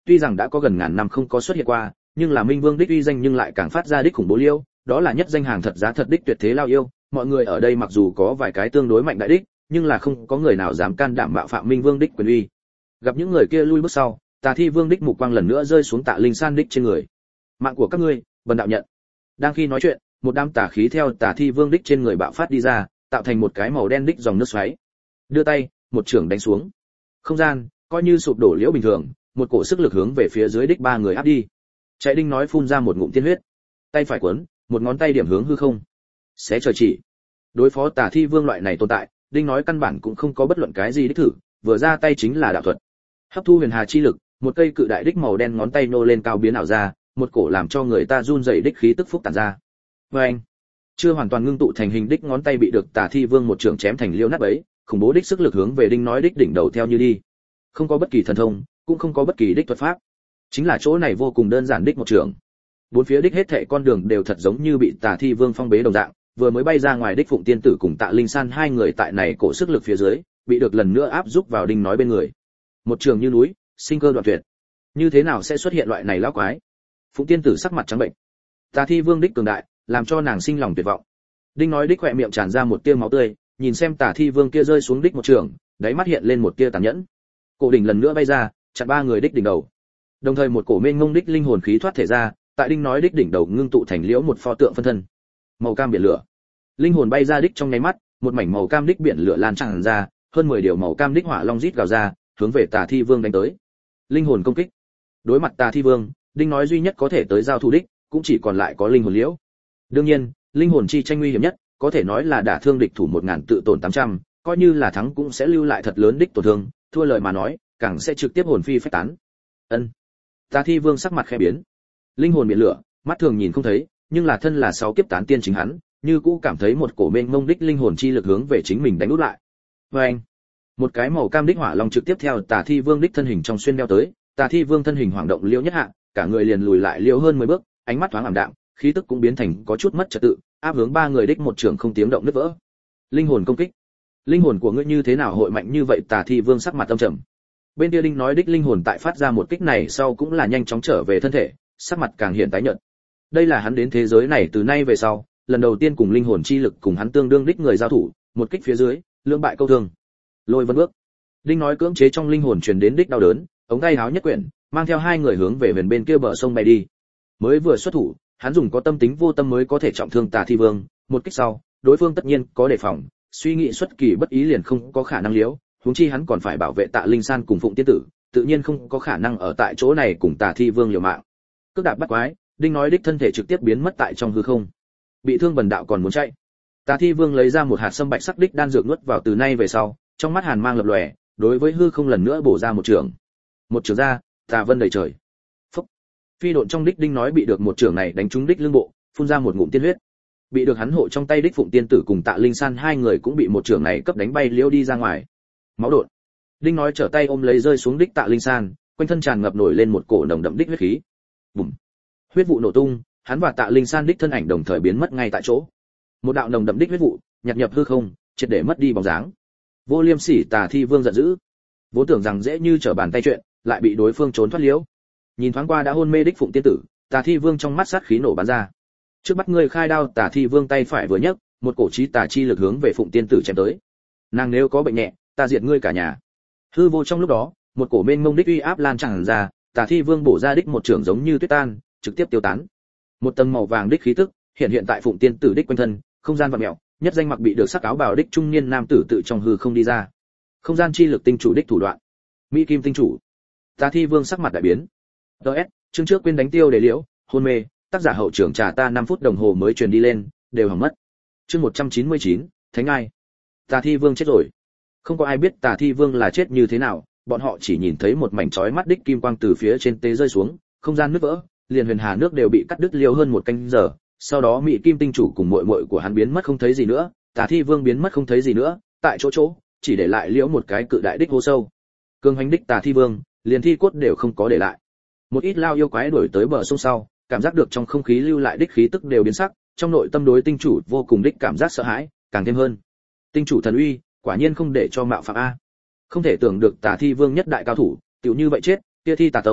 tuy rằng đã có gần ngàn năm không có xuất hiện qua, nhưng là Minh Vương đích uy danh nhưng lại càng phát ra đích khủng bố liêu, đó là nhất danh hàng thật giá thật đích tuyệt thế lao yêu, mọi người ở đây mặc dù có vài cái tương đối mạnh đại đích, nhưng là không có người nào dám can đảm mạo phạm Minh Vương đích quyền uy. Gặp những người kia lui bước sau, Tà Thi Vương đích mục quang lần nữa rơi xuống Tạ Linh San đích trên người. Mạng của các ngươi, bần đạo nhận. Đang khi nói chuyện, một đám tà khí theo Tà Thi Vương đích trên người bạo phát đi ra, tạo thành một cái màu đen đích dòng nước xoáy. Đưa tay, một chưởng đánh xuống. Không gian coi như sụp đổ liễu bình thường, một cổ sức lực hướng về phía dưới đích ba người áp đi. Chạy Đinh nói phun ra một ngụm tiên huyết, tay phải quấn, một ngón tay điểm hướng hư không. Xé trời chỉ. Đối phó Tà Thi Vương loại này tồn tại, Đinh nói căn bản cũng không có bất luận cái gì đích thử, vừa ra tay chính là đạo thuật. Hấp thu huyền hà chi lực, một cây cự đại đích màu đen ngón tay nô lên cao biến ảo ra, một cổ làm cho người ta run rẩy đích khí tức phúc tản ra. Và anh, chưa hoàn toàn ngưng tụ thành hình đích ngón tay bị được Tà Thi Vương một trường chém thành liêu nát bấy, khủng bố đích sức lực hướng về Đinh nói đích đỉnh đầu theo như đi. Không có bất kỳ thần thông, cũng không có bất kỳ đích thuật pháp, chính là chỗ này vô cùng đơn giản đích một trường. Bốn phía đích hết thảy con đường đều thật giống như bị Tà Thi Vương phong bế đồng dạng, vừa mới bay ra ngoài đích Phụng Tiên tử cùng Tạ Linh San hai người tại này cổ sức lực phía dưới, bị được lần nữa áp giúp vào Đinh nói bên người. Một trường như núi, sinh cơ đoạn tuyệt. Như thế nào sẽ xuất hiện loại này lão quái? Phụng Tiên tử sắc mặt trắng bệnh. Tà Thi Vương đích cường đại, làm cho nàng sinh lòng tuyệt vọng. Đinh nói đích khỏe miệng tràn ra một tia máu tươi, nhìn xem Tà Thi Vương kia rơi xuống đích một trường, đáy mắt hiện lên một tia tàn nhẫn. Cổ đỉnh lần nữa bay ra, chặn ba người đích đỉnh đầu. Đồng thời một cổ mênh mông đích linh hồn khí thoát thể ra, tại Đinh nói đích đỉnh đầu ngưng tụ thành liễu một pho tượng phân thân. Màu cam biển lửa. Linh hồn bay ra đích trong nháy mắt, một mảnh màu cam đích biển lửa lan tràn ra, hơn mười điều màu cam đích hỏa long rít gào ra, hướng về Tà Thi Vương đánh tới. Linh hồn công kích. Đối mặt Tà Thi Vương, Đinh nói duy nhất có thể tới giao thủ đích, cũng chỉ còn lại có linh hồn liễu. Đương nhiên, linh hồn chi tranh nguy hiểm nhất, có thể nói là đả thương địch thủ một ngàn tự tổn tám trăm, coi như là thắng cũng sẽ lưu lại thật lớn đích tổn thương, thua lời mà nói, càng sẽ trực tiếp hồn phi phách tán. Ân. Tà Thi Vương sắc mặt khẽ biến. Linh hồn biển lửa, mắt thường nhìn không thấy, nhưng là thân là sáu kiếp tán tiên chính hắn, như cũ cảm thấy một cổ mênh mông đích linh hồn chi lực hướng về chính mình đánh út lại. Và anh, một cái màu cam đích hỏa long trực tiếp theo Tà Thi Vương đích thân hình trong xuyên đeo tới, Tà Thi Vương thân hình hoảng động liễu nhất hạ, cả người liền lùi lại liễu hơn mười bước, ánh mắt thoáng ảm đạm, khí tức cũng biến thành có chút mất trật tự, áp hướng ba người đích một trường không tiếng động nứt vỡ. Linh hồn công kích. Linh hồn của ngươi như thế nào hội mạnh như vậy? Tà Thi Vương sắc mặt âm trầm. Bên kia Đinh nói đích linh hồn tại phát ra một kích này sau cũng là nhanh chóng trở về thân thể, sắc mặt càng hiện tái nhợt. Đây là hắn đến thế giới này từ nay về sau, lần đầu tiên cùng linh hồn chi lực cùng hắn tương đương đích người giao thủ, một kích phía dưới, lưỡng bại câu thương. Lôi vân bước. Đinh nói cưỡng chế trong linh hồn truyền đến đích đau đớn, ống tay háo nhất quyển, mang theo hai người hướng về bên bên kia bờ sông bay đi. Mới vừa xuất thủ, hắn dùng có tâm tính vô tâm mới có thể trọng thương Tà Thi Vương, một kích sau, đối phương tất nhiên có đề phòng, suy nghĩ xuất kỳ bất ý liền không có khả năng liễu, huống chi hắn còn phải bảo vệ Tạ Linh San cùng Phụng Tiên tử, tự nhiên không có khả năng ở tại chỗ này cùng Tà Thi Vương liều mạng. Cước đạp bắt quái, Đinh nói đích thân thể trực tiếp biến mất tại trong hư không. Bị thương bần đạo còn muốn chạy. Tà Thi Vương lấy ra một hạt sâm bạch sắc đích đan dược nuốt vào từ nay về sau, trong mắt hàn mang lập lòe, đối với hư không lần nữa bổ ra một trường. Một trường ra, tà vân đầy trời. Phốc. Phi độn trong đích Đinh nói bị được một trường này đánh trúng đích lưng bộ, phun ra một ngụm tiên huyết. Bị được hắn hộ trong tay đích Phụng Tiên tử cùng Tạ Linh San hai người cũng bị một trường này cấp đánh bay liễu đi ra ngoài. Máu đột. Đinh nói trở tay ôm lấy rơi xuống đích Tạ Linh San, quanh thân tràn ngập nổi lên một cổ nồng đậm đích huyết khí. Bùm. Huyết vụ nổ tung, hắn và Tạ Linh San đích thân ảnh đồng thời biến mất ngay tại chỗ. Một đạo nồng đậm đích huyết vụ, nhạt nhập hư không, triệt để mất đi bóng dáng. Vô Liêm Sỉ Tà Thi Vương giận dữ, vốn tưởng rằng dễ như trở bàn tay chuyện, lại bị đối phương trốn thoát liễu. Nhìn thoáng qua đã hôn mê đích Phụng Tiên tử, Tà Thi Vương trong mắt sát khí nổ bắn ra. Trước mắt ngươi khai đao, Tà Thi Vương tay phải vừa nhấc, một cổ chí tà chi lực hướng về Phụng Tiên tử chém tới. Nàng nếu có bệnh nhẹ, ta diệt ngươi cả nhà. Hư vô trong lúc đó, một cổ mênh mông đích uy áp lan tràn ra, Tà Thi Vương bổ ra đích một trường giống như tuyết tan, trực tiếp tiêu tán. Một tầng màu vàng đích khí tức hiện hiện tại Phụng Tiên tử đích quanh thân, không gian vặn mèo, nhất danh mặc bị được sắc áo bào đích trung niên nam tử tự trong hư không đi ra. Không gian chi lực tinh chủ đích thủ đoạn. Mỹ Kim tinh chủ. Tà Thi Vương sắc mặt đại biến. ds chương trước quên đánh tiêu để liễu, hôn mê, tác giả hậu trưởng trà ta năm phút đồng hồ mới truyền đi lên, đều hỏng mất. Chương một trăm chín mươi chín, Thánh Ai. Tà Thi Vương chết rồi. Không có ai biết Tà Thi Vương là chết như thế nào, bọn họ chỉ nhìn thấy một mảnh chói mắt đích kim quang từ phía trên tế rơi xuống, không gian nứt vỡ, liền huyền hà nước đều bị cắt đứt liêu hơn một canh giờ. Sau đó Mỹ Kim tinh chủ cùng muội muội của hắn biến mất không thấy gì nữa, Tà Thi Vương biến mất không thấy gì nữa, tại chỗ chỗ, chỉ để lại liễu một cái cự đại đích hố sâu. Cường hành đích Tà Thi Vương, liền thi cốt đều không có để lại. Một ít lao yêu quái đuổi tới bờ sông sau, cảm giác được trong không khí lưu lại đích khí tức đều biến sắc, trong nội tâm đối tinh chủ vô cùng đích cảm giác sợ hãi, càng thêm hơn. Tinh chủ thần uy, quả nhiên không để cho mạo phạm a. Không thể tưởng được Tà Thi Vương nhất đại cao thủ, tiểu như vậy chết, kia Thi Tà Tông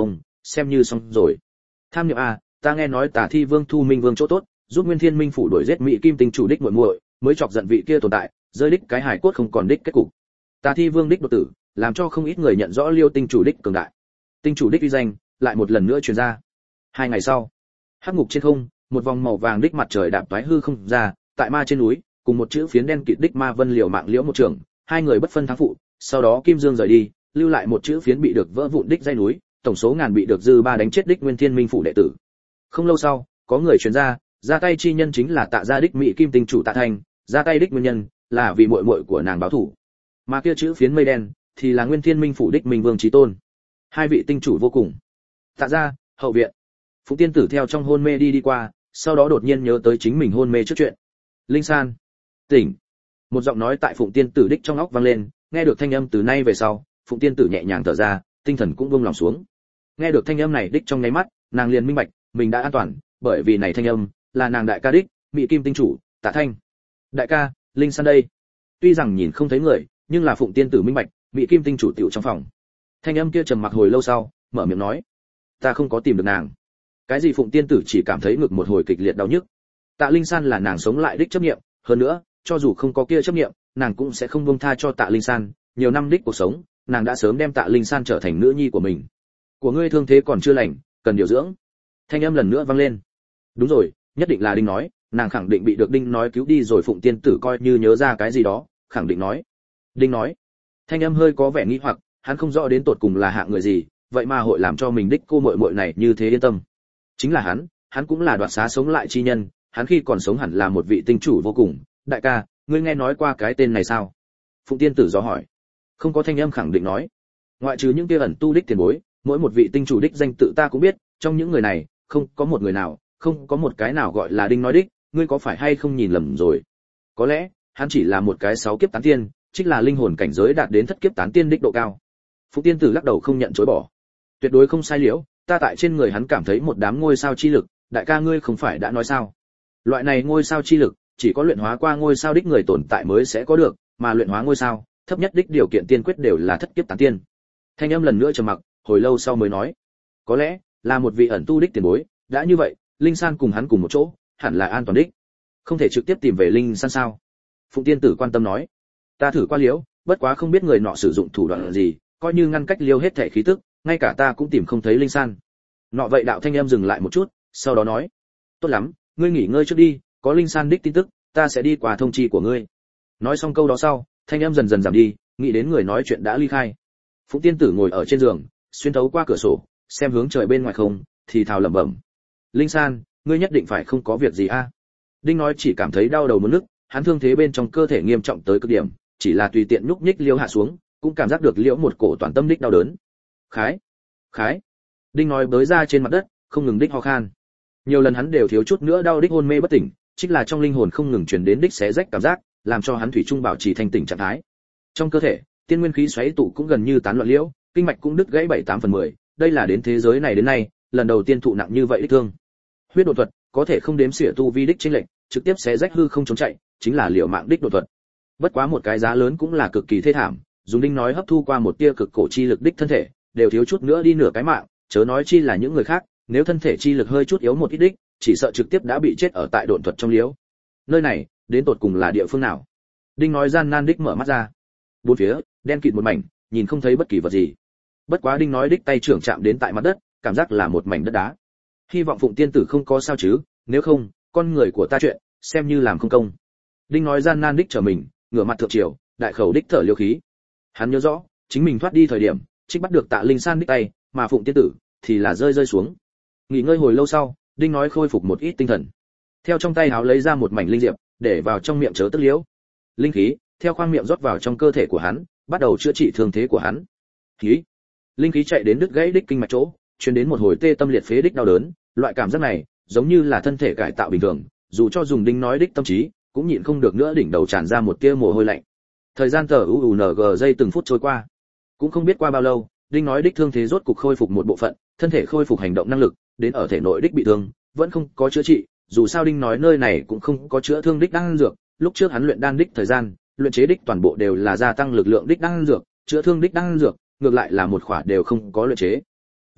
xem như xong rồi. Tham niệm a, ta nghe nói Tả Thi Vương thu Minh Vương chỗ tốt, giúp Nguyên Thiên Minh phủ đuổi giết Mỹ Kim Tinh chủ đích muội muội, mới chọc giận vị kia tồn tại, rơi đích cái hải cốt không còn đích kết cục. Tả Thi Vương đích đột tử, làm cho không ít người nhận rõ Liêu Tinh chủ đích cường đại. Tinh chủ đích uy danh lại một lần nữa truyền ra. Hai ngày sau, hắc ngục trên không, một vòng màu vàng đích mặt trời đạp toái hư không ra, tại ma trên núi, cùng một chữ phiến đen kịt đích ma vân liều mạng liễu một trường, hai người bất phân thắng phụ, sau đó Kim Dương rời đi, lưu lại một chữ phiến bị được vỡ vụn đích dây núi, tổng số ngàn bị được dư ba đánh chết đích Nguyên Thiên Minh phủ đệ tử. Không lâu sau, có người truyền ra, ra tay chi nhân chính là Tạ gia đích Mỹ Kim Tinh chủ Tạ Thanh, ra tay đích nguyên nhân là vì muội muội của nàng báo thù. Mà kia chữ phiến mây đen thì là Nguyên Thiên Minh phủ đích Minh Vương chí tôn. Hai vị tinh chủ vô cùng. Tạ gia, hậu viện. Phụng Tiên tử theo trong hôn mê đi đi qua, sau đó đột nhiên nhớ tới chính mình hôn mê trước chuyện. Linh San, tỉnh. Một giọng nói tại Phụng Tiên tử đích trong óc vang lên, nghe được thanh âm từ nay về sau, Phụng Tiên tử nhẹ nhàng thở ra, tinh thần cũng buông lòng xuống. Nghe được thanh âm này đích trong nháy mắt, nàng liền minh bạch, mình đã an toàn, bởi vì này thanh âm là nàng đại ca đích, Mỹ Kim Tinh chủ, Tạ Thanh. Đại ca, Linh San đây. Tuy rằng nhìn không thấy người, nhưng là Phụng Tiên tử minh bạch, Mỹ Kim Tinh chủ tiểu trong phòng. Thanh âm kia trầm mặc hồi lâu sau, mở miệng nói, ta không có tìm được nàng. Cái gì? Phụng Tiên tử chỉ cảm thấy ngực một hồi kịch liệt đau nhức. Tạ Linh San là nàng sống lại đích chấp niệm, hơn nữa, cho dù không có kia chấp niệm, nàng cũng sẽ không buông tha cho Tạ Linh San, nhiều năm đích cuộc sống, nàng đã sớm đem Tạ Linh San trở thành nữ nhi của mình. Của ngươi thương thế còn chưa lành, cần điều dưỡng. Thanh âm lần nữa vang lên. Đúng rồi, nhất định là Đinh nói, nàng khẳng định bị được Đinh nói cứu đi rồi. Phụng Tiên tử coi như nhớ ra cái gì đó, khẳng định nói. Đinh nói. Thanh âm hơi có vẻ nghi hoặc, hắn không rõ đến tột cùng là hạng người gì, vậy mà hội làm cho mình đích cô muội muội này như thế yên tâm. Chính là hắn, hắn cũng là đoạt xá sống lại chi nhân, hắn khi còn sống hẳn là một vị tinh chủ vô cùng. Đại ca, ngươi nghe nói qua cái tên này sao? Phụng Tiên tử dò hỏi. Không có thanh âm khẳng định nói. Ngoại trừ những kia ẩn tu đích tiền bối, mỗi một vị tinh chủ đích danh tự ta cũng biết, trong những người này, không có một người nào, không có một cái nào gọi là Đinh nói đích, ngươi có phải hay không nhìn lầm rồi? Có lẽ, hắn chỉ là một cái sáu kiếp tán tiên, chính là linh hồn cảnh giới đạt đến thất kiếp tán tiên đích độ cao. Phụng Tiên tử lắc đầu không nhận chối bỏ. Tuyệt đối không sai liễu, ta tại trên người hắn cảm thấy một đám ngôi sao chi lực, đại ca ngươi không phải đã nói sao? Loại này ngôi sao chi lực, chỉ có luyện hóa qua ngôi sao đích người tồn tại mới sẽ có được, mà luyện hóa ngôi sao, thấp nhất đích điều kiện tiên quyết đều là thất kiếp tán tiên. Thanh âm lần nữa trầm mặc, hồi lâu sau mới nói, có lẽ là một vị ẩn tu đích tiền bối, đã như vậy, Linh San cùng hắn cùng một chỗ, hẳn là an toàn đích. Không thể trực tiếp tìm về Linh San sao? Phụng Tiên tử quan tâm nói, ta thử qua liễu, bất quá không biết người nọ sử dụng thủ đoạn gì, coi như ngăn cách liêu hết thể khí tức, ngay cả ta cũng tìm không thấy Linh San. Nọ vậy đạo thanh em dừng lại một chút, sau đó nói, tốt lắm, ngươi nghỉ ngơi trước đi, có Linh San đích tin tức, ta sẽ đi qua thông chi của ngươi. Nói xong câu đó sau, thanh em dần dần giảm đi, nghĩ đến người nói chuyện đã ly khai. Phụng Tiên tử ngồi ở trên giường, xuyên thấu qua cửa sổ, xem hướng trời bên ngoài không, thì thào lẩm bẩm, Linh San, ngươi nhất định phải không có việc gì a? Đinh nói chỉ cảm thấy đau đầu muốn nức, hắn thương thế bên trong cơ thể nghiêm trọng tới cực điểm, chỉ là tùy tiện nhúc nhích liêu hạ xuống, cũng cảm giác được liễu một cổ toàn tâm đích đau đớn. Khái, khái. Đinh nói bới ra trên mặt đất, không ngừng đích ho khan. Nhiều lần hắn đều thiếu chút nữa đau đích hôn mê bất tỉnh, chính là trong linh hồn không ngừng truyền đến đích xé rách cảm giác, làm cho hắn thủy chung bảo trì thanh tỉnh trạng thái. Trong cơ thể, tiên nguyên khí xoáy tụ cũng gần như tán loạn liễu, kinh mạch cũng đứt gãy bảy tám phần mười, đây là đến thế giới này đến nay, lần đầu tiên thụ nặng như vậy đích thương. Huyết đột thuật, có thể không đếm xỉa tu vi đích chênh lệch, trực tiếp xé rách hư không trốn chạy, chính là liều mạng đích đột thuật. Bất quá một cái giá lớn cũng là cực kỳ thê thảm, dùng Đinh nói hấp thu qua một tia cực cổ chi lực đích thân thể, đều thiếu chút nữa đi nửa cái mạng, chớ nói chi là những người khác, nếu thân thể chi lực hơi chút yếu một ít đích, chỉ sợ trực tiếp đã bị chết ở tại độn thuật trong liễu. Nơi này, đến tột cùng là địa phương nào? Đinh nói gian nan đích mở mắt ra. Bốn phía, đen kịt một mảnh, nhìn không thấy bất kỳ vật gì. Bất quá Đinh nói đích tay trưởng chạm đến tại mặt đất, cảm giác là một mảnh đất đá. Hy vọng Phụng Tiên tử không có sao chứ, nếu không, con người của ta chuyện, xem như làm không công. Đinh nói gian nan đích trở mình, ngửa mặt thượng triều, đại khẩu đích thở liêu khí. Hắn nhớ rõ, chính mình thoát đi thời điểm, trích bắt được Tạ Linh San đích tay, mà Phụng Tiên tử thì là rơi rơi xuống. Nghỉ ngơi hồi lâu sau, Đinh nói khôi phục một ít tinh thần. Theo trong tay háo lấy ra một mảnh linh diệp, để vào trong miệng chớ tức liễu. Linh khí theo khoang miệng rót vào trong cơ thể của hắn, bắt đầu chữa trị thương thế của hắn. Khí, linh khí chạy đến đứt gãy đích kinh mạch chỗ, truyền đến một hồi tê tâm liệt phế đích đau đớn, loại cảm giác này, giống như là thân thể cải tạo bình thường, dù cho dùng Đinh nói đích tâm trí, cũng nhịn không được nữa đỉnh đầu tràn ra một tia mồ hôi lạnh. Thời gian tờ u n g giây từng phút trôi qua, cũng không biết qua bao lâu, Đinh nói đích thương thế rốt cục khôi phục một bộ phận, thân thể khôi phục hành động năng lực, đến ở thể nội đích bị thương, vẫn không có chữa trị, dù sao Đinh nói nơi này cũng không có chữa thương đích đan dược, lúc trước hắn luyện đan đích thời gian, luyện chế đích toàn bộ đều là gia tăng lực lượng đích đan dược, chữa thương đích đan dược, ngược lại là một khỏa đều không có luyện chế. Vốn,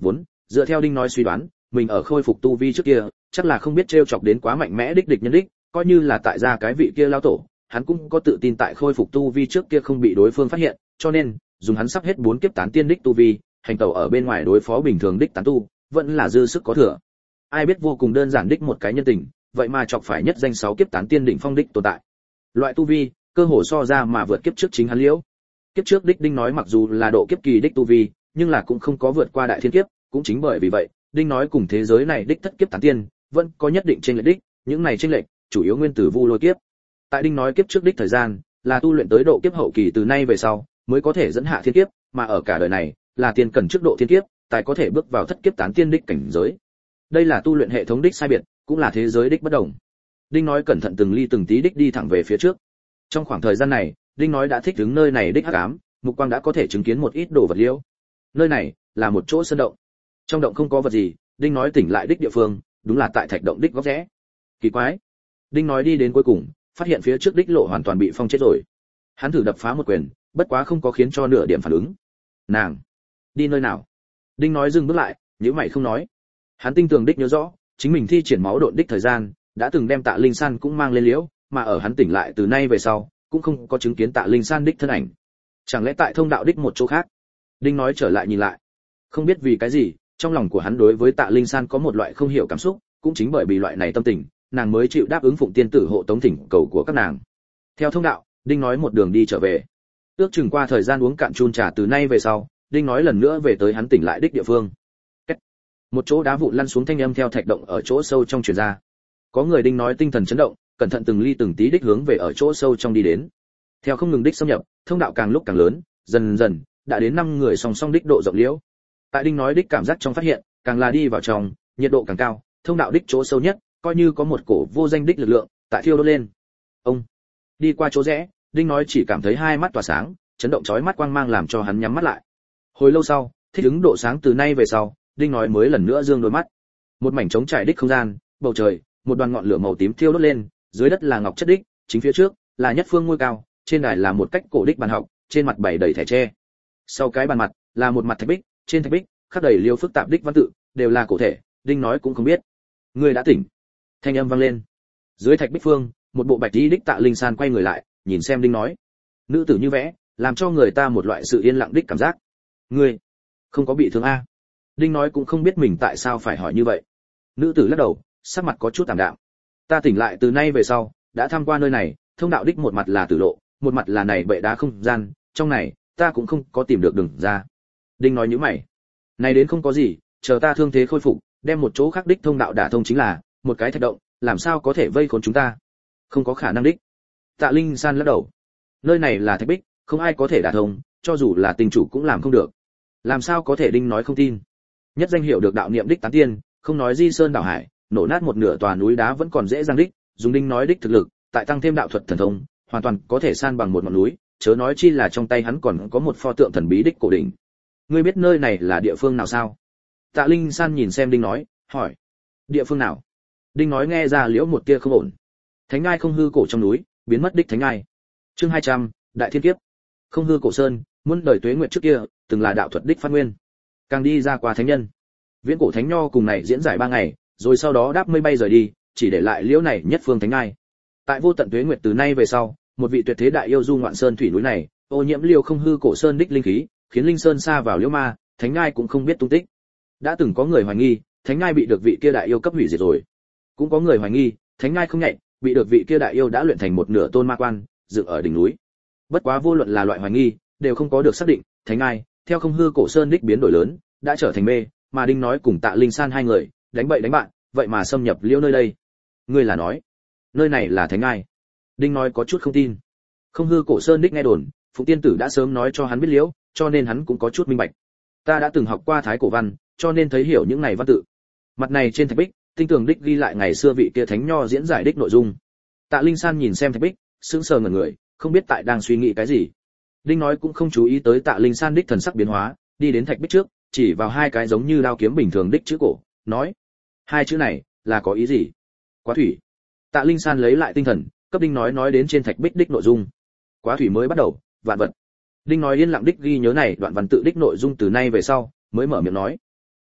Dựa theo Đinh nói suy đoán, mình ở khôi phục tu vi trước kia, chắc là không biết trêu chọc đến quá mạnh mẽ đích địch nhân đích, coi như là tại gia cái vị kia lao tổ, hắn cũng có tự tin tại khôi phục tu vi trước kia không bị đối phương phát hiện, cho nên, dùng hắn sắp hết bốn kiếp tán tiên đích tu vi, hành tẩu ở bên ngoài đối phó bình thường đích tán tu, vẫn là dư sức có thừa. Ai biết vô cùng đơn giản đích một cái nhân tình, vậy mà chọc phải nhất danh sáu kiếp tán tiên đỉnh phong đích tồn tại. Loại tu vi, cơ hồ so ra mà vượt kiếp trước chính hắn liễu. Kiếp trước đích Đinh nói mặc dù là độ kiếp kỳ đích tu vi, nhưng là cũng không có vượt qua đại thiên kiếp, cũng chính bởi vì vậy, Đinh nói cùng thế giới này đích thất kiếp tán tiên, vẫn có nhất định chênh lệch đích, những này chênh lệch, chủ yếu nguyên từ vu lôi kiếp. Tại Đinh nói kiếp trước đích thời gian, là tu luyện tới độ kiếp hậu kỳ từ nay về sau, mới có thể dẫn hạ thiên kiếp, mà ở cả đời này, là tiên cần trước độ thiên kiếp, tài có thể bước vào thất kiếp tán tiên đích cảnh giới. Đây là tu luyện hệ thống đích sai biệt, cũng là thế giới đích bất đồng. Đinh nói cẩn thận từng ly từng tí đích đi thẳng về phía trước. Trong khoảng thời gian này, Đinh nói đã thích ứng nơi này đích hắc ám, mục quang đã có thể chứng kiến một ít đồ vật liễu. Nơi này là một chỗ sơn động. Trong động không có vật gì, Đinh nói tỉnh lại đích địa phương, đúng là tại thạch động đích góc rẽ. Kỳ quái. Đinh nói đi đến cuối cùng, phát hiện phía trước đích lộ hoàn toàn bị phong chết rồi. Hắn thử đập phá một quyền, bất quá không có khiến cho nửa điểm phản ứng. Nàng đi nơi nào? Đinh nói dừng bước lại, nhíu mày không nói. Hắn tinh tường đích nhớ rõ, chính mình thi triển máu độn đích thời gian, đã từng đem Tạ Linh San cũng mang lên liễu, mà ở hắn tỉnh lại từ nay về sau, cũng không có chứng kiến Tạ Linh San đích thân ảnh. Chẳng lẽ tại thông đạo đích một chỗ khác? Đinh nói trở lại nhìn lại. Không biết vì cái gì, trong lòng của hắn đối với Tạ Linh San có một loại không hiểu cảm xúc, cũng chính bởi vì loại này tâm tình, nàng mới chịu đáp ứng phụng tiên tử hộ tống thỉnh cầu của các nàng. Theo thông đạo, Đinh nói một đường đi trở về. Ước chừng qua thời gian uống cạn chun trà từ nay về sau, Đinh nói lần nữa về tới hắn tỉnh lại đích địa phương. Kết. Một chỗ đá vụn lăn xuống thanh âm theo thạch động ở chỗ sâu trong truyền ra. Có người Đinh nói tinh thần chấn động, cẩn thận từng ly từng tí đích hướng về ở chỗ sâu trong đi đến. Theo không ngừng đích xâm nhập, thông đạo càng lúc càng lớn, dần dần đã đến năm người song song đích độ rộng liễu. Tại Đinh nói đích cảm giác trong phát hiện, càng là đi vào trong, nhiệt độ càng cao, thông đạo đích chỗ sâu nhất, coi như có một cổ vô danh đích lực lượng tại thiêu đốt lên. Ông đi qua chỗ rẽ, Đinh nói chỉ cảm thấy hai mắt tỏa sáng, chấn động chói mắt quang mang làm cho hắn nhắm mắt lại. Hồi lâu sau, thích ứng độ sáng từ nay về sau, Đinh nói mới lần nữa dương đôi mắt. Một mảnh trống trải đích không gian, bầu trời, một đoàn ngọn lửa màu tím thiêu đốt lên, dưới đất là ngọc chất đích, chính phía trước là nhất phương ngôi cao, trên đài là một cách cổ đích bàn học, trên mặt bày đầy thẻ tre. Sau cái bàn mặt là một mặt thạch bích, trên thạch bích khắc đầy liêu phức tạp đích văn tự, đều là cổ thể, Đinh nói cũng không biết. Người đã tỉnh. Thanh âm vang lên. Dưới thạch bích phương, một bộ bạch y đích Tạ Linh San quay người lại, nhìn xem Đinh nói. Nữ tử như vẽ, làm cho người ta một loại sự yên lặng đích cảm giác. Ngươi không có bị thương a? Đinh nói cũng không biết mình tại sao phải hỏi như vậy. Nữ tử lắc đầu, sắc mặt có chút tạm đạm. Ta tỉnh lại từ nay về sau, đã tham qua nơi này, thông đạo đích một mặt là tử lộ, một mặt là này bệ đá không gian, trong này ta cũng không có tìm được đường ra. Đinh nói nhíu mày. Này đến không có gì, chờ ta thương thế khôi phục, đem một chỗ khác đích thông đạo đả thông chính là một cái thạch động, làm sao có thể vây khốn chúng ta? Không có khả năng đích. Tạ Linh San lắc đầu. Nơi này là thạch bích, không ai có thể đả thông, cho dù là tình chủ cũng làm không được. Làm sao có thể? Đinh nói không tin. Nhất danh hiệu được đạo niệm đích tán tiên, không nói di sơn đảo hải, nổ nát một nửa tòa núi đá vẫn còn dễ dàng đích, dùng Đinh nói đích thực lực, tại tăng thêm đạo thuật thần thông, hoàn toàn có thể san bằng một ngọn núi, chớ nói chi là trong tay hắn còn có một pho tượng thần bí đích cổ đỉnh. Ngươi biết nơi này là địa phương nào sao? Tạ Linh San nhìn xem Đinh nói, hỏi. Địa phương nào? Đinh nói nghe ra liễu một tia không ổn. Thánh ngai không hư cổ trong núi, biến mất đích thánh ngai. Chương hai trăm, Đại Thiên Kiếp. Không hư cổ sơn, muôn đời tuế nguyệt trước kia, từng là đạo thuật đích phát nguyên. Càng đi ra qua thánh nhân. Viễn cổ thánh nho cùng này diễn giải ba ngày, rồi sau đó đáp mây bay rời đi, chỉ để lại liễu này nhất phương thánh ngai. Tại vô tận tuế nguyệt từ nay về sau, một vị tuyệt thế đại yêu du ngoạn sơn thủy núi này, ô nhiễm liêu không hư cổ sơn đích linh khí, khiến linh sơn xa vào liễu ma, thánh ngai cũng không biết tung tích. Đã từng có người hoài nghi, thánh ngai bị được vị kia đại yêu cấp hủy diệt rồi. Cũng có người hoài nghi, thánh ngai không nhạy, bị được vị kia đại yêu đã luyện thành một nửa tôn ma quan, dựng ở đỉnh núi. Bất quá vô luận là loại hoài nghi, đều không có được xác định, thánh ngai, theo không hư cổ sơn đích biến đổi lớn, đã trở thành mê, mà Đinh nói cùng Tạ Linh San hai người, đánh bậy đánh bạn, vậy mà xâm nhập liễu nơi đây. Ngươi là nói, nơi này là thánh ngai? Đinh nói có chút không tin. Không hư cổ sơn đích nghe đồn, Phụng tiên tử đã sớm nói cho hắn biết liễu, cho nên hắn cũng có chút minh bạch. Ta đã từng học qua thái cổ văn, cho nên thấy hiểu những này văn tự. Mặt này trên thạch bích, tinh tường đích ghi lại ngày xưa vị kia thánh nho diễn giải đích nội dung. Tạ Linh San nhìn xem thạch bích, sững sờ ngẩn người, không biết tại đang suy nghĩ cái gì. Đinh nói cũng không chú ý tới Tạ Linh San đích thần sắc biến hóa, đi đến thạch bích trước, chỉ vào hai cái giống như đao kiếm bình thường đích chữ cổ, nói: hai chữ này là có ý gì? Quá thủy. Tạ Linh San lấy lại tinh thần, cấp Đinh nói nói đến trên thạch bích đích nội dung. Quá thủy mới bắt đầu, vạn vật. Đinh nói yên lặng đích ghi nhớ này đoạn văn tự đích nội dung từ nay về sau, mới mở miệng nói: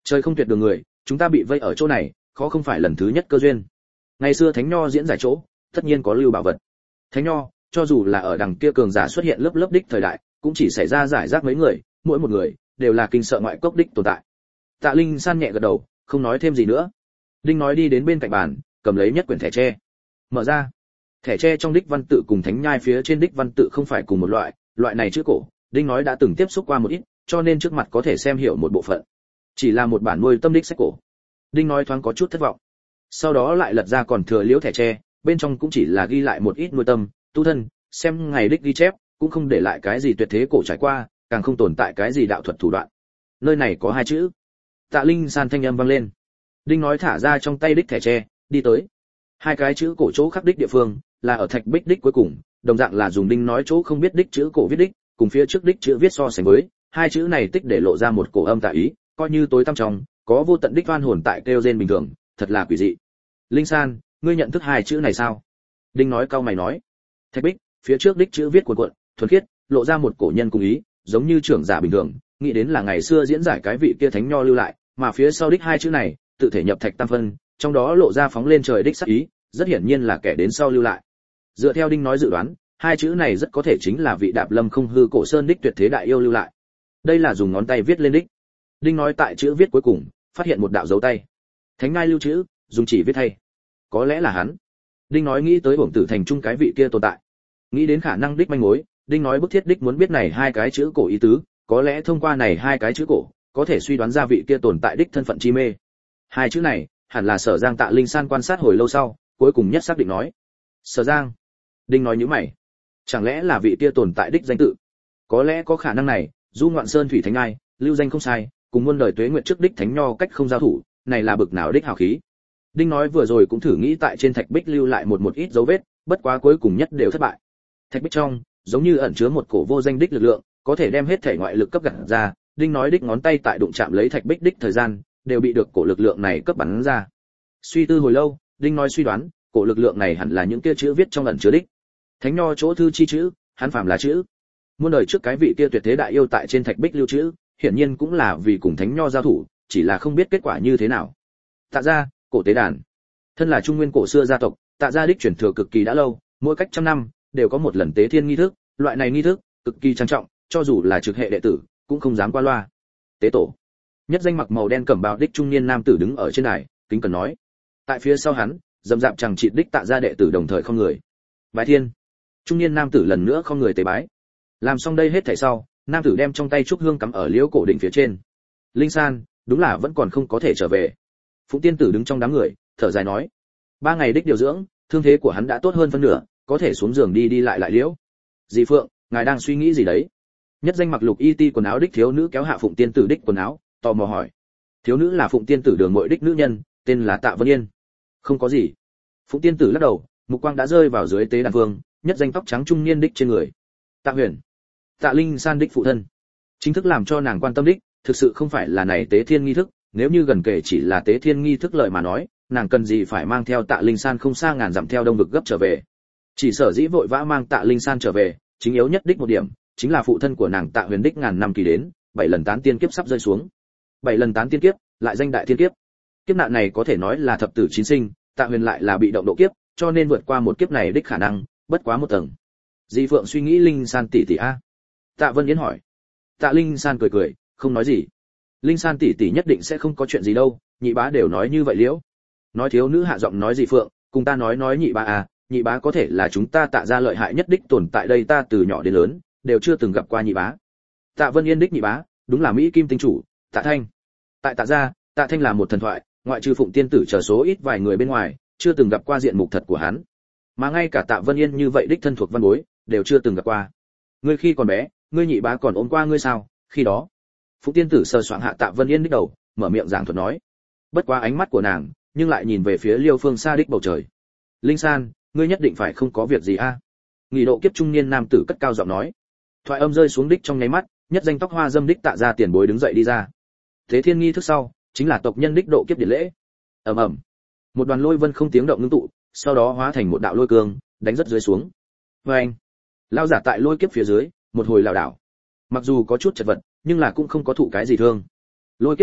Trời không tuyệt đường người, chúng ta bị vây ở chỗ này, khó không phải lần thứ nhất cơ duyên. Ngày xưa Thánh Nho diễn giải chỗ, tất nhiên có lưu bảo vật. Thánh Nho, cho dù là ở đằng kia cường giả xuất hiện lớp lớp đích thời đại, cũng chỉ xảy ra giải rác mấy người, mỗi một người đều là kinh sợ ngoại cốc đích tồn tại. Tạ Linh San nhẹ gật đầu, không nói thêm gì nữa. Đinh nói đi đến bên cạnh bàn, cầm lấy nhất quyển thẻ tre. Mở ra. Thẻ tre trong đích văn tự cùng thánh nhai phía trên đích văn tự không phải cùng một loại, loại này chữ cổ, Đinh nói đã từng tiếp xúc qua một ít, cho nên trước mặt có thể xem hiểu một bộ phận. Chỉ là một bản nuôi tâm đích sách cổ. Đinh nói thoáng có chút thất vọng. Sau đó lại lật ra còn thừa liễu thẻ tre, bên trong cũng chỉ là ghi lại một ít nuôi tâm, tu thân, xem ngày đích ghi chép, cũng không để lại cái gì tuyệt thế cổ trải qua, càng không tồn tại cái gì đạo thuật thủ đoạn. Nơi này có hai chữ. Tạ Linh San thanh âm vang lên. Đinh nói thả ra trong tay đích thẻ tre, đi tới. Hai cái chữ cổ chỗ khắc đích địa phương, là ở thạch bích đích cuối cùng, đồng dạng là dùng Đinh nói chỗ không biết đích chữ cổ viết đích, cùng phía trước đích chữ viết so sánh với, hai chữ này tích để lộ ra một cổ âm tà ý, coi như tối tăm trong, có vô tận đích oan hồn tại kêu rên bình thường, thật là quỷ dị. Linh San, ngươi nhận thức hai chữ này sao? Đinh nói cau mày nói. Thạch bích, phía trước đích chữ viết cuộn cuộn, thuần khiết, lộ ra một cổ nhân cùng ý, giống như trưởng giả bình thường, nghĩ đến là ngày xưa diễn giải cái vị kia thánh nho lưu lại, mà phía sau đích hai chữ này, tự thể nhập thạch tam phân, trong đó lộ ra phóng lên trời đích sắc ý, rất hiển nhiên là kẻ đến sau lưu lại. Dựa theo Đinh nói dự đoán, hai chữ này rất có thể chính là vị Đạp Lâm không hư cổ sơn đích tuyệt thế đại yêu lưu lại. Đây là dùng ngón tay viết lên đích. Đinh nói tại chữ viết cuối cùng, phát hiện một đạo dấu tay. Thánh ngai lưu chữ, dùng chỉ viết thay. Có lẽ là hắn. Đinh nói nghĩ tới Bổng Tử Thành trung cái vị kia tồn tại. Nghĩ đến khả năng đích manh mối, Đinh nói bức thiết đích muốn biết này hai cái chữ cổ ý tứ, có lẽ thông qua này hai cái chữ cổ, có thể suy đoán ra vị kia tồn tại đích thân phận chi mê. Hai chữ này, hẳn là Sở Giang Tạ Linh San quan sát hồi lâu sau, cuối cùng nhất xác định nói. Sở Giang. Đinh nói nhíu mày. Chẳng lẽ là vị kia tồn tại đích danh tự? Có lẽ có khả năng này, Du Ngoạn Sơn thủy thánh ai, lưu danh không sai, cùng muôn đời tuế nguyện trước đích thánh nho cách không giao thủ, này là bực nào đích hào khí. Đinh nói vừa rồi cũng thử nghĩ tại trên thạch bích lưu lại một một ít dấu vết, bất quá cuối cùng nhất đều thất bại. Thạch bích trong, giống như ẩn chứa một cổ vô danh đích lực lượng, có thể đem hết thể ngoại lực cấp gặt ra. Đinh nói đích ngón tay tại đụng chạm lấy thạch bích đích thời gian, đều bị được cổ lực lượng này cấp bắn ra. Suy tư hồi lâu, Đinh nói suy đoán, cổ lực lượng này hẳn là những kia chữ viết trong ẩn chứa đích. Thánh nho chỗ thư chi chữ, hắn phàm là chữ. Muôn đời trước cái vị kia tuyệt thế đại yêu tại trên thạch bích lưu chữ, hiển nhiên cũng là vì cùng thánh nho giao thủ, chỉ là không biết kết quả như thế nào. Tạ gia, cổ tế đàn. Thân là trung nguyên cổ xưa gia tộc, Tạ gia đích truyền thừa cực kỳ đã lâu, mỗi cách trăm năm đều có một lần tế thiên nghi thức, loại này nghi thức cực kỳ trang trọng, cho dù là trực hệ đệ tử cũng không dám qua loa. Tế tổ. Nhất danh mặc màu đen cẩm bào đích trung niên nam tử đứng ở trên đài, kính cẩn nói. Tại phía sau hắn, dầm dạp chẳng chịt đích Tạ gia đệ tử đồng thời không người. Bái thiên. Trung niên nam tử lần nữa không người tế bái. Làm xong đây hết thảy sau, nam tử đem trong tay trúc hương cắm ở liễu cổ đỉnh phía trên. Linh San, đúng là vẫn còn không có thể trở về. Phụng tiên tử đứng trong đám người, thở dài nói. Ba ngày đích điều dưỡng, thương thế của hắn đã tốt hơn phân nửa, có thể xuống giường đi đi lại lại liễu. Dì Phượng, ngài đang suy nghĩ gì đấy? Nhất danh mặc lục y ti quần áo đích thiếu nữ kéo hạ Phụng tiên tử đích quần áo, tò mò hỏi. Thiếu nữ là Phụng tiên tử đường muội đích nữ nhân, tên là Tạ Vân Yên. Không có gì. Phụng tiên tử lắc đầu, mục quang đã rơi vào dưới tế đàn vương, nhất danh tóc trắng trung niên đích trên người. Tạ Huyền. Tạ Linh San đích phụ thân. Chính thức làm cho nàng quan tâm đích, thực sự không phải là này tế thiên nghi thức, nếu như gần kể chỉ là tế thiên nghi thức lợi mà nói, nàng cần gì phải mang theo Tạ Linh San không xa ngàn dặm theo đông vực gấp trở về. Chỉ sở dĩ vội vã mang Tạ Linh San trở về, chính yếu nhất đích một điểm, chính là phụ thân của nàng Tạ Huyền đích ngàn năm kỳ đến, bảy lần tán tiên kiếp sắp rơi xuống. Bảy lần tán tiên kiếp, lại danh đại thiên kiếp. Kiếp nạn này có thể nói là thập tử chín sinh, Tạ Huyền lại là bị động độ kiếp, cho nên vượt qua một kiếp này đích khả năng, bất quá một tầng. Di Phượng suy nghĩ Linh San tỷ tỷ a. Tạ Vân Yến hỏi. Tạ Linh San cười cười, không nói gì. Linh San tỷ tỷ nhất định sẽ không có chuyện gì đâu, nhị bá đều nói như vậy liễu. Nói thiếu nữ hạ giọng nói Di Phượng, cùng ta nói nói nhị bá à, nhị bá có thể là chúng ta Tạ gia lợi hại nhất đích tồn tại đây, ta từ nhỏ đến lớn đều chưa từng gặp qua nhị bá. Tạ Vân Yên đích nhị bá, đúng là Mỹ Kim tinh chủ, Tạ Thanh. Tại Tạ gia, Tạ Thanh là một thần thoại, ngoại trừ Phụng tiên tử chờ số ít vài người bên ngoài, chưa từng gặp qua diện mục thật của hắn. Mà ngay cả Tạ Vân Yên như vậy đích thân thuộc văn bối, đều chưa từng gặp qua. Ngươi khi còn bé, ngươi nhị bá còn ôm qua ngươi sao? Khi đó, Phụng tiên tử sờ soạng hạ Tạ Vân Yên đích đầu, mở miệng giảng thuật nói. Bất quá ánh mắt của nàng, nhưng lại nhìn về phía Liêu phương xa đích bầu trời. Linh San, ngươi nhất định phải không có việc gì a? À? Nghỉ độ kiếp trung niên nam tử cất cao giọng nói. Thoại âm rơi xuống đích trong nháy mắt, nhất danh tóc hoa dâm đích Tạ gia tiền bối đứng dậy đi ra. Thế thiên nghi thức sau, chính là tộc nhân đích độ kiếp điển lễ. Ầm ầm, một đoàn lôi vân không tiếng động ngưng tụ, sau đó hóa thành một đạo lôi cương, đánh rất dưới xuống. Và anh, lao giả tại lôi kiếp phía dưới, một hồi lảo đảo. Mặc dù có chút chật vật, nhưng là cũng không có thụ cái gì thương. Lôi kiếp tiếp tục,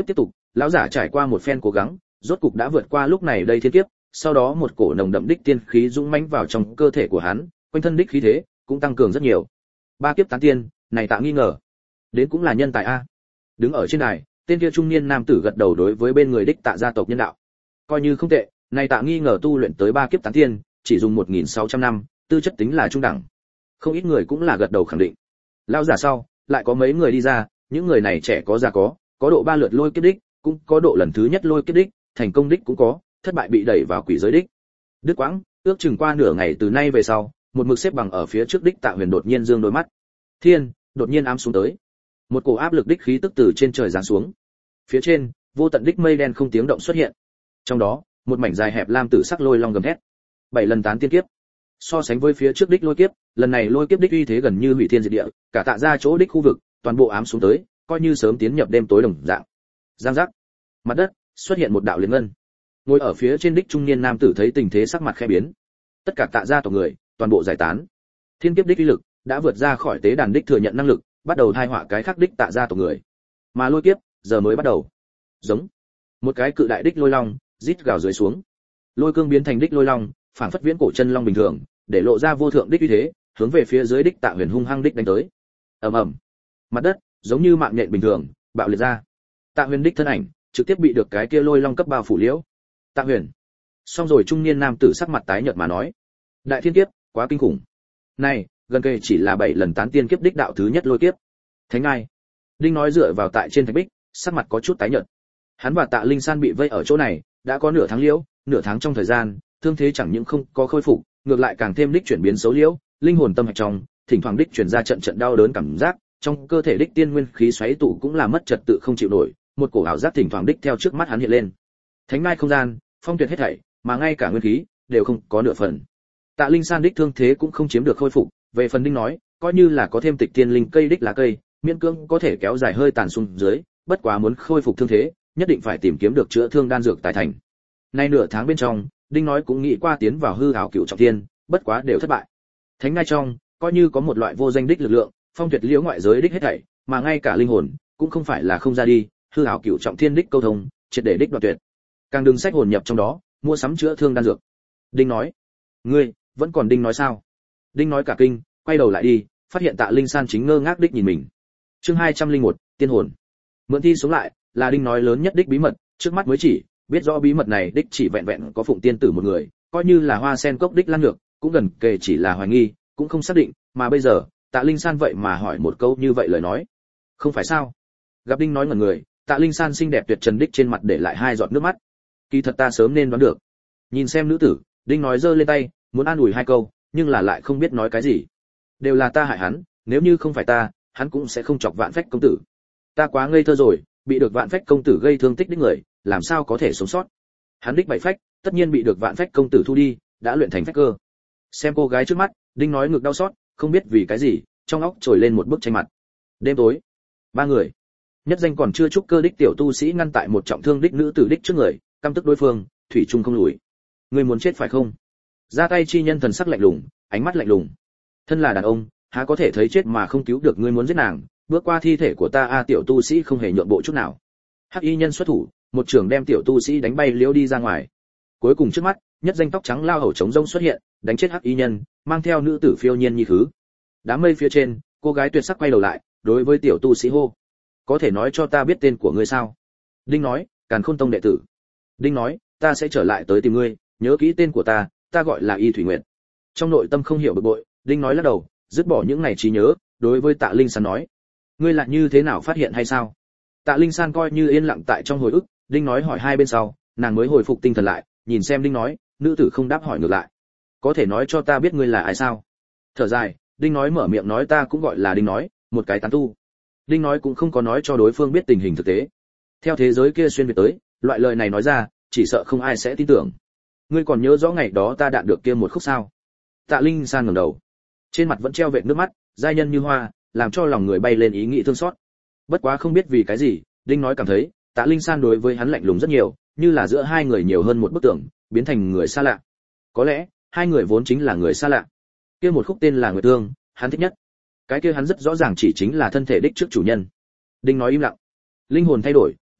lão giả trải qua một phen cố gắng, rốt cục đã vượt qua lúc này đây thiên kiếp, sau đó một cổ nồng đậm đích tiên khí dũng mãnh vào trong cơ thể của hắn, quanh thân đích khí thế cũng tăng cường rất nhiều. Ba kiếp tán tiên, này Tạ nghi ngờ, đến cũng là nhân tài a. Đứng ở trên đài, tên kia trung niên nam tử gật đầu đối với bên người đích Tạ gia tộc nhân đạo. Coi như không tệ, này Tạ nghi ngờ tu luyện tới ba kiếp tán tiên, chỉ dùng một nghìn sáu trăm năm, tư chất tính là trung đẳng. Không ít người cũng là gật đầu khẳng định. Lão giả sau, lại có mấy người đi ra, những người này trẻ có già có, có độ ba lượt lôi kiếp đích, cũng có độ lần thứ nhất lôi kiếp đích, thành công đích cũng có, thất bại bị đẩy vào quỷ giới đích. Đức Quãng, ước chừng qua nửa ngày từ nay về sau, một mực xếp bằng ở phía trước đích Tạ Huyền đột nhiên dương đôi mắt. Thiên, đột nhiên ám xuống tới. Một cổ áp lực đích khí tức từ trên trời giáng xuống. Phía trên, vô tận đích mây đen không tiếng động xuất hiện. Trong đó, một mảnh dài hẹp lam tử sắc lôi long gầm thét. Bảy lần tán tiên kiếp. So sánh với phía trước đích lôi kiếp, lần này lôi kiếp đích uy thế gần như hủy thiên diệt địa, cả Tạ gia chỗ đích khu vực, toàn bộ ám xuống tới, coi như sớm tiến nhập đêm tối đồng dạng. Giang giác. Mặt đất xuất hiện một đạo liên ngân. Ngồi ở phía trên đích trung niên nam tử thấy tình thế sắc mặt khẽ biến. Tất cả Tạ gia tộc người, toàn bộ giải tán. Thiên kiếp đích uy lực đã vượt ra khỏi tế đàn đích thừa nhận năng lực, bắt đầu thai họa cái khác đích Tạ gia tộc người. Mà lôi kiếp giờ mới bắt đầu. Giống một cái cự đại đích lôi long, rít gào dưới xuống. Lôi cương biến thành đích lôi long, phản phất viễn cổ chân long bình thường, để lộ ra vô thượng đích uy thế, hướng về phía dưới đích Tạ Huyền hung hăng đích đánh tới. Ầm ầm. Mặt đất giống như mạng nhện bình thường, bạo liệt ra. Tạ Huyền đích thân ảnh trực tiếp bị được cái kia lôi long cấp bao phủ liễu. Tạ Huyền. Xong rồi trung niên nam tử sắc mặt tái nhợt mà nói, đại thiên kiếp, quá kinh khủng. Này, gần kề chỉ là bảy lần tán tiên kiếp đích đạo thứ nhất lôi kiếp. Thánh Ngai. Đinh nói dựa vào tại trên thạch bích, sắc mặt có chút tái nhợt. Hắn và Tạ Linh San bị vây ở chỗ này, đã có nửa tháng liễu, nửa tháng trong thời gian, thương thế chẳng những không có khôi phục, ngược lại càng thêm đích chuyển biến xấu liễu, linh hồn tâm hạch trong, thỉnh thoảng đích truyền ra trận trận đau đớn cảm giác, trong cơ thể đích tiên nguyên khí xoáy tụ cũng là mất trật tự không chịu nổi, một cổ ảo giác thỉnh thoảng đích theo trước mắt hắn hiện lên. Thánh Ngai không gian, phong tuyệt hết thảy, mà ngay cả nguyên khí đều không có nửa phần. Tạ Linh San đích thương thế cũng không chiếm được khôi phục, về phần Đinh nói, coi như là có thêm tịch tiên linh cây đích lá cây, miễn cưỡng có thể kéo dài hơi tàn xuống dưới, bất quá muốn khôi phục thương thế, nhất định phải tìm kiếm được chữa thương đan dược tài thành. Nay nửa tháng bên trong, Đinh nói cũng nghĩ qua tiến vào hư ảo cửu trọng thiên, bất quá đều thất bại. Thánh Ngai trong, coi như có một loại vô danh đích lực lượng, phong tuyệt liễu ngoại giới đích hết thảy, mà ngay cả linh hồn cũng không phải là không ra đi, hư ảo cửu trọng thiên đích câu thông, triệt để đích đoạt tuyệt. Càng đừng sách hồn nhập trong đó, mua sắm chữa thương đan dược. Đinh nói, ngươi vẫn còn Đinh nói sao? Đinh nói cả kinh, quay đầu lại đi, phát hiện Tạ Linh San chính ngơ ngác đích nhìn mình. Chương hai trăm lẻ một, tiên hồn. Mượn thi sống lại, là Đinh nói lớn nhất đích bí mật, trước mắt mới chỉ biết rõ bí mật này đích chỉ vẹn vẹn có Phụng tiên tử một người, coi như là Hoa Sen cốc đích Lan Nhược, cũng gần kề chỉ là hoài nghi, cũng không xác định, mà bây giờ, Tạ Linh San vậy mà hỏi một câu như vậy lời nói. Không phải sao? Gặp Đinh nói ngẩn người, Tạ Linh San xinh đẹp tuyệt trần đích trên mặt để lại hai giọt nước mắt. Kỳ thật ta sớm nên đoán được. Nhìn xem nữ tử, Đinh nói giơ lên tay, muốn an ủi hai câu, nhưng là lại không biết nói cái gì. Đều là ta hại hắn, nếu như không phải ta, hắn cũng sẽ không chọc Vạn Phách công tử. Ta quá ngây thơ rồi, bị được Vạn Phách công tử gây thương tích đích người, làm sao có thể sống sót? Hắn đích bảy phách, tất nhiên bị được Vạn Phách công tử thu đi, đã luyện thành phách cơ. Xem cô gái trước mắt, Đinh nói ngực đau xót, không biết vì cái gì, trong óc trồi lên một bức tranh mặt. Đêm tối, ba người, nhất danh còn chưa trúc cơ đích tiểu tu sĩ ngăn tại một trọng thương đích nữ tử đích trước người, căm tức đối phương, thủy chung không lùi. Ngươi muốn chết phải không? Ra tay chi nhân thần sắc lạnh lùng, ánh mắt lạnh lùng. Thân là đàn ông, há có thể thấy chết mà không cứu được, ngươi muốn giết nàng, bước qua thi thể của ta a. Tiểu tu sĩ không hề nhượng bộ chút nào. Hắc y nhân xuất thủ, một trường đem tiểu tu sĩ đánh bay liễu đi ra ngoài. Cuối cùng trước mắt, nhất danh tóc trắng lao hầu trống rông xuất hiện, đánh chết hắc y nhân, mang theo nữ tử phiêu nhiên như khứ. Đám mây phía trên, cô gái tuyệt sắc quay đầu lại, đối với tiểu tu sĩ hô: "Có thể nói cho ta biết tên của ngươi sao?" Đinh nói: "Càn Khôn tông đệ tử." Đinh nói: "Ta sẽ trở lại tới tìm ngươi, nhớ kỹ tên của ta, ta gọi là Y Thủy Nguyệt." Trong nội tâm không hiểu bực bội, Đinh nói lắc đầu, dứt bỏ những ngày trí nhớ, đối với Tạ Linh San nói: "Ngươi lại như thế nào phát hiện hay sao?" Tạ Linh San coi như yên lặng tại trong hồi ức, Đinh nói hỏi hai bên sau, nàng mới hồi phục tinh thần lại, nhìn xem Đinh nói, nữ tử không đáp hỏi ngược lại: "Có thể nói cho ta biết ngươi là ai sao?" Thở dài, Đinh nói mở miệng nói: "Ta cũng gọi là Đinh nói, một cái tán tu." Đinh nói cũng không có nói cho đối phương biết tình hình thực tế. Theo thế giới kia xuyên việt tới, loại lời này nói ra, chỉ sợ không ai sẽ tin tưởng. "Ngươi còn nhớ rõ ngày đó ta đạn được kia một khúc sao?" Tạ Linh San ngẩng đầu, trên mặt vẫn treo vệt nước mắt, giai nhân như hoa, làm cho lòng người bay lên ý nghĩ thương xót. Bất quá không biết vì cái gì, Đinh nói cảm thấy, Tạ Linh San đối với hắn lạnh lùng rất nhiều, như là giữa hai người nhiều hơn một bức tường, biến thành người xa lạ. Có lẽ, hai người vốn chính là người xa lạ. Kia một khúc tên là Nguyệt Thương, hắn thích nhất. Cái kia hắn rất rõ ràng chỉ chính là thân thể đích trước chủ nhân. Đinh nói im lặng. Linh hồn thay đổi,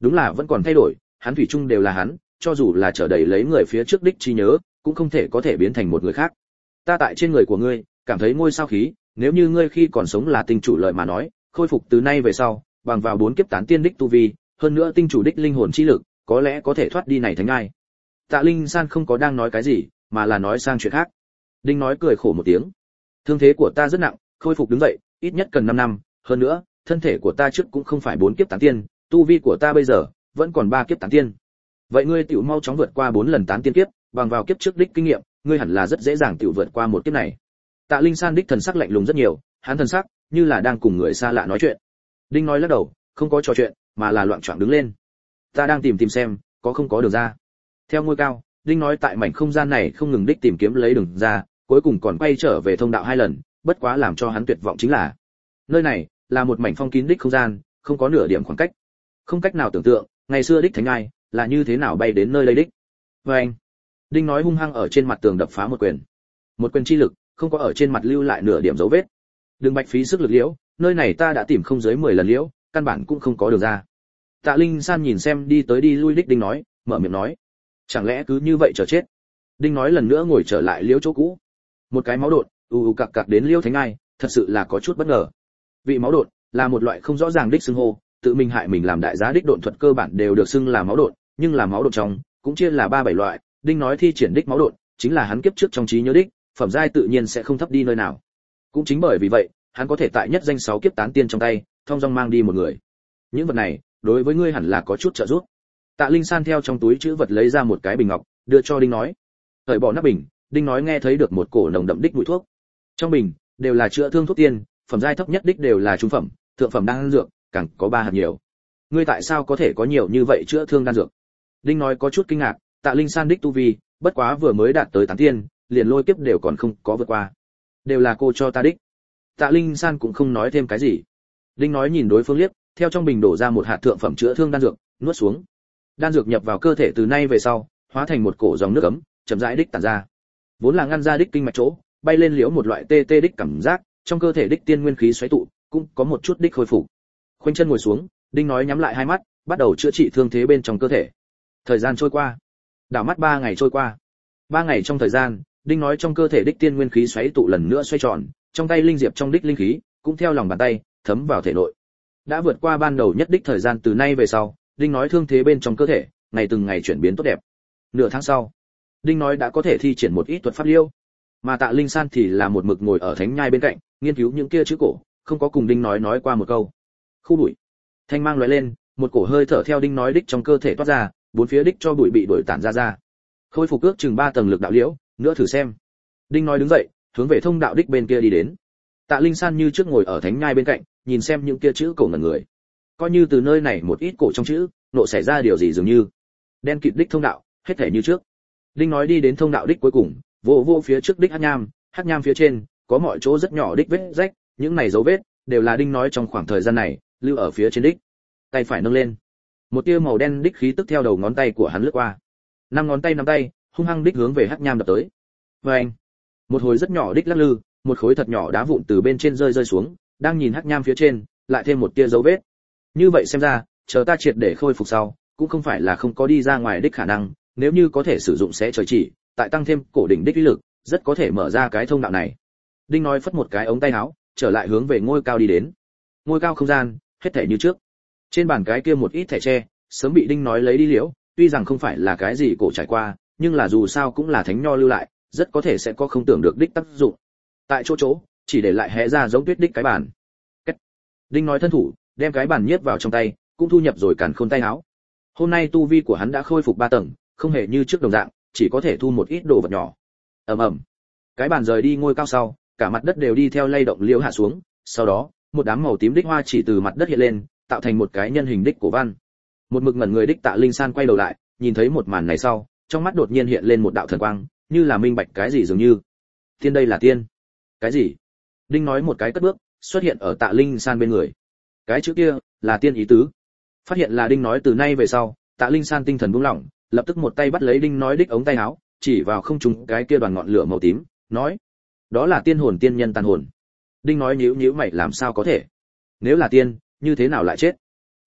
đúng là vẫn còn thay đổi, hắn thủy chung đều là hắn, cho dù là trở đầy lấy người phía trước đích trí nhớ, cũng không thể có thể biến thành một người khác. Ta tại trên người của ngươi, cảm thấy ngôi sao khí, nếu như ngươi khi còn sống là tinh chủ lợi mà nói, khôi phục từ nay về sau, bằng vào bốn kiếp tán tiên đích tu vi, hơn nữa tinh chủ đích linh hồn chi lực, có lẽ có thể thoát đi này thánh ai. Tạ Linh San không có đang nói cái gì, mà là nói sang chuyện khác. Đinh nói cười khổ một tiếng. Thương thế của ta rất nặng, khôi phục đứng dậy, ít nhất cần năm năm, hơn nữa, thân thể của ta trước cũng không phải bốn kiếp tán tiên, tu vi của ta bây giờ vẫn còn ba kiếp tán tiên. Vậy ngươi tiểu mau chóng vượt qua bốn lần tán tiên kiếp, bằng vào kiếp trước đích kinh nghiệm, ngươi hẳn là rất dễ dàng tiểu vượt qua một kiếp này. Tạ Linh San đích thần sắc lạnh lùng rất nhiều, hắn thần sắc như là đang cùng người xa lạ nói chuyện. Đinh nói lắc đầu, không có trò chuyện, mà là loạn choạng đứng lên. Ta đang tìm tìm xem, có không có đường ra. Theo ngôi cao, Đinh nói tại mảnh không gian này không ngừng đích tìm kiếm lấy đường ra, cuối cùng còn quay trở về thông đạo hai lần, bất quá làm cho hắn tuyệt vọng chính là nơi này là một mảnh phong kín đích không gian, không có nửa điểm khoảng cách, không cách nào tưởng tượng ngày xưa đích thánh ai là như thế nào bay đến nơi đây đích. Và anh, Đinh nói hung hăng ở trên mặt tường đập phá một quyền, một quyền chi lực không có ở trên mặt lưu lại nửa điểm dấu vết. Đừng bạch phí sức lực liễu, nơi này ta đã tìm không dưới mười lần liễu, căn bản cũng không có đường ra. Tạ Linh San nhìn xem đi tới đi lui đích Đinh nói, mở miệng nói, chẳng lẽ cứ như vậy chờ chết. Đinh nói lần nữa ngồi trở lại liễu chỗ cũ. Một cái máu đột u u cặc cặc đến liễu thánh ai, thật sự là có chút bất ngờ. Vị máu đột là một loại không rõ ràng đích xưng hô, tự mình hại mình làm đại giá đích độn thuật cơ bản đều được xưng là máu đột, nhưng là máu đột trong cũng chia là ba bảy loại. Đinh nói thi triển đích máu đột chính là hắn kiếp trước trong trí nhớ đích, phẩm giai tự nhiên sẽ không thấp đi nơi nào. Cũng chính bởi vì vậy, hắn có thể tại nhất danh sáu kiếp tán tiên trong tay, thông dong mang đi một người. Những vật này, đối với ngươi hẳn là có chút trợ giúp. Tạ Linh San theo trong túi trữ vật lấy ra một cái bình ngọc, đưa cho Đinh nói. Thời bỏ nắp bình, Đinh nói nghe thấy được một cổ nồng đậm đích mùi thuốc. Trong bình đều là chữa thương thuốc tiên, phẩm giai thấp nhất đích đều là trung phẩm, thượng phẩm đan dược, càng có ba hạt nhiều. Ngươi tại sao có thể có nhiều như vậy chữa thương đan dược? Đinh nói có chút kinh ngạc, Tạ Linh San đích tu vi, bất quá vừa mới đạt tới tán tiên, liền lôi kiếp đều còn không có vượt qua. Đều là cô cho ta đích. Tạ Linh San cũng không nói thêm cái gì. Đinh nói nhìn đối phương liếc, theo trong bình đổ ra một hạt thượng phẩm chữa thương đan dược, nuốt xuống. Đan dược nhập vào cơ thể từ nay về sau, hóa thành một cổ dòng nước ấm, chậm rãi đích tản ra. Vốn là ngăn ra đích kinh mạch chỗ, bay lên liễu một loại tê tê đích cảm giác, trong cơ thể đích tiên nguyên khí xoáy tụ, cũng có một chút đích khôi phục. Khoanh chân ngồi xuống, Đinh nói nhắm lại hai mắt, bắt đầu chữa trị thương thế bên trong cơ thể. Thời gian trôi qua, đảo mắt ba ngày trôi qua. Ba ngày trong thời gian, Đinh nói trong cơ thể đích tiên nguyên khí xoáy tụ lần nữa xoay tròn, trong tay linh diệp trong đích linh khí cũng theo lòng bàn tay thấm vào thể nội. Đã vượt qua ban đầu nhất đích thời gian từ nay về sau, Đinh nói thương thế bên trong cơ thể ngày từng ngày chuyển biến tốt đẹp. Nửa tháng sau, Đinh nói đã có thể thi triển một ít thuật pháp liêu, mà Tạ Linh San thì là một mực ngồi ở thánh nhai bên cạnh, nghiên cứu những kia chữ cổ, không có cùng Đinh nói nói qua một câu. Khu bụi, thanh mang lóe lên, một cổ hơi thở theo Đinh nói đích trong cơ thể toát ra, bốn phía đích cho bụi bị đuổi tản ra ra. Khôi phục ước chừng ba tầng lực đạo liễu, nữa thử xem. Đinh nói đứng dậy, hướng về thông đạo đích bên kia đi đến. Tạ Linh San như trước ngồi ở thánh nhai bên cạnh, nhìn xem những kia chữ cổ ngẩn người. Coi như từ nơi này một ít cổ trong chữ, nộ xảy ra điều gì dường như. Đen kịt đích thông đạo, hết thể như trước. Đinh nói đi đến thông đạo đích cuối cùng, vô vô phía trước đích hắc nham, hắc nham phía trên có mọi chỗ rất nhỏ đích vết rách, những này dấu vết đều là Đinh nói trong khoảng thời gian này lưu ở phía trên đích. Tay phải nâng lên, một tia màu đen đích khí tức theo đầu ngón tay của hắn lướt qua. Năm ngón tay nắm tay, hung hăng đích hướng về hắc nham đập tới. Và anh, một hồi rất nhỏ đích lắc lư, một khối thật nhỏ đá vụn từ bên trên rơi rơi xuống, đang nhìn hắc nham phía trên, lại thêm một tia dấu vết. Như vậy xem ra, chờ ta triệt để khôi phục sau, cũng không phải là không có đi ra ngoài đích khả năng, nếu như có thể sử dụng sẽ trời chỉ, tại tăng thêm cổ đỉnh đích uy lực, rất có thể mở ra cái thông đạo này. Đinh nói phất một cái ống tay áo, trở lại hướng về ngôi cao đi đến. Ngôi cao không gian, hết thảy như trước. Trên bàn cái kia một ít thẻ tre, sớm bị Đinh nói lấy đi liễu, tuy rằng không phải là cái gì cổ trải qua, nhưng là dù sao cũng là thánh nho lưu lại, rất có thể sẽ có không tưởng được đích tác dụng. Tại chỗ chỗ, chỉ để lại hé ra giống tuyết đích cái bàn. Cách. Đinh nói thân thủ, đem cái bàn nhét vào trong tay, cũng thu nhập rồi càn khôn tay áo. Hôm nay tu vi của hắn đã khôi phục ba tầng, không hề như trước đồng dạng, chỉ có thể thu một ít đồ vật nhỏ. Ầm ầm. Cái bàn rời đi ngôi cao sau, cả mặt đất đều đi theo lay động liễu hạ xuống, sau đó, một đám màu tím đích hoa chỉ từ mặt đất hiện lên, tạo thành một cái nhân hình đích cổ văn. Một mực ngẩn người đích Tạ Linh San quay đầu lại, nhìn thấy một màn này sau, trong mắt đột nhiên hiện lên một đạo thần quang, như là minh bạch cái gì dường như. Tiên đây là tiên. Cái gì? Đinh nói một cái cất bước, xuất hiện ở Tạ Linh San bên người. Cái chữ kia là tiên ý tứ. Phát hiện là Đinh nói từ nay về sau, Tạ Linh San tinh thần buông lỏng, lập tức một tay bắt lấy Đinh nói đích ống tay áo, chỉ vào không trung cái kia đoàn ngọn lửa màu tím, nói: "Đó là tiên hồn tiên nhân tàn hồn." Đinh nói nhíu nhíu mày làm sao có thể? Nếu là tiên, như thế nào lại chết?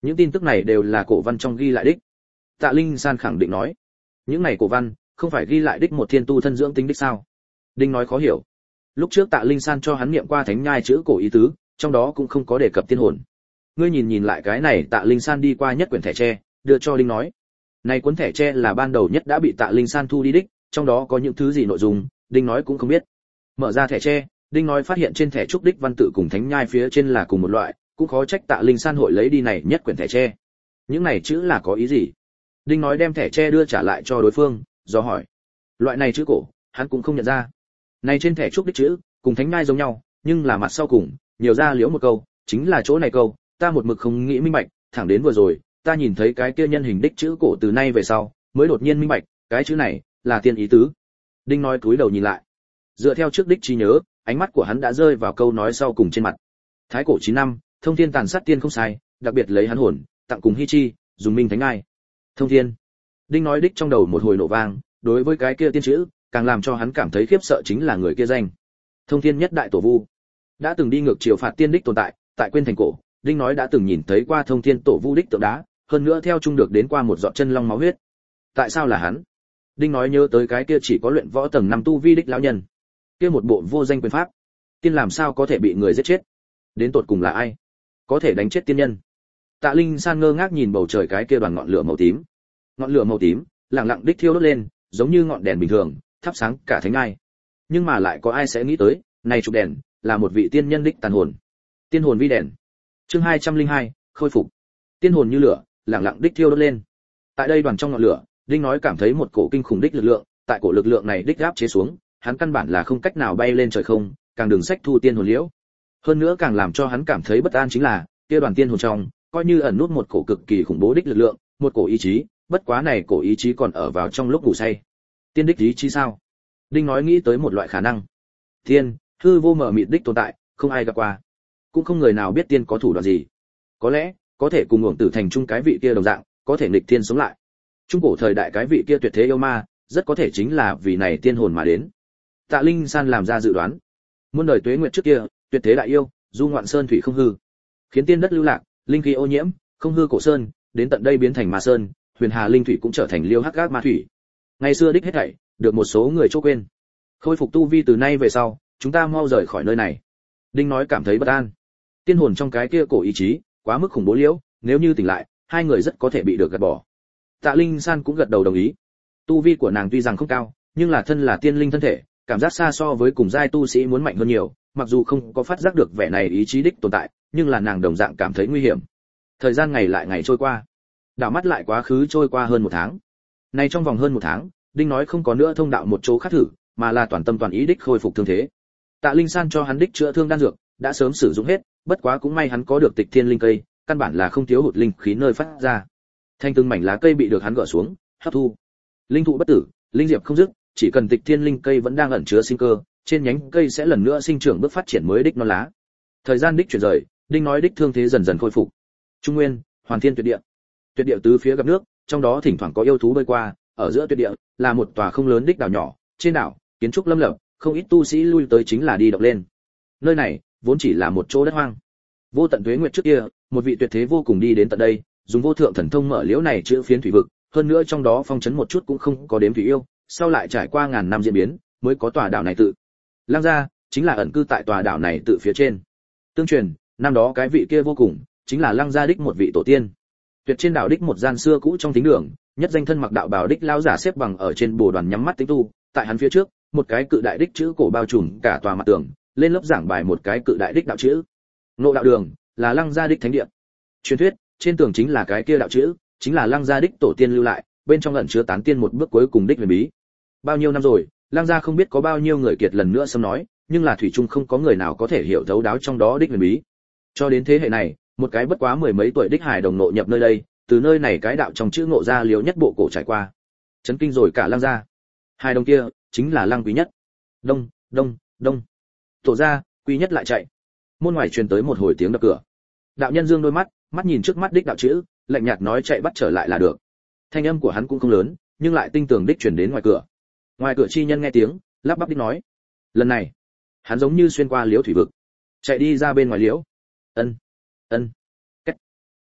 Những tin tức này đều là cổ văn trong ghi lại đích. Tạ Linh San khẳng định nói. Những này cổ văn không phải ghi lại đích một thiên tu thân dưỡng tính đích sao? Đinh nói khó hiểu. Lúc trước Tạ Linh San cho hắn niệm qua thánh nhai chữ cổ ý tứ, trong đó cũng không có đề cập tiên hồn. Ngươi nhìn nhìn lại cái này, Tạ Linh San đi qua nhất quyển thẻ tre, đưa cho Đinh nói. Này cuốn thẻ tre là ban đầu nhất đã bị Tạ Linh San thu đi đích, trong đó có những thứ gì nội dung, Đinh nói cũng không biết. Mở ra thẻ tre, Đinh nói phát hiện trên thẻ trúc đích văn tự cùng thánh nhai phía trên là cùng một loại, cũng khó trách Tạ Linh San hội lấy đi này nhất quyển thẻ tre. Những này chữ là có ý gì? Đinh nói đem thẻ tre đưa trả lại cho đối phương, do hỏi. Loại này chữ cổ, hắn cũng không nhận ra. Này trên thẻ trúc đích chữ, cùng thánh nhai giống nhau, nhưng là mặt sau cùng, nhiều ra liễu một câu, chính là chỗ này câu, ta một mực không nghĩ minh bạch, thẳng đến vừa rồi, ta nhìn thấy cái kia nhân hình đích chữ cổ từ nay về sau, mới đột nhiên minh bạch, cái chữ này là tiên ý tứ. Đinh nói cúi đầu nhìn lại. Dựa theo trước đích trí nhớ, ánh mắt của hắn đã rơi vào câu nói sau cùng trên mặt. Thái cổ chín năm, thông thiên tàn sát tiên không sai, đặc biệt lấy hắn hồn, tặng cùng hi chi, dùng minh thánh ai. Thông thiên. Đinh nói đích trong đầu một hồi nổ vang, đối với cái kia tiên chữ, càng làm cho hắn cảm thấy khiếp sợ chính là người kia danh. Thông thiên nhất đại tổ vu. Đã từng đi ngược chiều phạt tiên đích tồn tại, tại quên thành cổ, Đinh nói đã từng nhìn thấy qua thông thiên tổ vu đích tượng đá, hơn nữa theo chung được đến qua một giọt chân long máu huyết. Tại sao là hắn? Đinh nói nhớ tới cái kia chỉ có luyện võ tầng năm tu vi đích lão nhân. Kia một bộ vô danh quyền pháp, tiên làm sao có thể bị người giết chết? Đến tột cùng là ai có thể đánh chết tiên nhân? Tạ Linh San ngơ ngác nhìn bầu trời cái kia đoàn ngọn lửa màu tím. Ngọn lửa màu tím lặng lặng đích thiêu đốt lên, giống như ngọn đèn bình thường, thắp sáng cả thánh ai. Nhưng mà lại có ai sẽ nghĩ tới, này trục đèn là một vị tiên nhân đích tàn hồn. Tiên hồn vi đèn. Chương hai trăm lẻ hai, khôi phục. Tiên hồn như lửa, lặng lặng đích thiêu đốt lên. Tại đây đoàn trong ngọn lửa, Đinh nói cảm thấy một cổ kinh khủng đích lực lượng, tại cổ lực lượng này đích áp chế xuống, hắn căn bản là không cách nào bay lên trời không, càng đừng sách thu tiên hồn liễu. Hơn nữa càng làm cho hắn cảm thấy bất an chính là, kia đoàn tiên hồn trong, coi như ẩn nút một cổ cực kỳ khủng bố đích lực lượng, một cổ ý chí, bất quá này cổ ý chí còn ở vào trong lúc ngủ say. Tiên đích ý chí sao? Đinh nói nghĩ tới một loại khả năng. Tiên, hư vô mở mịt đích tồn tại, không ai gặp qua, cũng không người nào biết tiên có thủ đoạn gì. Có lẽ, có thể cùng uổng tử thành chung cái vị kia đồng dạng, có thể nghịch tiên sống lại. Trung cổ thời đại cái vị kia tuyệt thế yêu ma, rất có thể chính là vì này tiên hồn mà đến. Tạ Linh San làm ra dự đoán. Muôn đời tuế nguyệt trước kia, tuyệt thế đại yêu, du ngoạn sơn thủy không hư, khiến tiên đất lưu lạc, linh khí ô nhiễm, không hư cổ sơn, đến tận đây biến thành ma sơn, huyền hà linh thủy cũng trở thành liêu hắc gác ma thủy. Ngày xưa đích hết thảy, được một số người chỗ quên. Khôi phục tu vi từ nay về sau, chúng ta mau rời khỏi nơi này. Đinh nói cảm thấy bất an. Tiên hồn trong cái kia cổ ý chí, quá mức khủng bố liễu, nếu như tỉnh lại, hai người rất có thể bị được gạt bỏ. Tạ Linh San cũng gật đầu đồng ý. Tu vi của nàng tuy rằng không cao, nhưng là thân là tiên linh thân thể, cảm giác xa so với cùng giai tu sĩ muốn mạnh hơn nhiều, mặc dù không có phát giác được vẻ này ý chí đích tồn tại, nhưng là nàng đồng dạng cảm thấy nguy hiểm. Thời gian ngày lại ngày trôi qua, đảo mắt lại quá khứ trôi qua hơn một tháng. Nay trong vòng hơn một tháng, Đinh nói không có nữa thông đạo một chỗ khác thử, mà là toàn tâm toàn ý đích khôi phục thương thế. Tạ Linh San cho hắn đích chữa thương đan dược, đã sớm sử dụng hết, bất quá cũng may hắn có được Tịch Thiên linh cây, căn bản là không thiếu hụt linh khí nơi phát ra. Thanh từng mảnh lá cây bị được hắn gỡ xuống, hấp thu. Linh thụ bất tử, linh diệp không dứt, chỉ cần Tịch Thiên linh cây vẫn đang ẩn chứa sinh cơ, trên nhánh cây sẽ lần nữa sinh trưởng bước phát triển mới đích non lá. Thời gian đích chuyển rời, Đinh nói đích thương thế dần dần khôi phục. Trung nguyên, Hoàn Thiên tuyệt địa. Tuyệt địa tứ phía gặp nước, trong đó thỉnh thoảng có yêu thú bơi qua, ở giữa tuyệt địa là một tòa không lớn đích đảo nhỏ, trên đảo kiến trúc lâm lập, không ít tu sĩ lui tới chính là đi độc lên. Nơi này vốn chỉ là một chỗ đất hoang. Vô tận tuế nguyệt trước kia, một vị tuyệt thế vô cùng đi đến tận đây, dùng vô thượng thần thông mở liễu này chữa phiến thủy vực, hơn nữa trong đó phong trấn một chút cũng không có đếm thủy yêu, sau lại trải qua ngàn năm diễn biến, mới có tòa đảo này tự. Lăng gia chính là ẩn cư tại tòa đảo này tự phía trên. Tương truyền, năm đó cái vị kia vô cùng, chính là Lăng gia đích một vị tổ tiên. Tuyệt trên đảo đích một gian xưa cũ trong thính đường, nhất danh thân mặc đạo bào đích lão giả xếp bằng ở trên bồ đoàn nhắm mắt tĩnh tu, tại hắn phía trước, một cái cự đại đích chữ cổ bao trùm cả tòa mặt tường, lên lớp giảng bài một cái cự đại đích đạo chữ. Ngộ đạo đường là Lăng gia đích thánh địa. Truyền thuyết, trên tường chính là cái kia đạo chữ, chính là Lăng gia đích tổ tiên lưu lại, bên trong ẩn chứa tán tiên một bước cuối cùng đích huyền bí. Bao nhiêu năm rồi, Lăng gia không biết có bao nhiêu người kiệt lần nữa xâm nói, nhưng là thủy chung không có người nào có thể hiểu thấu đáo trong đó đích huyền bí. Cho đến thế hệ này, một cái bất quá mười mấy tuổi đích hài đồng ngộ nhập nơi đây, từ nơi này cái đạo trong chữ ngộ ra liếu nhất bộ cổ trải qua. Chấn kinh rồi cả Lăng gia. Hai đồng kia chính là Lăng Quý Nhất. Đông, đông, đông. Tổ ra, Quý Nhất lại chạy. Môn ngoài truyền tới một hồi tiếng đập cửa. Đạo nhân dương đôi mắt, mắt nhìn trước mắt đích đạo chữ, lạnh nhạt nói chạy bắt trở lại là được. Thanh âm của hắn cũng không lớn, nhưng lại tinh tường đích truyền đến ngoài cửa. Ngoài cửa chi nhân nghe tiếng, lắp bắp đích nói: lần này, hắn giống như xuyên qua liễu thủy vực, chạy đi ra bên ngoài liễu. Ân, ân, cách, môn,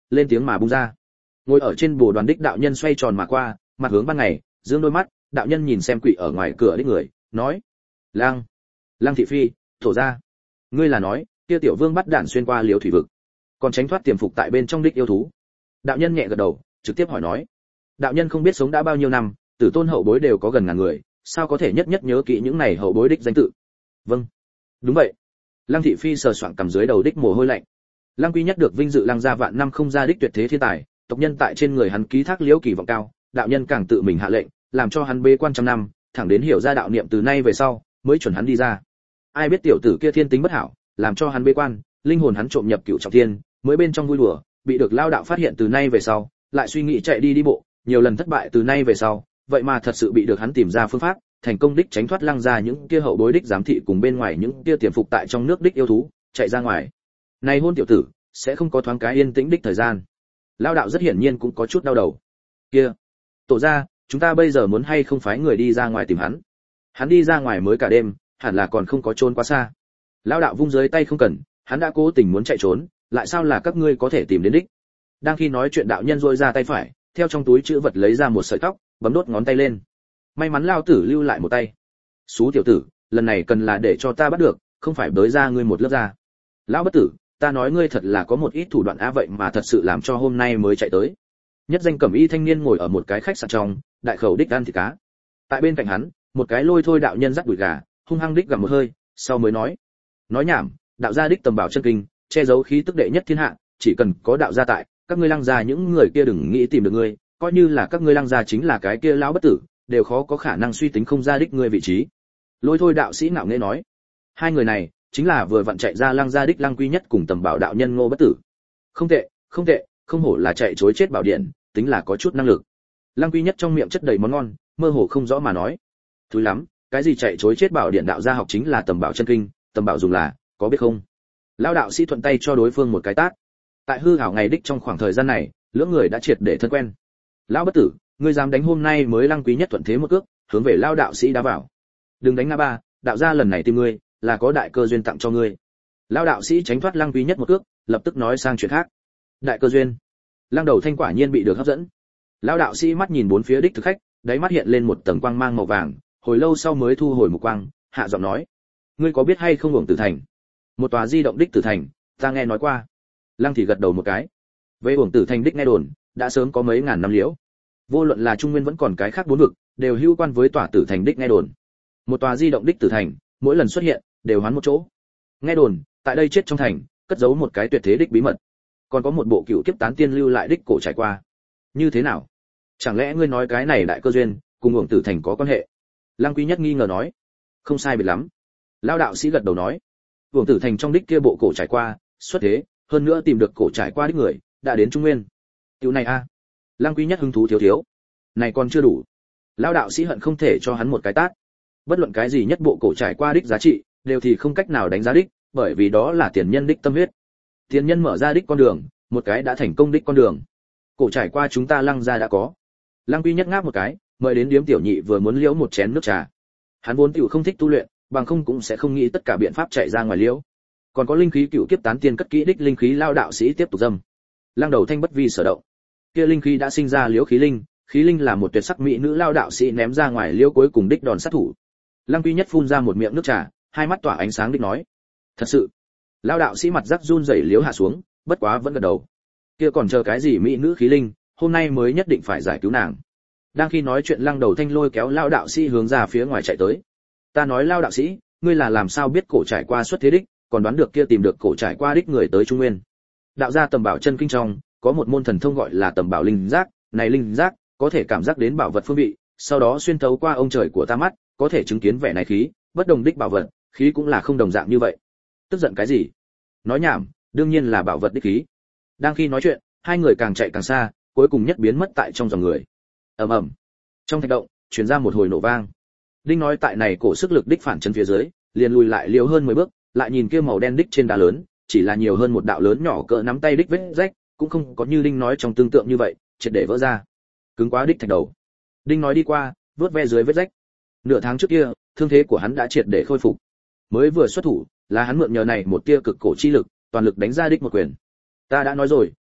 lên tiếng mà bung ra. Ngồi ở trên bồ đoàn đích đạo nhân xoay tròn mà qua, mặt hướng ban ngày, dương đôi mắt, đạo nhân nhìn xem quỷ ở ngoài cửa đích người, nói: "Lăng, Lăng thị phi, thổ ra, ngươi là nói, kia tiểu vương bắt đạn xuyên qua liễu thủy vực, còn tránh thoát tiềm phục tại bên trong đích yêu thú?" Đạo nhân nhẹ gật đầu, trực tiếp hỏi nói: "Đạo nhân không biết sống đã bao nhiêu năm, tử tôn hậu bối đều có gần ngàn người, sao có thể nhất nhất nhớ kỹ những này hậu bối đích danh tự?" "Vâng, đúng vậy." Lăng thị phi sờ soạng cầm dưới đầu đích mồ hôi lạnh. Lăng Quy Nhất được vinh dự lăng gia vạn năm không ra đích tuyệt thế thiên tài, tộc nhân tại trên người hắn ký thác liễu kỳ vọng cao, đạo nhân càng tự mình hạ lệnh, làm cho hắn bế quan trăm năm, thẳng đến hiểu ra đạo niệm từ nay về sau, mới chuẩn hắn đi ra. Ai biết tiểu tử kia thiên tính bất hảo, làm cho hắn bế quan, linh hồn hắn trộm nhập cựu trọng thiên, mới bên trong vui đùa, bị được lao đạo phát hiện từ nay về sau, lại suy nghĩ chạy đi đi bộ, nhiều lần thất bại từ nay về sau, vậy mà thật sự bị được hắn tìm ra phương pháp, thành công đích tránh thoát lăng ra những kia hậu bối đích giám thị cùng bên ngoài những kia tiềm phục tại trong nước đích yêu thú, chạy ra ngoài. Này hôn tiểu tử, sẽ không có thoáng cái yên tĩnh đích thời gian. Lao đạo rất hiển nhiên cũng có chút đau đầu. Kia, tổ ra, chúng ta bây giờ muốn hay không phái người đi ra ngoài tìm hắn? Hắn đi ra ngoài mới cả đêm, hẳn là còn không có trốn quá xa. Lao đạo vung dưới tay không cần, hắn đã cố tình muốn chạy trốn, lại sao là các ngươi có thể tìm đến đích? Đang khi nói chuyện đạo nhân rôi ra tay phải, theo trong túi chữ vật lấy ra một sợi tóc, bấm đốt ngón tay lên. May mắn lao tử lưu lại một tay. Xú tiểu tử, lần này cần là để cho ta bắt được, không phải bới ra ngươi một lớp da. Lão bất tử, ta nói ngươi thật là có một ít thủ đoạn á, vậy mà thật sự làm cho hôm nay mới chạy tới. Nhất danh cẩm y thanh niên ngồi ở một cái khách sạn trong, đại khẩu đích ăn thịt cá. Tại bên cạnh hắn, một cái lôi thôi đạo nhân dắt đùi gà, hung hăng đích gặm một hơi, sau mới nói: "Nói nhảm, đạo gia đích tầm bảo chân kinh, che giấu khí tức đệ nhất thiên hạ, chỉ cần có đạo gia tại, các ngươi lăng gia những người kia đừng nghĩ tìm được ngươi, coi như là các ngươi lăng gia chính là cái kia lão bất tử, đều khó có khả năng suy tính không ra đích ngươi vị trí." Lôi thôi đạo sĩ ngạo nghễ nói: "Hai người này chính là vừa vặn chạy ra lăng gia đích Lăng Quy Nhất cùng tầm bảo đạo nhân Ngô Bất Tử. Không tệ, không tệ, không hổ là chạy trối chết bảo điện, tính là có chút năng lực." Lăng Quy Nhất trong miệng chất đầy món ngon, mơ hồ không rõ mà nói: "Thứ lắm, cái gì chạy trối chết bảo điện đạo gia học chính là tầm bảo chân kinh, tầm bảo dùng là, có biết không?" Lão đạo sĩ thuận tay cho đối phương một cái tát. Tại hư ảo ngày đích trong khoảng thời gian này, lưỡng người đã triệt để thân quen. "Lão bất tử, ngươi dám đánh hôm nay mới Lăng Quý Nhất thuận thế một cước, hướng về lão đạo sĩ đá vào. Đừng đánh ngã ba, đạo gia lần này tìm ngươi, là có đại cơ duyên tặng cho ngươi." Lão đạo sĩ tránh thoát Lăng Quý Nhất một cước, lập tức nói sang chuyện khác. "Đại cơ duyên?" Lăng Đầu Thanh quả nhiên bị được hấp dẫn. Lão đạo sĩ mắt nhìn bốn phía đích thực khách, đáy mắt hiện lên một tầng quang mang màu vàng, hồi lâu sau mới thu hồi mục quang, hạ giọng nói: "Ngươi có biết hay không Uổng Tử Thành? Một tòa di động đích tử thành, ta nghe nói qua." Lăng thì gật đầu một cái. Về Uổng Tử Thành đích nghe đồn, đã sớm có mấy ngàn năm liễu. Vô luận là Trung Nguyên vẫn còn cái khác bốn vực, đều hữu quan với tòa tử thành đích nghe đồn. Một tòa di động đích tử thành, mỗi lần xuất hiện, đều hoán một chỗ. Nghe đồn, tại đây chết trong thành, cất giấu một cái tuyệt thế đích bí mật. Còn có một bộ cựu kiếp tán tiên lưu lại đích cổ trải qua. Như thế nào? Chẳng lẽ ngươi nói cái này đại cơ duyên, cùng Uổng Tử Thành có quan hệ? Lăng Quý Nhất nghi ngờ nói. Không sai biệt lắm. Lão đạo sĩ gật đầu nói. Uổng Tử Thành trong đích kia bộ cổ trải qua, xuất thế, hơn nữa tìm được cổ trải qua đích người, đã đến Trung Nguyên. Tiểu này a. À. Lăng Quý Nhất hứng thú thiếu thiếu. Này còn chưa đủ. Lão đạo sĩ hận không thể cho hắn một cái tát. Bất luận cái gì nhất bộ cổ trải qua đích giá trị, đều thì không cách nào đánh giá đích, bởi vì đó là tiền nhân đích tâm huyết. Tiền nhân mở ra đích con đường, một cái đã thành công đích con đường. Cổ trải qua chúng ta Lăng gia đã có. Lăng Quý Nhất ngáp một cái, mời đến điếm tiểu nhị vừa muốn liễu một chén nước trà. Hắn vốn tiểu không thích tu luyện, bằng không cũng sẽ không nghĩ tất cả biện pháp chạy ra ngoài liễu. Còn có linh khí cựu kiếp tán tiên cất kỹ đích linh khí lao đạo sĩ tiếp tục dâm. Lăng Đầu Thanh bất vi sở động. Kia linh khí đã sinh ra liễu khí linh, khí linh là một tuyệt sắc mỹ nữ lao đạo sĩ ném ra ngoài liễu cuối cùng đích đòn sát thủ. Lăng Quý Nhất phun ra một miệng nước trà, hai mắt tỏa ánh sáng đích nói: "Thật sự." Lao đạo sĩ mặt rắc run rẩy liễu hạ xuống, bất quá vẫn gật đầu. Kia còn chờ cái gì mỹ nữ khí linh, hôm nay mới nhất định phải giải cứu nàng. Đang khi nói chuyện Lăng Đầu Thanh lôi kéo lao đạo sĩ hướng ra phía ngoài chạy tới. "Ta nói lao đạo sĩ, ngươi là làm sao biết cổ trải qua xuất thế đích, còn đoán được kia tìm được cổ trải qua đích người tới Trung Nguyên?" Đạo gia tầm bảo chân kinh trong, có một môn thần thông gọi là tầm bảo linh giác, này linh giác có thể cảm giác đến bảo vật phương vị, sau đó xuyên thấu qua ông trời của ta mắt, có thể chứng kiến vẻ này khí, bất đồng đích bảo vật, khí cũng là không đồng dạng như vậy. Tức giận cái gì? Nói nhảm, đương nhiên là bảo vật đích khí. Đang khi nói chuyện, hai người càng chạy càng xa, cuối cùng nhất biến mất tại trong dòng người. Ầm ầm. Trong thạch động, truyền ra một hồi nổ vang. Đinh nói tại này cổ sức lực đích phản chân phía dưới, liền lùi lại liều hơn mười bước, lại nhìn kia màu đen đích trên đá lớn, chỉ là nhiều hơn một đạo lớn nhỏ cỡ nắm tay đích vết rách, cũng không có như Đinh nói trong tương tượng như vậy, triệt để vỡ ra. Cứng quá đích thạch đầu. Đinh nói đi qua, vuốt ve dưới vết rách. Nửa tháng trước kia, thương thế của hắn đã triệt để khôi phục. Mới vừa xuất thủ, là hắn mượn nhờ này một tia cực cổ chi lực, toàn lực đánh ra đích một quyền. Ta đã nói rồi,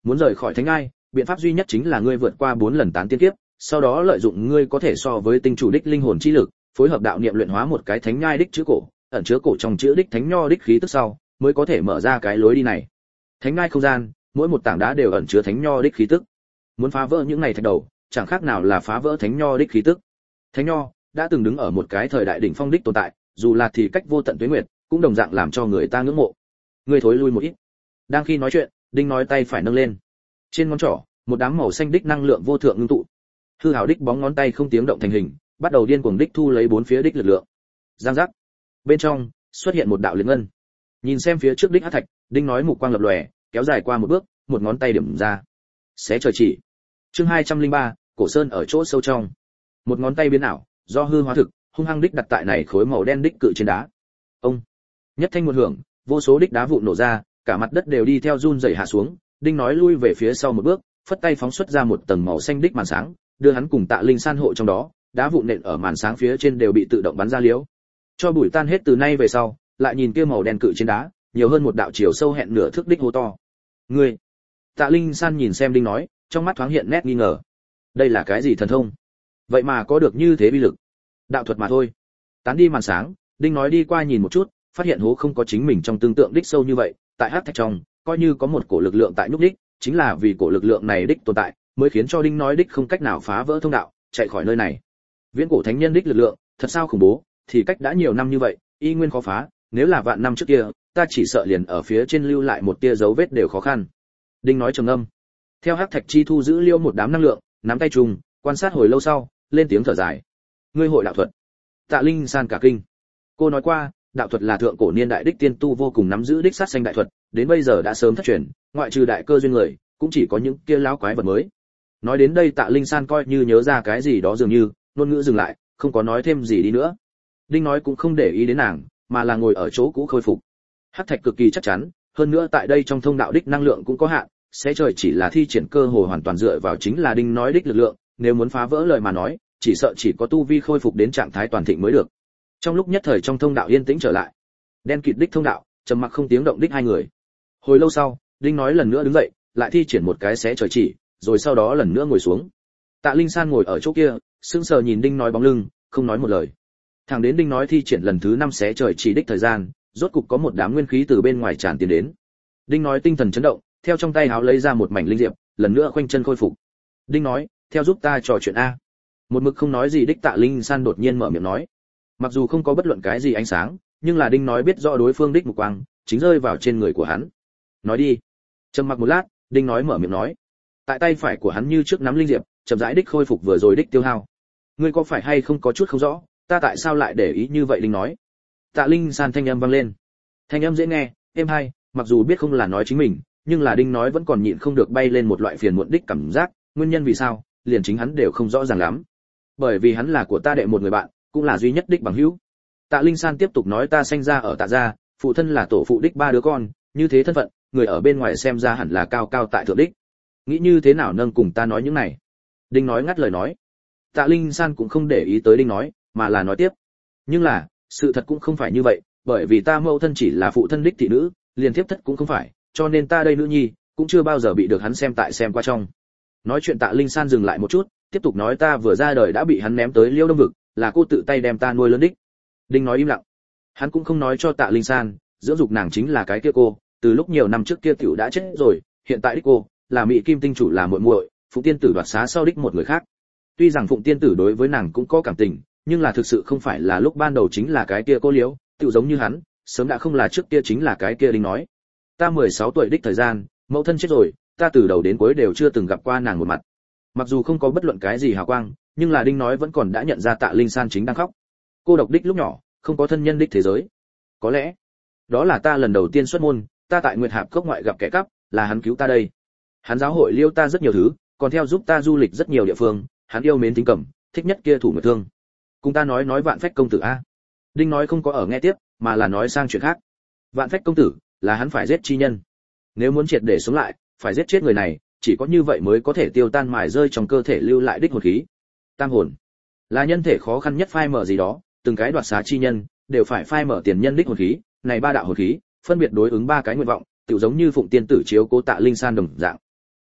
Muốn rời khỏi thánh ngai, biện pháp duy nhất chính là ngươi vượt qua bốn lần tán tiên kiếp, sau đó lợi dụng ngươi có thể so với tinh chủ đích linh hồn chi lực, phối hợp đạo niệm luyện hóa một cái thánh nhai đích chữ cổ, ẩn chứa cổ trong chữ đích thánh nho đích khí tức sau, mới có thể mở ra cái lối đi này. Thánh nhai không gian, mỗi một tảng đá đều ẩn chứa thánh nho đích khí tức. Muốn phá vỡ những này thạch đầu, chẳng khác nào là phá vỡ thánh nho đích khí tức. Thánh nho đã từng đứng ở một cái thời đại đỉnh phong đích tồn tại, dù là thì cách vô tận tuế nguyệt, cũng đồng dạng làm cho người ta ngưỡng mộ. Ngươi thối lui một ít. Đang khi nói chuyện, Đinh nói tay phải nâng lên. Trên ngón trỏ, một đám màu xanh đích năng lượng vô thượng ngưng tụ. Hư hào đích bóng ngón tay không tiếng động thành hình, bắt đầu điên cuồng đích thu lấy bốn phía đích lực lượng. Giang giác. Bên trong xuất hiện một đạo liên ngân. Nhìn xem phía trước đích hắc thạch, Đinh nói mục quang lập lòe, kéo dài qua một bước, một ngón tay điểm ra. Xé trời chỉ. Chương hai trăm linh ba, Cổ Sơn ở chỗ sâu trong. Một ngón tay biến ảo, do hư hóa thực, hung hăng đích đặt tại này khối màu đen đích cự trên đá. Ông. Nhất thanh một hưởng, vô số đích đá vụn nổ ra, cả mặt đất đều đi theo run rẩy hạ xuống. Đinh nói lui về phía sau một bước, phất tay phóng xuất ra một tầng màu xanh đích màn sáng, đưa hắn cùng Tạ Linh San hộ trong đó, đá vụn nện ở màn sáng phía trên đều bị tự động bắn ra liễu. Cho bụi tan hết từ nay về sau, lại nhìn kia màu đen cự trên đá, nhiều hơn một đạo chiều sâu hẹn nửa thước đích hố to. Ngươi. Tạ Linh San nhìn xem Đinh nói, trong mắt thoáng hiện nét nghi ngờ. Đây là cái gì thần thông? Vậy mà có được như thế uy lực? Đạo thuật mà thôi. Tán đi màn sáng, Đinh nói đi qua nhìn một chút, phát hiện hố không có chính mình trong tương tượng đích sâu như vậy, tại hắc thạch trong, coi như có một cổ lực lượng tại nhúc đích, chính là vì cổ lực lượng này đích tồn tại, mới khiến cho Đinh nói đích không cách nào phá vỡ thông đạo, chạy khỏi nơi này. Viễn cổ thánh nhân đích lực lượng, thật sao khủng bố, thì cách đã nhiều năm như vậy, y nguyên khó phá, nếu là vạn năm trước kia, ta chỉ sợ liền ở phía trên lưu lại một tia dấu vết đều khó khăn. Đinh nói trầm ngâm. Theo hắc thạch chi thu giữ liêu một đám năng lượng, nắm tay trùng, quan sát hồi lâu sau, lên tiếng thở dài. Ngươi hội đạo thuật? Tạ Linh San cả kinh. Cô nói qua, đạo thuật là thượng cổ niên đại đích tiên tu vô cùng nắm giữ đích sát sanh đại thuật, đến bây giờ đã sớm thất truyền, ngoại trừ đại cơ duyên người, cũng chỉ có những kia lão quái vật mới. Nói đến đây Tạ Linh San coi như nhớ ra cái gì đó dường như, ngôn ngữ dừng lại, không có nói thêm gì đi nữa. Đinh nói cũng không để ý đến nàng, mà là ngồi ở chỗ cũ khôi phục. Hắc thạch cực kỳ chắc chắn, hơn nữa tại đây trong thông đạo đích năng lượng cũng có hạn, sẽ trời chỉ là thi triển cơ hồ hoàn toàn dựa vào chính là Đinh nói đích lực lượng, nếu muốn phá vỡ lời mà nói, chỉ sợ chỉ có tu vi khôi phục đến trạng thái toàn thịnh mới được. Trong lúc nhất thời trong thông đạo yên tĩnh trở lại. Đen kịt đích thông đạo, trầm mặc không tiếng động đích hai người. Hồi lâu sau, Đinh nói lần nữa đứng dậy, lại thi triển một cái xé trời chỉ, rồi sau đó lần nữa ngồi xuống. Tạ Linh San ngồi ở chỗ kia, sững sờ nhìn Đinh nói bóng lưng, không nói một lời. Thẳng đến Đinh nói thi triển lần thứ năm xé trời chỉ đích thời gian, rốt cục có một đám nguyên khí từ bên ngoài tràn tiến đến. Đinh nói tinh thần chấn động, theo trong tay háo lấy ra một mảnh linh diệp, lần nữa khoanh chân khôi phục. Đinh nói, theo giúp ta trò chuyện a. Một mực không nói gì đích Tạ Linh San đột nhiên mở miệng nói. Mặc dù không có bất luận cái gì ánh sáng, nhưng là Đinh nói biết rõ đối phương đích mục quang chính rơi vào trên người của hắn. Nói đi. Trầm mặc một lát, Đinh nói mở miệng nói. Tại tay phải của hắn như trước nắm linh diệp, chậm rãi đích khôi phục vừa rồi đích tiêu hao. Ngươi có phải hay không có chút không rõ, ta tại sao lại để ý như vậy? Đinh nói. Tạ Linh San thanh âm vang lên. Thanh âm dễ nghe, êm hay, mặc dù biết không là nói chính mình, nhưng là Đinh nói vẫn còn nhịn không được bay lên một loại phiền muộn đích cảm giác, nguyên nhân vì sao, liền chính hắn đều không rõ ràng lắm. Bởi vì hắn là của ta đệ một người bạn, cũng là duy nhất đích bằng hữu. Tạ Linh San tiếp tục nói ta sinh ra ở Tạ gia, phụ thân là tổ phụ đích ba đứa con, như thế thân phận, người ở bên ngoài xem ra hẳn là cao cao tại thượng đích. Nghĩ như thế nào nâng cùng ta nói những này? Đinh nói ngắt lời nói. Tạ Linh San cũng không để ý tới Đinh nói, mà là nói tiếp. Nhưng là, sự thật cũng không phải như vậy, bởi vì ta mẫu thân chỉ là phụ thân đích thị nữ, liền thiếp thất cũng không phải, cho nên ta đây nữ nhi cũng chưa bao giờ bị được hắn xem tại xem qua trong. Nói chuyện Tạ Linh San dừng lại một chút, tiếp tục nói ta vừa ra đời đã bị hắn ném tới Liêu Đông vực, là cô tự tay đem ta nuôi lớn đích. Đinh nói im lặng. Hắn cũng không nói cho Tạ Linh San, dưỡng dục nàng chính là cái kia cô, từ lúc nhiều năm trước kia tiểu đã chết rồi, hiện tại đích cô là Mị Kim tinh chủ là muội muội, Phụng Tiên tử đoạt xá sau đích một người khác. Tuy rằng Phụng Tiên tử đối với nàng cũng có cảm tình, nhưng là thực sự không phải là lúc ban đầu chính là cái kia cô Liễu, tiểu giống như hắn, sớm đã không là trước kia chính là cái kia. Đinh nói. Ta mười sáu tuổi đích thời gian, mẫu thân chết rồi, ta từ đầu đến cuối đều chưa từng gặp qua nàng một mặt. Mặc dù không có bất luận cái gì hào quang, nhưng là Đinh nói vẫn còn đã nhận ra Tạ Linh San chính đang khóc. Cô độc đích lúc nhỏ, không có thân nhân đích thế giới. Có lẽ, đó là ta lần đầu tiên xuất môn, ta tại Nguyệt Hạp cốc ngoại gặp kẻ cắp, là hắn cứu ta đây. Hắn giáo hội Liêu ta rất nhiều thứ, còn theo giúp ta du lịch rất nhiều địa phương, hắn yêu mến tính cẩm, thích nhất kia thủ nguyệt thương. Cùng ta nói nói Vạn Phách công tử a. Đinh nói không có ở nghe tiếp, mà là nói sang chuyện khác. Vạn Phách công tử là hắn phải giết chi nhân. Nếu muốn triệt để sống lại, phải giết chết người này, chỉ có như vậy mới có thể tiêu tan mài rơi trong cơ thể lưu lại đích hồn khí. Tam hồn là nhân thể khó khăn nhất phai mở gì đó, từng cái đoạt xá chi nhân đều phải phai mở tiền nhân đích hồn khí, này ba đạo hồn khí phân biệt đối ứng ba cái nguyện vọng, tựu giống như Phụng Tiên tử chiếu cố Tạ Linh San đồng dạng.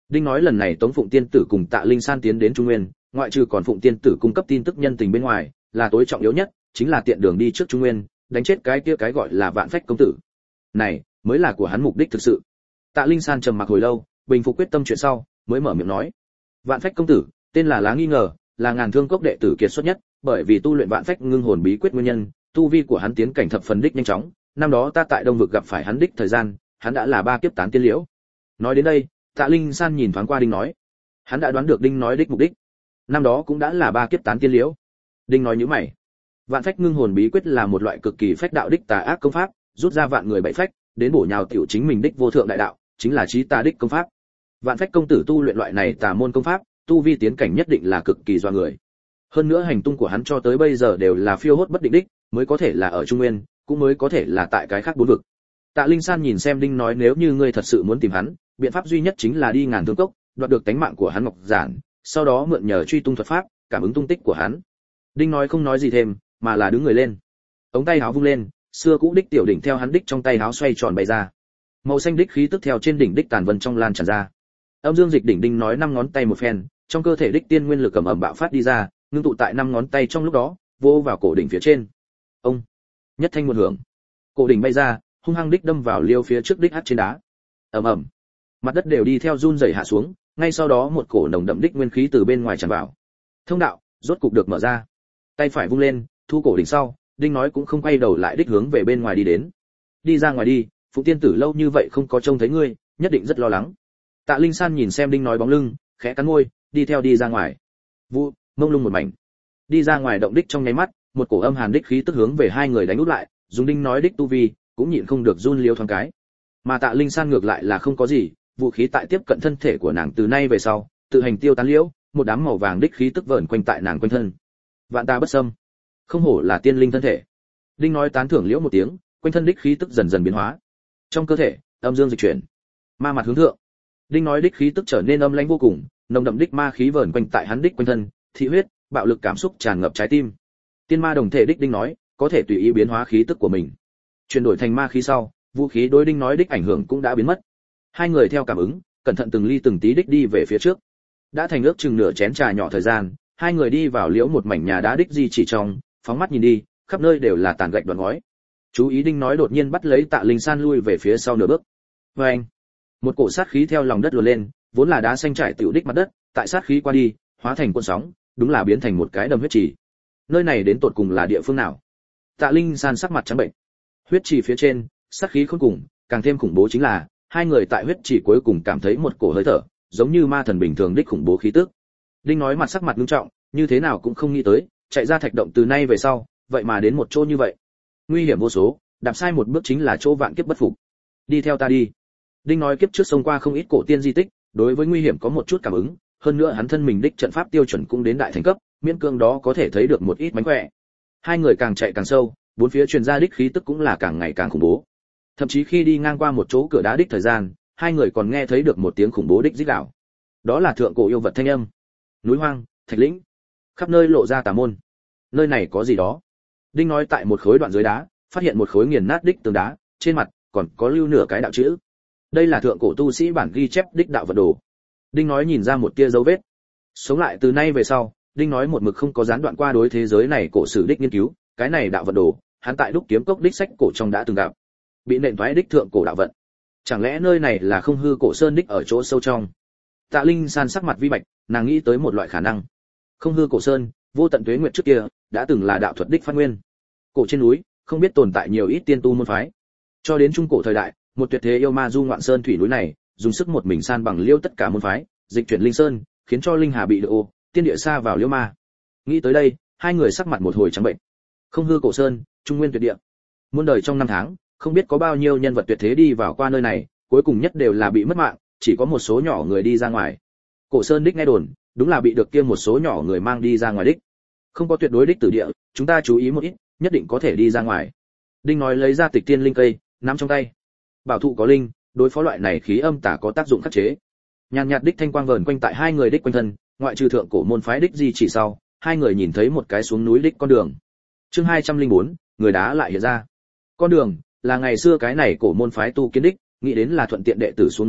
Đinh nói lần này Tống Phụng Tiên tử cùng Tạ Linh San tiến đến Trung Nguyên, ngoại trừ còn Phụng Tiên tử cung cấp tin tức nhân tình bên ngoài, là tối trọng yếu nhất, chính là tiện đường đi trước Trung Nguyên, đánh chết cái kia cái gọi là Vạn Phách công tử. Này, mới là của hắn mục đích thực sự. Tạ Linh San trầm mặc hồi lâu, bình phục quyết tâm chuyện sau, mới mở miệng nói: Vạn Phách công tử, tên là Lá Nghi Ngờ, là Ngàn Thương Cốc đệ tử kiệt xuất nhất, bởi vì tu luyện Vạn Phách ngưng hồn bí quyết nguyên nhân, tu vi của hắn tiến cảnh thập phần đích nhanh chóng, năm đó ta tại Đông vực gặp phải hắn đích thời gian, hắn đã là ba kiếp tán tiên liễu. Nói đến đây, Tạ Linh San nhìn thoáng qua Đinh nói, hắn đã đoán được Đinh nói đích mục đích. Năm đó cũng đã là ba kiếp tán tiên liễu. Đinh nói nhíu mày. Vạn Phách ngưng hồn bí quyết là một loại cực kỳ phách đạo đích tà ác công pháp, rút ra vạn người bảy phách, đến bổ nhào tiểu chính mình đích vô thượng đại đạo, chính là chí tà đích công pháp. Vạn Phách công tử tu luyện loại này tà môn công pháp, tu vi tiến cảnh nhất định là cực kỳ doa người. Hơn nữa hành tung của hắn cho tới bây giờ đều là phiêu hốt bất định đích, mới có thể là ở Trung Nguyên, cũng mới có thể là tại cái khác bốn vực. Tạ Linh San nhìn xem Đinh nói, nếu như ngươi thật sự muốn tìm hắn, biện pháp duy nhất chính là đi Ngàn Thương Cốc, đoạt được tánh mạng của hắn Ngọc Giản, sau đó mượn nhờ truy tung thuật pháp, cảm ứng tung tích của hắn. Đinh nói không nói gì thêm, mà là đứng người lên. Ống tay áo vung lên, xưa cũ đích tiểu đỉnh theo hắn đích trong tay áo xoay tròn bay ra. Màu xanh đích khí tức theo trên đỉnh đích tàn vân trong lan tràn ra. Âm dương dịch đỉnh Đinh nói năm ngón tay một phen, trong cơ thể đích tiên nguyên lực ầm ầm bạo phát đi ra, ngưng tụ tại năm ngón tay trong lúc đó, vô vào cổ đỉnh phía trên. Ông nhất thanh một hưởng, cổ đỉnh bay ra, hung hăng đích đâm vào liêu phía trước đích hắt trên đá. Ầm ầm, mặt đất đều đi theo run rẩy hạ xuống, ngay sau đó một cổ nồng đậm đích nguyên khí từ bên ngoài tràn vào. Thông đạo rốt cục được mở ra. Tay phải vung lên, thu cổ đỉnh sau, Đinh nói cũng không quay đầu lại đích hướng về bên ngoài đi đến. Đi ra ngoài đi, Phụng Tiên tử lâu như vậy không có trông thấy ngươi, nhất định rất lo lắng. Tạ Linh San nhìn xem Đinh nói bóng lưng, khẽ cắn môi, đi theo đi ra ngoài. Vụ, mông lung một mảnh. Đi ra ngoài động đích trong nháy mắt, một cổ âm hàn đích khí tức hướng về hai người đánh úp lại, dùng Đinh nói đích tu vi, cũng nhịn không được run liêu thoáng cái. Mà Tạ Linh San ngược lại là không có gì, vũ khí tại tiếp cận thân thể của nàng từ nay về sau, tự hành tiêu tán liễu, một đám màu vàng đích khí tức vờn quanh tại nàng quanh thân. Vạn ta bất xâm, không hổ là tiên linh thân thể. Đinh nói tán thưởng liễu một tiếng, quanh thân đích khí tức dần dần biến hóa. Trong cơ thể, âm dương dịch chuyển, ma mặt hướng thượng. Đinh nói đích khí tức trở nên âm lãnh vô cùng, nồng đậm đích ma khí vờn quanh tại hắn đích quanh thân, thị huyết, bạo lực cảm xúc tràn ngập trái tim. Tiên ma đồng thể đích Đinh nói, có thể tùy ý biến hóa khí tức của mình. Chuyển đổi thành ma khí sau, vũ khí đối Đinh nói đích ảnh hưởng cũng đã biến mất. Hai người theo cảm ứng, cẩn thận từng ly từng tí đích đi về phía trước. Đã thành ước chừng nửa chén trà nhỏ thời gian, hai người đi vào liễu một mảnh nhà đá đích di chỉ trong, phóng mắt nhìn đi, khắp nơi đều là tàn gạch đoạn ngói. Chú ý Đinh nói đột nhiên bắt lấy Tạ Linh San lui về phía sau nửa bước. Oeng! Một cổ sát khí theo lòng đất luồn lên, vốn là đá xanh trải tiểu đích mặt đất, tại sát khí qua đi, hóa thành cuộn sóng, đúng là biến thành một cái đầm huyết trì. Nơi này đến tột cùng là địa phương nào? Tạ Linh San sắc mặt trắng bệnh. Huyết trì phía trên, sát khí khôn cùng, càng thêm khủng bố chính là, hai người tại huyết trì cuối cùng cảm thấy một cổ hơi thở, giống như ma thần bình thường đích khủng bố khí tức. Đinh nói mặt sắc mặt nghiêm trọng, như thế nào cũng không nghĩ tới, chạy ra thạch động từ nay về sau, vậy mà đến một chỗ như vậy. Nguy hiểm vô số, đạp sai một bước chính là chỗ vạn kiếp bất phục. Đi theo ta đi. Đinh nói kiếp trước sông qua không ít cổ tiên di tích, đối với nguy hiểm có một chút cảm ứng, hơn nữa hắn thân mình đích trận pháp tiêu chuẩn cũng đến đại thành cấp, miễn cương đó có thể thấy được một ít mánh khỏe. Hai người càng chạy càng sâu, bốn phía truyền ra đích khí tức cũng là càng ngày càng khủng bố. Thậm chí khi đi ngang qua một chỗ cửa đá đích thời gian, hai người còn nghe thấy được một tiếng khủng bố đích rít gào. Đó là thượng cổ yêu vật thanh âm. Núi hoang, thạch lĩnh, khắp nơi lộ ra tà môn. Nơi này có gì đó? Đinh nói tại một khối đoạn dưới đá, phát hiện một khối nghiền nát đích tường đá, trên mặt còn có lưu nửa cái đạo chữ. Đây là thượng cổ tu sĩ bản ghi chép đích đạo vật đồ. Đinh nói nhìn ra một tia dấu vết. Sống lại từ nay về sau, Đinh nói một mực không có gián đoạn qua đối thế giới này cổ sử đích nghiên cứu, cái này đạo vật đồ, hắn tại đúc kiếm cốc đích sách cổ trong đã từng gặp. Bị nện thoái đích thượng cổ đạo vận. Chẳng lẽ nơi này là không hư cổ sơn đích ở chỗ sâu trong? Tạ Linh San sắc mặt vi bạch, nàng nghĩ tới một loại khả năng. Không hư cổ sơn, vô tận tuế nguyệt trước kia, đã từng là đạo thuật đích phát nguyên. Cổ trên núi, không biết tồn tại nhiều ít tiên tu môn phái. Cho đến trung cổ thời đại, một tuyệt thế yêu ma du ngoạn sơn thủy núi này, dùng sức một mình san bằng liêu tất cả môn phái, dịch chuyển linh sơn, khiến cho linh hà bị được ô, tiên địa xa vào liêu ma. Nghĩ tới đây, hai người sắc mặt một hồi trắng bệnh. Không hư cổ sơn, trung nguyên tuyệt địa. Muôn đời trong năm tháng, không biết có bao nhiêu nhân vật tuyệt thế đi vào qua nơi này, cuối cùng nhất đều là bị mất mạng, chỉ có một số nhỏ người đi ra ngoài. Cổ sơn đích nghe đồn, đúng là bị được kia một số nhỏ người mang đi ra ngoài đích. Không có tuyệt đối đích tử địa, chúng ta chú ý một ít, nhất định có thể đi ra ngoài. Đinh nói lấy ra tịch tiên linh cây, nắm trong tay. Bảo thụ có linh, đối phó loại này khí âm tà có tác dụng khắc chế. Nhàn nhạt đích thanh quang vờn quanh tại hai người đích quanh thân, ngoại trừ thượng cổ môn phái đích gì chỉ sau, hai người nhìn thấy một cái xuống núi đích con đường. Chương hai trăm lẻ bốn, người đá lại hiện ra. Con đường là ngày xưa cái này cổ môn phái tu kiến đích, nghĩ đến là thuận tiện đệ tử xuống núi đích,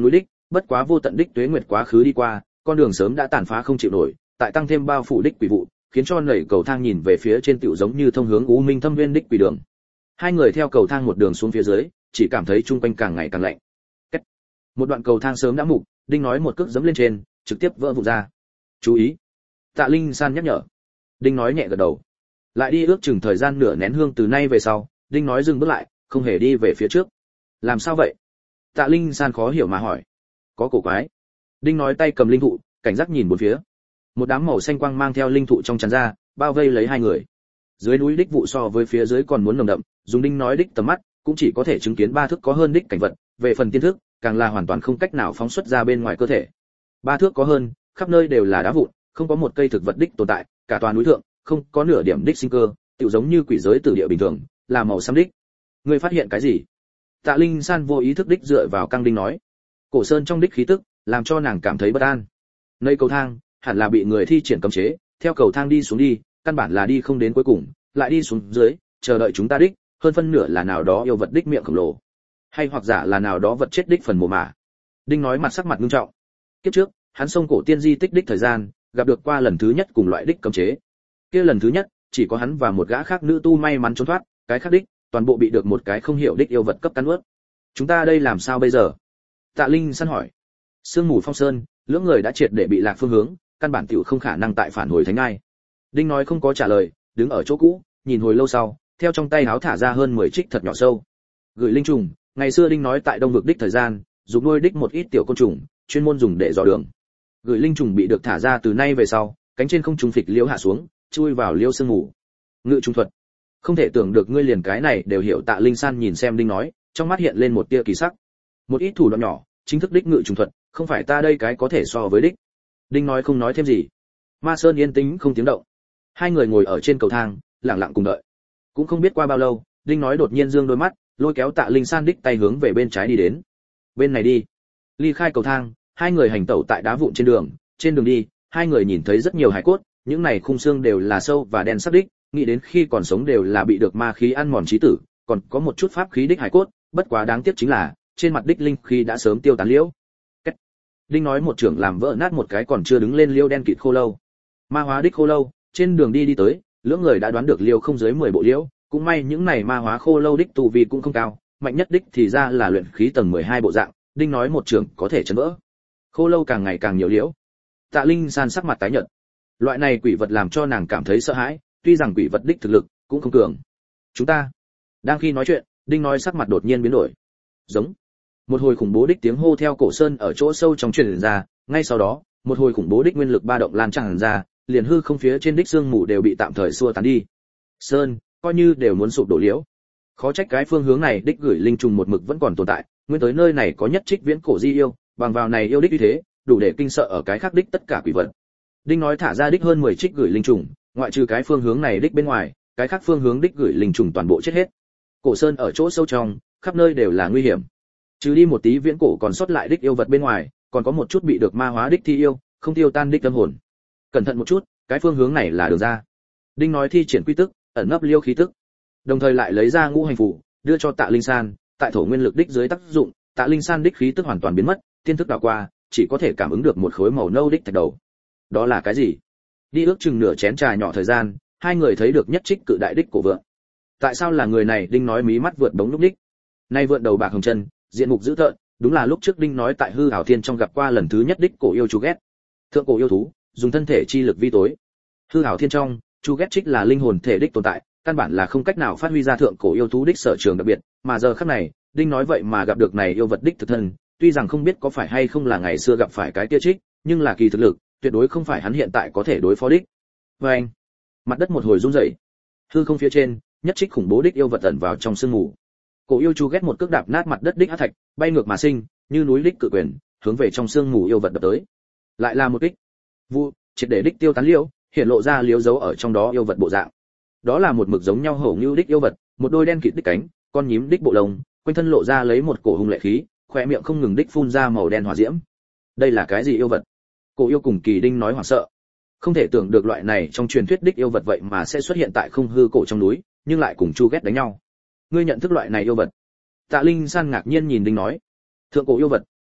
bất quá vô tận đích tuế nguyệt quá khứ đi qua, con đường sớm đã tàn phá không chịu nổi, tại tăng thêm bao phủ đích quỷ vụ, khiến cho nảy cầu thang nhìn về phía trên tiểu giống như thông hướng U Minh Thâm Nguyên đích quỷ đường. Hai người theo cầu thang một đường xuống phía dưới, chỉ cảm thấy chung quanh càng ngày càng lạnh. Cách. Một đoạn cầu thang sớm đã mục, Đinh nói một cước giẫm lên trên, trực tiếp vỡ vụn ra. Chú ý. Tạ Linh San nhắc nhở. Đinh nói nhẹ gật đầu. Lại đi ước chừng thời gian nửa nén hương từ nay về sau, Đinh nói dừng bước lại, không hề đi về phía trước. Làm sao vậy? Tạ Linh San khó hiểu mà hỏi. Có cổ quái. Đinh nói tay cầm linh thụ, cảnh giác nhìn bốn phía. Một đám màu xanh quang mang theo linh thụ trong tràn ra, bao vây lấy hai người. Dưới núi đích vụ so với phía dưới còn muốn nồng đậm, dùng Đinh nói đích tầm mắt, cũng chỉ có thể chứng kiến ba thước có hơn đích cảnh vật, về phần tiên thức, càng là hoàn toàn không cách nào phóng xuất ra bên ngoài cơ thể. Ba thước có hơn, khắp nơi đều là đá vụn, không có một cây thực vật đích tồn tại, cả toàn núi thượng, không có nửa điểm đích sinh cơ, tựu giống như quỷ giới tử địa bình thường, là màu xám đích. Ngươi phát hiện cái gì? Tạ Linh San vô ý thức đích dựa vào căng Đinh nói. Cổ sơn trong đích khí tức, làm cho nàng cảm thấy bất an. Nơi cầu thang, hẳn là bị người thi triển cấm chế, theo cầu thang đi xuống đi, căn bản là đi không đến cuối cùng, lại đi xuống dưới, chờ đợi chúng ta đích, hơn phân nửa là nào đó yêu vật đích miệng khổng lồ, hay hoặc giả là nào đó vật chết đích phần mồ mả. Đinh nói mặt sắc mặt nghiêm trọng. Kiếp trước, hắn xông cổ tiên di tích đích thời gian, gặp được qua lần thứ nhất cùng loại đích cấm chế. Kia lần thứ nhất, chỉ có hắn và một gã khác nữ tu may mắn trốn thoát, cái khác đích, toàn bộ bị được một cái không hiểu đích yêu vật cấp cắn nuốt. Chúng ta đây làm sao bây giờ? Tạ Linh săn hỏi. Sương mù phong sơn, lưỡng người đã triệt để bị lạc phương hướng, căn bản tiểu không khả năng tại phản hồi thánh ai. Đinh nói không có trả lời, đứng ở chỗ cũ, nhìn hồi lâu sau, theo trong tay háo thả ra hơn mười trích thật nhỏ sâu. Gửi linh trùng, ngày xưa Đinh nói tại Đông vực đích thời gian, dùng nuôi đích một ít tiểu côn trùng, chuyên môn dùng để dò đường. Gửi linh trùng bị được thả ra từ nay về sau, cánh trên không trùng phịch liễu hạ xuống, chui vào liễu sương mù. Ngự trùng thuật. Không thể tưởng được ngươi liền cái này đều hiểu. Tạ Linh San nhìn xem Đinh nói, trong mắt hiện lên một tia kỳ sắc. Một ít thủ đoạn nhỏ, chính thức đích ngự trùng thuật, không phải ta đây cái có thể so với đích. Đinh nói không nói thêm gì. Ma Sơn yên tĩnh không tiếng động. Hai người ngồi ở trên cầu thang, lặng lặng cùng đợi. Cũng không biết qua bao lâu, Đinh nói đột nhiên dương đôi mắt, lôi kéo Tạ Linh San đích tay hướng về bên trái đi đến. Bên này đi. Ly khai cầu thang, hai người hành tẩu tại đá vụn trên đường, trên đường đi, hai người nhìn thấy rất nhiều hải cốt, những này khung xương đều là sâu và đen sắc đích, nghĩ đến khi còn sống đều là bị được ma khí ăn mòn chí tử, còn có một chút pháp khí đích hải cốt, bất quá đáng tiếc chính là, trên mặt đích linh khí đã sớm tiêu tán liễu. Cách. Đinh nói một trưởng làm vỡ nát một cái còn chưa đứng lên liêu đen kịt khô lâu. Ma hóa đích khô lâu, trên đường đi đi tới, lưỡng người đã đoán được liêu không dưới mười bộ liễu, cũng may những này ma hóa khô lâu đích tu vi cũng không cao, mạnh nhất đích thì ra là luyện khí tầng mười hai bộ dạng, Đinh nói một trưởng có thể chấn vỡ. Khô lâu càng ngày càng nhiều liễu. Tạ Linh San sắc mặt tái nhợt. Loại này quỷ vật làm cho nàng cảm thấy sợ hãi, tuy rằng quỷ vật đích thực lực cũng không cường. Chúng ta. Đang khi nói chuyện, Đinh nói sắc mặt đột nhiên biến đổi. Giống. Một hồi khủng bố đích tiếng hô theo cổ sơn ở chỗ sâu trong truyền ra, ngay sau đó, một hồi khủng bố đích nguyên lực ba động lan tràn ra, liền hư không phía trên đích xương mù đều bị tạm thời xua tán đi. Sơn, coi như đều muốn sụp đổ liễu. Khó trách cái phương hướng này đích gửi linh trùng một mực vẫn còn tồn tại, nguyên tới nơi này có nhất trích viễn cổ di yêu, bằng vào này yêu đích như thế, đủ để kinh sợ ở cái khác đích tất cả quỷ vật. Đinh nói thả ra đích hơn mười trích gửi linh trùng, ngoại trừ cái phương hướng này đích bên ngoài, cái khác phương hướng đích gửi linh trùng toàn bộ chết hết. Cổ sơn ở chỗ sâu trong, khắp nơi đều là nguy hiểm. Trừ đi một tí viễn cổ còn sót lại đích yêu vật bên ngoài, còn có một chút bị được ma hóa đích thi yêu, không tiêu tan đích tâm hồn. Cẩn thận một chút, cái phương hướng này là đường ra. Đinh nói thi triển quy tức, ẩn nấp liêu khí tức, đồng thời lại lấy ra ngũ hành phù, đưa cho Tạ Linh San, tại thổ nguyên lực đích dưới tác dụng, Tạ Linh San đích khí tức hoàn toàn biến mất, tiên thức đảo qua, chỉ có thể cảm ứng được một khối màu nâu đích thạch đầu. Đó là cái gì? Đi ước chừng nửa chén trà nhỏ thời gian, hai người thấy được nhất trích cự đại đích cổ vượn. Tại sao là người này? Đinh nói mí mắt vượt bóng lúc đích. Nay vượn đầu bạc hồng chân, diện mục dữ tợn, đúng là lúc trước Đinh nói tại hư ảo thiên trong gặp qua lần thứ nhất đích cổ yêu chú ghét. Thượng cổ yêu thú, dùng thân thể chi lực vi tối. Hư ảo thiên trong, chú ghét trích là linh hồn thể đích tồn tại, căn bản là không cách nào phát huy ra thượng cổ yêu thú đích sở trường đặc biệt, mà giờ khắc này, Đinh nói vậy mà gặp được này yêu vật đích thực thân, tuy rằng không biết có phải hay không là ngày xưa gặp phải cái kia trích, nhưng là kỳ thực lực, tuyệt đối không phải hắn hiện tại có thể đối phó đích. Và anh, mặt đất một hồi rung rẩy, hư không phía trên, nhất trích khủng bố đích yêu vật ẩn vào trong sương mù. Cổ yêu chú ghét một cước đạp nát mặt đất đích hắc thạch, bay ngược mà sinh, như núi đích cự quyền, hướng về trong sương mù yêu vật đập tới. Lại là một kích. Vu, triệt để đích tiêu tán liễu, hiện lộ ra liễu dấu ở trong đó yêu vật bộ dạng. Đó là một mực giống nhau hổ ngưu đích yêu vật, một đôi đen kịt đích cánh, con nhím đích bộ lông, quanh thân lộ ra lấy một cổ hung lệ khí, khóe miệng không ngừng đích phun ra màu đen hỏa diễm. Đây là cái gì yêu vật? Cổ yêu cùng Kỳ Đinh nói hoảng sợ. Không thể tưởng được loại này trong truyền thuyết đích yêu vật vậy mà sẽ xuất hiện tại không hư cổ trong núi, nhưng lại cùng Chu Ghét đánh nhau. Ngươi nhận thức loại này yêu vật? Tạ Linh San ngạc nhiên nhìn Đinh nói. Thượng cổ yêu vật,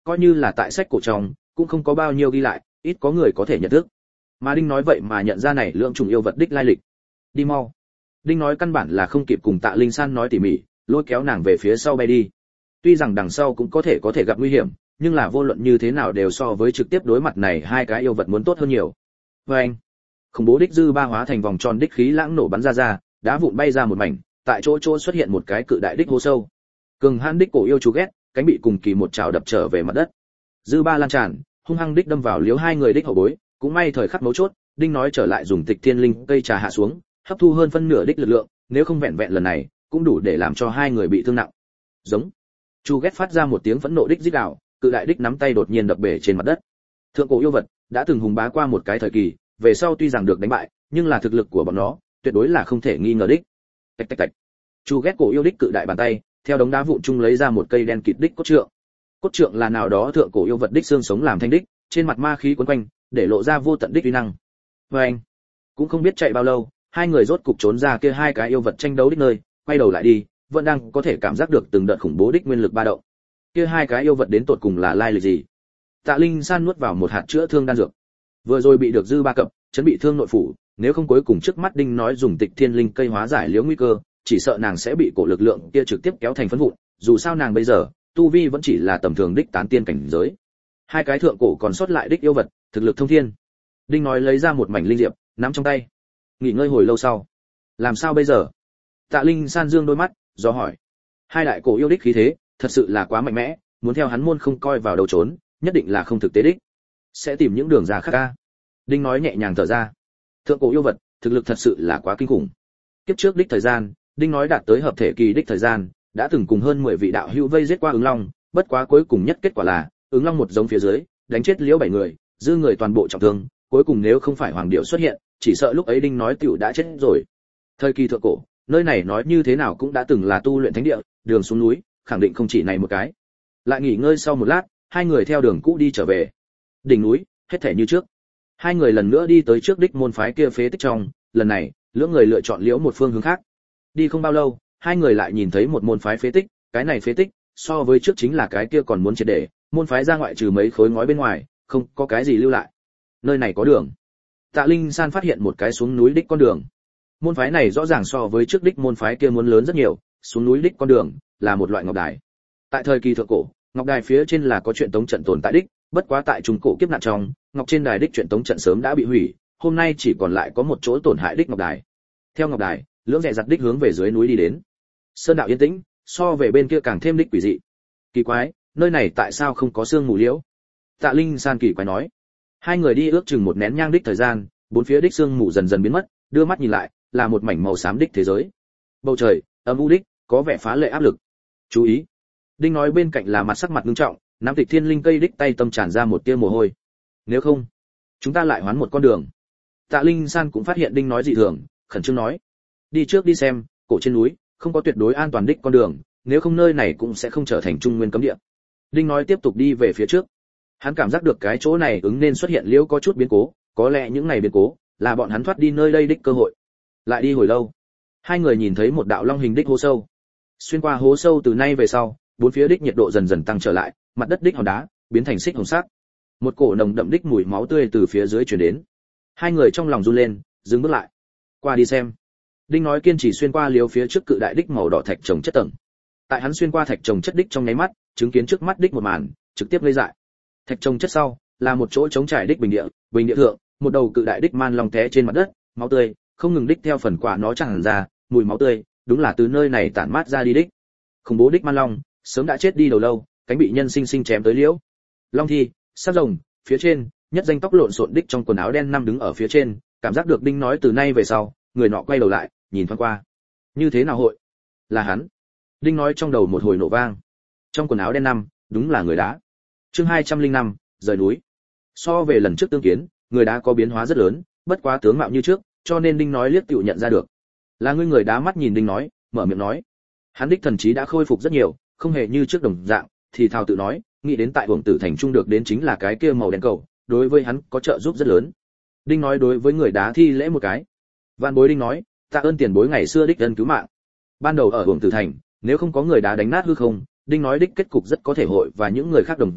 coi như là tại sách cổ trong cũng không có bao nhiêu ghi lại, ít có người có thể nhận thức. Mà Đinh nói vậy mà nhận ra này lượng trùng yêu vật đích lai lịch. Đi mau. Đinh nói căn bản là không kịp cùng Tạ Linh San nói tỉ mỉ, lôi kéo nàng về phía sau bay đi. Tuy rằng đằng sau cũng có thể có thể gặp nguy hiểm, nhưng là vô luận như thế nào đều so với trực tiếp đối mặt này hai cái yêu vật muốn tốt hơn nhiều. Và anh, khủng bố đích dư ba hóa thành vòng tròn đích khí lãng nổ bắn ra ra, đá vụn bay ra một mảnh, tại chỗ chỗ xuất hiện một cái cự đại đích hố sâu. Cường hãn đích cổ yêu chú ghét, cánh bị cùng kỳ một chảo đập trở về mặt đất. Dư ba lan tràn, hung hăng đích đâm vào liếu hai người đích hậu bối, cũng may thời khắc mấu chốt, Đinh nói trở lại dùng Tịch Thiên Linh cây trà hạ xuống, hấp thu hơn phân nửa đích lực lượng, nếu không vẹn vẹn lần này, cũng đủ để làm cho hai người bị thương nặng. Giống. Chu ghét phát ra một tiếng phẫn nộ đích rít gào, cự đại đích nắm tay đột nhiên đập bể trên mặt đất. Thượng cổ yêu vật đã từng hùng bá qua một cái thời kỳ, về sau tuy rằng được đánh bại, nhưng là thực lực của bọn nó tuyệt đối là không thể nghi ngờ đích. Tạch tạch tạch. Chu ghét cổ yêu đích cự đại bàn tay, theo đống đá vụn chung lấy ra một cây đen kịt đích cốt trượng. Cốt trượng là nào đó thượng cổ yêu vật đích xương sống làm thanh đích, trên mặt ma khí quấn quanh, để lộ ra vô tận đích uy năng. Và anh, cũng không biết chạy bao lâu, hai người rốt cục trốn ra kia hai cái yêu vật tranh đấu đích nơi, quay đầu lại đi, vẫn đang có thể cảm giác được từng đợt khủng bố đích nguyên lực ba động. Kia hai cái yêu vật đến tột cùng là lai lịch gì? Tạ Linh San nuốt vào một hạt chữa thương đan dược. Vừa rồi bị được dư ba cập, chấn bị thương nội phủ, nếu không cuối cùng trước mắt Đinh nói dùng Tịch Thiên Linh cây hóa giải liễu nguy cơ, chỉ sợ nàng sẽ bị cổ lực lượng kia trực tiếp kéo thành phấn vụn, dù sao nàng bây giờ, tu vi vẫn chỉ là tầm thường đích tán tiên cảnh giới. Hai cái thượng cổ còn sót lại đích yêu vật, thực lực thông thiên. Đinh nói lấy ra một mảnh linh diệp, nắm trong tay. Nghỉ ngơi hồi lâu sau, làm sao bây giờ? Tạ Linh San dương đôi mắt, do hỏi. Hai đại cổ yêu đích khí thế, thật sự là quá mạnh mẽ, muốn theo hắn môn không coi vào đầu trốn, nhất định là không thực tế đích. Sẽ tìm những đường ra khác ca. Đinh nói nhẹ nhàng thở ra. Thượng cổ yêu vật, thực lực thật sự là quá kinh khủng. Kiếp trước đích thời gian, Đinh nói đạt tới hợp thể kỳ đích thời gian, đã từng cùng hơn mười vị đạo hữu vây giết qua ứng long, bất quá cuối cùng nhất kết quả là, ứng long một giống phía dưới, đánh chết liễu bảy người, dư người toàn bộ trọng thương, cuối cùng nếu không phải hoàng điệu xuất hiện, chỉ sợ lúc ấy Đinh nói tiểu đã chết rồi. Thời kỳ thượng cổ, nơi này nói như thế nào cũng đã từng là tu luyện thánh địa, đường xuống núi, khẳng định không chỉ này một cái. Lại nghỉ ngơi sau một lát, hai người theo đường cũ đi trở về. Đỉnh núi, hết thể như trước. Hai người lần nữa đi tới trước đích môn phái kia phế tích trong, lần này, lưỡng người lựa chọn liễu một phương hướng khác. Đi không bao lâu, hai người lại nhìn thấy một môn phái phế tích, cái này phế tích, so với trước chính là cái kia còn muốn triệt để, môn phái ra ngoại trừ mấy khối ngói bên ngoài, không có cái gì lưu lại. Nơi này có đường. Tạ Linh San phát hiện một cái xuống núi đích con đường. Môn phái này rõ ràng so với trước đích môn phái kia muốn lớn rất nhiều, xuống núi đích con đường là một loại ngọc đài. Tại thời kỳ thượng cổ, ngọc đài phía trên là có chuyện tống trận tồn tại đích, bất quá tại trung cổ kiếp nạn trong, ngọc trên đài đích chuyện tống trận sớm đã bị hủy, hôm nay chỉ còn lại có một chỗ tổn hại đích ngọc đài. Theo ngọc đài, lưỡng rẽ giặt đích hướng về dưới núi đi đến. Sơn đạo yên tĩnh, so về bên kia càng thêm đích quỷ dị. Kỳ quái, nơi này tại sao không có sương mù liễu? Tạ Linh San kỳ quái nói. Hai người đi ước chừng một nén nhang đích thời gian, bốn phía đích sương mù dần dần biến mất, đưa mắt nhìn lại, là một mảnh màu xám đích thế giới. Bầu trời, âm u đích, có vẻ phá lệ áp lực. Chú ý. Đinh nói bên cạnh là mặt sắc mặt nghiêm trọng, nắm Tịch Thiên Linh cây đích tay tâm tràn ra một tia mồ hôi. Nếu không, chúng ta lại hoán một con đường. Tạ Linh San cũng phát hiện Đinh nói dị thường, khẩn trương nói. Đi trước đi xem, cổ trên núi, không có tuyệt đối an toàn đích con đường, nếu không nơi này cũng sẽ không trở thành trung nguyên cấm địa. Đinh nói tiếp tục đi về phía trước. Hắn cảm giác được cái chỗ này ứng nên xuất hiện liễu có chút biến cố, có lẽ những ngày biến cố là bọn hắn thoát đi nơi đây đích cơ hội. Lại đi hồi lâu, hai người nhìn thấy một đạo long hình đích hố sâu. Xuyên qua hố sâu từ nay về sau, bốn phía đích nhiệt độ dần dần tăng trở lại, mặt đất đích hòn đá biến thành xích hồng sắc. Một cổ nồng đậm đích mùi máu tươi từ phía dưới truyền đến. Hai người trong lòng run lên, dừng bước lại. Qua đi xem. Đinh nói kiên trì xuyên qua liều phía trước cự đại đích màu đỏ thạch trồng chất tầng. Tại hắn xuyên qua thạch trồng chất đích trong nháy mắt, chứng kiến trước mắt đích một màn, trực tiếp ngây dại. Thạch trồng chất sau, là một chỗ trống trải đích bình địa, bình địa thượng, một đầu cự đại đích man long té trên mặt đất, máu tươi không ngừng đích theo phần quả nó tràn ra, mùi máu tươi, đúng là từ nơi này tản mát ra đi đích. Khủng bố đích man long, sớm đã chết đi đầu lâu, cánh bị nhân sinh sinh chém tới liễu. Long thi, sát rồng, phía trên, nhất danh tóc lộn xộn đích trong quần áo đen năm đứng ở phía trên, cảm giác được Đinh nói từ nay về sau, người nọ quay đầu lại, nhìn thoáng qua. Như thế nào hội? Là hắn. Đinh nói trong đầu một hồi nổ vang. Trong quần áo đen năm, đúng là người đá. Chương hai trăm linh năm, rời núi. So về lần trước tương kiến, người đá có biến hóa rất lớn, bất quá tướng mạo như trước, cho nên Đinh nói liếc tựu nhận ra được. Là người người đá mắt nhìn Đinh nói, mở miệng nói. Hắn đích thần trí đã khôi phục rất nhiều, không hề như trước đồng dạng, thì thào tự nói, nghĩ đến tại Uổng Tử Thành trung được đến chính là cái kia màu đen cầu, đối với hắn có trợ giúp rất lớn. Đinh nói đối với người đá thi lễ một cái. Vạn bối Đinh nói, tạ ơn tiền bối ngày xưa đích ân cứu mạng. Ban đầu ở Uổng Tử Thành, nếu không có người đá đánh nát hư không, Đinh nói đích kết cục rất có thể hội và những người khác đồng dạng,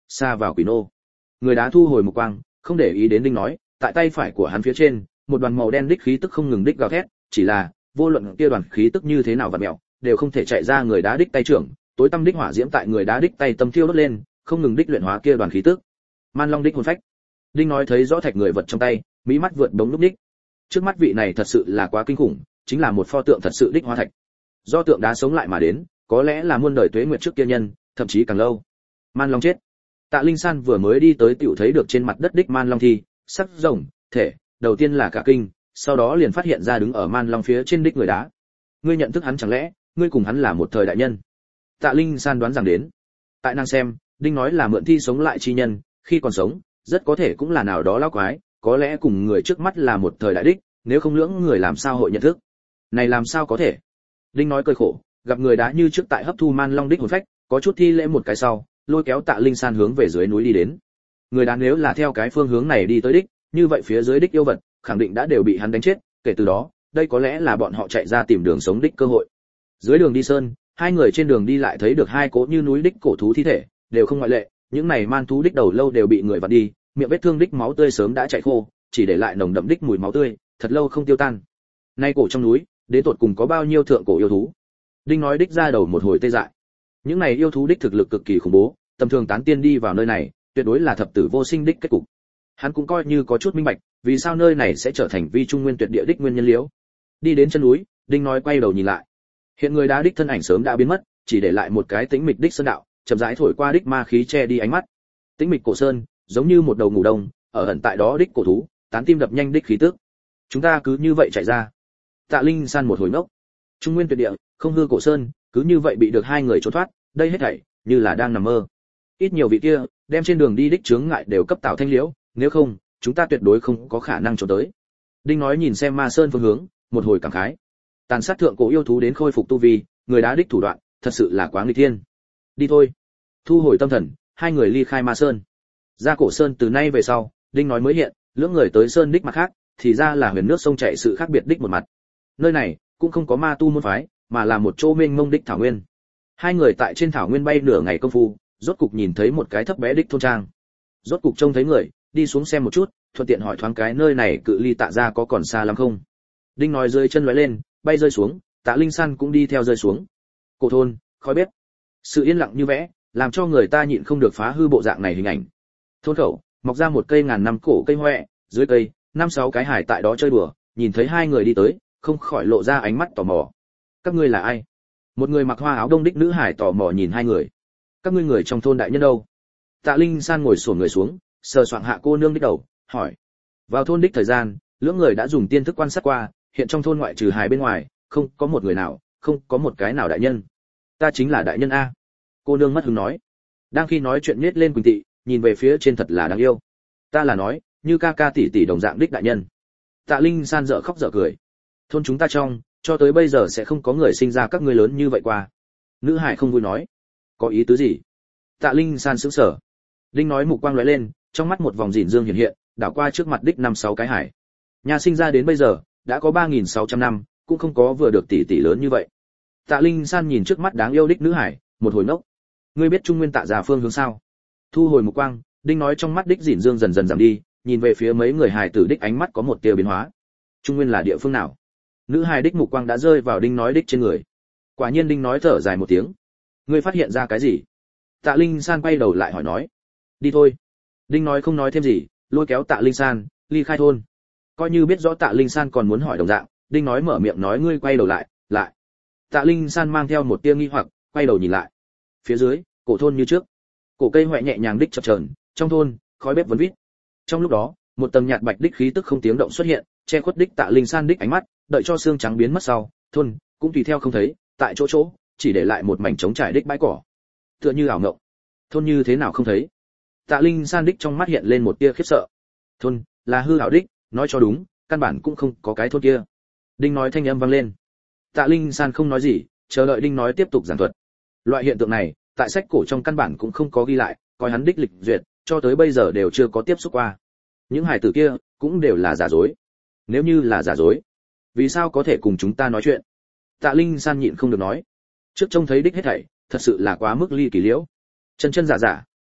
xa vào quỷ nô. Người đá thu hồi một quang, không để ý đến đinh nói, tại tay phải của hắn phía trên, một đoàn màu đen đích khí tức không ngừng đích gào thét, chỉ là vô luận kia đoàn khí tức như thế nào vặn mèo, đều không thể chạy ra người đá đích tay trưởng, tối tâm đích hỏa diễm tại người đá đích tay tâm thiêu đốt lên, không ngừng đích luyện hóa kia đoàn khí tức. Man Long đích hồn phách. Đinh nói thấy rõ thạch người vật trong tay, mí mắt vượt bóng lúc đích. Trước mắt vị này thật sự là quá kinh khủng, chính là một pho tượng thật sự đích hóa thạch. Do tượng đá sống lại mà đến, có lẽ là muôn đời tuế nguyệt trước kia nhân, thậm chí càng lâu. Man Long chết. Tạ Linh San vừa mới đi tới tiểu thấy được trên mặt đất đích Man Long thi, sắc rồng, thể, đầu tiên là cả kinh, sau đó liền phát hiện ra đứng ở Man Long phía trên đích người đá. Ngươi nhận thức hắn chẳng lẽ, ngươi cùng hắn là một thời đại nhân? Tạ Linh San đoán rằng đến. Tại nàng xem, Đinh nói là mượn thi sống lại chi nhân, khi còn sống, rất có thể cũng là nào đó lão quái, có lẽ cùng người trước mắt là một thời đại đích, nếu không lưỡng người làm sao hội nhận thức. Này làm sao có thể? Đinh nói cười khổ, gặp người đá như trước tại hấp thu Man Long đích hồn phách, có chút thi lễ một cái sau, lôi kéo Tạ Linh San hướng về dưới núi đi đến. Người đá nếu là theo cái phương hướng này đi tới đích, như vậy phía dưới đích yêu vật, khẳng định đã đều bị hắn đánh chết, kể từ đó, đây có lẽ là bọn họ chạy ra tìm đường sống đích cơ hội. Dưới đường đi sơn, hai người trên đường đi lại thấy được hai cỗ như núi đích cổ thú thi thể, đều không ngoại lệ, những này man thú đích đầu lâu đều bị người vặn đi, miệng vết thương đích máu tươi sớm đã chảy khô, chỉ để lại nồng đậm đích mùi máu tươi, thật lâu không tiêu tan. Nay cổ trong núi, đến tột cùng có bao nhiêu thượng cổ yêu thú? Đinh nói đích ra đầu một hồi tê dại. Những này yêu thú đích thực lực cực kỳ khủng bố, tầm thường tán tiên đi vào nơi này, tuyệt đối là thập tử vô sinh đích kết cục. Hắn cũng coi như có chút minh bạch, vì sao nơi này sẽ trở thành vi trung nguyên tuyệt địa đích nguyên nhân liễu. Đi đến chân núi, Đinh nói quay đầu nhìn lại. Hiện người đá đích thân ảnh sớm đã biến mất, chỉ để lại một cái tĩnh mịch đích sơn đạo, chậm rãi thổi qua đích ma khí che đi ánh mắt. Tĩnh mịch cổ sơn, giống như một đầu ngủ đông, ở ẩn tại đó đích cổ thú, tán tim đập nhanh đích khí tức. Chúng ta cứ như vậy chạy ra. Tạ Linh San một hồi nốc. Trung nguyên tuyệt địa, không hư cổ sơn, cứ như vậy bị được hai người trốn thoát, đây hết thảy như là đang nằm mơ. Ít nhiều vị kia, đem trên đường đi đích chướng ngại đều cấp tạo thanh liễu, nếu không, chúng ta tuyệt đối không có khả năng trốn tới. Đinh nói nhìn xem Ma Sơn phương hướng, một hồi cảm khái. Tàn sát thượng cổ yêu thú đến khôi phục tu vi, người đá đích thủ đoạn, thật sự là quá nghịch thiên. Đi thôi. Thu hồi tâm thần, hai người ly khai Ma Sơn. Ra cổ sơn từ nay về sau, Đinh nói mới hiện, lưỡng người tới sơn đích mặt khác, thì ra là huyền nước sông chảy sự khác biệt đích một mặt. Nơi này cũng không có ma tu môn phái, mà là một chỗ mênh mông đích thảo nguyên. Hai người tại trên thảo nguyên bay nửa ngày công phu, rốt cục nhìn thấy một cái thấp bé đích thôn trang. Rốt cục trông thấy người, đi xuống xem một chút, thuận tiện hỏi thoáng cái nơi này cự ly Tạ gia có còn xa lắm không. Đinh nói rơi chân lóe lên, bay rơi xuống, Tạ Linh San cũng đi theo rơi xuống. Cổ thôn, khói bếp. Sự yên lặng như vẽ, làm cho người ta nhịn không được phá hư bộ dạng này hình ảnh. Thôn khẩu, mọc ra một cây ngàn năm cổ cây hoè, dưới cây, năm sáu cái hải tại đó chơi đùa, nhìn thấy hai người đi tới, không khỏi lộ ra ánh mắt tò mò. Các ngươi là ai? Một người mặc hoa áo đông đích nữ hải tò mò nhìn hai người. Các ngươi người trong thôn đại nhân đâu? Tạ Linh San ngồi xổm người xuống, sờ soạng hạ cô nương đích đầu, hỏi. Vào thôn đích thời gian, lưỡng người đã dùng tiên thức quan sát qua, hiện trong thôn ngoại trừ hài bên ngoài, không có một người nào, không có một cái nào đại nhân. Ta chính là đại nhân a. Cô nương mất hứng nói. Đang khi nói chuyện nhếch lên quỳnh tị, nhìn về phía trên thật là đáng yêu. Ta là nói, như ca ca tỷ tỷ đồng dạng đích đại nhân. Tạ Linh San dở khóc dở cười. Thôn chúng ta trong, cho tới bây giờ sẽ không có người sinh ra các ngươi lớn như vậy qua. Nữ hải không vui nói. Có ý tứ gì? Tạ Linh San sững sờ. Đinh nói mục quang lóe lên, trong mắt một vòng dịn dương hiện hiện, đảo qua trước mặt đích năm sáu cái hải. Nhà sinh ra đến bây giờ, đã có ba nghìn sáu trăm năm, cũng không có vừa được tỷ tỷ lớn như vậy. Tạ Linh San nhìn trước mắt đáng yêu đích nữ hải, một hồi nốc. Ngươi biết Trung Nguyên Tạ gia phương hướng sao? Thu hồi mục quang, Đinh nói trong mắt đích dịn dương dần dần giảm đi, nhìn về phía mấy người hài tử đích ánh mắt có một tia biến hóa. Trung Nguyên là địa phương nào? Nữ hài đích mục quang đã rơi vào Đinh nói đích trên người. Quả nhiên Đinh nói thở dài một tiếng. Ngươi phát hiện ra cái gì? Tạ Linh San quay đầu lại hỏi nói. Đi thôi. Đinh nói không nói thêm gì, lôi kéo Tạ Linh San ly khai thôn. Coi như biết rõ Tạ Linh San còn muốn hỏi đồng dạng, Đinh nói mở miệng nói ngươi quay đầu lại, lại. Tạ Linh San mang theo một tia nghi hoặc, quay đầu nhìn lại. Phía dưới, cổ thôn như trước. Cổ cây hoẹ nhẹ nhàng đích chập chờn, trong thôn, khói bếp vấn vít. Trong lúc đó, một tầng nhạt bạch đích khí tức không tiếng động xuất hiện, che khuất đích Tạ Linh San đích ánh mắt, đợi cho xương trắng biến mất sau, thôn cũng tùy theo không thấy, tại chỗ chỗ, chỉ để lại một mảnh trống trải đích bãi cỏ. Tựa như ảo ngộng. Thôn như thế nào không thấy? Tạ Linh San đích trong mắt hiện lên một tia khiếp sợ. Thôn là hư ảo đích, nói cho đúng, căn bản cũng không có cái thôn kia. Đinh nói thanh âm vang lên. Tạ Linh San không nói gì, chờ đợi Đinh nói tiếp tục giảng thuật. Loại hiện tượng này, tại sách cổ trong căn bản cũng không có ghi lại, coi hắn đích lịch duyệt, cho tới bây giờ đều chưa có tiếp xúc qua. Những hài tử kia cũng đều là giả dối. Nếu như là giả dối, vì sao có thể cùng chúng ta nói chuyện? Tạ Linh San nhịn không được nói. Trước trông thấy đích hết thảy, thật sự là quá mức ly kỳ liễu. Chân chân giả giả,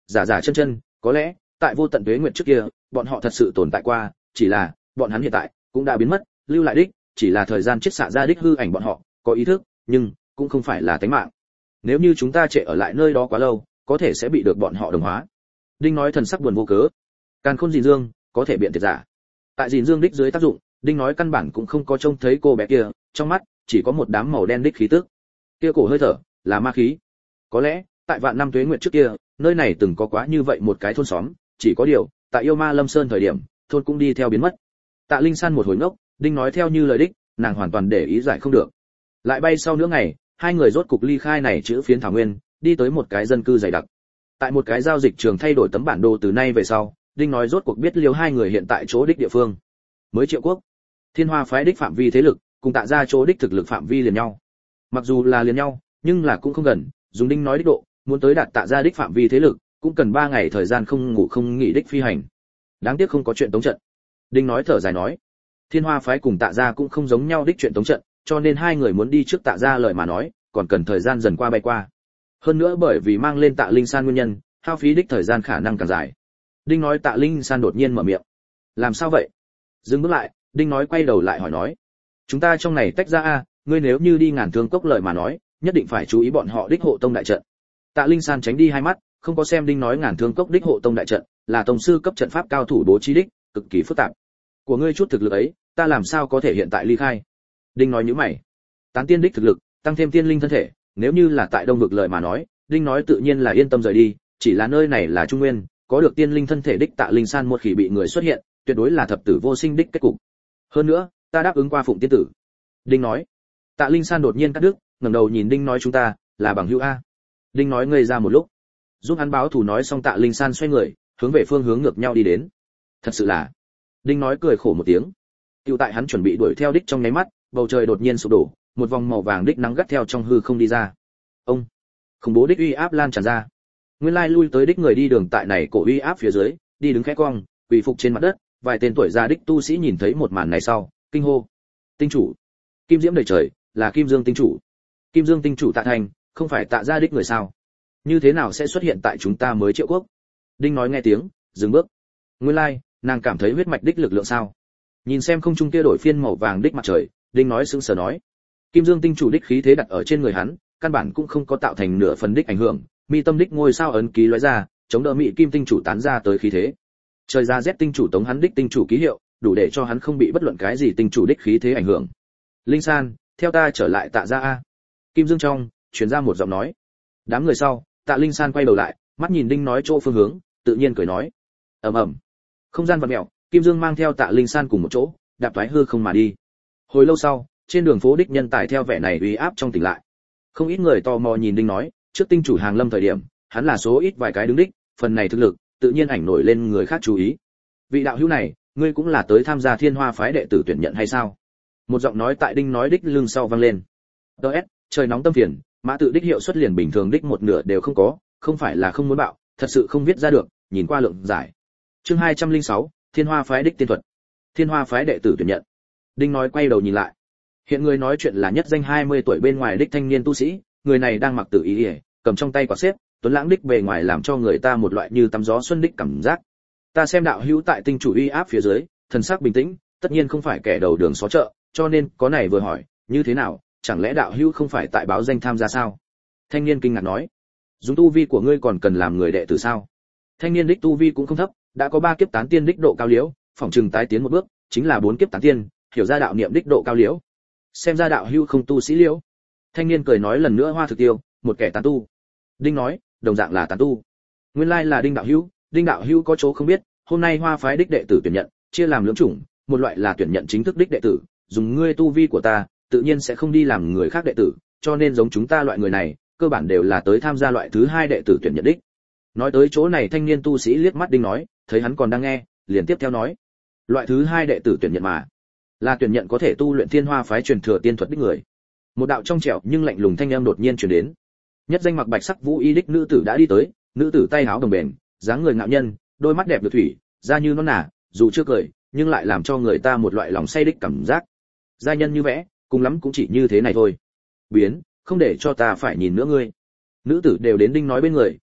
giả giả chân chân, có lẽ tại vô tận tuế nguyệt trước kia, bọn họ thật sự tồn tại qua, chỉ là bọn hắn hiện tại cũng đã biến mất, lưu lại đích chỉ là thời gian chiết xạ ra đích hư ảnh bọn họ, có ý thức, nhưng cũng không phải là tánh mạng. Nếu như chúng ta trệ ở lại nơi đó quá lâu, có thể sẽ bị được bọn họ đồng hóa. Đinh nói thần sắc buồn vô cớ. Càn Khôn Dìn Dương, có thể biện thiệt giả. Tại Dìn Dương đích dưới tác dụng, Đinh nói căn bản cũng không có trông thấy cô bé kia, trong mắt chỉ có một đám màu đen đích khí tức. Kia cổ hơi thở là ma khí. Có lẽ, tại vạn năm tuế nguyệt trước kia, nơi này từng có quá như vậy một cái thôn xóm, chỉ có điều, tại Yêu Ma Lâm Sơn thời điểm, thôn cũng đi theo biến mất. Tạ Linh San một hồi ngốc, Đinh nói theo như lời đích, nàng hoàn toàn để ý giải không được. Lại bay sau nửa ngày, hai người rốt cục ly khai này chữ phiến thảo nguyên, đi tới một cái dân cư dày đặc. Tại một cái giao dịch trường thay đổi tấm bản đồ từ nay về sau, Đinh nói rốt cuộc biết liêu hai người hiện tại chỗ đích địa phương. Mới Triệu Quốc, Thiên Hoa phái đích phạm vi thế lực, cùng Tạ gia chỗ đích thực lực phạm vi liền nhau. Mặc dù là liền nhau, nhưng là cũng không gần, dùng Đinh nói đích độ, muốn tới đạt Tạ gia đích phạm vi thế lực, cũng cần ba ngày thời gian không ngủ không nghỉ đích phi hành. Đáng tiếc không có chuyện tống trận. Đinh nói thở dài nói, Thiên Hoa phái cùng Tạ gia cũng không giống nhau đích chuyện tống trận, cho nên hai người muốn đi trước Tạ gia lời mà nói, còn cần thời gian dần qua bay qua. Hơn nữa bởi vì mang lên Tạ Linh San nguyên nhân, hao phí đích thời gian khả năng càng dài. Đinh nói Tạ Linh San đột nhiên mở miệng. Làm sao vậy? Dừng bước lại, Đinh nói quay đầu lại hỏi nói, chúng ta trong này tách ra a, ngươi nếu như đi Ngàn Thương Cốc lời mà nói, nhất định phải chú ý bọn họ đích hộ tông đại trận. Tạ Linh San tránh đi hai mắt, không có xem Đinh nói Ngàn Thương Cốc đích hộ tông đại trận, là tông sư cấp trận pháp cao thủ bố trí đích, cực kỳ phức tạp. Của ngươi chút thực lực ấy, ta làm sao có thể hiện tại ly khai? Đinh nói nhíu mày. Tán tiên đích thực lực, tăng thêm tiên linh thân thể, nếu như là tại Đông vực lời mà nói, Đinh nói tự nhiên là yên tâm rời đi, chỉ là nơi này là Trung Nguyên, có được tiên linh thân thể đích Tạ Linh San một khi bị người xuất hiện, tuyệt đối là thập tử vô sinh đích kết cục. Hơn nữa, ta đáp ứng qua Phụng tiên tử. Đinh nói. Tạ Linh San đột nhiên cắt đứt, ngẩng đầu nhìn Đinh nói chúng ta là bằng hữu a. Đinh nói ngây ra một lúc, giúp hắn báo thù nói xong Tạ Linh San xoay người, hướng về phương hướng ngược nhau đi đến. Thật sự là. Đinh nói cười khổ một tiếng. Tiểu tại hắn chuẩn bị đuổi theo đích trong nháy mắt, bầu trời đột nhiên sụp đổ, một vòng màu vàng đích nắng gắt theo trong hư không đi ra. Ông, khủng bố đích uy áp lan tràn ra. Nguyên lai lui tới đích người đi đường tại này cổ uy áp phía dưới, đi đứng khẽ cong, quỳ phục trên mặt đất, vài tên tuổi già đích tu sĩ nhìn thấy một màn này sau, kinh hô: "Tinh chủ, kim diễm đầy trời, là Kim Dương tinh chủ." Kim Dương tinh chủ Tạ Thành, không phải Tạ gia đích người sao? Như thế nào sẽ xuất hiện tại chúng ta mới Triệu Quốc? Đinh nói nghe tiếng, dừng bước. Nguyên lai, nàng cảm thấy huyết mạch đích lực lượng sao? Nhìn xem không trung kia đổi phiên màu vàng đích mặt trời, Đinh nói sững sờ nói: Kim Dương tinh chủ đích khí thế đặt ở trên người hắn, căn bản cũng không có tạo thành nửa phần đích ảnh hưởng, mi tâm đích ngôi sao ấn ký lóe ra, chống đỡ Mị Kim tinh chủ tán ra tới khí thế. Trời ra rét tinh chủ tống hắn đích tinh chủ ký hiệu, đủ để cho hắn không bị bất luận cái gì tinh chủ đích khí thế ảnh hưởng. Linh San, theo ta trở lại Tạ gia a. Kim Dương trong truyền ra một giọng nói. Đám người sau, Tạ Linh San quay đầu lại, mắt nhìn Đinh nói chỗ phương hướng, tự nhiên cười nói: ầm ầm. Không gian vặn mèo, Kim Dương mang theo Tạ Linh San cùng một chỗ, đạp thoái hư không mà đi. Hồi lâu sau, trên đường phố đích nhân tài theo vẻ này uy áp trong tỉnh lại. Không ít người tò mò nhìn Đinh nói, trước tinh chủ hàng lâm thời điểm, hắn là số ít vài cái đứng đích, phần này thực lực, tự nhiên ảnh nổi lên người khác chú ý. Vị đạo hữu này, ngươi cũng là tới tham gia Thiên Hoa phái đệ tử tuyển nhận hay sao? Một giọng nói tại Đinh nói đích lưng sau vang lên. đê ét, trời nóng tâm phiền, mã tự đích hiệu suất liền bình thường đích một nửa đều không có, không phải là không muốn bạo, thật sự không viết ra được, nhìn qua lượng giải. Chương hai trăm lẻ sáu, Thiên Hoa phái đích tiên thuật. Thiên Hoa phái đệ tử tuyển nhận. Đinh nói quay đầu nhìn lại. Hiện người nói chuyện là nhất danh hai mươi tuổi bên ngoài đích thanh niên tu sĩ, người này đang mặc tử y, cầm trong tay quạt xếp, tuấn lãng đích bề ngoài làm cho người ta một loại như tắm gió xuân đích cảm giác. Ta xem đạo hữu tại tinh chủ uy áp phía dưới, thần sắc bình tĩnh, tất nhiên không phải kẻ đầu đường xó chợ, cho nên có này vừa hỏi, như thế nào, chẳng lẽ đạo hữu không phải tại báo danh tham gia sao? Thanh niên kinh ngạc nói, dùng tu vi của ngươi còn cần làm người đệ tử sao? Thanh niên đích tu vi cũng không thấp, đã có ba kiếp tán tiên đích độ cao liễu, phỏng chừng tái tiến một bước, chính là bốn kiếp tán tiên, hiểu ra đạo niệm đích độ cao liễu. Xem ra đạo hữu không tu sĩ liễu. Thanh niên cười nói lần nữa hoa thực tiêu, một kẻ tán tu. Đinh nói, đồng dạng là tán tu. Nguyên lai là Đinh đạo hữu, Đinh đạo hữu có chỗ không biết, hôm nay Hoa phái đích đệ tử tuyển nhận, chia làm lưỡng chủng, một loại là tuyển nhận chính thức đích đệ tử, dùng ngươi tu vi của ta, tự nhiên sẽ không đi làm người khác đệ tử, cho nên giống chúng ta loại người này, cơ bản đều là tới tham gia loại thứ hai đệ tử tuyển nhận đích. Nói tới chỗ này thanh niên tu sĩ liếc mắt Đinh nói, thấy hắn còn đang nghe, liền tiếp theo nói, loại thứ hai đệ tử tuyển nhận mà, là tuyển nhận có thể tu luyện Thiên Hoa phái truyền thừa tiên thuật đích người. Một đạo trong trẻo nhưng lạnh lùng thanh âm đột nhiên truyền đến. Nhất danh mặc bạch sắc vũ y đích nữ tử đã đi tới, nữ tử tay áo đồng bền, dáng người ngạo nhân, đôi mắt đẹp như thủy, da như non nả, dù chưa cười, nhưng lại làm cho người ta một loại lòng say đích cảm giác. Gia nhân như vẽ, cùng lắm cũng chỉ như thế này thôi. Biến, không để cho ta phải nhìn nữa ngươi. Nữ tử đều đến Đinh nói bên người,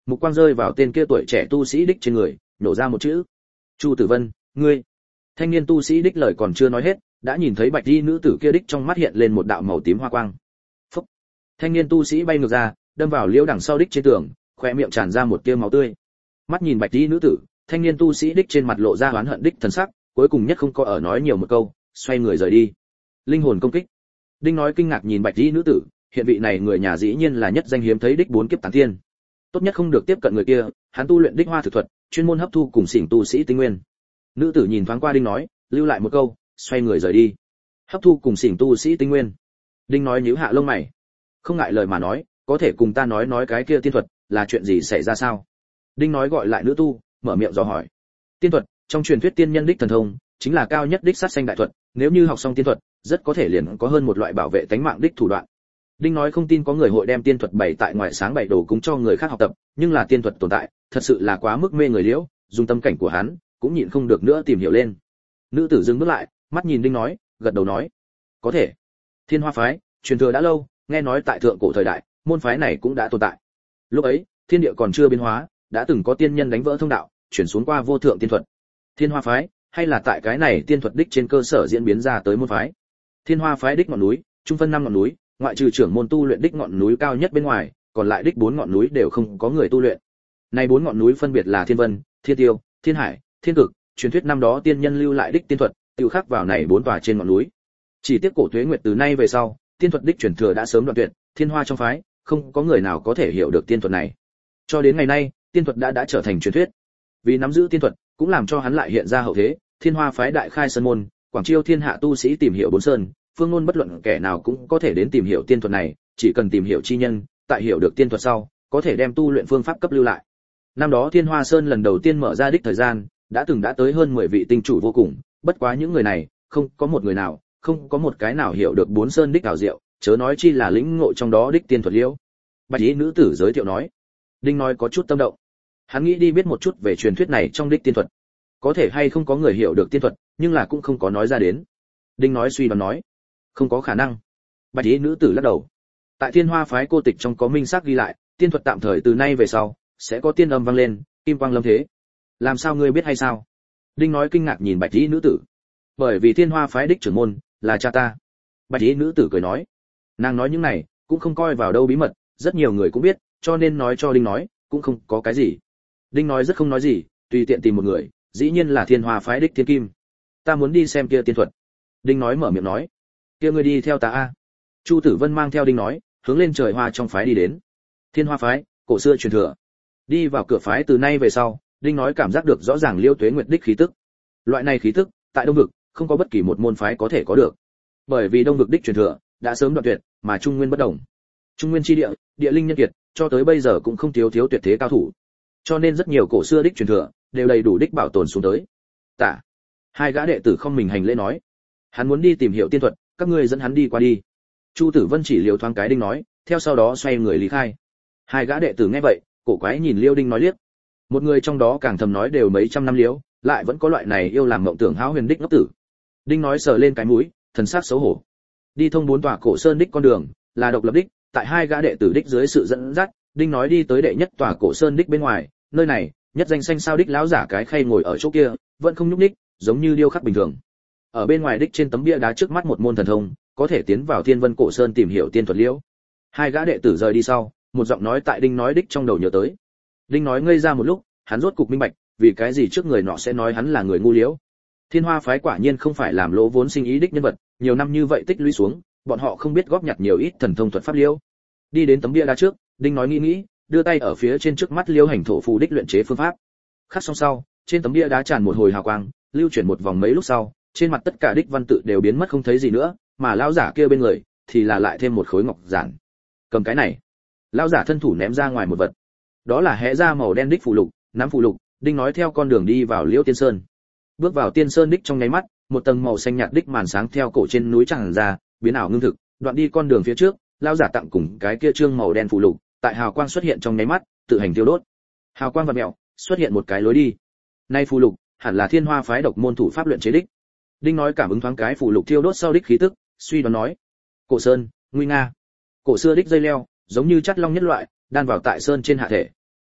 mục quang rơi vào tên kia tuổi trẻ tu sĩ đích trên người, nổ ra một chữ: Chu Tử Vân, ngươi. Thanh niên tu sĩ đích lời còn chưa nói hết, đã nhìn thấy bạch y nữ tử kia đích trong mắt hiện lên một đạo màu tím hoa quang. Phúc. Thanh niên tu sĩ bay ngược ra, đâm vào liễu đằng sau đích trên tường, khóe miệng tràn ra một tia máu tươi. Mắt nhìn bạch y nữ tử, thanh niên tu sĩ đích trên mặt lộ ra oán hận đích thần sắc, cuối cùng nhất không có ở nói nhiều một câu, xoay người rời đi. Linh hồn công kích. Đinh nói kinh ngạc nhìn bạch y nữ tử, hiện vị này người nhà dĩ nhiên là nhất danh hiếm thấy đích bốn kiếp tán tiên. Tốt nhất không được tiếp cận người kia, hắn tu luyện đích hoa thực thuật, chuyên môn hấp thu cùng xỉn tu sĩ tinh nguyên. Nữ tử nhìn thoáng qua Đinh nói, lưu lại một câu, xoay người rời đi. Hấp thu cùng xỉn tu sĩ tinh nguyên. Đinh nói nhíu hạ lông mày, không ngại lời mà nói, có thể cùng ta nói nói cái kia tiên thuật là chuyện gì xảy ra sao? Đinh nói gọi lại nữ tu, mở miệng dò hỏi. Tiên thuật, trong truyền thuyết tiên nhân đích thần thông, chính là cao nhất đích sát sanh đại thuật, nếu như học xong tiên thuật, rất có thể liền có hơn một loại bảo vệ tánh mạng đích thủ đoạn. Đinh nói không tin có người hội đem tiên thuật bày tại ngoài sáng bày đồ cúng cho người khác học tập, nhưng là tiên thuật tồn tại, thật sự là quá mức mê người liễu, dùng tâm cảnh của hắn, cũng nhịn không được nữa tìm hiểu lên. Nữ tử dừng bước lại, mắt nhìn Đinh nói, gật đầu nói, có thể. Thiên Hoa phái, truyền thừa đã lâu, nghe nói tại thượng cổ thời đại, môn phái này cũng đã tồn tại. Lúc ấy, thiên địa còn chưa biến hóa, đã từng có tiên nhân đánh vỡ thông đạo, chuyển xuống qua vô thượng tiên thuật. Thiên Hoa phái, hay là tại cái này tiên thuật đích trên cơ sở diễn biến ra tới môn phái. Thiên Hoa phái đích ngọn núi, trung phân năm ngọn núi, ngoại trừ trưởng môn tu luyện đích ngọn núi cao nhất bên ngoài, còn lại đích bốn ngọn núi đều không có người tu luyện. Này bốn ngọn núi phân biệt là Thiên Vân, Thiên Tiêu, Thiên Hải, Thiên Cực, truyền thuyết năm đó tiên nhân lưu lại đích tiên thuật, tiêu khắc vào này bốn tòa trên ngọn núi. Chỉ tiếc cổ tuế nguyệt từ nay về sau, tiên thuật đích truyền thừa đã sớm đoạn tuyệt, Thiên Hoa trong phái, không có người nào có thể hiểu được tiên thuật này. Cho đến ngày nay, tiên thuật đã đã trở thành truyền thuyết. Vì nắm giữ tiên thuật, cũng làm cho hắn lại hiện ra hậu thế, Thiên Hoa phái đại khai sơn môn, quảng chiêu thiên hạ tu sĩ tìm hiểu bốn sơn, phương ngôn bất luận kẻ nào cũng có thể đến tìm hiểu tiên thuật này, chỉ cần tìm hiểu chi nhân, tại hiểu được tiên thuật sau, có thể đem tu luyện phương pháp cấp lưu lại. Năm đó Thiên Hoa Sơn lần đầu tiên mở ra đích thời gian, đã từng đã tới hơn mười vị tinh chủ vô cùng, bất quá những người này, không có một người nào, không có một cái nào hiểu được bốn sơn đích ảo diệu, chớ nói chi là lĩnh ngộ trong đó đích tiên thuật liễu. Bạch y nữ tử giới thiệu nói. Đinh nói có chút tâm động. Hắn nghĩ đi biết một chút về truyền thuyết này trong đích tiên thuật. Có thể hay không có người hiểu được tiên thuật, nhưng là cũng không có nói ra đến. Đinh nói suy đoán nói, không có khả năng. Bạch y nữ tử lắc đầu. Tại Thiên Hoa phái cô tịch trong có minh xác ghi lại, tiên thuật tạm thời từ nay về sau sẽ có tiên âm vang lên, kim quang lâm thế. Làm sao ngươi biết hay sao? Đinh nói kinh ngạc nhìn bạch y nữ tử. Bởi vì Thiên Hoa phái đích trưởng môn là cha ta. Bạch y nữ tử cười nói. Nàng nói những này cũng không coi vào đâu bí mật, rất nhiều người cũng biết, cho nên nói cho Đinh nói cũng không có cái gì. Đinh nói rất không nói gì, tùy tiện tìm một người, dĩ nhiên là Thiên Hoa phái đích Thiên Kim. Ta muốn đi xem kia tiên thuật. Đinh nói mở miệng nói. Kia ngươi đi theo ta a. Chu Tử Vân mang theo Đinh nói, hướng lên trời hoa trong phái đi đến. Thiên Hoa phái, cổ xưa truyền thừa. Đi vào cửa phái từ nay về sau, Đinh nói cảm giác được rõ ràng Liêu Tuế Nguyệt đích khí tức. Loại này khí tức, tại Đông vực, không có bất kỳ một môn phái có thể có được. Bởi vì Đông vực đích truyền thừa đã sớm đoạn tuyệt, mà Trung Nguyên bất động. Trung Nguyên chi địa, địa linh nhân kiệt, cho tới bây giờ cũng không thiếu thiếu tuyệt thế cao thủ. Cho nên rất nhiều cổ xưa đích truyền thừa đều đầy đủ đích bảo tồn xuống tới. Tạ. Hai gã đệ tử không mình hành lễ nói, hắn muốn đi tìm hiểu tiên thuật, các ngươi dẫn hắn đi qua đi. Chu Tử Vân chỉ liều thoáng cái Đinh nói, theo sau đó xoay người lý khai. Hai gã đệ tử nghe vậy, cổ quái nhìn Liêu Đinh nói liếc. Một người trong đó càng thầm nói đều mấy trăm năm liễu, lại vẫn có loại này yêu làm mộng tưởng hão huyền đích ngốc tử. Đinh nói sờ lên cái mũi, thần sắc xấu hổ. Đi thông bốn tòa cổ sơn đích con đường, là độc lập đích, tại hai gã đệ tử đích dưới sự dẫn dắt, Đinh nói đi tới đệ nhất tòa cổ sơn đích bên ngoài, nơi này, nhất danh xanh sao đích lão giả cái khay ngồi ở chỗ kia, vẫn không nhúc nhích, giống như điêu khắc bình thường. Ở bên ngoài đích trên tấm bia đá trước mắt một môn thần thông, có thể tiến vào Thiên Vân cổ sơn tìm hiểu tiên thuật liễu. Hai gã đệ tử rời đi sau, một giọng nói tại Đinh nói đích trong đầu nhớ tới. Đinh nói ngây ra một lúc, hắn rốt cục minh bạch, vì cái gì trước người nọ sẽ nói hắn là người ngu liễu. Thiên Hoa phái quả nhiên không phải làm lỗ vốn sinh ý đích nhân vật, nhiều năm như vậy tích lũy xuống, bọn họ không biết góp nhặt nhiều ít thần thông thuật pháp liễu. Đi đến tấm bia đá trước, Đinh nói nghĩ nghĩ, đưa tay ở phía trên trước mắt Liêu Hành thổ phù đích luyện chế phương pháp. Khắc xong sau, trên tấm bia đá tràn một hồi hào quang, lưu chuyển một vòng mấy lúc sau, trên mặt tất cả đích văn tự đều biến mất không thấy gì nữa, mà lão giả kia bên người thì là lại thêm một khối ngọc giản. Cầm cái này. Lão giả thân thủ ném ra ngoài một vật. Đó là hé ra màu đen đích phù lục, nắm phù lục, Đinh nói theo con đường đi vào Liêu Tiên Sơn. Bước vào Tiên Sơn đích trong nháy mắt, một tầng màu xanh nhạt đích màn sáng theo cổ trên núi tràn ra, biến ảo ngưng thực, đoạn đi con đường phía trước, lão giả tặng cùng cái kia trương màu đen phù lục, tại hào quang xuất hiện trong nháy mắt, tự hành tiêu đốt. Hào quang vặn mèo, xuất hiện một cái lối đi. Nay phù lục, hẳn là Thiên Hoa phái độc môn thủ pháp luyện chế đích. Đinh nói cảm ứng thoáng cái phù lục tiêu đốt sau đích khí tức, suy đoán nói: Cổ sơn, nguy nga. Cổ xưa đích dây leo, giống như chắt long nhất loại, đan vào tại sơn trên hạ thể.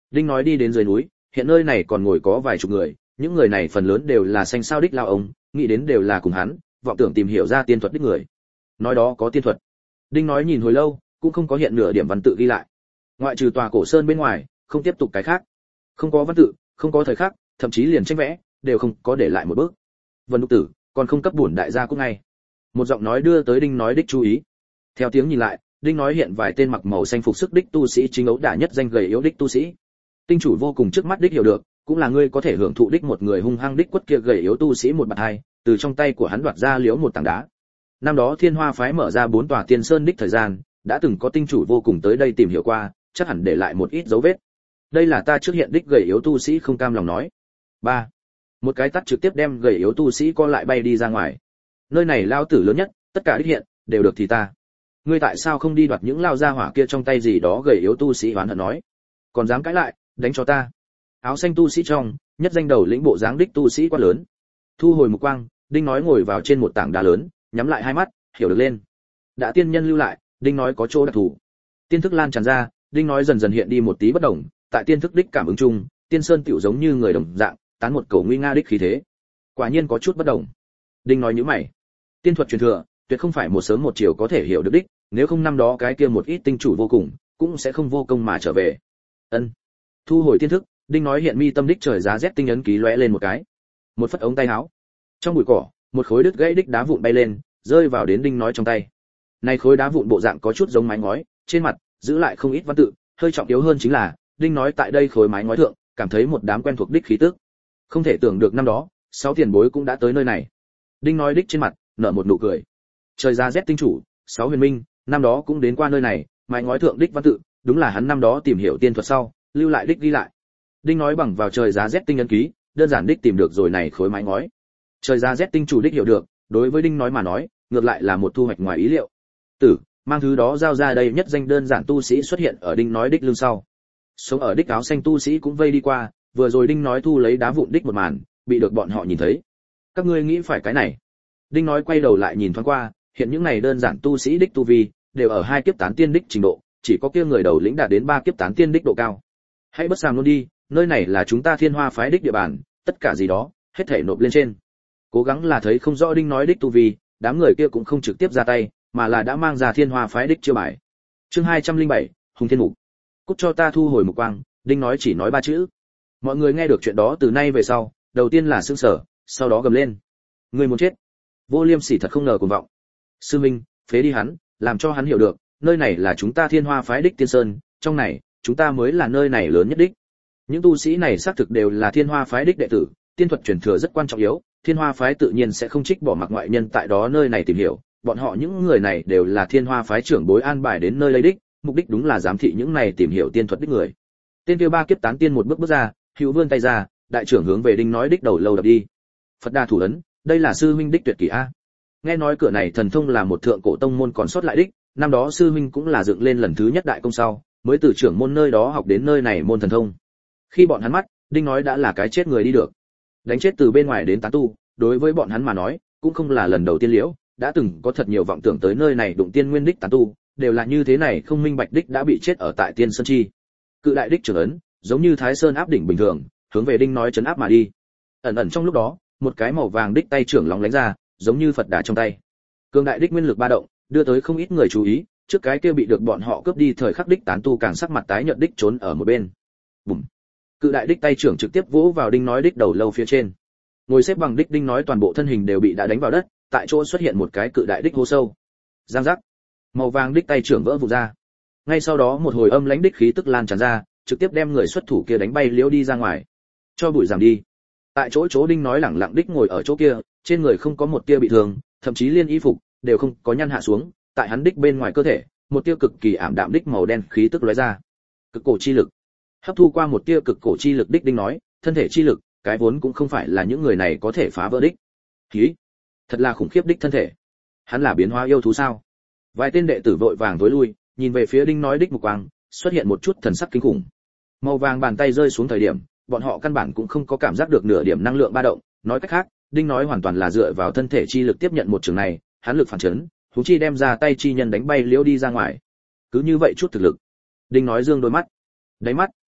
Đinh nói đi đến dưới núi, hiện nơi này còn ngồi có vài chục người, những người này phần lớn đều là xanh sao đích lao ông, nghĩ đến đều là cùng hắn, vọng tưởng tìm hiểu ra tiên thuật đích người. Nói đó có tiên thuật. Đinh nói nhìn hồi lâu, cũng không có hiện nửa điểm văn tự ghi lại. Ngoại trừ tòa cổ sơn bên ngoài, không tiếp tục cái khác. Không có văn tự, không có thời khắc, thậm chí liền tranh vẽ, đều không có để lại một bước. Vân Đục Tử, còn không cấp bổn đại gia cũng ngay. Một giọng nói đưa tới Đinh nói đích chú ý. Theo tiếng nhìn lại, Đinh nói hiện vài tên mặc màu xanh phục sức đích tu sĩ chính ấu đả nhất danh gầy yếu đích tu sĩ. Tinh chủ vô cùng trước mắt đích hiểu được, cũng là ngươi có thể hưởng thụ đích một người hung hăng đích quất kia gầy yếu tu sĩ một bạt hai, từ trong tay của hắn đoạt ra liếu một tảng đá. Năm đó Thiên Hoa phái mở ra bốn tòa tiên sơn đích thời gian, đã từng có tinh chủ vô cùng tới đây tìm hiểu qua, chắc hẳn để lại một ít dấu vết. Đây là ta trước hiện đích gầy yếu tu sĩ không cam lòng nói. Ba, một cái tát trực tiếp đem gầy yếu tu sĩ co lại bay đi ra ngoài. Nơi này lao tử lớn nhất, tất cả đích hiện đều được thì ta. Ngươi tại sao không đi đoạt những lao gia hỏa kia trong tay gì đó? Gầy yếu tu sĩ oán hận nói. Còn dám cãi lại, đánh cho ta. Áo xanh tu sĩ trong, nhất danh đầu lĩnh bộ dáng đích tu sĩ quá lớn. Thu hồi mục quang, Đinh nói ngồi vào trên một tảng đá lớn, nhắm lại hai mắt, hiểu được lên. Đã tiên nhân lưu lại, Đinh nói có chỗ đặc thù. Tiên thức lan tràn ra, Đinh nói dần dần hiện đi một tí bất đồng, tại tiên thức đích cảm ứng chung, tiên sơn tiểu giống như người đồng dạng, tán một cầu nguy nga đích khí thế. Quả nhiên có chút bất đồng. Đinh nói nhíu mày. Tiên thuật truyền thừa, tuyệt không phải một sớm một chiều có thể hiểu được đích, nếu không năm đó cái kia một ít tinh chủ vô cùng, cũng sẽ không vô công mà trở về. Ân. Thu hồi tiên thức, Đinh nói hiện mi tâm đích trời giá rét tinh ấn ký lóe lên một cái. Một phất ống tay áo. Trong bụi cỏ, một khối đứt gãy đích đá vụn bay lên, rơi vào đến Đinh nói trong tay. Này khối đá vụn bộ dạng có chút giống mái ngói, trên mặt giữ lại không ít văn tự, hơi trọng yếu hơn chính là, Đinh nói tại đây khối mái ngói thượng, cảm thấy một đám quen thuộc đích khí tức. Không thể tưởng được năm đó, sáu tiền bối cũng đã tới nơi này. Đinh nói đích trên mặt nở một nụ cười. Trời giá rét tinh chủ, sáu huyền minh, năm đó cũng đến qua nơi này, mái ngói thượng đích văn tự, đúng là hắn năm đó tìm hiểu tiên thuật sau, lưu lại đích ghi lại. Đinh nói bằng vào trời giá rét tinh ấn ký, đơn giản đích tìm được rồi này khối mái ngói. Trời giá rét tinh chủ đích hiểu được, đối với Đinh nói mà nói, ngược lại là một thu hoạch ngoài ý liệu. Tử, mang thứ đó giao ra đây, nhất danh đơn giản tu sĩ xuất hiện ở Đinh nói đích lưng sau. Sống ở đích áo xanh tu sĩ cũng vây đi qua, vừa rồi Đinh nói thu lấy đá vụn đích một màn, bị được bọn họ nhìn thấy. Các ngươi nghĩ phải cái này? Đinh nói quay đầu lại nhìn thoáng qua, hiện những này đơn giản tu sĩ đích tu vi, đều ở hai kiếp tán tiên đích trình độ, chỉ có kia người đầu lĩnh đạt đến ba kiếp tán tiên đích độ cao. Hãy bất sàm luôn đi, nơi này là chúng ta Thiên Hoa phái đích địa bàn, tất cả gì đó, hết thảy nộp lên trên. Cố gắng là thấy không rõ Đinh nói đích tu vi, đám người kia cũng không trực tiếp ra tay, mà là đã mang ra Thiên Hoa phái đích chiêu bài. Chương hai trăm lẻ bảy, Hùng Thiên Mục. Cút cho ta thu hồi mục quang, Đinh nói chỉ nói ba chữ. Mọi người nghe được chuyện đó từ nay về sau, đầu tiên là sững sờ, sau đó gầm lên. Người muốn chết. Vô Liêm Sỉ thật không ngờ cuồng vọng. Sư Minh, phế đi hắn, làm cho hắn hiểu được, nơi này là chúng ta Thiên Hoa phái đích tiên sơn, trong này, chúng ta mới là nơi này lớn nhất đích. Những tu sĩ này xác thực đều là Thiên Hoa phái đích đệ tử, tiên thuật truyền thừa rất quan trọng yếu, Thiên Hoa phái tự nhiên sẽ không trích bỏ mặc ngoại nhân tại đó nơi này tìm hiểu, bọn họ những người này đều là Thiên Hoa phái trưởng bối an bài đến nơi lấy đích, mục đích đúng là giám thị những này tìm hiểu tiên thuật đích người. Tên kia ba kiếp tán tiên một bước bước ra, hữu vươn tay ra, đại trưởng hướng về Đinh nói đích đầu lâu đập đi. Phật Đà thủ ấn, đây là sư huynh đích tuyệt kỹ a. Nghe nói cửa này thần thông là một thượng cổ tông môn còn sót lại đích, năm đó sư huynh cũng là dựng lên lần thứ nhất đại công sau, mới từ trưởng môn nơi đó học đến nơi này môn thần thông. Khi bọn hắn mắt, Đinh nói đã là cái chết người đi được. Đánh chết từ bên ngoài đến tán tu, đối với bọn hắn mà nói, cũng không là lần đầu tiên liễu, đã từng có thật nhiều vọng tưởng tới nơi này đụng tiên nguyên đích tán tu, đều là như thế này không minh bạch đích đã bị chết ở tại tiên sơn chi. Cự đại đích trưởng ấn, giống như Thái Sơn áp đỉnh bình thường, hướng về Đinh nói trấn áp mà đi. Ẩn ẩn trong lúc đó, một cái màu vàng đích tay trưởng lóng lánh ra, giống như Phật Đà trong tay. Cường đại đích nguyên lực ba động, đưa tới không ít người chú ý, trước cái kia bị được bọn họ cướp đi thời khắc đích tán tu càng sắc mặt tái nhợt đích trốn ở một bên. Bùm. Cự đại đích tay trưởng trực tiếp vỗ vào Đinh nói đích đầu lâu phía trên. Ngồi xếp bằng đích Đinh nói toàn bộ thân hình đều bị đã đánh vào đất, tại chỗ xuất hiện một cái cự đại đích hố sâu. Giang giác. Màu vàng đích tay trưởng vỡ vụn ra. Ngay sau đó một hồi âm lãnh đích khí tức lan tràn ra, trực tiếp đem người xuất thủ kia đánh bay liễu đi ra ngoài. Cho bụi giảm đi. Tại chỗ chỗ Đinh nói lẳng lặng đích ngồi ở chỗ kia, trên người không có một tia bị thương, thậm chí liên y phục đều không có nhăn hạ xuống, tại hắn đích bên ngoài cơ thể, một tia cực kỳ ảm đạm đích màu đen khí tức lóe ra. Cực cổ chi lực. Hấp thu qua một tia cực cổ chi lực đích Đinh nói, thân thể chi lực, cái vốn cũng không phải là những người này có thể phá vỡ đích. Khí, thật là khủng khiếp đích thân thể. Hắn là biến hóa yêu thú sao? Vài tên đệ tử vội vàng tối lui, nhìn về phía Đinh nói đích mục quang, xuất hiện một chút thần sắc kinh khủng. Màu vàng bàn tay rơi xuống thời điểm, bọn họ căn bản cũng không có cảm giác được nửa điểm năng lượng ba động, nói cách khác, Đinh nói hoàn toàn là dựa vào thân thể chi lực tiếp nhận một trường này, hắn lực phản chấn, huống chi đem ra tay chi nhân đánh bay liễu đi ra ngoài. Cứ như vậy chút thực lực. Đinh nói dương đôi mắt, đáy mắt,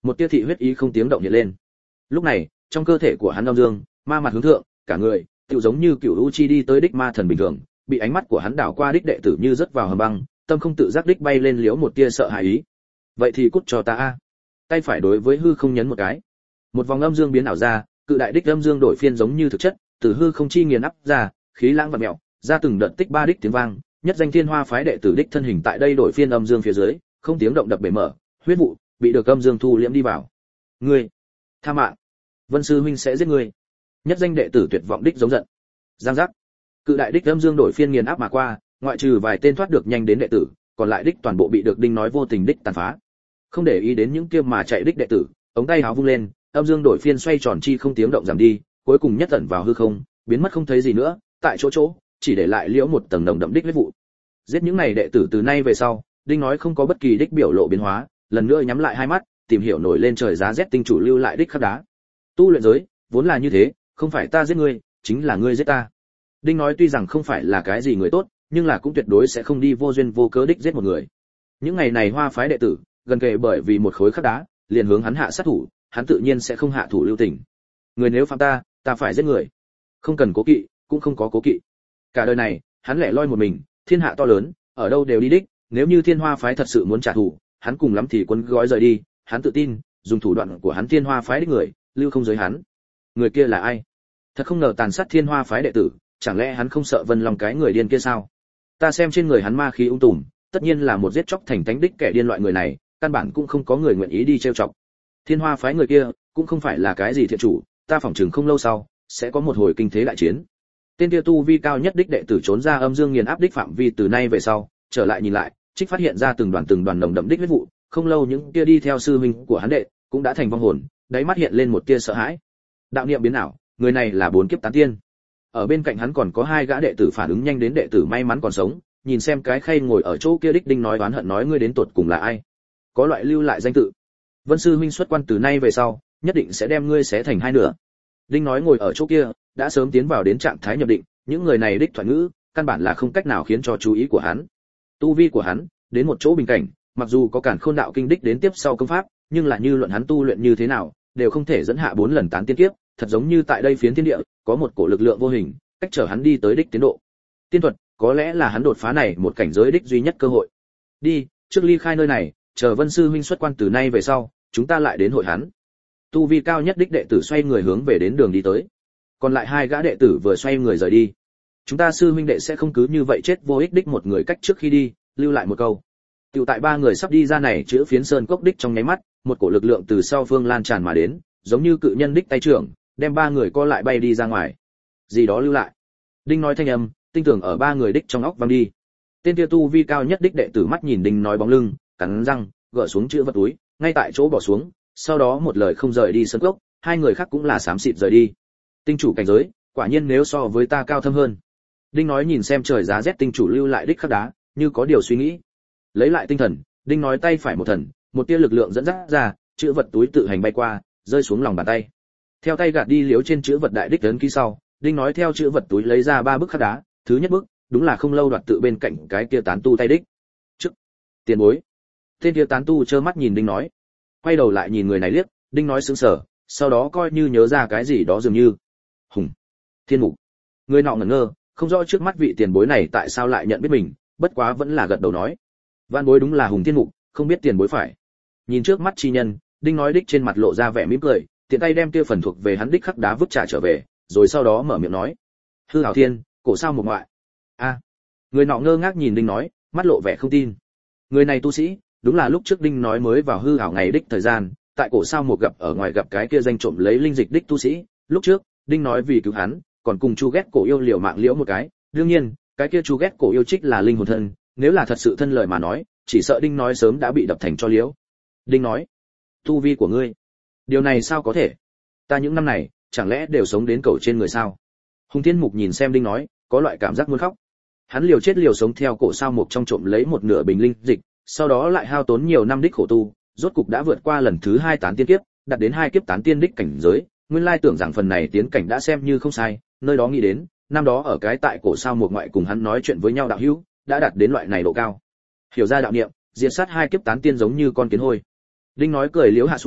một tia thị huyết ý không tiếng động hiện lên. Lúc này, trong cơ thể của hắn âm dương, ma mặt hướng thượng, cả người tựu giống như cựu u chi đi tới đích ma thần bình thường, bị ánh mắt của hắn đảo qua đích đệ tử như rớt vào hầm băng, tâm không tự giác đích bay lên liễu một tia sợ hãi ý. Vậy thì cút cho ta a. Tay phải đối với hư không nhấn một cái. Một vòng âm dương biến ảo ra, cự đại đích âm dương đổi phiên giống như thực chất, từ hư không chi nghiền áp ra, khí lãng vặn mèo, ra từng đợt tích ba đích tiếng vang, nhất danh Thiên Hoa phái đệ tử đích thân hình tại đây đổi phiên âm dương phía dưới, không tiếng động đập bể mở, huyết vụ bị được âm dương thu liễm đi vào. Ngươi, tha mạng, Vân sư huynh sẽ giết ngươi. Nhất danh đệ tử tuyệt vọng đích giống giận. Giang giác, cự đại đích âm dương đổi phiên nghiền áp mà qua, ngoại trừ vài tên thoát được nhanh đến đệ tử, còn lại đích toàn bộ bị được đinh nói vô tình đích tàn phá. Không để ý đến những kia mà chạy đích đệ tử, ống tay háo vung lên, âm dương đổi phiên xoay tròn chi không tiếng động giảm đi, cuối cùng nhất tận vào hư không, biến mất không thấy gì nữa, tại chỗ chỗ chỉ để lại liễu một tầng nồng đậm đích huyết vụ. Giết những này đệ tử từ nay về sau, đinh nói không có bất kỳ đích biểu lộ biến hóa, lần nữa nhắm lại hai mắt, tìm hiểu nổi lên trời giá rét tinh chủ lưu lại đích khắc đá. Tu luyện giới vốn là như thế, không phải ta giết ngươi, chính là ngươi giết ta. Đinh nói tuy rằng không phải là cái gì người tốt, nhưng là cũng tuyệt đối sẽ không đi vô duyên vô cớ đích giết một người. Những ngày này Hoa phái đệ tử gần kề bởi vì một khối khắc đá, liền hướng hắn hạ sát thủ, hắn tự nhiên sẽ không hạ thủ lưu tình. Người nếu phạm ta, ta phải giết người. Không cần cố kỵ, cũng không có cố kỵ. Cả đời này, hắn lẻ loi một mình, thiên hạ to lớn, ở đâu đều đi đích, nếu như Thiên Hoa phái thật sự muốn trả thù, hắn cùng lắm thì quấn gói rời đi, hắn tự tin, dùng thủ đoạn của hắn Thiên Hoa phái đích người, lưu không giới hắn. Người kia là ai? Thật không ngờ tàn sát Thiên Hoa phái đệ tử, chẳng lẽ hắn không sợ Vân Long cái người điên kia sao? Ta xem trên người hắn ma khí ung tùm, tất nhiên là một giết chóc thành tánh đích kẻ điên loại người này, căn bản cũng không có người nguyện ý đi trêu chọc. Thiên Hoa phái người kia cũng không phải là cái gì thiện chủ, ta phỏng chừng không lâu sau sẽ có một hồi kinh thế đại chiến. Tên kia tu vi cao nhất đích đệ tử trốn ra âm dương nghiền áp đích phạm vi từ nay về sau, trở lại nhìn lại, trích phát hiện ra từng đoàn từng đoàn nồng đậm đích huyết vụ, không lâu những kia đi theo sư huynh của hắn đệ cũng đã thành vong hồn, đáy mắt hiện lên một tia sợ hãi. Đạo niệm biến ảo, người này là bốn kiếp tán tiên. Ở bên cạnh hắn còn có hai gã đệ tử phản ứng nhanh đến đệ tử may mắn còn sống, nhìn xem cái khay ngồi ở chỗ kia đích đinh nói oán hận nói ngươi đến tuột cùng là ai? Có loại lưu lại danh tự. Vân sư huynh xuất quan từ nay về sau, nhất định sẽ đem ngươi xé thành hai nửa. Đinh nói ngồi ở chỗ kia, đã sớm tiến vào đến trạng thái nhập định, những người này đích thoại ngữ, căn bản là không cách nào khiến cho chú ý của hắn. Tu vi của hắn, đến một chỗ bình cảnh, mặc dù có cản khôn đạo kinh đích đến tiếp sau công pháp, nhưng là như luận hắn tu luyện như thế nào, đều không thể dẫn hạ bốn lần tán tiên kiếp, thật giống như tại đây phiến thiên địa, có một cổ lực lượng vô hình, cách trở hắn đi tới đích tiến độ. Tiên thuật, có lẽ là hắn đột phá này một cảnh giới đích duy nhất cơ hội. Đi, trước ly khai nơi này, chờ Vân sư huynh xuất quan từ nay về sau, chúng ta lại đến hội hắn. Tu vi cao nhất đích đệ tử xoay người hướng về đến đường đi tới. Còn lại hai gã đệ tử vừa xoay người rời đi. Chúng ta sư huynh đệ sẽ không cứ như vậy chết vô ích đích một người cách trước khi đi, lưu lại một câu. Tiểu tại ba người sắp đi ra này chữa phiến sơn cốc đích trong nháy mắt, một cổ lực lượng từ sau phương lan tràn mà đến, giống như cự nhân đích tay trưởng, đem ba người co lại bay đi ra ngoài. Gì đó lưu lại. Đinh nói thanh âm, tinh tưởng ở ba người đích trong óc vang đi. Tên kia tu vi cao nhất đích đệ tử mắt nhìn Đinh nói bóng lưng, cắn răng, gỡ xuống chữ vật túi, ngay tại chỗ bỏ xuống, sau đó một lời không rời đi sân cốc, hai người khác cũng là xám xịt rời đi. Tinh chủ cảnh giới, quả nhiên nếu so với ta cao thâm hơn. Đinh nói nhìn xem trời giá rét tinh chủ lưu lại đích khắc đá, như có điều suy nghĩ. Lấy lại tinh thần, Đinh nói tay phải một thần, một tia lực lượng dẫn dắt ra, chữ vật túi tự hành bay qua, rơi xuống lòng bàn tay. Theo tay gạt đi liếu trên chữ vật đại đích ấn ký sau, Đinh nói theo chữ vật túi lấy ra ba bức khắc đá, thứ nhất bức, đúng là không lâu đoạt tự bên cạnh cái kia tán tu tay đích. Trước, tiền bối. Tên kia tán tu trơ mắt nhìn Đinh nói, quay đầu lại nhìn người này liếc, Đinh nói sững sờ, sau đó coi như nhớ ra cái gì đó dường như. Hùng, Thiên Mục. Người nọ ngẩn ngơ, không rõ trước mắt vị tiền bối này tại sao lại nhận biết mình, bất quá vẫn là gật đầu nói, vạn bối đúng là Hùng Thiên Mục, không biết tiền bối phải. Nhìn trước mắt chi nhân, Đinh nói đích trên mặt lộ ra vẻ mỉm cười, tiện tay đem kia phần thuộc về hắn đích khắc đá vứt trả trở về, rồi sau đó mở miệng nói, hư hảo thiên, cổ sao một ngoại. A. À. Người nọ ngơ ngác nhìn Đinh nói, mắt lộ vẻ không tin. Người này tu sĩ, đúng là lúc trước Đinh nói mới vào hư hảo ngày đích thời gian, tại cổ sao một gặp ở ngoài gặp cái kia danh trộm lấy linh dịch đích tu sĩ, lúc trước, Đinh nói vì cứu hắn, còn cùng Chu Ghét cổ yêu liều mạng liễu một cái, đương nhiên, cái kia Chu Ghét cổ yêu trích là linh hồn thân, nếu là thật sự thân lời mà nói, chỉ sợ Đinh nói sớm đã bị đập thành cho liễu. Đinh nói, tu vi của ngươi, điều này sao có thể? Ta những năm này, chẳng lẽ đều sống đến cầu trên người sao? Hùng Thiên Mục nhìn xem Đinh nói, có loại cảm giác muốn khóc. Hắn liều chết liều sống theo cổ sao một trong trộm lấy một nửa bình linh dịch, sau đó lại hao tốn nhiều năm đích khổ tu, rốt cục đã vượt qua lần thứ hai tán tiên kiếp, đạt đến hai kiếp tán tiên đích cảnh giới. Nguyên lai tưởng rằng phần này tiến cảnh đã xem như không sai, nơi đó nghĩ đến, năm đó ở cái tại cổ sao một ngoại cùng hắn nói chuyện với nhau đạo hữu, đã đạt đến loại này độ cao. Hiểu ra đạo niệm, diệt sát hai kiếp tán tiên giống như con kiến hôi. Đinh nói cười liếu hạ xuống,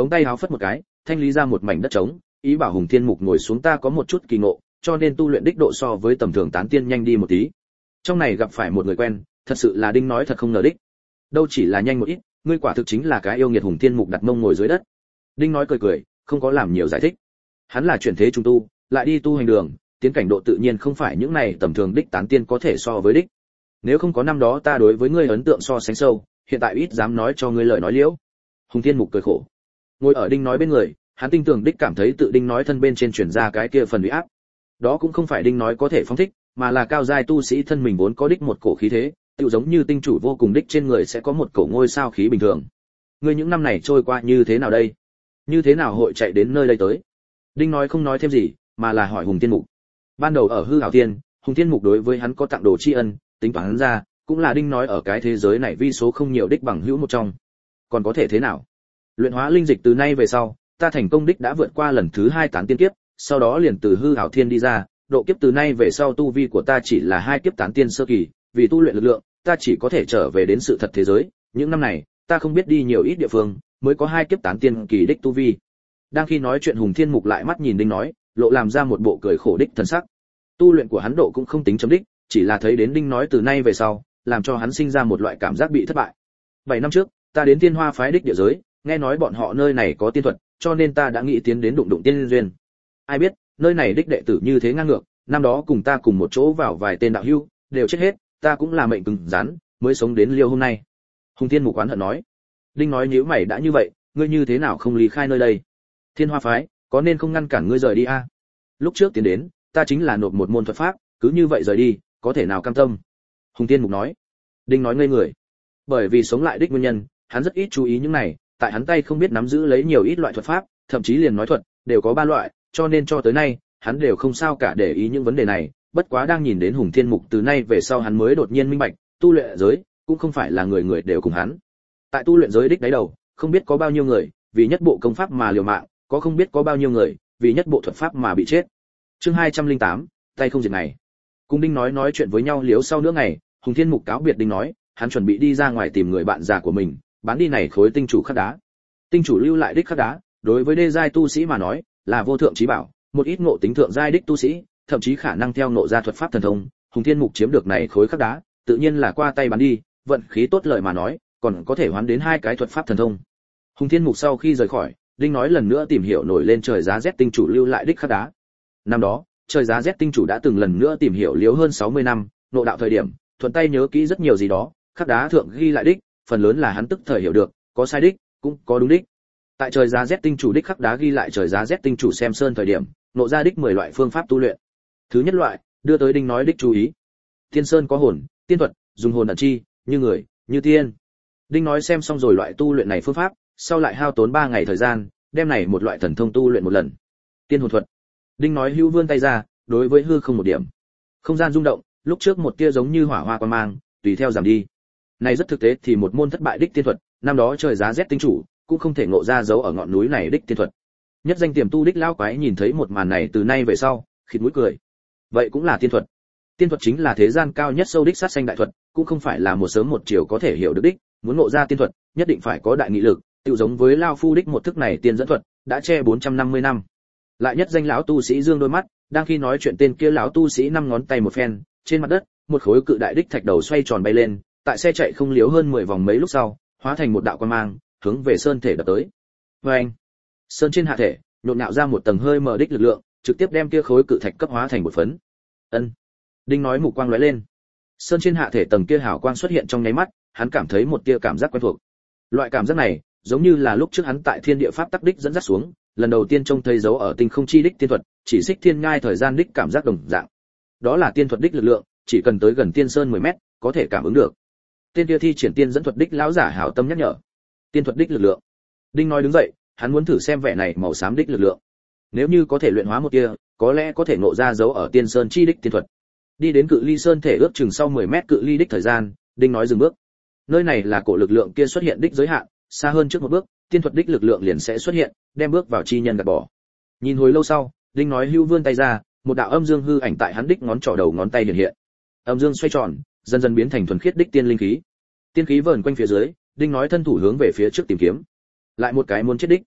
ống tay háo phất một cái, thanh lý ra một mảnh đất trống, ý bảo Hùng Thiên Mục ngồi xuống. Ta có một chút kỳ ngộ, cho nên tu luyện đích độ so với tầm thường tán tiên nhanh đi một tí. Trong này gặp phải một người quen, thật sự là Đinh nói thật không ngờ đích. Đâu chỉ là nhanh một ít, ngươi quả thực chính là cái yêu nghiệt. Hùng Thiên Mục đặt mông ngồi dưới đất. Đinh nói cười cười, không có làm nhiều giải thích. Hắn là chuyển thế trung tu, lại đi tu hành đường, tiến cảnh độ tự nhiên không phải những này tầm thường đích tán tiên có thể so với đích. Nếu không có năm đó ta đối với ngươi ấn tượng so sánh sâu, hiện tại ít dám nói cho ngươi lời nói liễu. Hùng Thiên Mục cười khổ, ngồi ở Đinh nói bên người, hắn tin tưởng đích cảm thấy tự Đinh nói thân bên trên truyền ra cái kia phần uy áp. Đó cũng không phải Đinh nói có thể phóng thích, mà là cao giai tu sĩ thân mình vốn có đích một cổ khí thế, tựu giống như tinh chủ vô cùng đích trên người sẽ có một cổ ngôi sao khí bình thường. Ngươi những năm này trôi qua như thế nào đây? Như thế nào hội chạy đến nơi đây tới? Đinh nói không nói thêm gì, mà là hỏi Hùng Thiên Mục. Ban đầu ở hư ảo tiên, Hùng Thiên Mục đối với hắn có tặng đồ tri ân, tính toán ra, cũng là Đinh nói ở cái thế giới này vi số không nhiều đích bằng hữu một trong. Còn có thể thế nào? Luyện hóa linh dịch từ nay về sau, ta thành công đích đã vượt qua lần thứ hai tán tiên kiếp, sau đó liền từ hư ảo thiên đi ra, độ kiếp từ nay về sau tu vi của ta chỉ là hai kiếp tán tiên sơ kỳ, vì tu luyện lực lượng, ta chỉ có thể trở về đến sự thật thế giới, những năm này, ta không biết đi nhiều ít địa phương, mới có hai kiếp tán tiên kỳ đích tu vi. Đang khi nói chuyện Hùng Thiên Mục lại mắt nhìn Đinh nói, lộ làm ra một bộ cười khổ đích thần sắc. Tu luyện của hắn độ cũng không tính chấm đích, chỉ là thấy đến Đinh nói từ nay về sau, làm cho hắn sinh ra một loại cảm giác bị thất bại. Bảy năm trước, ta đến Tiên Hoa phái đích địa giới, nghe nói bọn họ nơi này có tiên thuật, cho nên ta đã nghĩ tiến đến đụng đụng tiên duyên. Ai biết, nơi này đích đệ tử như thế ngang ngược, năm đó cùng ta cùng một chỗ vào vài tên đạo hữu, đều chết hết, ta cũng là mệnh cứng rắn, mới sống đến liêu hôm nay. Hùng Thiên Mục oán hận nói. Đinh nói nếu mày đã như vậy, ngươi như thế nào không ly khai nơi đây? Thiên Hoa phái, có nên không ngăn cản ngươi rời đi a? À? Lúc trước tiến đến, ta chính là nộp một môn thuật pháp, cứ như vậy rời đi, có thể nào cam tâm? Hùng Thiên Mục nói. Đinh nói ngây người. Bởi vì sống lại đích nguyên nhân, hắn rất ít chú ý những này, tại hắn tay không biết nắm giữ lấy nhiều ít loại thuật pháp, thậm chí liền nói thuật đều có ba loại, cho nên cho tới nay, hắn đều không sao cả để ý những vấn đề này. Bất quá đang nhìn đến Hùng Thiên Mục từ nay về sau hắn mới đột nhiên minh bạch, tu luyện giới cũng không phải là người người đều cùng hắn. Tại tu luyện giới đích đáy đầu, không biết có bao nhiêu người vì nhất bộ công pháp mà liều mạng, có không biết có bao nhiêu người vì nhất bộ thuật pháp mà bị chết. Chương hai trăm lẻ tám, tay không diệt ngày. Cùng Đinh nói nói chuyện với nhau liếu sau nửa ngày, Hùng Thiên Mục cáo biệt Đinh nói, hắn chuẩn bị đi ra ngoài tìm người bạn già của mình, bán đi này khối tinh chủ khắc đá. Tinh chủ lưu lại đích khắc đá, đối với đê giai tu sĩ mà nói, là vô thượng chí bảo, một ít ngộ tính thượng giai đích tu sĩ, thậm chí khả năng theo ngộ ra thuật pháp thần thông, Hùng Thiên Mục chiếm được này khối khắc đá, tự nhiên là qua tay bán đi, vận khí tốt lợi mà nói, còn có thể hoán đến hai cái thuật pháp thần thông. Hùng Thiên Mục sau khi rời khỏi, Đinh nói lần nữa tìm hiểu nổi lên trời giá rét tinh chủ lưu lại đích khắc đá. Năm đó, trời giá rét tinh chủ đã từng lần nữa tìm hiểu liếu hơn sáu mươi năm, nộ đạo thời điểm, thuận tay nhớ kỹ rất nhiều gì đó, khắc đá thượng ghi lại đích, phần lớn là hắn tức thời hiểu được, có sai đích, cũng có đúng đích. Tại trời giá rét tinh chủ đích khắc đá ghi lại trời giá rét tinh chủ xem sơn thời điểm, nộ ra đích mười loại phương pháp tu luyện. Thứ nhất loại, đưa tới Đinh nói đích chú ý. Tiên sơn có hồn, tiên thuật, dùng hồn ẩn chi, như người, như tiên. Đinh nói xem xong rồi loại tu luyện này phương pháp, sau lại hao tốn ba ngày thời gian, đem này một loại thần thông tu luyện một lần. Tiên hồn thuật. Đinh nói hữu vươn tay ra, đối với hư không một điểm. Không gian rung động, lúc trước một tia giống như hỏa hoa quang mang, tùy theo giảm đi. Này rất thực tế thì một môn thất bại đích tiên thuật, năm đó trời giá rét tinh chủ, cũng không thể ngộ ra dấu ở ngọn núi này đích tiên thuật. Nhất danh tiềm tu đích lão quái nhìn thấy một màn này từ nay về sau, khịt mũi cười. Vậy cũng là tiên thuật. Tiên thuật chính là thế gian cao nhất sâu đích sát sanh đại thuật, cũng không phải là một sớm một chiều có thể hiểu được đích, muốn ngộ ra tiên thuật, nhất định phải có đại nghị lực, tựu giống với lao phu đích một thức này tiên dẫn thuật, đã che bốn trăm năm mươi năm. Lại nhất danh lão tu sĩ dương đôi mắt, đang khi nói chuyện tên kia lão tu sĩ năm ngón tay một phen, trên mặt đất, một khối cự đại đích thạch đầu xoay tròn bay lên, tại xe chạy không liếu hơn mười vòng mấy lúc sau, hóa thành một đạo quang mang, hướng về sơn thể đập tới. Oeng! Sơn trên hạ thể, nhộn nhạo ra một tầng hơi mờ đích lực lượng, trực tiếp đem kia khối cự thạch cấp hóa thành một phấn. Ân. Đinh nói mục quang lóe lên. Sơn trên hạ thể tầng kia hào quang xuất hiện trong nháy mắt, hắn cảm thấy một tia cảm giác quen thuộc. Loại cảm giác này, giống như là lúc trước hắn tại thiên địa pháp tắc đích dẫn dắt xuống, lần đầu tiên trông thấy dấu ở tinh không chi đích tiên thuật, chỉ xích thiên ngai thời gian đích cảm giác đồng dạng. Đó là tiên thuật đích lực lượng, chỉ cần tới gần tiên sơn mười mét, có thể cảm ứng được. Tiên kia thi triển tiên dẫn thuật đích lão giả hảo tâm nhắc nhở. Tiên thuật đích lực lượng. Đinh nói đứng dậy, hắn muốn thử xem vẻ này màu xám đích lực lượng. Nếu như có thể luyện hóa một kia, có lẽ có thể ngộ ra dấu ở tiên sơn chi đích tiên thuật. Đi đến cự ly sơn thể ước chừng sau mười mét cự ly đích thời gian, Đinh nói dừng bước. Nơi này là cổ lực lượng kia xuất hiện đích giới hạn, xa hơn trước một bước, tiên thuật đích lực lượng liền sẽ xuất hiện, đem bước vào chi nhân gạt bỏ. Nhìn hồi lâu sau, Đinh nói hưu vươn tay ra, một đạo âm dương hư ảnh tại hắn đích ngón trỏ đầu ngón tay hiện hiện. Âm dương xoay tròn, dần dần biến thành thuần khiết đích tiên linh khí. Tiên khí vờn quanh phía dưới, Đinh nói thân thủ hướng về phía trước tìm kiếm. Lại một cái muốn chết đích.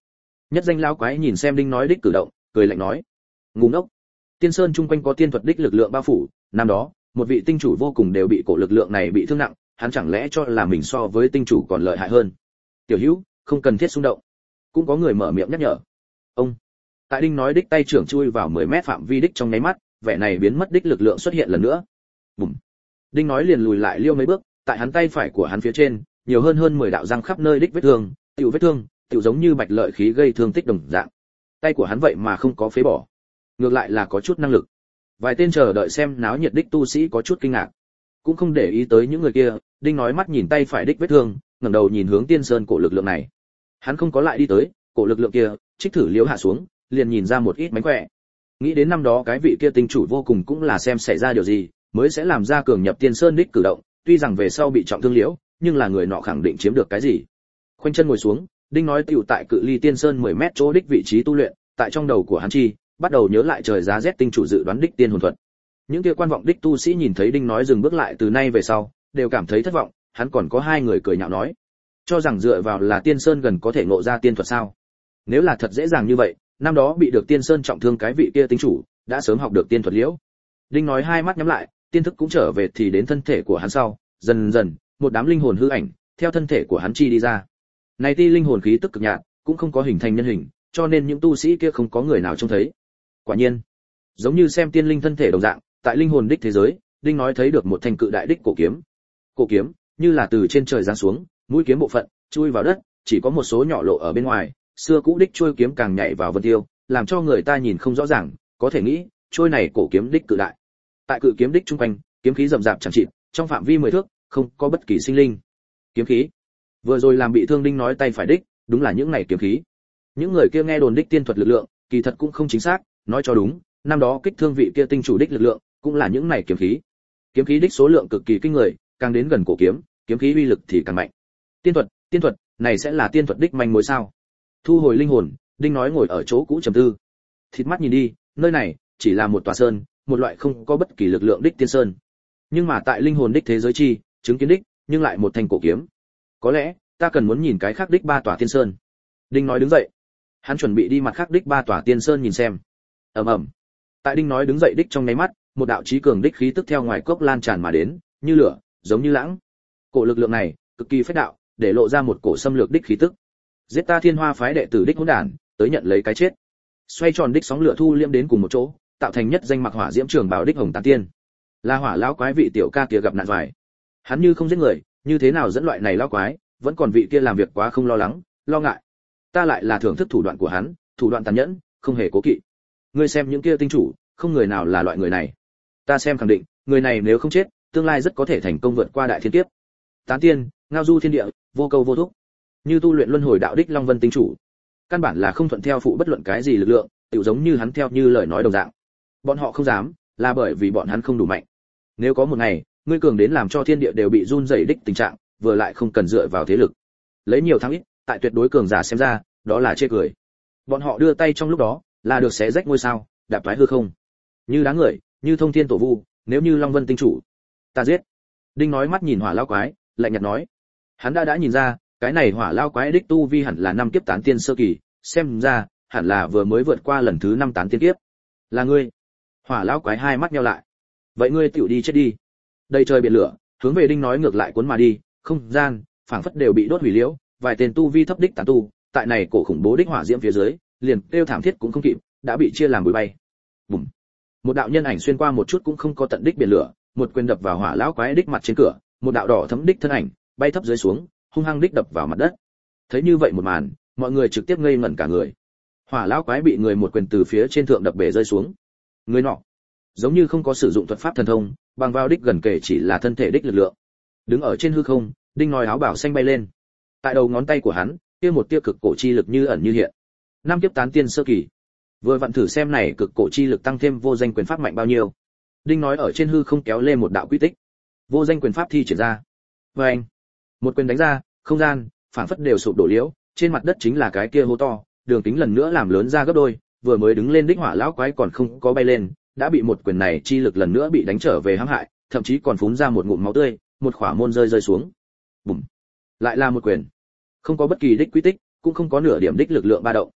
Nhất danh lão quái nhìn xem Đinh Nói đích cử động, cười lạnh nói: "Ngu ngốc. Tiên Sơn chung quanh có tiên thuật đích lực lượng bao phủ, năm đó, một vị tinh chủ vô cùng đều bị cổ lực lượng này bị thương nặng, hắn chẳng lẽ cho là mình so với tinh chủ còn lợi hại hơn?" "Tiểu Hữu, không cần thiết xung động." Cũng có người mở miệng nhắc nhở. Ông tại Đinh Nói đích tay trưởng chui vào mười mét phạm vi đích trong nháy mắt, vẻ này biến mất đích lực lượng xuất hiện lần nữa. Bùm. Đinh Nói liền lùi lại liêu mấy bước, tại hắn tay phải của hắn phía trên, nhiều hơn hơn mười đạo răng khắp nơi đích vết thương, tiểu vết thương, tiểu giống như bạch lợi khí gây thương tích đồng dạng. Tay của hắn vậy mà không có phế bỏ, ngược lại là có chút năng lực. Vài tên chờ đợi xem náo nhiệt đích tu sĩ có chút kinh ngạc, cũng không để ý tới những người kia. Đinh Nói mắt nhìn tay phải đích vết thương, ngẩng đầu nhìn hướng Tiên Sơn cổ lực lượng này. Hắn không có lại đi tới, cổ lực lượng kia, trích thử liếu hạ xuống, liền nhìn ra một ít mánh khỏe. Nghĩ đến năm đó cái vị kia tinh chủ vô cùng cũng là xem xảy ra điều gì, mới sẽ làm ra cường nhập Tiên Sơn đích cử động, tuy rằng về sau bị trọng thương liễu, nhưng là người nọ khẳng định chiếm được cái gì. Khoanh chân ngồi xuống, Đinh Nói tiểu tại cự ly Tiên Sơn mười mét chỗ đích vị trí tu luyện, tại trong đầu của hắn chi, bắt đầu nhớ lại trời giá rét tinh chủ dự đoán đích tiên hồn thuật. Những kia quan vọng đích tu sĩ nhìn thấy Đinh Nói dừng bước lại từ nay về sau, đều cảm thấy thất vọng, hắn còn có hai người cười nhạo nói, cho rằng dựa vào là Tiên Sơn gần có thể ngộ ra tiên thuật sao? Nếu là thật dễ dàng như vậy, năm đó bị được Tiên Sơn trọng thương cái vị kia tinh chủ, đã sớm học được tiên thuật liễu. Đinh Nói hai mắt nhắm lại, tiên thức cũng trở về thì đến thân thể của hắn sau, dần dần, một đám linh hồn hư ảnh theo thân thể của hắn chi đi ra. Này ti linh hồn khí tức cực nhạt, cũng không có hình thành nhân hình, cho nên những tu sĩ kia không có người nào trông thấy. Quả nhiên, giống như xem tiên linh thân thể đồng dạng, tại linh hồn đích thế giới, Đinh Nói thấy được một thanh cự đại đích cổ kiếm. Cổ kiếm như là từ trên trời giáng xuống, mũi kiếm bộ phận chui vào đất, chỉ có một số nhỏ lộ ở bên ngoài, xưa cũ đích trôi kiếm càng nhảy vào vân tiêu, làm cho người ta nhìn không rõ ràng, có thể nghĩ, trôi này cổ kiếm đích cự đại. Tại cự kiếm đích trung quanh, kiếm khí rậm rạp chẳng chịt, trong phạm vi mười thước, không có bất kỳ sinh linh. Kiếm khí vừa rồi làm bị thương Đinh Nói tay phải đích, đúng là những này kiếm khí. Những người kia nghe đồn đích tiên thuật lực lượng, kỳ thật cũng không chính xác, nói cho đúng, năm đó kích thương vị kia tinh chủ đích lực lượng, cũng là những này kiếm khí. Kiếm khí đích số lượng cực kỳ kinh người, càng đến gần cổ kiếm, kiếm khí uy lực thì càng mạnh. Tiên thuật, tiên thuật, này sẽ là tiên thuật đích manh mối sao? Thu hồi linh hồn, Đinh Nói ngồi ở chỗ cũ trầm tư. Thịt mắt nhìn đi, nơi này chỉ là một tòa sơn, một loại không có bất kỳ lực lượng đích tiên sơn. Nhưng mà tại linh hồn đích thế giới chi, chứng kiến đích, nhưng lại một thanh cổ kiếm. Có lẽ, ta cần muốn nhìn cái khác đích ba tòa tiên sơn. Đinh Nói đứng dậy. Hắn chuẩn bị đi mặt khác đích ba tòa tiên sơn nhìn xem. Ầm ầm. Tại Đinh Nói đứng dậy đích trong nháy mắt, một đạo chí cường đích khí tức theo ngoài cốc lan tràn mà đến, như lửa, giống như lãng. Cổ lực lượng này, cực kỳ phách đạo, để lộ ra một cổ xâm lược đích khí tức. Giết ta Thiên Hoa phái đệ tử đích hỗn đản, tới nhận lấy cái chết. Xoay tròn đích sóng lửa thu liêm đến cùng một chỗ, tạo thành nhất danh mặc hỏa diễm trường bào đích hồng tán tiên. Là hỏa lão quái vị tiểu ca kia gặp nạn vải. Hắn như không giết người, như thế nào dẫn loại này lão quái, vẫn còn vị kia làm việc quá không lo lắng, lo ngại. Ta lại là thưởng thức thủ đoạn của hắn, thủ đoạn tàn nhẫn, không hề cố kỵ. Ngươi xem những kia tinh chủ, không người nào là loại người này. Ta xem khẳng định, người này nếu không chết, tương lai rất có thể thành công vượt qua đại thiên kiếp. Tán tiên, ngao du thiên địa, vô câu vô thúc. Như tu luyện luân hồi đạo đích Long Vân tinh chủ, căn bản là không thuận theo phụ bất luận cái gì lực lượng, tựu giống như hắn theo như lời nói đồng dạng. Bọn họ không dám, là bởi vì bọn hắn không đủ mạnh. Nếu có một ngày, ngươi cường đến làm cho thiên địa đều bị run rẩy đích tình trạng, vừa lại không cần dựa vào thế lực, lấy nhiều thắng ít, tại tuyệt đối cường giả xem ra, đó là chê cười. Bọn họ đưa tay trong lúc đó, là được xé rách ngôi sao, đạp thoái hư không. Như đá người, như thông thiên tổ vu, nếu như Long Vân tinh chủ, ta giết. Đinh Nói mắt nhìn hỏa lao quái, lạnh nhạt nói. Hắn đã đã nhìn ra, cái này hỏa lao quái đích tu vi hẳn là năm kiếp tán tiên sơ kỳ, xem ra, hẳn là vừa mới vượt qua lần thứ năm tán tiên kiếp. Là ngươi? Hỏa lao quái hai mắt nheo lại. Vậy ngươi tiểu đi chết đi. Đây trời biển lửa, hướng về Đinh Nói ngược lại cuốn mà đi, không gian, phảng phất đều bị đốt hủy liễu, vài tên tu vi thấp đích tán tu, tại này cổ khủng bố đích hỏa diễm phía dưới, liền kêu thảm thiết cũng không kịp, đã bị chia làm bụi bay. Bùm. Một đạo nhân ảnh xuyên qua một chút cũng không có tận đích biển lửa, một quyền đập vào hỏa lão quái đích mặt trên cửa, một đạo đỏ thấm đích thân ảnh, bay thấp dưới xuống, hung hăng đích đập vào mặt đất. Thấy như vậy một màn, mọi người trực tiếp ngây ngẩn cả người. Hỏa lão quái bị người một quyền từ phía trên thượng đập bể rơi xuống. Người nọ, giống như không có sử dụng thuật pháp thần thông, bằng vào đích gần kể chỉ là thân thể đích lực lượng. Đứng ở trên hư không, Đinh Nói áo bảo xanh bay lên. Tại đầu ngón tay của hắn, kia một tia cực cổ chi lực như ẩn như hiện. Năm kiếp tán tiên sơ kỳ. Vừa vặn thử xem này cực cổ chi lực tăng thêm vô danh quyền pháp mạnh bao nhiêu. Đinh Nói ở trên hư không kéo lên một đạo quy tích. Vô danh quyền pháp thi triển ra. Và anh, một quyền đánh ra, không gian phảng phất đều sụp đổ liễu, trên mặt đất chính là cái kia hố to, đường kính lần nữa làm lớn ra gấp đôi, vừa mới đứng lên đích hỏa lão quái còn không có bay lên, đã bị một quyền này chi lực lần nữa bị đánh trở về hãm hại, thậm chí còn phún ra một ngụm máu tươi, một khỏa môn rơi rơi xuống. Bùm. Lại là một quyền. Không có bất kỳ đích quy tích, cũng không có nửa điểm đích lực lượng ba động.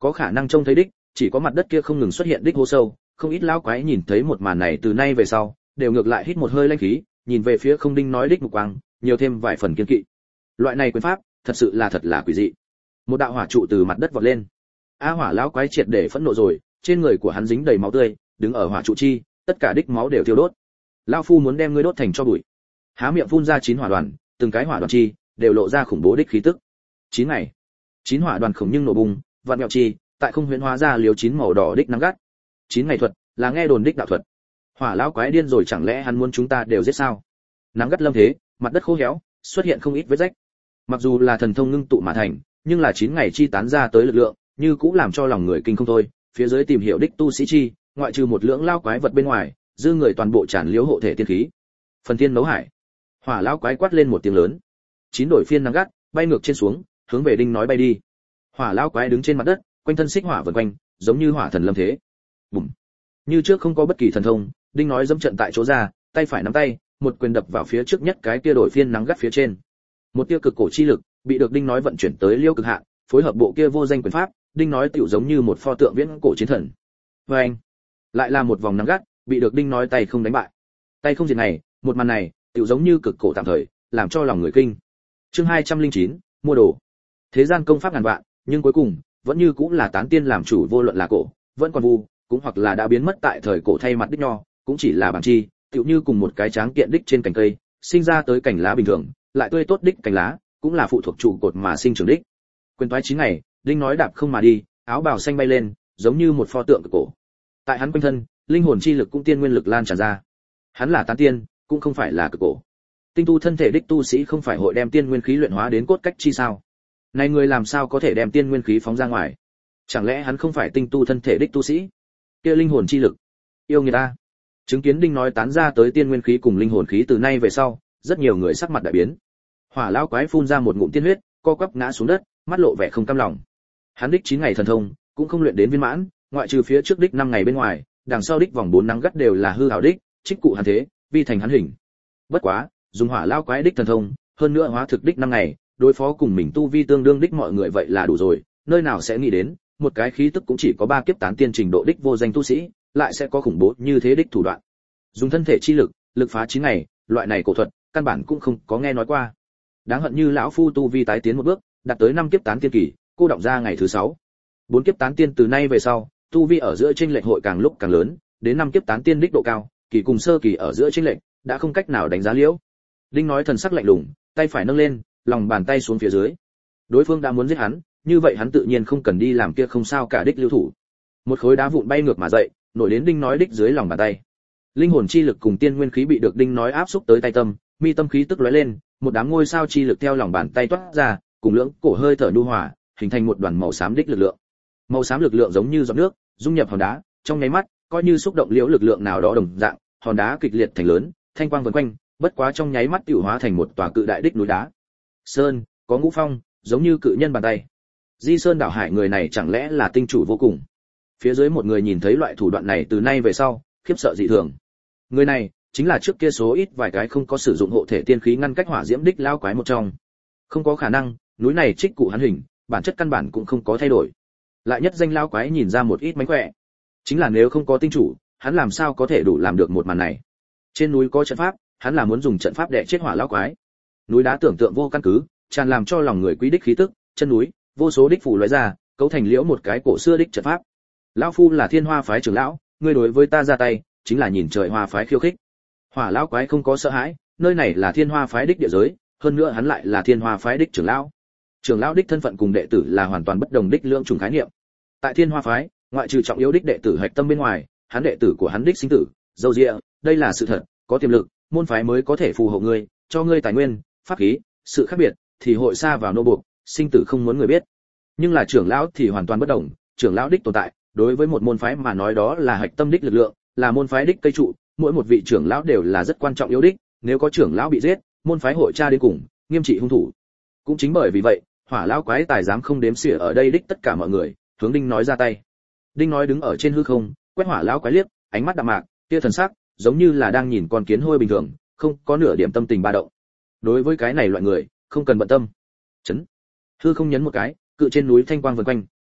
Có khả năng trông thấy đích, chỉ có mặt đất kia không ngừng xuất hiện đích hố sâu, không ít lão quái nhìn thấy một màn này từ nay về sau, đều ngược lại hít một hơi lãnh khí, nhìn về phía không Đinh nói đích mục quang, nhiều thêm vài phần kiên kỵ. Loại này quyền pháp, thật sự là thật là quỷ dị. Một đạo hỏa trụ từ mặt đất vọt lên. A Hỏa lão quái triệt để phẫn nộ rồi, trên người của hắn dính đầy máu tươi, đứng ở hỏa trụ chi, tất cả đích máu đều thiêu đốt. Lão phu muốn đem ngươi đốt thành tro bụi. Há miệng phun ra chín hỏa đoàn, từng cái hỏa đoàn chi đều lộ ra khủng bố đích khí tức. Chín ngày, chín hỏa đoàn khổng nhưng nổ bùng, vạn mèo chi, tại không huyễn hóa ra liều chín màu đỏ đích nắng gắt. Chín ngày thuật, là nghe đồn đích đạo thuật. Hỏa lão quái điên rồi, chẳng lẽ hắn muốn chúng ta đều giết sao? Nắng gắt lâm thế, mặt đất khô héo, xuất hiện không ít vết rách. Mặc dù là thần thông ngưng tụ mà thành, nhưng là chín ngày chi tán ra tới lực lượng, như cũng làm cho lòng người kinh không thôi. Phía dưới tìm hiểu đích tu sĩ chi, ngoại trừ một lượng lao quái vật bên ngoài, dư người toàn bộ tràn liếu hộ thể tiên khí. Phần tiên nấu hải. Hỏa lão quái quát lên một tiếng lớn. Chín đổi phiên nắng gắt, bay ngược trên xuống, hướng về Đinh nói bay đi. Hỏa lão quái đứng trên mặt đất, quanh thân xích hỏa vần quanh, giống như hỏa thần lâm thế. Bùm. Như trước không có bất kỳ thần thông, Đinh nói dẫm trận tại chỗ ra, tay phải nắm tay, một quyền đập vào phía trước nhất cái kia đổi phiên nắng gắt phía trên. Một tia cực cổ chi lực bị được Đinh nói vận chuyển tới liêu cực hạn, phối hợp bộ kia vô danh quyền pháp, Đinh nói tựu giống như một pho tượng viễn cổ chiến thần. Và anh, lại là một vòng nắng gắt, bị được Đinh nói tay không đánh bại. Tay không diệt này, một màn này, tựu giống như cực cổ tạm thời, làm cho lòng người kinh. Chương hai trăm lẻ chín, mua đồ. Thế gian công pháp ngàn vạn, nhưng cuối cùng vẫn như cũng là tán tiên làm chủ, vô luận là cổ, vẫn còn vu, cũng hoặc là đã biến mất tại thời cổ thay mặt đích nho, cũng chỉ là bản chi, tựu như cùng một cái tráng kiện đích trên cành cây, sinh ra tới cành lá bình thường, lại tươi tốt đích cành lá, cũng là phụ thuộc trụ cột mà sinh trưởng đích. Quyền toái chín ngày, Đinh nói đạp không mà đi, áo bào xanh bay lên, giống như một pho tượng cực cổ. Tại hắn quanh thân, linh hồn chi lực cũng tiên nguyên lực lan tràn ra. Hắn là tán tiên, cũng không phải là cực cổ. Tinh tu thân thể đích tu sĩ không phải hội đem tiên nguyên khí luyện hóa đến cốt cách chi sao? Này người làm sao có thể đem tiên nguyên khí phóng ra ngoài? Chẳng lẽ hắn không phải tinh tu thân thể đích tu sĩ? Kia linh hồn chi lực, yêu người ta. Chứng kiến Đinh nói tán ra tới tiên nguyên khí cùng linh hồn khí từ nay về sau, rất nhiều người sắc mặt đại biến. Hỏa lão quái phun ra một ngụm tiên huyết, co quắp ngã xuống đất, mắt lộ vẻ không cam lòng. Hắn đích chín ngày thần thông, cũng không luyện đến viên mãn, ngoại trừ phía trước đích năm ngày bên ngoài, đằng sau đích vòng bốn nắng gắt đều là hư ảo đích, trích cụ hắn thế, vi thành hắn hình. Bất quá, dùng hỏa lão quái đích thần thông, hơn nữa hóa thực đích năm ngày, đối phó cùng mình tu vi tương đương đích mọi người vậy là đủ rồi, nơi nào sẽ nghĩ đến, một cái khí tức cũng chỉ có ba kiếp tán tiên trình độ đích vô danh tu sĩ, lại sẽ có khủng bố như thế đích thủ đoạn. Dùng thân thể chi lực, lực phá chín ngày, loại này cổ thuật, căn bản cũng không có nghe nói qua. Đáng hận như lão phu tu vi tái tiến một bước, đạt tới năm kiếp tán tiên kỳ, cô động ra ngày thứ sáu. Bốn kiếp tán tiên từ nay về sau, tu vi ở giữa chênh lệch hội càng lúc càng lớn, đến năm kiếp tán tiên đích độ cao, kỳ cùng sơ kỳ ở giữa chênh lệch đã không cách nào đánh giá liễu. Đinh nói thần sắc lạnh lùng, tay phải nâng lên, lòng bàn tay xuống phía dưới. Đối phương đã muốn giết hắn, như vậy hắn tự nhiên không cần đi làm kia không sao cả đích lưu thủ. Một khối đá vụn bay ngược mà dậy, nổi đến Đinh nói đích dưới lòng bàn tay. Linh hồn chi lực cùng tiên nguyên khí bị được Đinh nói áp xúc tới tay tâm, mi tâm khí tức lóe lên, một đám ngôi sao chi lực theo lòng bàn tay toát ra, cùng lưỡng cổ hơi thở nhu hòa, hình thành một đoàn màu xám đích lực lượng. Màu xám lực lượng giống như giọt nước, dung nhập hòn đá, trong nháy mắt, coi như xúc động liễu lực lượng nào đó đồng dạng, hòn đá kịch liệt thành lớn, thanh quang vần quanh, bất quá trong nháy mắt tiểu hóa thành một tòa cự đại đích núi đá. Sơn, có ngũ phong, giống như cự nhân bàn tay. Di Sơn đảo hải người này chẳng lẽ là tinh chủ vô cùng? Phía dưới một người nhìn thấy loại thủ đoạn này từ nay về sau, khiếp sợ dị thường. Người này chính là trước kia số ít vài cái không có sử dụng hộ thể tiên khí ngăn cách hỏa diễm đích lao quái một trong. Không có khả năng, núi này trích cụ hắn hình, bản chất căn bản cũng không có thay đổi. Lại nhất danh lao quái nhìn ra một ít mánh khỏe. Chính là nếu không có tinh chủ, hắn làm sao có thể đủ làm được một màn này? Trên núi có trận pháp, hắn là muốn dùng trận pháp để chết hỏa lao quái. Núi đá tưởng tượng vô căn cứ, tràn làm cho lòng người quý đích khí tức, chân núi, vô số đích phủ lóe ra, cấu thành liễu một cái cổ xưa đích trận pháp. Lão phu là Thiên Hoa phái trưởng lão, ngươi đối với ta ra tay, chính là nhìn trời hoa phái khiêu khích. Hỏa lão quái không có sợ hãi, nơi này là Thiên Hoa phái đích địa giới, hơn nữa hắn lại là Thiên Hoa phái đích trưởng lão. Trưởng lão đích thân phận cùng đệ tử là hoàn toàn bất đồng đích lượng trùng khái niệm. Tại Thiên Hoa phái, ngoại trừ trọng yếu đích đệ tử hạch tâm bên ngoài, hắn đệ tử của hắn đích sinh tử, dâu dịa, đây là sự thật, có tiềm lực, môn phái mới có thể phù hộ ngươi, cho ngươi tài nguyên, pháp khí, sự khác biệt thì hội xa vào nô buộc, sinh tử không muốn người biết. Nhưng là trưởng lão thì hoàn toàn bất đồng, trưởng lão đích tồn tại, đối với một môn phái mà nói đó là hạch tâm đích lực lượng, là môn phái đích cây trụ, mỗi một vị trưởng lão đều là rất quan trọng yếu đích, nếu có trưởng lão bị giết, môn phái hội tra đến cùng, nghiêm trị hung thủ. Cũng chính bởi vì vậy, hỏa lão quái tài dám không đếm xỉa ở đây đích tất cả mọi người, hướng Đinh nói ra tay. Đinh nói đứng ở trên hư không, quét hỏa lão quái liếc, ánh mắt đạm mạc, kia thần sắc, giống như là đang nhìn con kiến hôi bình thường, không có nửa điểm tâm tình ba động. Đối với cái này loại người, không cần bận tâm. Chấn. Hư không nhấn một cái, cự trên núi thanh quang vần quanh,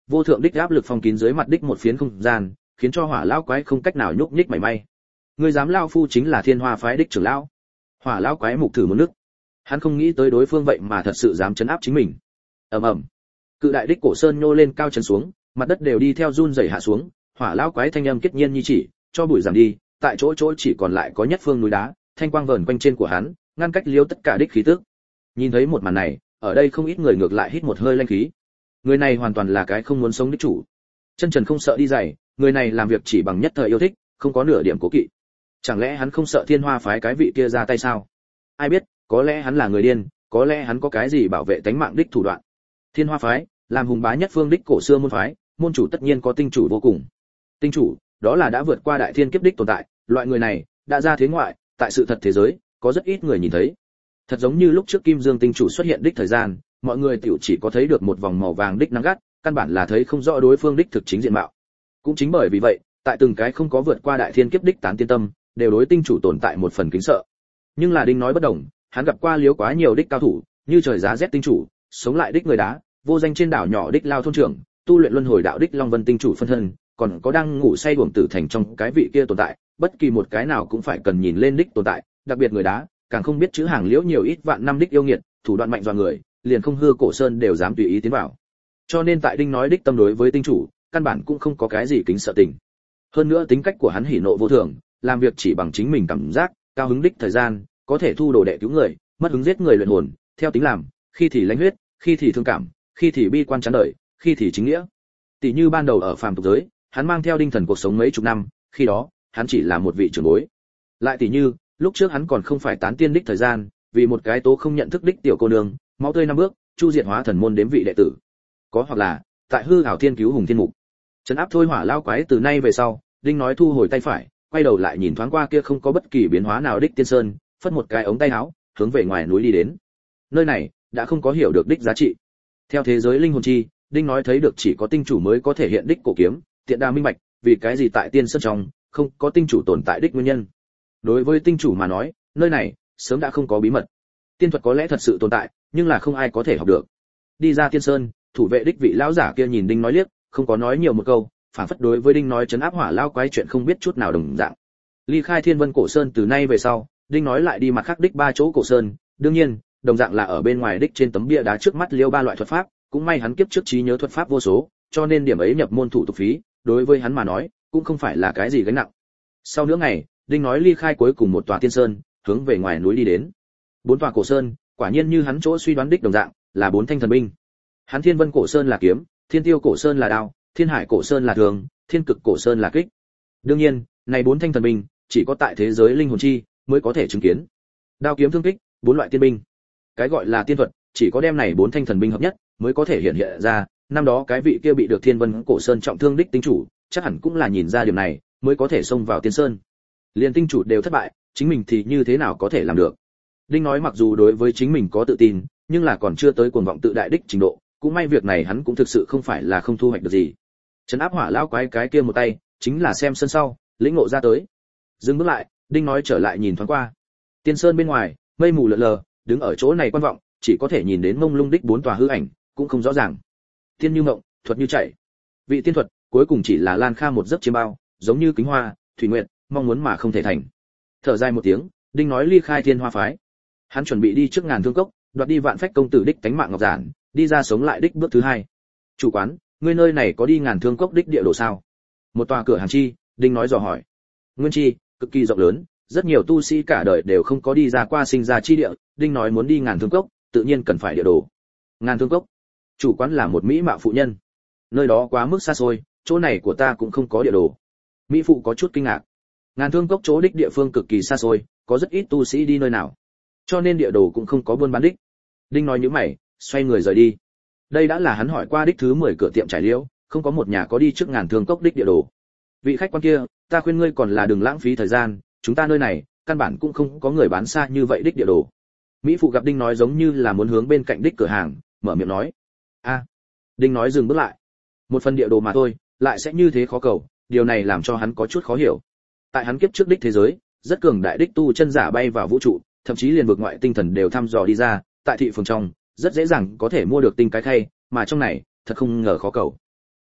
vô thượng đích áp lực phong kín dưới mặt đích một phiến không gian, khiến cho hỏa lão quái không cách nào nhúc nhích mảy may. Người dám lao phu chính là Thiên Hoa phái đích trưởng lão. Hỏa lão quái mục thử một nước. Hắn không nghĩ tới đối phương vậy mà thật sự dám chấn áp chính mình. Ầm ầm. Cự đại đích cổ sơn nhô lên cao chấn xuống, mặt đất đều đi theo run rẩy hạ xuống, hỏa lão quái thanh âm kết nhiên như chỉ, cho bụi giảm đi, tại chỗ chỗ chỉ còn lại có nhất phương núi đá, thanh quang vờn quanh trên của hắn, ngăn cách liếu tất cả đích khí tức. Nhìn thấy một màn này, ở đây không ít người ngược lại hít một hơi lanh khí. Người này hoàn toàn là cái không muốn sống đích chủ. Chân trần không sợ đi dày, người này làm việc chỉ bằng nhất thời yêu thích, không có nửa điểm cố kỵ. Chẳng lẽ hắn không sợ Thiên Hoa phái cái vị kia ra tay sao? Ai biết, có lẽ hắn là người điên, có lẽ hắn có cái gì bảo vệ tánh mạng đích thủ đoạn. Thiên Hoa phái, làm hùng bá nhất phương đích cổ xưa môn phái, môn chủ tất nhiên có tinh chủ vô cùng. Tinh chủ, đó là đã vượt qua đại thiên kiếp đích tồn tại, loại người này đã ra thế ngoại, tại sự thật thế giới, có rất ít người nhìn thấy. Thật giống như lúc trước Kim Dương tinh chủ xuất hiện đích thời gian, mọi người tiểu chỉ có thấy được một vòng màu vàng đích nắng gắt, căn bản là thấy không rõ đối phương đích thực chính diện mạo. Cũng chính bởi vì vậy, tại từng cái không có vượt qua đại thiên kiếp đích tán tiên tâm, đều đối tinh chủ tồn tại một phần kính sợ. Nhưng là Đinh nói bất đồng, hắn gặp qua liếu quá nhiều đích cao thủ, như trời giá rét tinh chủ, sống lại đích người đá, vô danh trên đảo nhỏ đích lao thôn trưởng, tu luyện luân hồi đạo đích Long Vân tinh chủ phân thân, còn có đang ngủ say uổng tử thành trong cái vị kia tồn tại, bất kỳ một cái nào cũng phải cần nhìn lên đích tồn tại, đặc biệt người đá, càng không biết chữ hàng liễu nhiều ít vạn năm đích yêu nghiệt, thủ đoạn mạnh dọa người, liền không hư cổ sơn đều dám tùy ý tiến vào. Cho nên tại Đinh nói đích tâm đối với tinh chủ, căn bản cũng không có cái gì kính sợ tình. Hơn nữa tính cách của hắn hỉ nộ vô thường, làm việc chỉ bằng chính mình cảm giác, cao hứng đích thời gian, có thể thu đồ đệ cứu người, mất hứng giết người luyện hồn, theo tính làm, khi thì lãnh huyết, khi thì thương cảm, khi thì bi quan chán đời, khi thì chính nghĩa. Tỷ như ban đầu ở phàm tục giới, hắn mang theo Đinh Thần cuộc sống mấy chục năm, khi đó, hắn chỉ là một vị trưởng bối. Lại tỷ như, lúc trước hắn còn không phải tán tiên đích thời gian, vì một cái tố không nhận thức đích tiểu cô nương, máu tươi năm bước, chu diệt hóa thần môn đến vị đệ tử. Có hoặc là, tại hư ảo thiên cứu hùng thiên mục. Trấn áp thôi hỏa lao quái từ nay về sau, Đinh nói thu hồi tay phải, quay đầu lại nhìn thoáng qua kia không có bất kỳ biến hóa nào đích tiên sơn, phất một cái ống tay áo, hướng về ngoài núi đi đến. Nơi này đã không có hiểu được đích giá trị. Theo thế giới linh hồn chi, Đinh nói thấy được chỉ có tinh chủ mới có thể hiện đích cổ kiếm, tiện đa minh bạch, vì cái gì tại tiên sơn trong không có tinh chủ tồn tại đích nguyên nhân. Đối với tinh chủ mà nói, nơi này sớm đã không có bí mật. Tiên thuật có lẽ thật sự tồn tại, nhưng là không ai có thể học được. Đi ra tiên sơn, thủ vệ đích vị lão giả kia nhìn Đinh nói liếc, không có nói nhiều một câu, phản phất đối với Đinh nói chấn áp hỏa lao quái chuyện không biết chút nào đồng dạng. Ly khai Thiên Vân cổ sơn từ nay về sau, Đinh nói lại đi mặt khác đích ba chỗ cổ sơn, đương nhiên, đồng dạng là ở bên ngoài đích trên tấm bia đá trước mắt liêu ba loại thuật pháp, cũng may hắn kiếp trước trí nhớ thuật pháp vô số, cho nên điểm ấy nhập môn thủ tục phí, đối với hắn mà nói, cũng không phải là cái gì gánh nặng. Sau nửa ngày, Đinh nói ly khai cuối cùng một tòa tiên sơn, hướng về ngoài núi đi đến. Bốn tòa cổ sơn, quả nhiên như hắn chỗ suy đoán đích đồng dạng, là bốn thanh thần binh. Hắn Thiên Vân cổ sơn là kiếm, Thiên Tiêu cổ sơn là đao, Thiên Hải cổ sơn là thường, Thiên Cực cổ sơn là kích. Đương nhiên, này bốn thanh thần binh, chỉ có tại thế giới linh hồn chi mới có thể chứng kiến. Đao kiếm thương kích, bốn loại tiên binh. Cái gọi là tiên thuật, chỉ có đem này bốn thanh thần binh hợp nhất, mới có thể hiện hiện ra. Năm đó cái vị kia bị được Thiên Vân cổ sơn trọng thương đích tinh chủ, chắc hẳn cũng là nhìn ra điểm này, mới có thể xông vào tiên sơn. Liên tinh chủ đều thất bại, chính mình thì như thế nào có thể làm được? Đinh nói mặc dù đối với chính mình có tự tin, nhưng là còn chưa tới cuồng vọng tự đại đích trình độ, cũng may việc này hắn cũng thực sự không phải là không thu hoạch được gì. Trấn áp hỏa lão quái cái kia một tay, chính là xem sân sau, lĩnh ngộ ra tới. Dừng bước lại, Đinh nói trở lại nhìn thoáng qua. Tiên sơn bên ngoài, mây mù lờ lờ, đứng ở chỗ này quan vọng, chỉ có thể nhìn đến mông lung đích bốn tòa hư ảnh, cũng không rõ ràng. Tiên như mộng, thuật như chạy. Vị tiên thuật, cuối cùng chỉ là lan kha một giấc chiêm bao, giống như kính hoa, thủy nguyện, mong muốn mà không thể thành. Thở dài một tiếng, Đinh nói ly khai Thiên Hoa phái. Hắn chuẩn bị đi trước Ngàn Thương Cốc, đoạt đi Vạn Phách công tử đích tánh mạng ngọc giản, đi ra sống lại đích bước thứ hai. Chủ quán, ngươi nơi này có đi Ngàn Thương Cốc đích địa đồ sao? Một tòa cửa hàng chi, Đinh nói dò hỏi. Nguyên chi, cực kỳ rộng lớn, rất nhiều tu sĩ cả đời đều không có đi ra qua sinh ra chi địa, Đinh nói muốn đi Ngàn Thương Cốc, tự nhiên cần phải địa đồ. Ngàn Thương Cốc, chủ quán là một mỹ mạo phụ nhân. Nơi đó quá mức xa xôi, chỗ này của ta cũng không có địa đồ. Mỹ phụ có chút kinh ngạc. Ngàn Thương Cốc chỗ đích địa phương cực kỳ xa xôi, có rất ít tu sĩ đi nơi nào, cho nên địa đồ cũng không có buôn bán đích. Đinh nói nhíu mày, xoay người rời đi. Đây đã là hắn hỏi qua đích thứ mười cửa tiệm trải liễu, không có một nhà có đi trước Ngàn Thương Cốc đích địa đồ. Vị khách quan kia, ta khuyên ngươi còn là đừng lãng phí thời gian, chúng ta nơi này, căn bản cũng không có người bán xa như vậy đích địa đồ. Mỹ phụ gặp Đinh nói giống như là muốn hướng bên cạnh đích cửa hàng, mở miệng nói. A. Đinh nói dừng bước lại. Một phần địa đồ mà thôi, lại sẽ như thế khó cầu, điều này làm cho hắn có chút khó hiểu. Tại hắn kiếp trước đích thế giới, rất cường đại đích tu chân giả bay vào vũ trụ, thậm chí liền vực ngoại tinh thần đều thăm dò đi ra, tại thị phường trong, rất dễ dàng có thể mua được tinh cái khay, mà trong này, thật không ngờ khó cầu.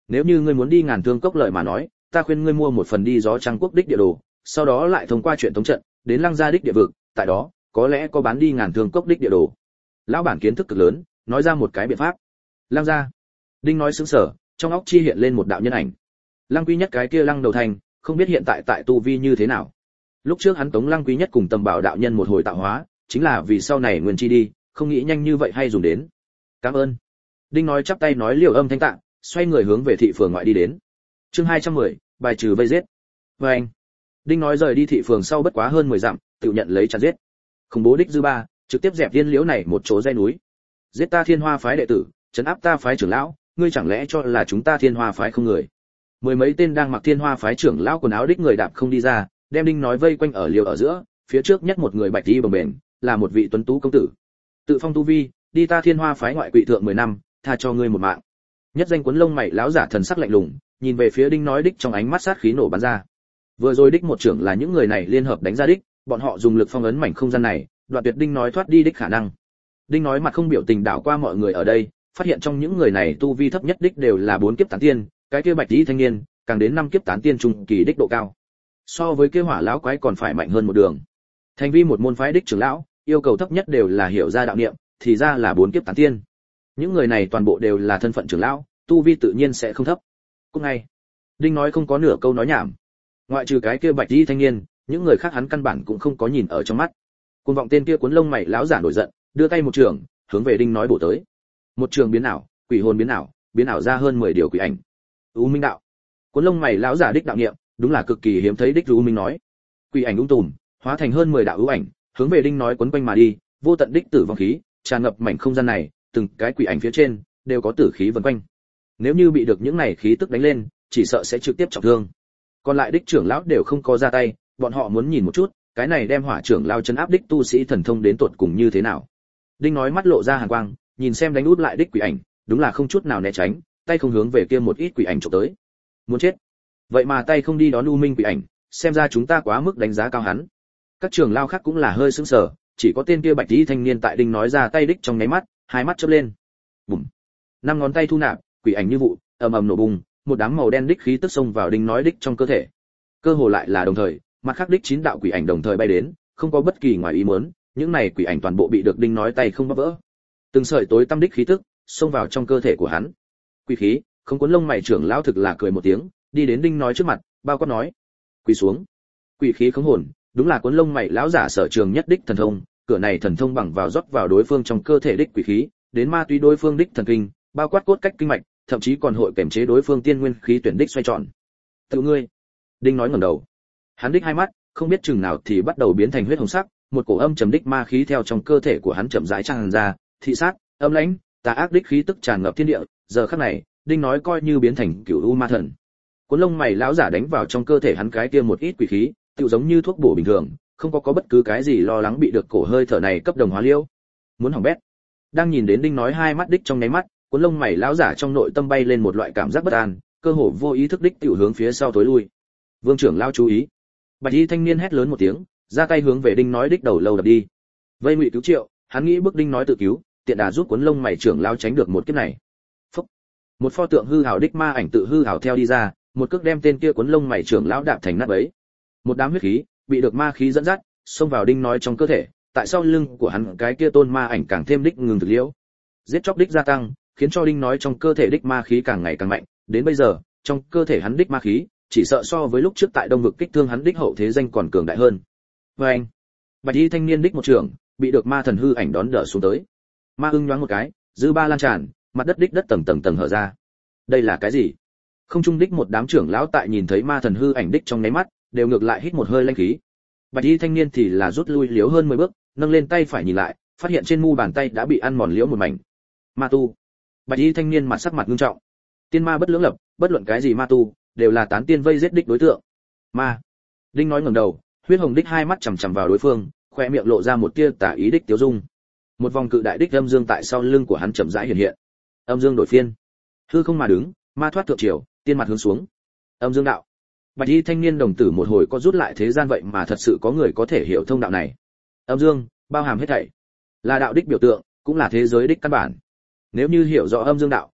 nếu như ngươi muốn đi Ngàn Thương Cốc lợi mà nói, ta khuyên ngươi mua một phần đi Gió Trăng Quốc đích địa đồ, sau đó lại thông qua chuyện thống trận, đến Lăng Gia đích địa vực, tại đó, có lẽ có bán đi Ngàn Thương Cốc đích địa đồ. Lão bản kiến thức cực lớn, nói ra một cái biện pháp. Lăng Gia. Đinh nói sững sờ, trong óc chi hiện lên một đạo nhân ảnh. Lăng Quý Nhất cái kia Lăng Đầu Thành, không biết hiện tại tại tu vi như thế nào. Lúc trước hắn tống Lăng Quý Nhất cùng Tầm Bảo đạo nhân một hồi tạo hóa, chính là vì sau này nguyên chi đi, không nghĩ nhanh như vậy hay dùng đến. Cảm ơn. Đinh nói chắp tay nói liều âm thanh tạ, xoay người hướng về thị phường ngoại đi đến. Chương hai trăm mười, bài trừ vây giết. Và anh. Đinh nói rời đi thị phường sau bất quá hơn mười dặm, tự nhận lấy chặt giết. Khủng bố đích dư ba, trực tiếp dẹp tiên liễu này một chỗ dãy núi. Giết ta Thiên Hoa phái đệ tử, trấn áp ta phái trưởng lão, ngươi chẳng lẽ cho là chúng ta Thiên Hoa phái không người? Mười mấy tên đang mặc Thiên Hoa phái trưởng lão quần áo đích người đạp không đi ra, đem Đinh nói vây quanh ở liều ở giữa, phía trước nhất một người bạch y bồng bềnh, là một vị tuấn tú công tử. Tự phong tu vi, đi ta Thiên Hoa phái ngoại quỵ thượng mười năm, tha cho ngươi một mạng. Nhất danh cuốn lông mày lão giả thần sắc lạnh lùng, nhìn về phía Đinh nói đích trong ánh mắt sát khí nổ bắn ra. Vừa rồi đích một trưởng là những người này liên hợp đánh ra đích, bọn họ dùng lực phong ấn mảnh không gian này, đoạn tuyệt Đinh nói thoát đi đích khả năng. Đinh nói mặt không biểu tình đảo qua mọi người ở đây, phát hiện trong những người này tu vi thấp nhất đích đều là bốn kiếp tán tiên, cái kia bạch y thanh niên, càng đến năm kiếp tán tiên trung kỳ đích độ cao. So với kia hỏa lão quái còn phải mạnh hơn một đường. Thành vi một môn phái đích trưởng lão, yêu cầu thấp nhất đều là hiểu ra đạo niệm, thì ra là bốn kiếp tán tiên. Những người này toàn bộ đều là thân phận trưởng lão, tu vi tự nhiên sẽ không thấp. Cũng ngay, Đinh nói không có nửa câu nói nhảm. Ngoại trừ cái kia bạch y thanh niên, những người khác hắn căn bản cũng không có nhìn ở trong mắt. Cuồng vọng tên kia cuốn lông mày lão giả nổi giận, đưa tay một trường, hướng về Đinh nói bổ tới. Một trường biến ảo, quỷ hồn biến ảo, biến ảo ra hơn mười điều quỷ ảnh. U Minh đạo. Cuốn lông mày lão giả đích đạo niệm, đúng là cực kỳ hiếm thấy đích U Minh nói. Quỷ ảnh ung tùm, hóa thành hơn mười đạo ưu ảnh, hướng về Đinh nói quấn quanh mà đi, vô tận đích tử vong khí, tràn ngập mảnh không gian này, từng cái quỷ ảnh phía trên đều có tử khí vần quanh. Nếu như bị được những này khí tức đánh lên, chỉ sợ sẽ trực tiếp trọng thương. Còn lại đích trưởng lão đều không có ra tay, bọn họ muốn nhìn một chút, cái này đem hỏa trưởng lao chân áp đích tu sĩ thần thông đến tột cùng như thế nào. Đinh nói mắt lộ ra hàn quang, nhìn xem đánh út lại đích quỷ ảnh, đúng là không chút nào né tránh, tay không hướng về kia một ít quỷ ảnh chụp tới. Muốn chết. Vậy mà tay không đi đón U Minh quỷ ảnh, xem ra chúng ta quá mức đánh giá cao hắn. Các trưởng lao khác cũng là hơi sững sờ, chỉ có tên kia bạch y thanh niên tại Đinh nói ra tay đích trong nháy mắt, hai mắt chớp lên. Bùm. Năm ngón tay thu nạp, quỷ ảnh như vụ, ầm ầm nổ bùng, một đám màu đen đích khí tức xông vào Đinh nói đích trong cơ thể. Cơ hồ lại là đồng thời, mặt khác đích chín đạo quỷ ảnh đồng thời bay đến, không có bất kỳ ngoài ý muốn, những này quỷ ảnh toàn bộ bị được Đinh nói tay không bóp vỡ. Từng sợi tối tăm đích khí tức xông vào trong cơ thể của hắn. Quỷ khí, không cuốn lông mày trưởng lão thực là cười một tiếng, đi đến Đinh nói trước mặt, bao quát nói: "Quỳ xuống." Quỷ khí khống hồn, đúng là cuốn lông mày lão giả sở trường nhất đích thần thông, cửa này thần thông bằng vào rót vào đối phương trong cơ thể đích quỷ khí, đến ma túy đối phương đích thần kinh, bao quát cốt cách kinh mạch, thậm chí còn hội kiểm chế đối phương tiên nguyên khí tuyển đích xoay tròn. "Tự ngươi." Đinh nói ngẩng đầu. Hắn đích hai mắt, không biết chừng nào thì bắt đầu biến thành huyết hồng sắc, một cổ âm trầm đích ma khí theo trong cơ thể của hắn chậm rãi tràn ra, thị sát, âm lãnh, tà ác đích khí tức tràn ngập thiên địa, giờ khắc này, Đinh nói coi như biến thành cửu u ma thần. Cuốn lông mày lão giả đánh vào trong cơ thể hắn cái kia một ít quỷ khí, tựu giống như thuốc bổ bình thường, không có có bất cứ cái gì lo lắng bị được cổ hơi thở này cấp đồng hóa liêu. Muốn hỏng bét. Đang nhìn đến Đinh nói hai mắt đích trong nháy mắt, cuốn lông mày lão giả trong nội tâm bay lên một loại cảm giác bất an, cơ hồ vô ý thức đích tiểu hướng phía sau tối lui. Vương trưởng lão chú ý. Bạch y thanh niên hét lớn một tiếng, ra tay hướng về Đinh nói đích đầu lâu đập đi. Vây ngụy cứu triệu, hắn nghĩ bước Đinh nói tự cứu, tiện đà giúp cuốn lông mày trưởng lão tránh được một kiếp này. Phúc. Một pho tượng hư hào đích ma ảnh tự hư hào theo đi ra, một cước đem tên kia cuốn lông mày trưởng lão đạp thành nát bấy. Một đám huyết khí bị được ma khí dẫn dắt, xông vào Đinh nói trong cơ thể, tại sau lưng của hắn cái kia tôn ma ảnh càng thêm đích ngừng thực liễu. Giết chóc đích gia tăng, khiến cho Đinh nói trong cơ thể đích ma khí càng ngày càng mạnh, đến bây giờ, trong cơ thể hắn đích ma khí, chỉ sợ so với lúc trước tại Đông vực kích thương hắn đích hậu thế danh còn cường đại hơn. Và anh, bạch y thanh niên đích một trường, bị được ma thần hư ảnh đón đỡ xuống tới. Ma ưng nhoáng một cái, dư ba lan tràn, mặt đất đích đất tầng tầng tầng hở ra. Đây là cái gì? Không trung đích một đám trưởng lão tại nhìn thấy ma thần hư ảnh đích trong nháy mắt, đều ngược lại hít một hơi lanh khí. Bạch y thanh niên thì là rút lui liếu hơn mười bước, nâng lên tay phải nhìn lại, phát hiện trên mu bàn tay đã bị ăn mòn liễu một mảnh. Ma tu. Bạch y thanh niên mặt sắc mặt nghiêm trọng. Tiên ma bất lưỡng lập, bất luận cái gì ma tu, đều là tán tiên vây giết đích đối tượng. Ma. Đinh nói ngẩng đầu, huyết hồng đích hai mắt chằm chằm vào đối phương, khoe miệng lộ ra một tia tà ý đích tiêu dung. Một vòng cự đại đích âm dương tại sau lưng của hắn chậm rãi hiện hiện. Âm dương đổi phiên. Hư không mà đứng, ma thoát thượng triều, tiên mặt hướng xuống. Âm dương đạo. Bạch y thanh niên đồng tử một hồi có rút lại thế gian vậy mà thật sự có người có thể hiểu thông đạo này. Âm dương, bao hàm hết thảy, là đạo đích biểu tượng, cũng là thế giới đích căn bản. Nếu như hiểu rõ âm dương đạo,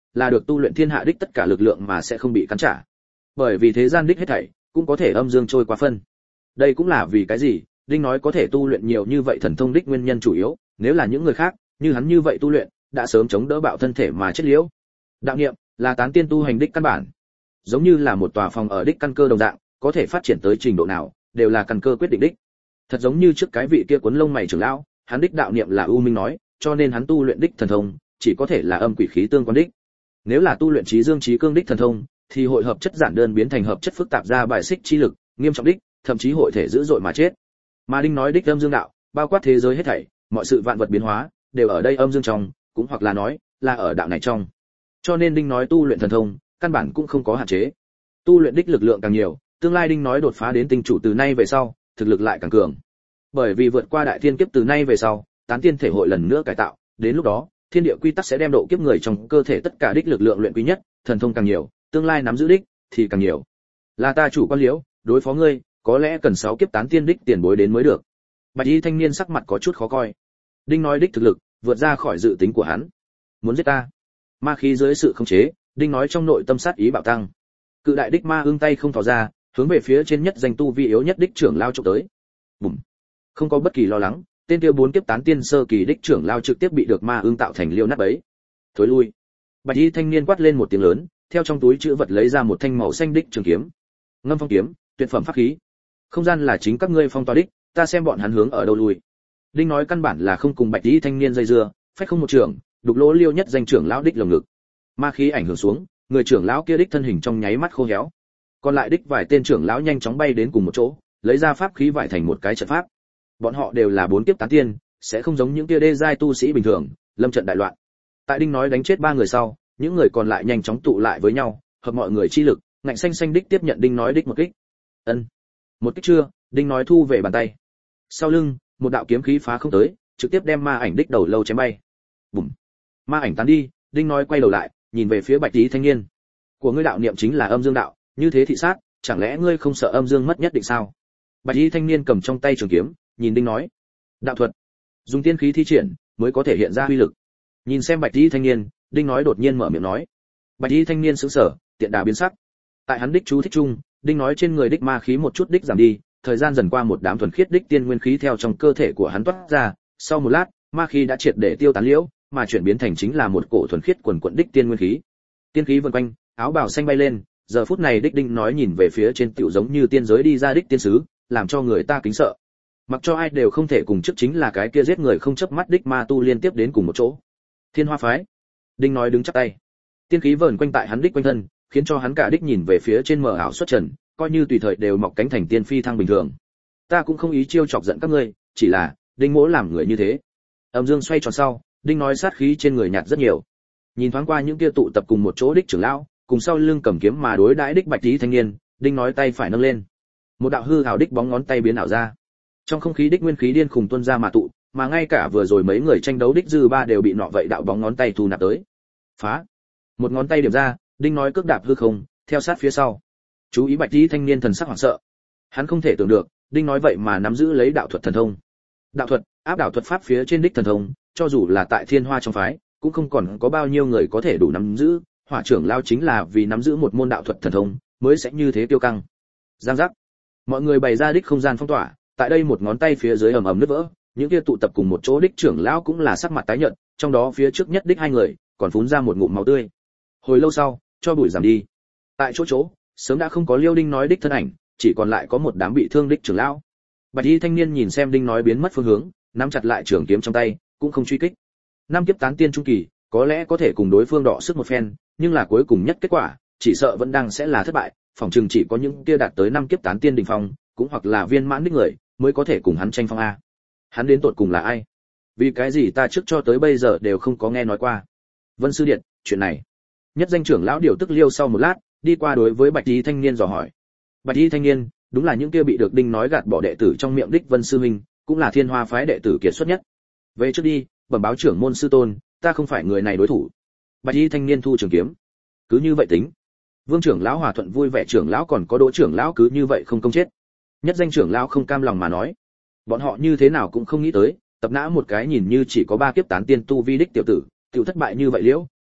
là được tu luyện thiên hạ đích tất cả lực lượng mà sẽ không bị cắn trả. Bởi vì thế gian đích hết thảy cũng có thể âm dương trôi qua phân. Đây cũng là vì cái gì Đinh nói có thể tu luyện nhiều như vậy thần thông đích nguyên nhân chủ yếu, nếu là những người khác như hắn như vậy tu luyện đã sớm chống đỡ bạo thân thể mà chết liễu. Đạo niệm là tán tiên tu hành đích căn bản, giống như là một tòa phòng ở đích căn cơ đồng dạng, có thể phát triển tới trình độ nào đều là căn cơ quyết định đích. Thật giống như trước cái vị kia cuốn lông mày trưởng lão, hắn đích đạo niệm là u minh nói, cho nên hắn tu luyện đích thần thông chỉ có thể là âm quỷ khí tương quan đích. Nếu là tu luyện trí dương trí cương đích thần thông, thì hội hợp chất giản đơn biến thành hợp chất phức tạp ra bài xích chi lực, nghiêm trọng đích, thậm chí hội thể dữ dội mà chết. Mà Đinh nói đích âm dương đạo, bao quát thế giới hết thảy, mọi sự vạn vật biến hóa đều ở đây âm dương trong, cũng hoặc là nói là ở đạo này trong. Cho nên Đinh nói tu luyện thần thông, căn bản cũng không có hạn chế. Tu luyện đích lực lượng càng nhiều, tương lai Đinh nói đột phá đến tinh chủ từ nay về sau, thực lực lại càng cường. Bởi vì vượt qua đại thiên kiếp từ nay về sau, tán tiên thể hội lần nữa cải tạo, đến lúc đó, thiên địa quy tắc sẽ đem độ kiếp người trong cơ thể tất cả đích lực lượng luyện quý nhất, thần thông càng nhiều, tương lai nắm giữ đích thì càng nhiều. Là ta chủ quan liễu, đối phó ngươi, có lẽ cần sáu kiếp tán tiên đích tiền bối đến mới được. Bạch y thanh niên sắc mặt có chút khó coi. Đinh nói đích thực lực vượt ra khỏi dự tính của hắn. Muốn giết ta? Ma khí dưới sự khống chế, Đinh nói trong nội tâm sát ý bạo tăng. Cự đại đích ma ương tay không thò ra, hướng về phía trên nhất danh tu vi yếu nhất đích trưởng lao chụp tới. Bùm. Không có bất kỳ lo lắng, tên tiêu bốn kiếp tán tiên sơ kỳ đích trưởng lao trực tiếp bị được ma ương tạo thành liêu nát bấy. Thối lui. Bạch y thanh niên quát lên một tiếng lớn, theo trong túi chữ vật lấy ra một thanh màu xanh đích trường kiếm. Ngâm phong kiếm, tuyệt phẩm pháp khí. Không gian là chính các ngươi phong tỏa đích, ta xem bọn hắn hướng ở đâu lui. Đinh nói căn bản là không cùng bạch y thanh niên dây dưa, phách không một trường, đục lỗ liêu nhất danh trưởng lão đích lồng ngực. Ma khí ảnh hưởng xuống, người trưởng lão kia đích thân hình trong nháy mắt khô héo. Còn lại đích vài tên trưởng lão nhanh chóng bay đến cùng một chỗ, lấy ra pháp khí vải thành một cái trận pháp. Bọn họ đều là bốn kiếp tán tiên, sẽ không giống những kia đê giai tu sĩ bình thường, lâm trận đại loạn. Tại Đinh nói đánh chết ba người sau, những người còn lại nhanh chóng tụ lại với nhau, hợp mọi người chi lực, ngạnh xanh xanh đích tiếp nhận Đinh nói đích một kích. Ân. Một kích chưa, Đinh nói thu về bàn tay. Sau lưng, một đạo kiếm khí phá không tới, trực tiếp đem ma ảnh đích đầu lâu chém bay. Bùm. Ma ảnh tán đi, Đinh nói quay đầu lại, nhìn về phía Bạch Tí thanh niên. Của ngươi đạo niệm chính là âm dương đạo, như thế thị sát, chẳng lẽ ngươi không sợ âm dương mất nhất định sao? Bạch Y thanh niên cầm trong tay trường kiếm, nhìn Đinh nói. Đạo thuật, dùng tiên khí thi triển mới có thể hiện ra uy lực. Nhìn xem Bạch Y thanh niên, Đinh nói đột nhiên mở miệng nói. Bạch Y thanh niên sững sờ, tiện đà biến sắc. Tại hắn đích chú thích chung, Đinh nói trên người đích ma khí một chút đích giảm đi, thời gian dần qua một đám thuần khiết đích tiên nguyên khí theo trong cơ thể của hắn toát ra, sau một lát, ma khí đã triệt để tiêu tán liễu, mà chuyển biến thành chính là một cổ thuần khiết quần quần đích tiên nguyên khí. Tiên khí vần quanh, áo bào xanh bay lên, giờ phút này đích Đinh nói nhìn về phía trên tiểu giống như tiên giới đi ra đích tiên sứ, làm cho người ta kính sợ. Mặc cho ai đều không thể cùng trước chính là cái kia giết người không chớp mắt đích ma tu liên tiếp đến cùng một chỗ. Thiên Hoa phái. Đinh nói đứng chắp tay. Tiên khí vờn quanh tại hắn đích quanh thân, khiến cho hắn cả đích nhìn về phía trên mờ ảo xuất trần, coi như tùy thời đều mọc cánh thành tiên phi thăng bình thường. Ta cũng không ý chiêu chọc giận các ngươi, chỉ là Đinh Mỗ làm người như thế. Âm dương xoay tròn sau, Đinh nói sát khí trên người nhạt rất nhiều. Nhìn thoáng qua những kia tụ tập cùng một chỗ đích trưởng lão, cùng sau lưng cầm kiếm mà đối đãi đích Bạch Tí thanh niên, Đinh nói tay phải nâng lên. Một đạo hư hào đích bóng ngón tay biến ảo ra. Trong không khí đích nguyên khí điên khùng tuôn ra mà tụ, mà ngay cả vừa rồi mấy người tranh đấu đích dư ba đều bị nọ vậy đạo bóng ngón tay thu nạp tới. Phá. Một ngón tay điểm ra, Đinh nói cước đạp hư không, theo sát phía sau. Chú ý Bạch Tí thanh niên thần sắc hoảng sợ. Hắn không thể tưởng được, Đinh nói vậy mà nắm giữ lấy đạo thuật thần thông. Đạo thuật, áp đảo thuật pháp phía trên đích thần thông, cho dù là tại Thiên Hoa trong phái, cũng không còn có bao nhiêu người có thể đủ nắm giữ, Hỏa trưởng lao chính là vì nắm giữ một môn đạo thuật thần thông, mới sẽ như thế tiêu căng. Giang giác. Mọi người bày ra đích không gian phong tỏa, tại đây một ngón tay phía dưới ầm ầm nứt vỡ, những kia tụ tập cùng một chỗ đích trưởng lão cũng là sắc mặt tái nhợt, trong đó phía trước nhất đích hai người, còn phun ra một ngụm máu tươi. Hồi lâu sau, cho bụi giảm đi. Tại chỗ chỗ, sớm đã không có Liêu Đinh nói đích thân ảnh, chỉ còn lại có một đám bị thương đích trưởng lão. Bạch Y thanh niên nhìn xem Đinh nói biến mất phương hướng, nắm chặt lại trường kiếm trong tay, cũng không truy kích. Năm kiếp tán tiên trung kỳ, có lẽ có thể cùng đối phương đọ sức một phen, nhưng là cuối cùng nhất kết quả, chỉ sợ vẫn đang sẽ là thất bại, phòng trường chỉ có những kia đạt tới năm kiếp tán tiên đỉnh phong, cũng hoặc là viên mãn đích người, mới có thể cùng hắn tranh phong a. Hắn đến tột cùng là ai? Vì cái gì ta trước cho tới bây giờ đều không có nghe nói qua. Vân sư điện, chuyện này. Nhất danh trưởng lão điều tức Liêu sau một lát, đi qua đối với Bạch Y thanh niên dò hỏi. Bạch Y thanh niên, đúng là những kia bị được Đinh nói gạt bỏ đệ tử trong miệng đích Vân sư huynh, cũng là Thiên Hoa phái đệ tử kiệt xuất nhất. Về trước đi, bẩm báo trưởng môn sư tôn, ta không phải người này đối thủ. Bạch Y thanh niên thu trường kiếm. Cứ như vậy tính. Vương trưởng lão hòa thuận vui vẻ trưởng lão còn có Đỗ trưởng lão cứ như vậy không công chết. Nhất danh trưởng lão không cam lòng mà nói. Bọn họ như thế nào cũng không nghĩ tới, tập nã một cái nhìn như chỉ có ba kiếp tán tiên tu vi đích tiểu tử, tiểu thất bại như vậy liễu,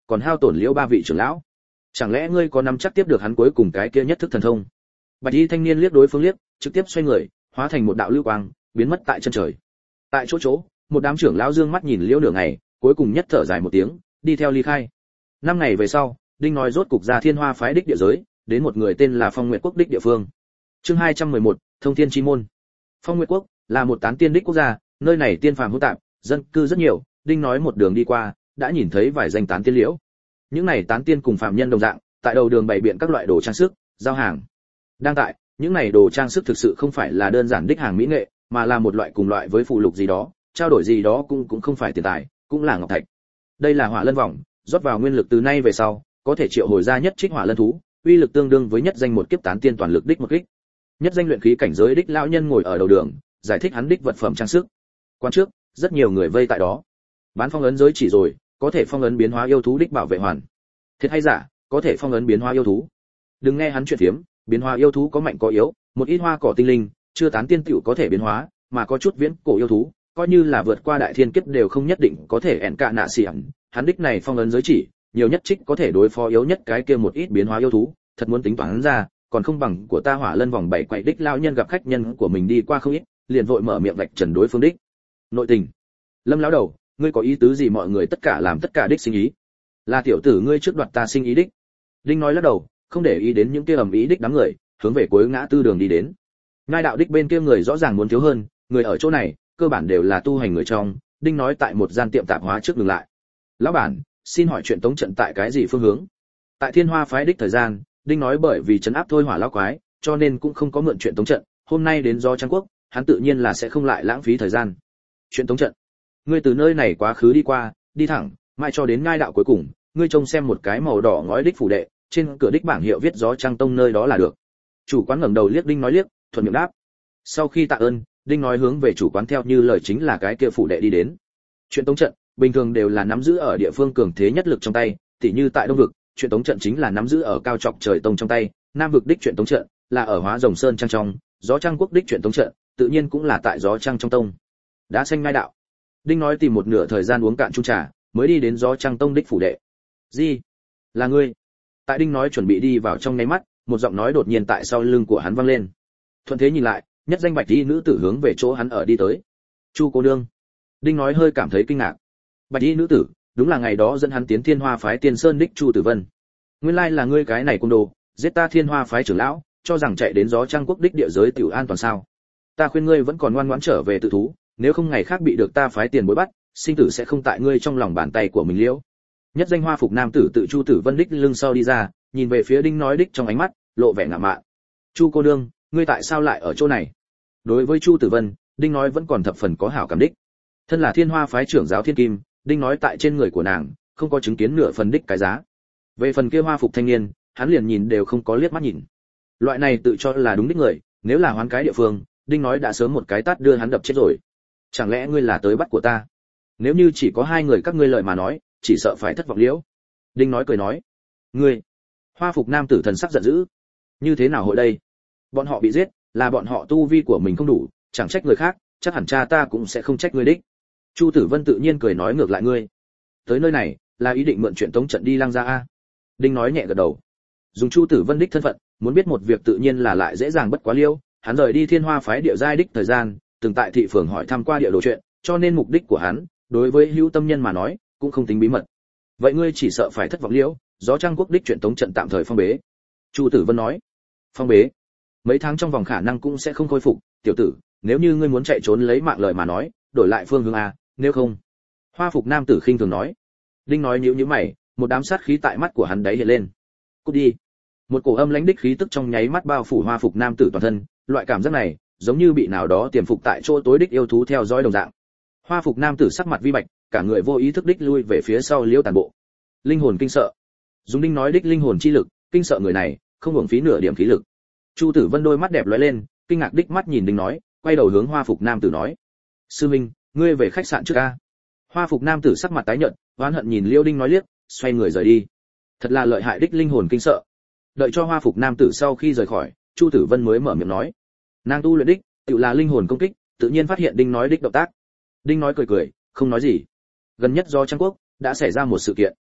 còn hao tổn liễu ba vị trưởng lão. Chẳng lẽ ngươi có nắm chắc tiếp được hắn cuối cùng cái kia nhất thức thần thông? Bạch y thanh niên liếc đối phương liếc, trực tiếp xoay người, hóa thành một đạo lưu quang, biến mất tại chân trời. Tại chỗ chỗ, một đám trưởng lão dương mắt nhìn liễu nửa ngày, cuối cùng nhất thở dài một tiếng, đi theo ly khai. Năm ngày về sau, Đinh nói rốt cục ra Thiên Hoa phái đích địa giới, đến một người tên là Phong Nguyệt quốc đích địa phương. Chương hai trăm mười một, Thông Thiên chi môn. Phong Nguyệt quốc là một tán tiên đích quốc gia, nơi này tiên phàm hỗn tạp, dân cư rất nhiều, Đinh nói một đường đi qua, đã nhìn thấy vài danh tán tiên liễu. Những này tán tiên cùng phàm nhân đồng dạng, tại đầu đường bày biện các loại đồ trang sức, giao hàng. Đang tại, những này đồ trang sức thực sự không phải là đơn giản đích hàng mỹ nghệ, mà là một loại cùng loại với phụ lục gì đó, trao đổi gì đó cũng cũng không phải tiền tài, cũng là ngọc thạch. Đây là Hỏa Lân vòng, rót vào nguyên lực từ nay về sau, có thể triệu hồi ra nhất trích Hỏa Lân thú, uy lực tương đương với nhất danh một kiếp tán tiên toàn lực đích một kích. Nhất danh luyện khí cảnh giới đích lão nhân ngồi ở đầu đường, giải thích hắn đích vật phẩm trang sức. Quan trước, rất nhiều người vây tại đó. Bán phong ấn giới chỉ rồi, có thể phong ấn biến hóa yêu thú đích bảo vệ hoàn. Thiệt hay giả, có thể phong ấn biến hóa yêu thú. Đừng nghe hắn chuyện phiếm, biến hóa yêu thú có mạnh có yếu, một ít hoa cỏ tinh linh, chưa tán tiên tiểu có thể biến hóa, mà có chút viễn cổ yêu thú, coi như là vượt qua đại thiên kiếp đều không nhất định có thể ẻn cạ nạ xỉ ẩn. Hắn đích này phong ấn giới chỉ, nhiều nhất trích có thể đối phó yếu nhất cái kia một ít biến hóa yêu thú, thật muốn tính toán ra, còn không bằng của ta Hỏa Lân vòng bảy quậy đích lao nhân gặp khách nhân của mình đi qua không ít, liền vội mở miệng vạch trần đối phương đích. Nội tình. Lâm lão đầu, ngươi có ý tứ gì mọi người tất cả làm tất cả đích sinh ý? Là tiểu tử ngươi trước đoạt ta sinh ý đích. Đinh nói lắc đầu, không để ý đến những kia ầm ý đích đám người, hướng về cuối ngã tư đường đi đến. Ngai đạo đích bên kia người rõ ràng muốn thiếu hơn, người ở chỗ này, cơ bản đều là tu hành người trong. Đinh nói tại một gian tiệm tạp hóa trước dừng lại. Lão bản, xin hỏi chuyện tống trận tại cái gì phương hướng? Tại Thiên Hoa phái đích thời gian, Đinh nói bởi vì trấn áp thôi hỏa lão quái, cho nên cũng không có mượn chuyện tống trận. Hôm nay đến do Trang Quốc, hắn tự nhiên là sẽ không lại lãng phí thời gian. Chuyện tống trận, ngươi từ nơi này quá khứ đi qua, đi thẳng, mãi cho đến ngai đạo cuối cùng, ngươi trông xem một cái màu đỏ ngói đích phủ đệ, trên cửa đích bảng hiệu viết gió Trang Tông nơi đó là được. Chủ quán ngẩng đầu liếc Đinh nói liếc, thuận miệng đáp. Sau khi tạ ơn, Đinh nói hướng về chủ quán theo như lời chính là cái kia phủ đệ đi đến. Chuyện tống trận bình thường đều là nắm giữ ở địa phương cường thế nhất lực trong tay, tỉ như tại Đông vực, chuyện tống trận chính là nắm giữ ở Cao Trọc Trời Tông trong tay, Nam vực đích chuyện tống trận là ở Hóa Rồng Sơn Trang trong, Gió Trang Quốc đích chuyện tống trận tự nhiên cũng là tại Gió Trang trong tông. Đá xanh ngai đạo. Đinh nói tìm một nửa thời gian uống cạn chung trà, mới đi đến Gió Trang Tông đích phủ đệ. "Gì? Là ngươi?" Tại Đinh nói chuẩn bị đi vào trong nháy mắt, một giọng nói đột nhiên tại sau lưng của hắn vang lên. Thuận thế nhìn lại, nhất danh bạch y nữ tử hướng về chỗ hắn ở đi tới. "Chu cô nương." Đinh nói hơi cảm thấy kinh ngạc. Bạch y nữ tử, đúng là ngày đó dẫn hắn tiến Thiên Hoa phái Tiên Sơn đích Chu Tử Vân. Nguyên lai là ngươi cái này côn đồ, giết ta Thiên Hoa phái trưởng lão, cho rằng chạy đến Gió Trang Quốc đích địa giới tiểu an toàn sao? Ta khuyên ngươi vẫn còn ngoan ngoãn trở về tự thú, nếu không ngày khác bị được ta phái tiền bối bắt, sinh tử sẽ không tại ngươi trong lòng bàn tay của mình liễu. Nhất danh hoa phục nam tử tự Chu Tử Vân đích lưng sau đi ra, nhìn về phía Đinh nói đích trong ánh mắt lộ vẻ ngạo mạn. "Chu cô nương, ngươi tại sao lại ở chỗ này?" Đối với Chu Tử Vân, Đinh nói vẫn còn thập phần có hảo cảm đích. Thân là Thiên Hoa phái trưởng giáo Thiên Kim, Đinh nói tại trên người của nàng không có chứng kiến nửa phần đích cái giá. Về phần kia hoa phục thanh niên, hắn liền nhìn đều không có liếc mắt nhìn. Loại này tự cho là đúng đích người, nếu là hoán cái địa phương, Đinh nói đã sớm một cái tát đưa hắn đập chết rồi. "Chẳng lẽ ngươi là tới bắt của ta? Nếu như chỉ có hai người các ngươi lợi mà nói, chỉ sợ phải thất vọng liễu." Đinh nói cười nói. "Ngươi?" Hoa phục nam tử thần sắc giận dữ. "Như thế nào hội đây? Bọn họ bị giết, là bọn họ tu vi của mình không đủ, chẳng trách người khác, chắc hẳn cha ta cũng sẽ không trách ngươi đích." Chu Tử Vân tự nhiên cười nói ngược lại ngươi. "Tới nơi này, là ý định mượn chuyện tống trận đi Lăng Gia a?" Đinh nói nhẹ gật đầu. Dùng Chu Tử Vân đích thân phận, muốn biết một việc tự nhiên là lại dễ dàng bất quá liêu, hắn rời đi Thiên Hoa phái địa giai đích thời gian, từng tại thị phường hỏi thăm qua địa đồ chuyện, cho nên mục đích của hắn, đối với hữu tâm nhân mà nói, cũng không tính bí mật. "Vậy ngươi chỉ sợ phải thất vọng liễu, Gió Trang Quốc đích chuyện tống trận tạm thời phong bế." Chu Tử Vân nói. "Phong bế? Mấy tháng trong vòng khả năng cũng sẽ không khôi phục, tiểu tử, nếu như ngươi muốn chạy trốn lấy mạng lời mà nói, đổi lại phương hướng a, nếu không." Hoa phục nam tử khinh thường nói. Đinh nói nhíu nhíu mày, một đám sát khí tại mắt của hắn đáy hiện lên. "Cút đi." Một cổ âm lãnh đích khí tức trong nháy mắt bao phủ hoa phục nam tử toàn thân, loại cảm giác này, giống như bị nào đó tiềm phục tại chỗ tối đích yêu thú theo dõi đồng dạng. Hoa phục nam tử sắc mặt vi bạch, cả người vô ý thức đích lui về phía sau liễu tàn bộ. Linh hồn kinh sợ. Dùng Đinh nói đích linh hồn chi lực, kinh sợ người này, không uổng phí nửa điểm khí lực. Chu Tử Vân đôi mắt đẹp lóe lên, kinh ngạc đích mắt nhìn Đinh nói, quay đầu hướng hoa phục nam tử nói: "Sư minh, ngươi về khách sạn trước a." Hoa phục nam tử sắc mặt tái nhợt, oán hận nhìn Liêu Đinh nói liếc, xoay người rời đi. Thật là lợi hại đích linh hồn kinh sợ. Đợi cho hoa phục nam tử sau khi rời khỏi, Chu Tử Vân mới mở miệng nói: "Nàng tu luyện đích, tự là linh hồn công kích." Tự nhiên phát hiện Đinh nói đích động tác. Đinh nói cười cười, không nói gì. Gần nhất do Trang Quốc đã xảy ra một sự kiện.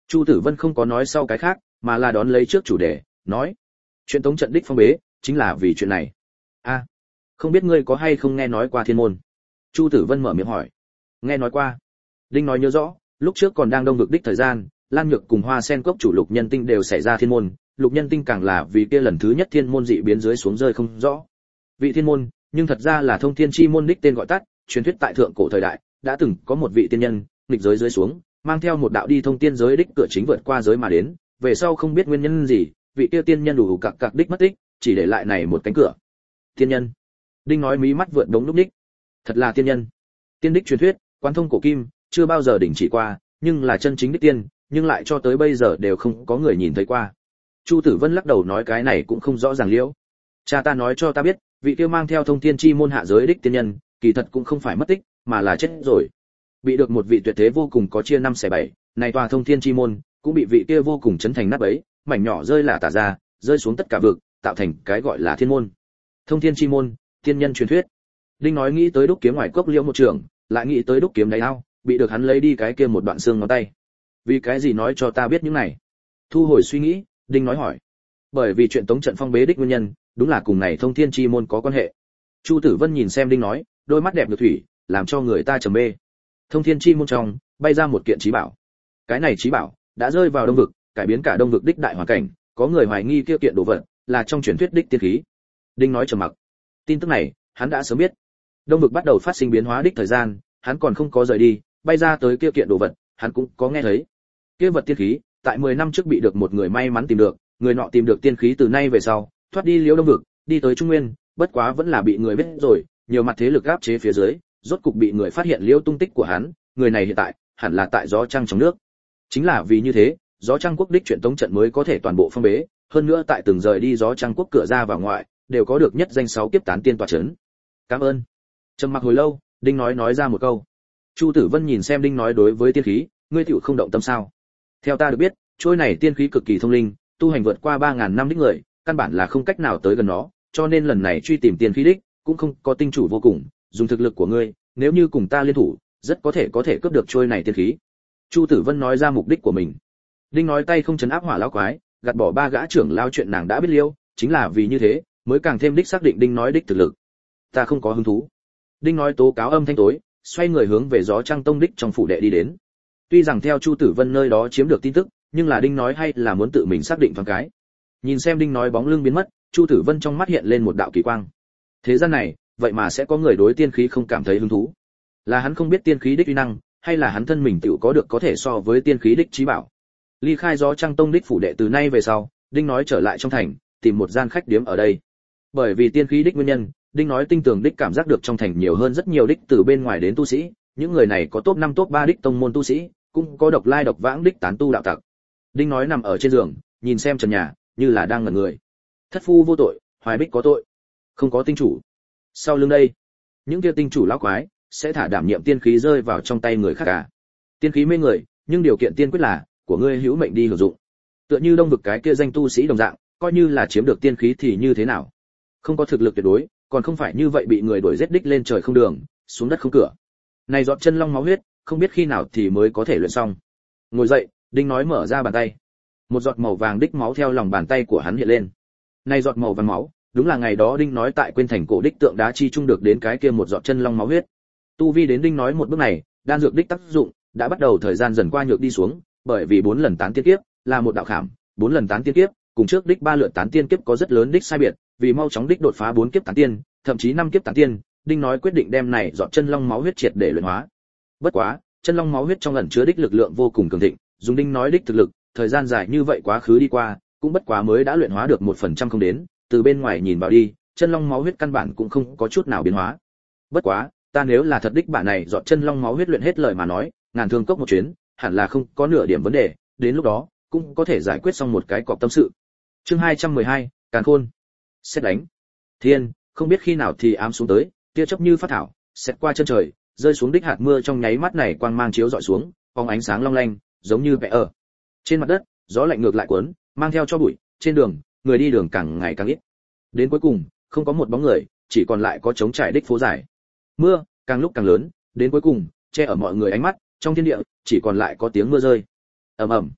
Chu Tử Vân không có nói sau cái khác, mà là đón lấy trước chủ đề, nói: chuyện Tống trận đích phong bế chính là vì chuyện này. A, không biết ngươi có hay không nghe nói qua thiên môn? Chu Tử Vân mở miệng hỏi. Nghe nói qua. Đinh nói nhớ rõ, lúc trước còn đang đông vực đích thời gian, Lan Nhược cùng Hoa Sen Cốc chủ Lục Nhân Tinh đều xảy ra thiên môn, Lục Nhân Tinh càng là vì kia lần thứ nhất thiên môn dị biến dưới xuống rơi không rõ. Vị thiên môn, nhưng thật ra là Thông Thiên Chi môn đích tên gọi tắt, truyền thuyết tại thượng cổ thời đại, đã từng có một vị tiên nhân, nghịch giới dưới xuống, mang theo một đạo đi thông tiên giới đích cửa chính vượt qua giới mà đến, về sau không biết nguyên nhân gì, vị kia tiên nhân đủ cặc cặc đích mất tích, chỉ để lại này một cánh cửa. Tiên nhân. Đinh nói mí mắt vượt đống lúc đích. Thật là tiên nhân. Tiên đích truyền thuyết, quán thông cổ kim, chưa bao giờ đỉnh chỉ qua, nhưng là chân chính đích tiên, nhưng lại cho tới bây giờ đều không có người nhìn thấy qua. Chu Tử Vân lắc đầu nói cái này cũng không rõ ràng liễu. Cha ta nói cho ta biết, vị kia mang theo Thông Thiên Chi môn hạ giới đích tiên nhân, kỳ thật cũng không phải mất tích, mà là chết rồi. Bị được một vị tuyệt thế vô cùng có chia năm xẻ bảy, này tòa Thông Thiên Chi môn cũng bị vị kia vô cùng chấn thành nát bấy, mảnh nhỏ rơi lả tả ra, rơi xuống tất cả vực, tạo thành cái gọi là thiên môn. Thông Thiên Chi môn, tiên nhân truyền thuyết. Đinh nói nghĩ tới đúc kiếm ngoài cốc liễu một trường, lại nghĩ tới đúc kiếm đáy ao, bị được hắn lấy đi cái kia một đoạn xương ngón tay. Vì cái gì nói cho ta biết những này? Thu hồi suy nghĩ, Đinh nói hỏi. Bởi vì chuyện Tống trận phong bế đích nguyên nhân, đúng là cùng này Thông Thiên Chi môn có quan hệ. Chu Tử Vân nhìn xem Đinh nói, đôi mắt đẹp như thủy, làm cho người ta trầm mê. Thông Thiên Chi môn trong, bay ra một kiện trí bảo. Cái này trí bảo đã rơi vào đông vực, cải biến cả đông vực đích đại hoàn cảnh, có người hoài nghi kia kiện đồ vật là trong truyền thuyết đích tiên khí. Đinh nói trầm mặc. Tin tức này, hắn đã sớm biết. Đông vực bắt đầu phát sinh biến hóa đích thời gian, hắn còn không có rời đi, bay ra tới kia kiện đồ vật, hắn cũng có nghe thấy. Kia vật tiên khí, tại mười năm trước bị được một người may mắn tìm được, người nọ tìm được tiên khí từ nay về sau, thoát đi liễu đông vực, đi tới Trung Nguyên, bất quá vẫn là bị người biết rồi, nhiều mặt thế lực áp chế phía dưới, rốt cục bị người phát hiện liễu tung tích của hắn, người này hiện tại hẳn là tại gió trăng trong nước. Chính là vì như thế, gió trăng quốc đích chuyện Tống trận mới có thể toàn bộ phong bế, hơn nữa tại từng rời đi gió trăng quốc cửa ra vào ngoại, đều có được nhất danh sáu kiếp tán tiên tọa chấn. Cảm ơn. Trầm mặc hồi lâu, Đinh nói nói ra một câu. Chu Tử Vân nhìn xem Đinh nói đối với tiên khí, ngươi tiểu không động tâm sao? Theo ta được biết, trôi này tiên khí cực kỳ thông linh, tu hành vượt qua ba ngàn năm đích người, căn bản là không cách nào tới gần nó, cho nên lần này truy tìm tiên khí đích, cũng không có tinh chủ vô cùng, dùng thực lực của ngươi, nếu như cùng ta liên thủ, rất có thể có thể cướp được trôi này tiên khí. Chu Tử Vân nói ra mục đích của mình. Đinh nói tay không chấn áp hỏa lão quái, gạt bỏ ba gã trưởng lao chuyện nàng đã biết liêu, chính là vì như thế, mới càng thêm đích xác định Đinh nói đích thực lực. Ta không có hứng thú. Đinh nói tố cáo âm thanh tối, xoay người hướng về gió trăng tông đích trong phủ đệ đi đến. Tuy rằng theo Chu Tử Vân nơi đó chiếm được tin tức, nhưng là Đinh nói hay là muốn tự mình xác định thoáng cái. Nhìn xem Đinh nói bóng lưng biến mất, Chu Tử Vân trong mắt hiện lên một đạo kỳ quang. Thế gian này, vậy mà sẽ có người đối tiên khí không cảm thấy hứng thú. Là hắn không biết tiên khí đích uy năng, hay là hắn thân mình tự có được có thể so với tiên khí đích trí bảo. Ly khai gió trăng tông đích phủ đệ từ nay về sau, Đinh nói trở lại trong thành, tìm một gian khách điếm ở đây. Bởi vì tiên khí đích nguyên nhân, Đinh nói tinh tường đích cảm giác được trong thành nhiều hơn rất nhiều đích từ bên ngoài đến tu sĩ, những người này có top năm top ba đích tông môn tu sĩ, cũng có độc lai độc vãng đích tán tu đạo tặc. Đinh nói nằm ở trên giường, nhìn xem trần nhà, như là đang ngẩn người. Thất phu vô tội, hoài bích có tội, không có tinh chủ. Sau lưng đây, những kia tinh chủ lão quái sẽ thả đảm nhiệm tiên khí rơi vào trong tay người khác cả. Tiên khí mê người, nhưng điều kiện tiên quyết là của ngươi hữu mệnh đi hưởng dụng. Tựa như đông vực cái kia danh tu sĩ đồng dạng, coi như là chiếm được tiên khí thì như thế nào? Không có thực lực tuyệt đối, còn không phải như vậy bị người đuổi giết đích lên trời không đường, xuống đất không cửa. Này giọt chân long máu huyết, không biết khi nào thì mới có thể luyện xong. Ngồi dậy, Đinh nói mở ra bàn tay. Một giọt màu vàng đích máu theo lòng bàn tay của hắn hiện lên. Này giọt màu vàng máu, đúng là ngày đó Đinh nói tại quên thành cổ đích tượng đá chi trung được đến cái kia một giọt chân long máu huyết. Tu vi đến Đinh nói một bước này, đan dược đích tác dụng đã bắt đầu thời gian dần qua nhược đi xuống, bởi vì bốn lần tán tiên kiếp là một đạo khảm, bốn lần tán tiên kiếp cùng trước đích ba lượt tán tiên kiếp có rất lớn đích sai biệt, vì mau chóng đích đột phá bốn kiếp tán tiên, thậm chí năm kiếp tán tiên, Đinh nói quyết định đem này giọt chân long máu huyết triệt để luyện hóa. Bất quá, chân long máu huyết trong ẩn chứa đích lực lượng vô cùng cường thịnh, dùng Đinh nói đích thực lực, thời gian dài như vậy quá khứ đi qua, cũng bất quá mới đã luyện hóa được một phần trăm không đến, từ bên ngoài nhìn vào đi, chân long máu huyết căn bản cũng không có chút nào biến hóa. Bất quá, ta nếu là thật đích bản này giọt chân long máu huyết luyện hết lời mà nói, ngàn thương cốc một chuyến, hẳn là không có nửa điểm vấn đề, đến lúc đó cũng có thể giải quyết xong một cái cọp tâm sự. Chương hai trăm mười hai, Càn Khôn. Xét đánh. Thiên, không biết khi nào thì ám xuống tới, tia chớp như phát thảo, xét qua chân trời, rơi xuống đích hạt mưa trong nháy mắt này quang mang chiếu rọi xuống, phóng ánh sáng long lanh, giống như vẽ ở. Trên mặt đất, gió lạnh ngược lại cuốn, mang theo cho bụi, trên đường, người đi đường càng ngày càng ít. Đến cuối cùng, không có một bóng người, chỉ còn lại có trống trải đích phố dài. Mưa càng lúc càng lớn, đến cuối cùng, che ở mọi người ánh mắt, trong thiên địa chỉ còn lại có tiếng mưa rơi. Ầm ầm.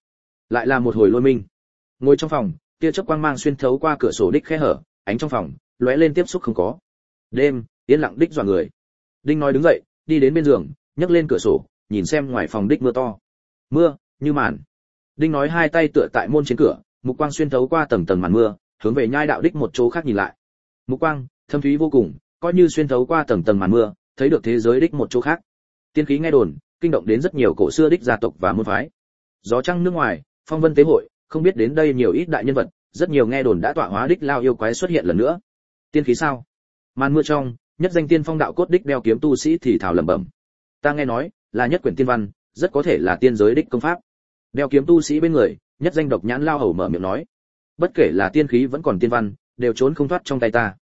lại là một hồi lôi minh. Ngồi trong phòng, tia chớp quang mang xuyên thấu qua cửa sổ đích khe hở, ánh trong phòng lóe lên tiếp xúc không có. Đêm, yên lặng đích dọa người. Đinh nói đứng dậy, đi đến bên giường, nhấc lên cửa sổ, nhìn xem ngoài phòng đích mưa to. Mưa, như màn. Đinh nói hai tay tựa tại môn trên cửa, mục quang xuyên thấu qua tầng tầng màn mưa, hướng về nhai đạo đích một chỗ khác nhìn lại. Mục quang thâm thúy vô cùng, coi như xuyên thấu qua tầng tầng màn mưa, thấy được thế giới đích một chỗ khác. Tiên khí nghe đồn, kinh động đến rất nhiều cổ xưa đích gia tộc và môn phái. Gió trăng nước ngoài, phong vân tế hội, không biết đến đây nhiều ít đại nhân vật, rất nhiều nghe đồn đã tọa hóa đích lao yêu quái xuất hiện lần nữa. Tiên khí sao? Màn mưa trong, nhất danh tiên phong đạo cốt đích đeo kiếm tu sĩ thì thào lẩm bẩm. Ta nghe nói, là nhất quyển tiên văn, rất có thể là tiên giới đích công pháp. Đeo kiếm tu sĩ bên người, nhất danh độc nhãn lao hầu mở miệng nói. Bất kể là tiên khí vẫn còn tiên văn, đều trốn không thoát trong tay ta.